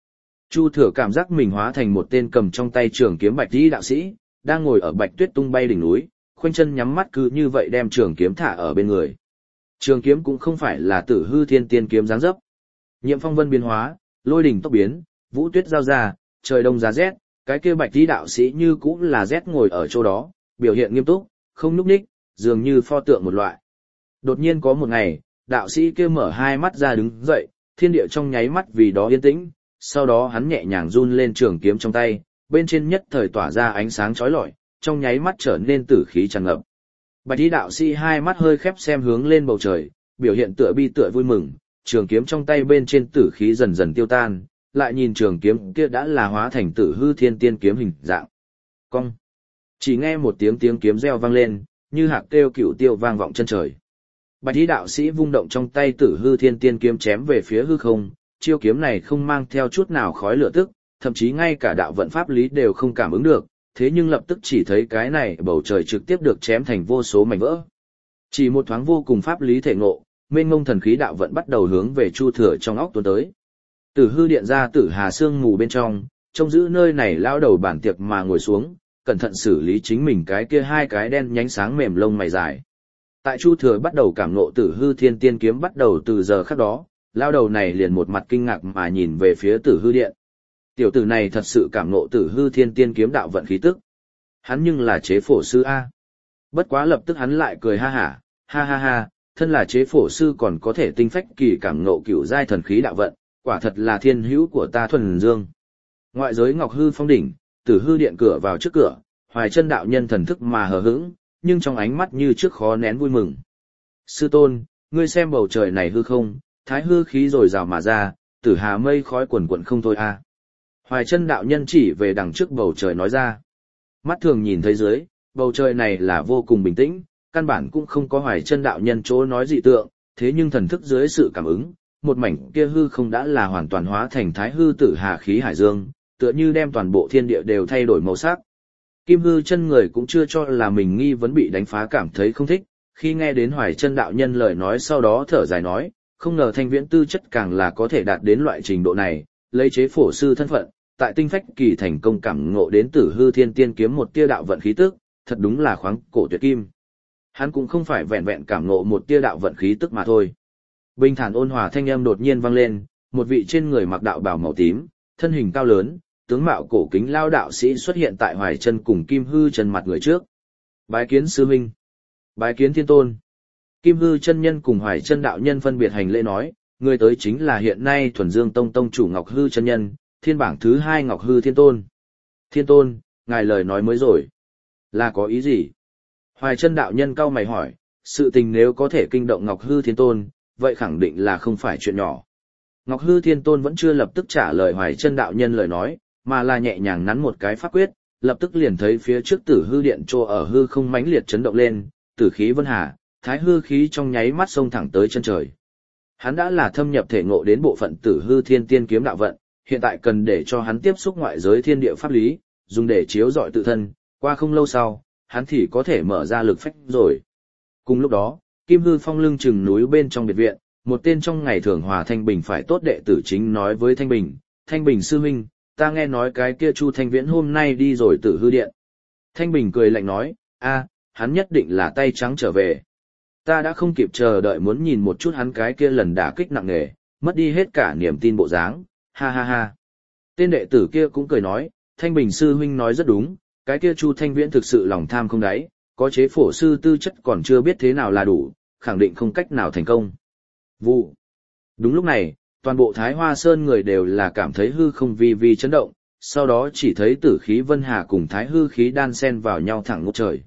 Chu Thừa cảm giác mình hóa thành một tên cầm trong tay trường kiếm bạch y đạo sĩ, đang ngồi ở bạch tuyết tung bay đỉnh núi, khoanh chân nhắm mắt cứ như vậy đem trường kiếm thả ở bên người. Trường kiếm cũng không phải là Tử Hư Thiên Tiên kiếm dáng dấp. Nhiệm phong vân biến hóa, lôi đỉnh tốc biến, vũ tuyết giao ra, trời đông giá rét, cái kia bạch y đạo sĩ như cũng là rét ngồi ở chỗ đó, biểu hiện nghiêm túc, không nhúc nhích, dường như pho tượng một loại. Đột nhiên có một ngày, đạo sĩ kia mở hai mắt ra đứng dậy, thiên địa trong nháy mắt vì đó yên tĩnh, sau đó hắn nhẹ nhàng run lên trường kiếm trong tay, bên trên nhất thời tỏa ra ánh sáng chói lọi, trong nháy mắt trở nên tử khí tràn ngập. Bạch y đạo sĩ hai mắt hơi khép xem hướng lên bầu trời, biểu hiện tựa bi tựa vui mừng, trường kiếm trong tay bên trên tử khí dần dần tiêu tan, lại nhìn trường kiếm kia đã là hóa thành Tử Hư Thiên Tiên kiếm hình dạng. Cong. Chỉ nghe một tiếng kiếm reo vang lên, như hạc kêu cửu tiêu vang vọng chân trời. Bạch y đạo sĩ vung động trong tay Tử Hư Thiên Tiên kiếm chém về phía hư không, chiêu kiếm này không mang theo chút nào khói lửa tức, thậm chí ngay cả đạo vận pháp lý đều không cảm ứng được, thế nhưng lập tức chỉ thấy cái này bầu trời trực tiếp được chém thành vô số mảnh vỡ. Chỉ một thoáng vô cùng pháp lý thể ngộ, mênh mông thần khí đạo vận bắt đầu hướng về Chu Thừa trong óc tuôn tới. Tử Hư điện ra Tử Hà sương mù bên trong, trông giữ nơi này lao đầu bản tiệc mà ngồi xuống, cẩn thận xử lý chính mình cái kia hai cái đen nhánh sáng mềm lông mày dài. Tại Chu Thừa bắt đầu cảm ngộ Tử Hư Thiên Tiên kiếm bắt đầu từ giờ khắc đó, lao đầu này liền một mặt kinh ngạc mà nhìn về phía Tử Hư điện. Tiểu tử này thật sự cảm ngộ Tử Hư Thiên Tiên kiếm đạo vận khí tức. Hắn nhưng là chế phổ sư a. Bất quá lập tức hắn lại cười ha hả, ha ha ha, thân là chế phổ sư còn có thể tinh phách kỳ cảm ngộ cửu giai thần khí đạo vận, quả thật là thiên hữu của ta thuần dương. Ngoại giới Ngọc Hư phong đỉnh, Tử Hư điện cửa vào trước cửa, Hoài Chân đạo nhân thần thức mà hờ hững, nhưng trong ánh mắt như trước khó nén vui mừng. Sư tôn, ngươi xem bầu trời này hư không, thái hư khí rồi rào mà ra, Tử Hà mây khói quần quần không thôi a. Hoài Chân đạo nhân chỉ về đằng trước bầu trời nói ra. Mắt thường nhìn thấy dưới, bầu trời này là vô cùng bình tĩnh, căn bản cũng không có Hoài Chân đạo nhân chỗ nói dị tượng, thế nhưng thần thức dưới sự cảm ứng, một mảnh kia hư không đã là hoàn toàn hóa thành thái hư Tử Hà khí hải dương, tựa như đem toàn bộ thiên địa đều thay đổi màu sắc. Kim Hư Chân người cũng chưa cho là mình nghi vấn bị đánh phá cảm thấy không thích, khi nghe đến Hoài Chân đạo nhân lời nói sau đó thở dài nói, không ngờ Thanh Viễn tư chất càng là có thể đạt đến loại trình độ này, lấy chế phổ sư thân phận, tại tinh phách kỳ thành công cảm ngộ đến Tử Hư Thiên Tiên kiếm một tia đạo vận khí tức, thật đúng là khoáng cổ tuyệt kim. Hắn cũng không phải vẹn vẹn cảm ngộ một tia đạo vận khí tức mà thôi. Bình thản ôn hòa thanh âm đột nhiên vang lên, một vị trên người mặc đạo bào màu tím, thân hình cao lớn, tướng mạo cổ kính lao đạo sĩ xuất hiện tại Hoài Chân cùng Kim Hư Chân mặt người trước. Bái kiến sư huynh. Bái kiến thiên tôn. Kim Hư Chân nhân cùng Hoài Chân đạo nhân phân biệt hành lễ nói, người tới chính là hiện nay Thuần Dương Tông tông chủ Ngọc Hư Chân nhân, thiên bảng thứ 2 Ngọc Hư Thiên Tôn. Thiên Tôn, ngài lời nói mới rồi. Là có ý gì? Hoài Chân đạo nhân cau mày hỏi, sự tình nếu có thể kinh động Ngọc Hư Thiên Tôn, vậy khẳng định là không phải chuyện nhỏ. Ngọc Hư Thiên Tôn vẫn chưa lập tức trả lời Hoài Chân đạo nhân lời nói, mà là nhẹ nhàng nắn một cái pháp quyết, lập tức liền thấy phía trước Tử Hư điện trô ở hư không mãnh liệt chấn động lên, tử khí vân hà, thái hư khí trong nháy mắt xông thẳng tới chân trời. Hắn đã là thâm nhập thể ngộ đến bộ phận Tử Hư Thiên Tiên kiếm đạo vận, hiện tại cần để cho hắn tiếp xúc ngoại giới thiên địa pháp lý, dùng để chiếu rọi tự thân, qua không lâu sau, hắn thì có thể mở ra lực phách rồi. Cùng lúc đó, Kim Hư Phong lưng chừng núi bên trong biệt viện, một tên trong ngày thường hòa Thanh Bình phải tốt đệ tử chính nói với Thanh Bình, Thanh Bình sư huynh, ta nghe nói cái kia Chu Thanh Viễn hôm nay đi rồi Tử Hư điện. Thanh Bình cười lạnh nói, hắn nhất định là tay trắng trở về. Ta đã không kịp chờ đợi muốn nhìn một chút hắn cái kia lần đả kích nặng nề, mất đi hết cả niềm tin bộ dáng, ha ha ha. Tên đệ tử kia cũng cười nói, Thanh Bình sư huynh nói rất đúng, cái kia Chu Thanh Viễn thực sự lòng tham không đáy, có chế phổ sư tư chất còn chưa biết thế nào là đủ, khẳng định không cách nào thành công. Vụ. Đúng lúc này, toàn bộ Thái Hoa Sơn người đều là cảm thấy hư không vi vi chấn động, sau đó chỉ thấy tử khí vân hà cùng thái hư khí đan xen vào nhau thẳng ngút trời.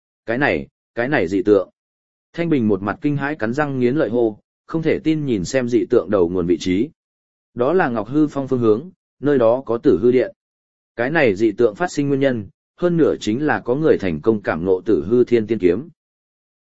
Cái này dị tượng. Thanh Bình một mặt kinh hãi cắn răng nghiến lợi hô, không thể tin nhìn xem dị tượng đầu nguồn vị trí. Đó là Ngọc Hư Phong phương hướng, nơi đó có Tử Hư điện. Cái này dị tượng phát sinh nguyên nhân, hơn nửa chính là có người thành công cảm ngộ Tử Hư Thiên Tiên kiếm,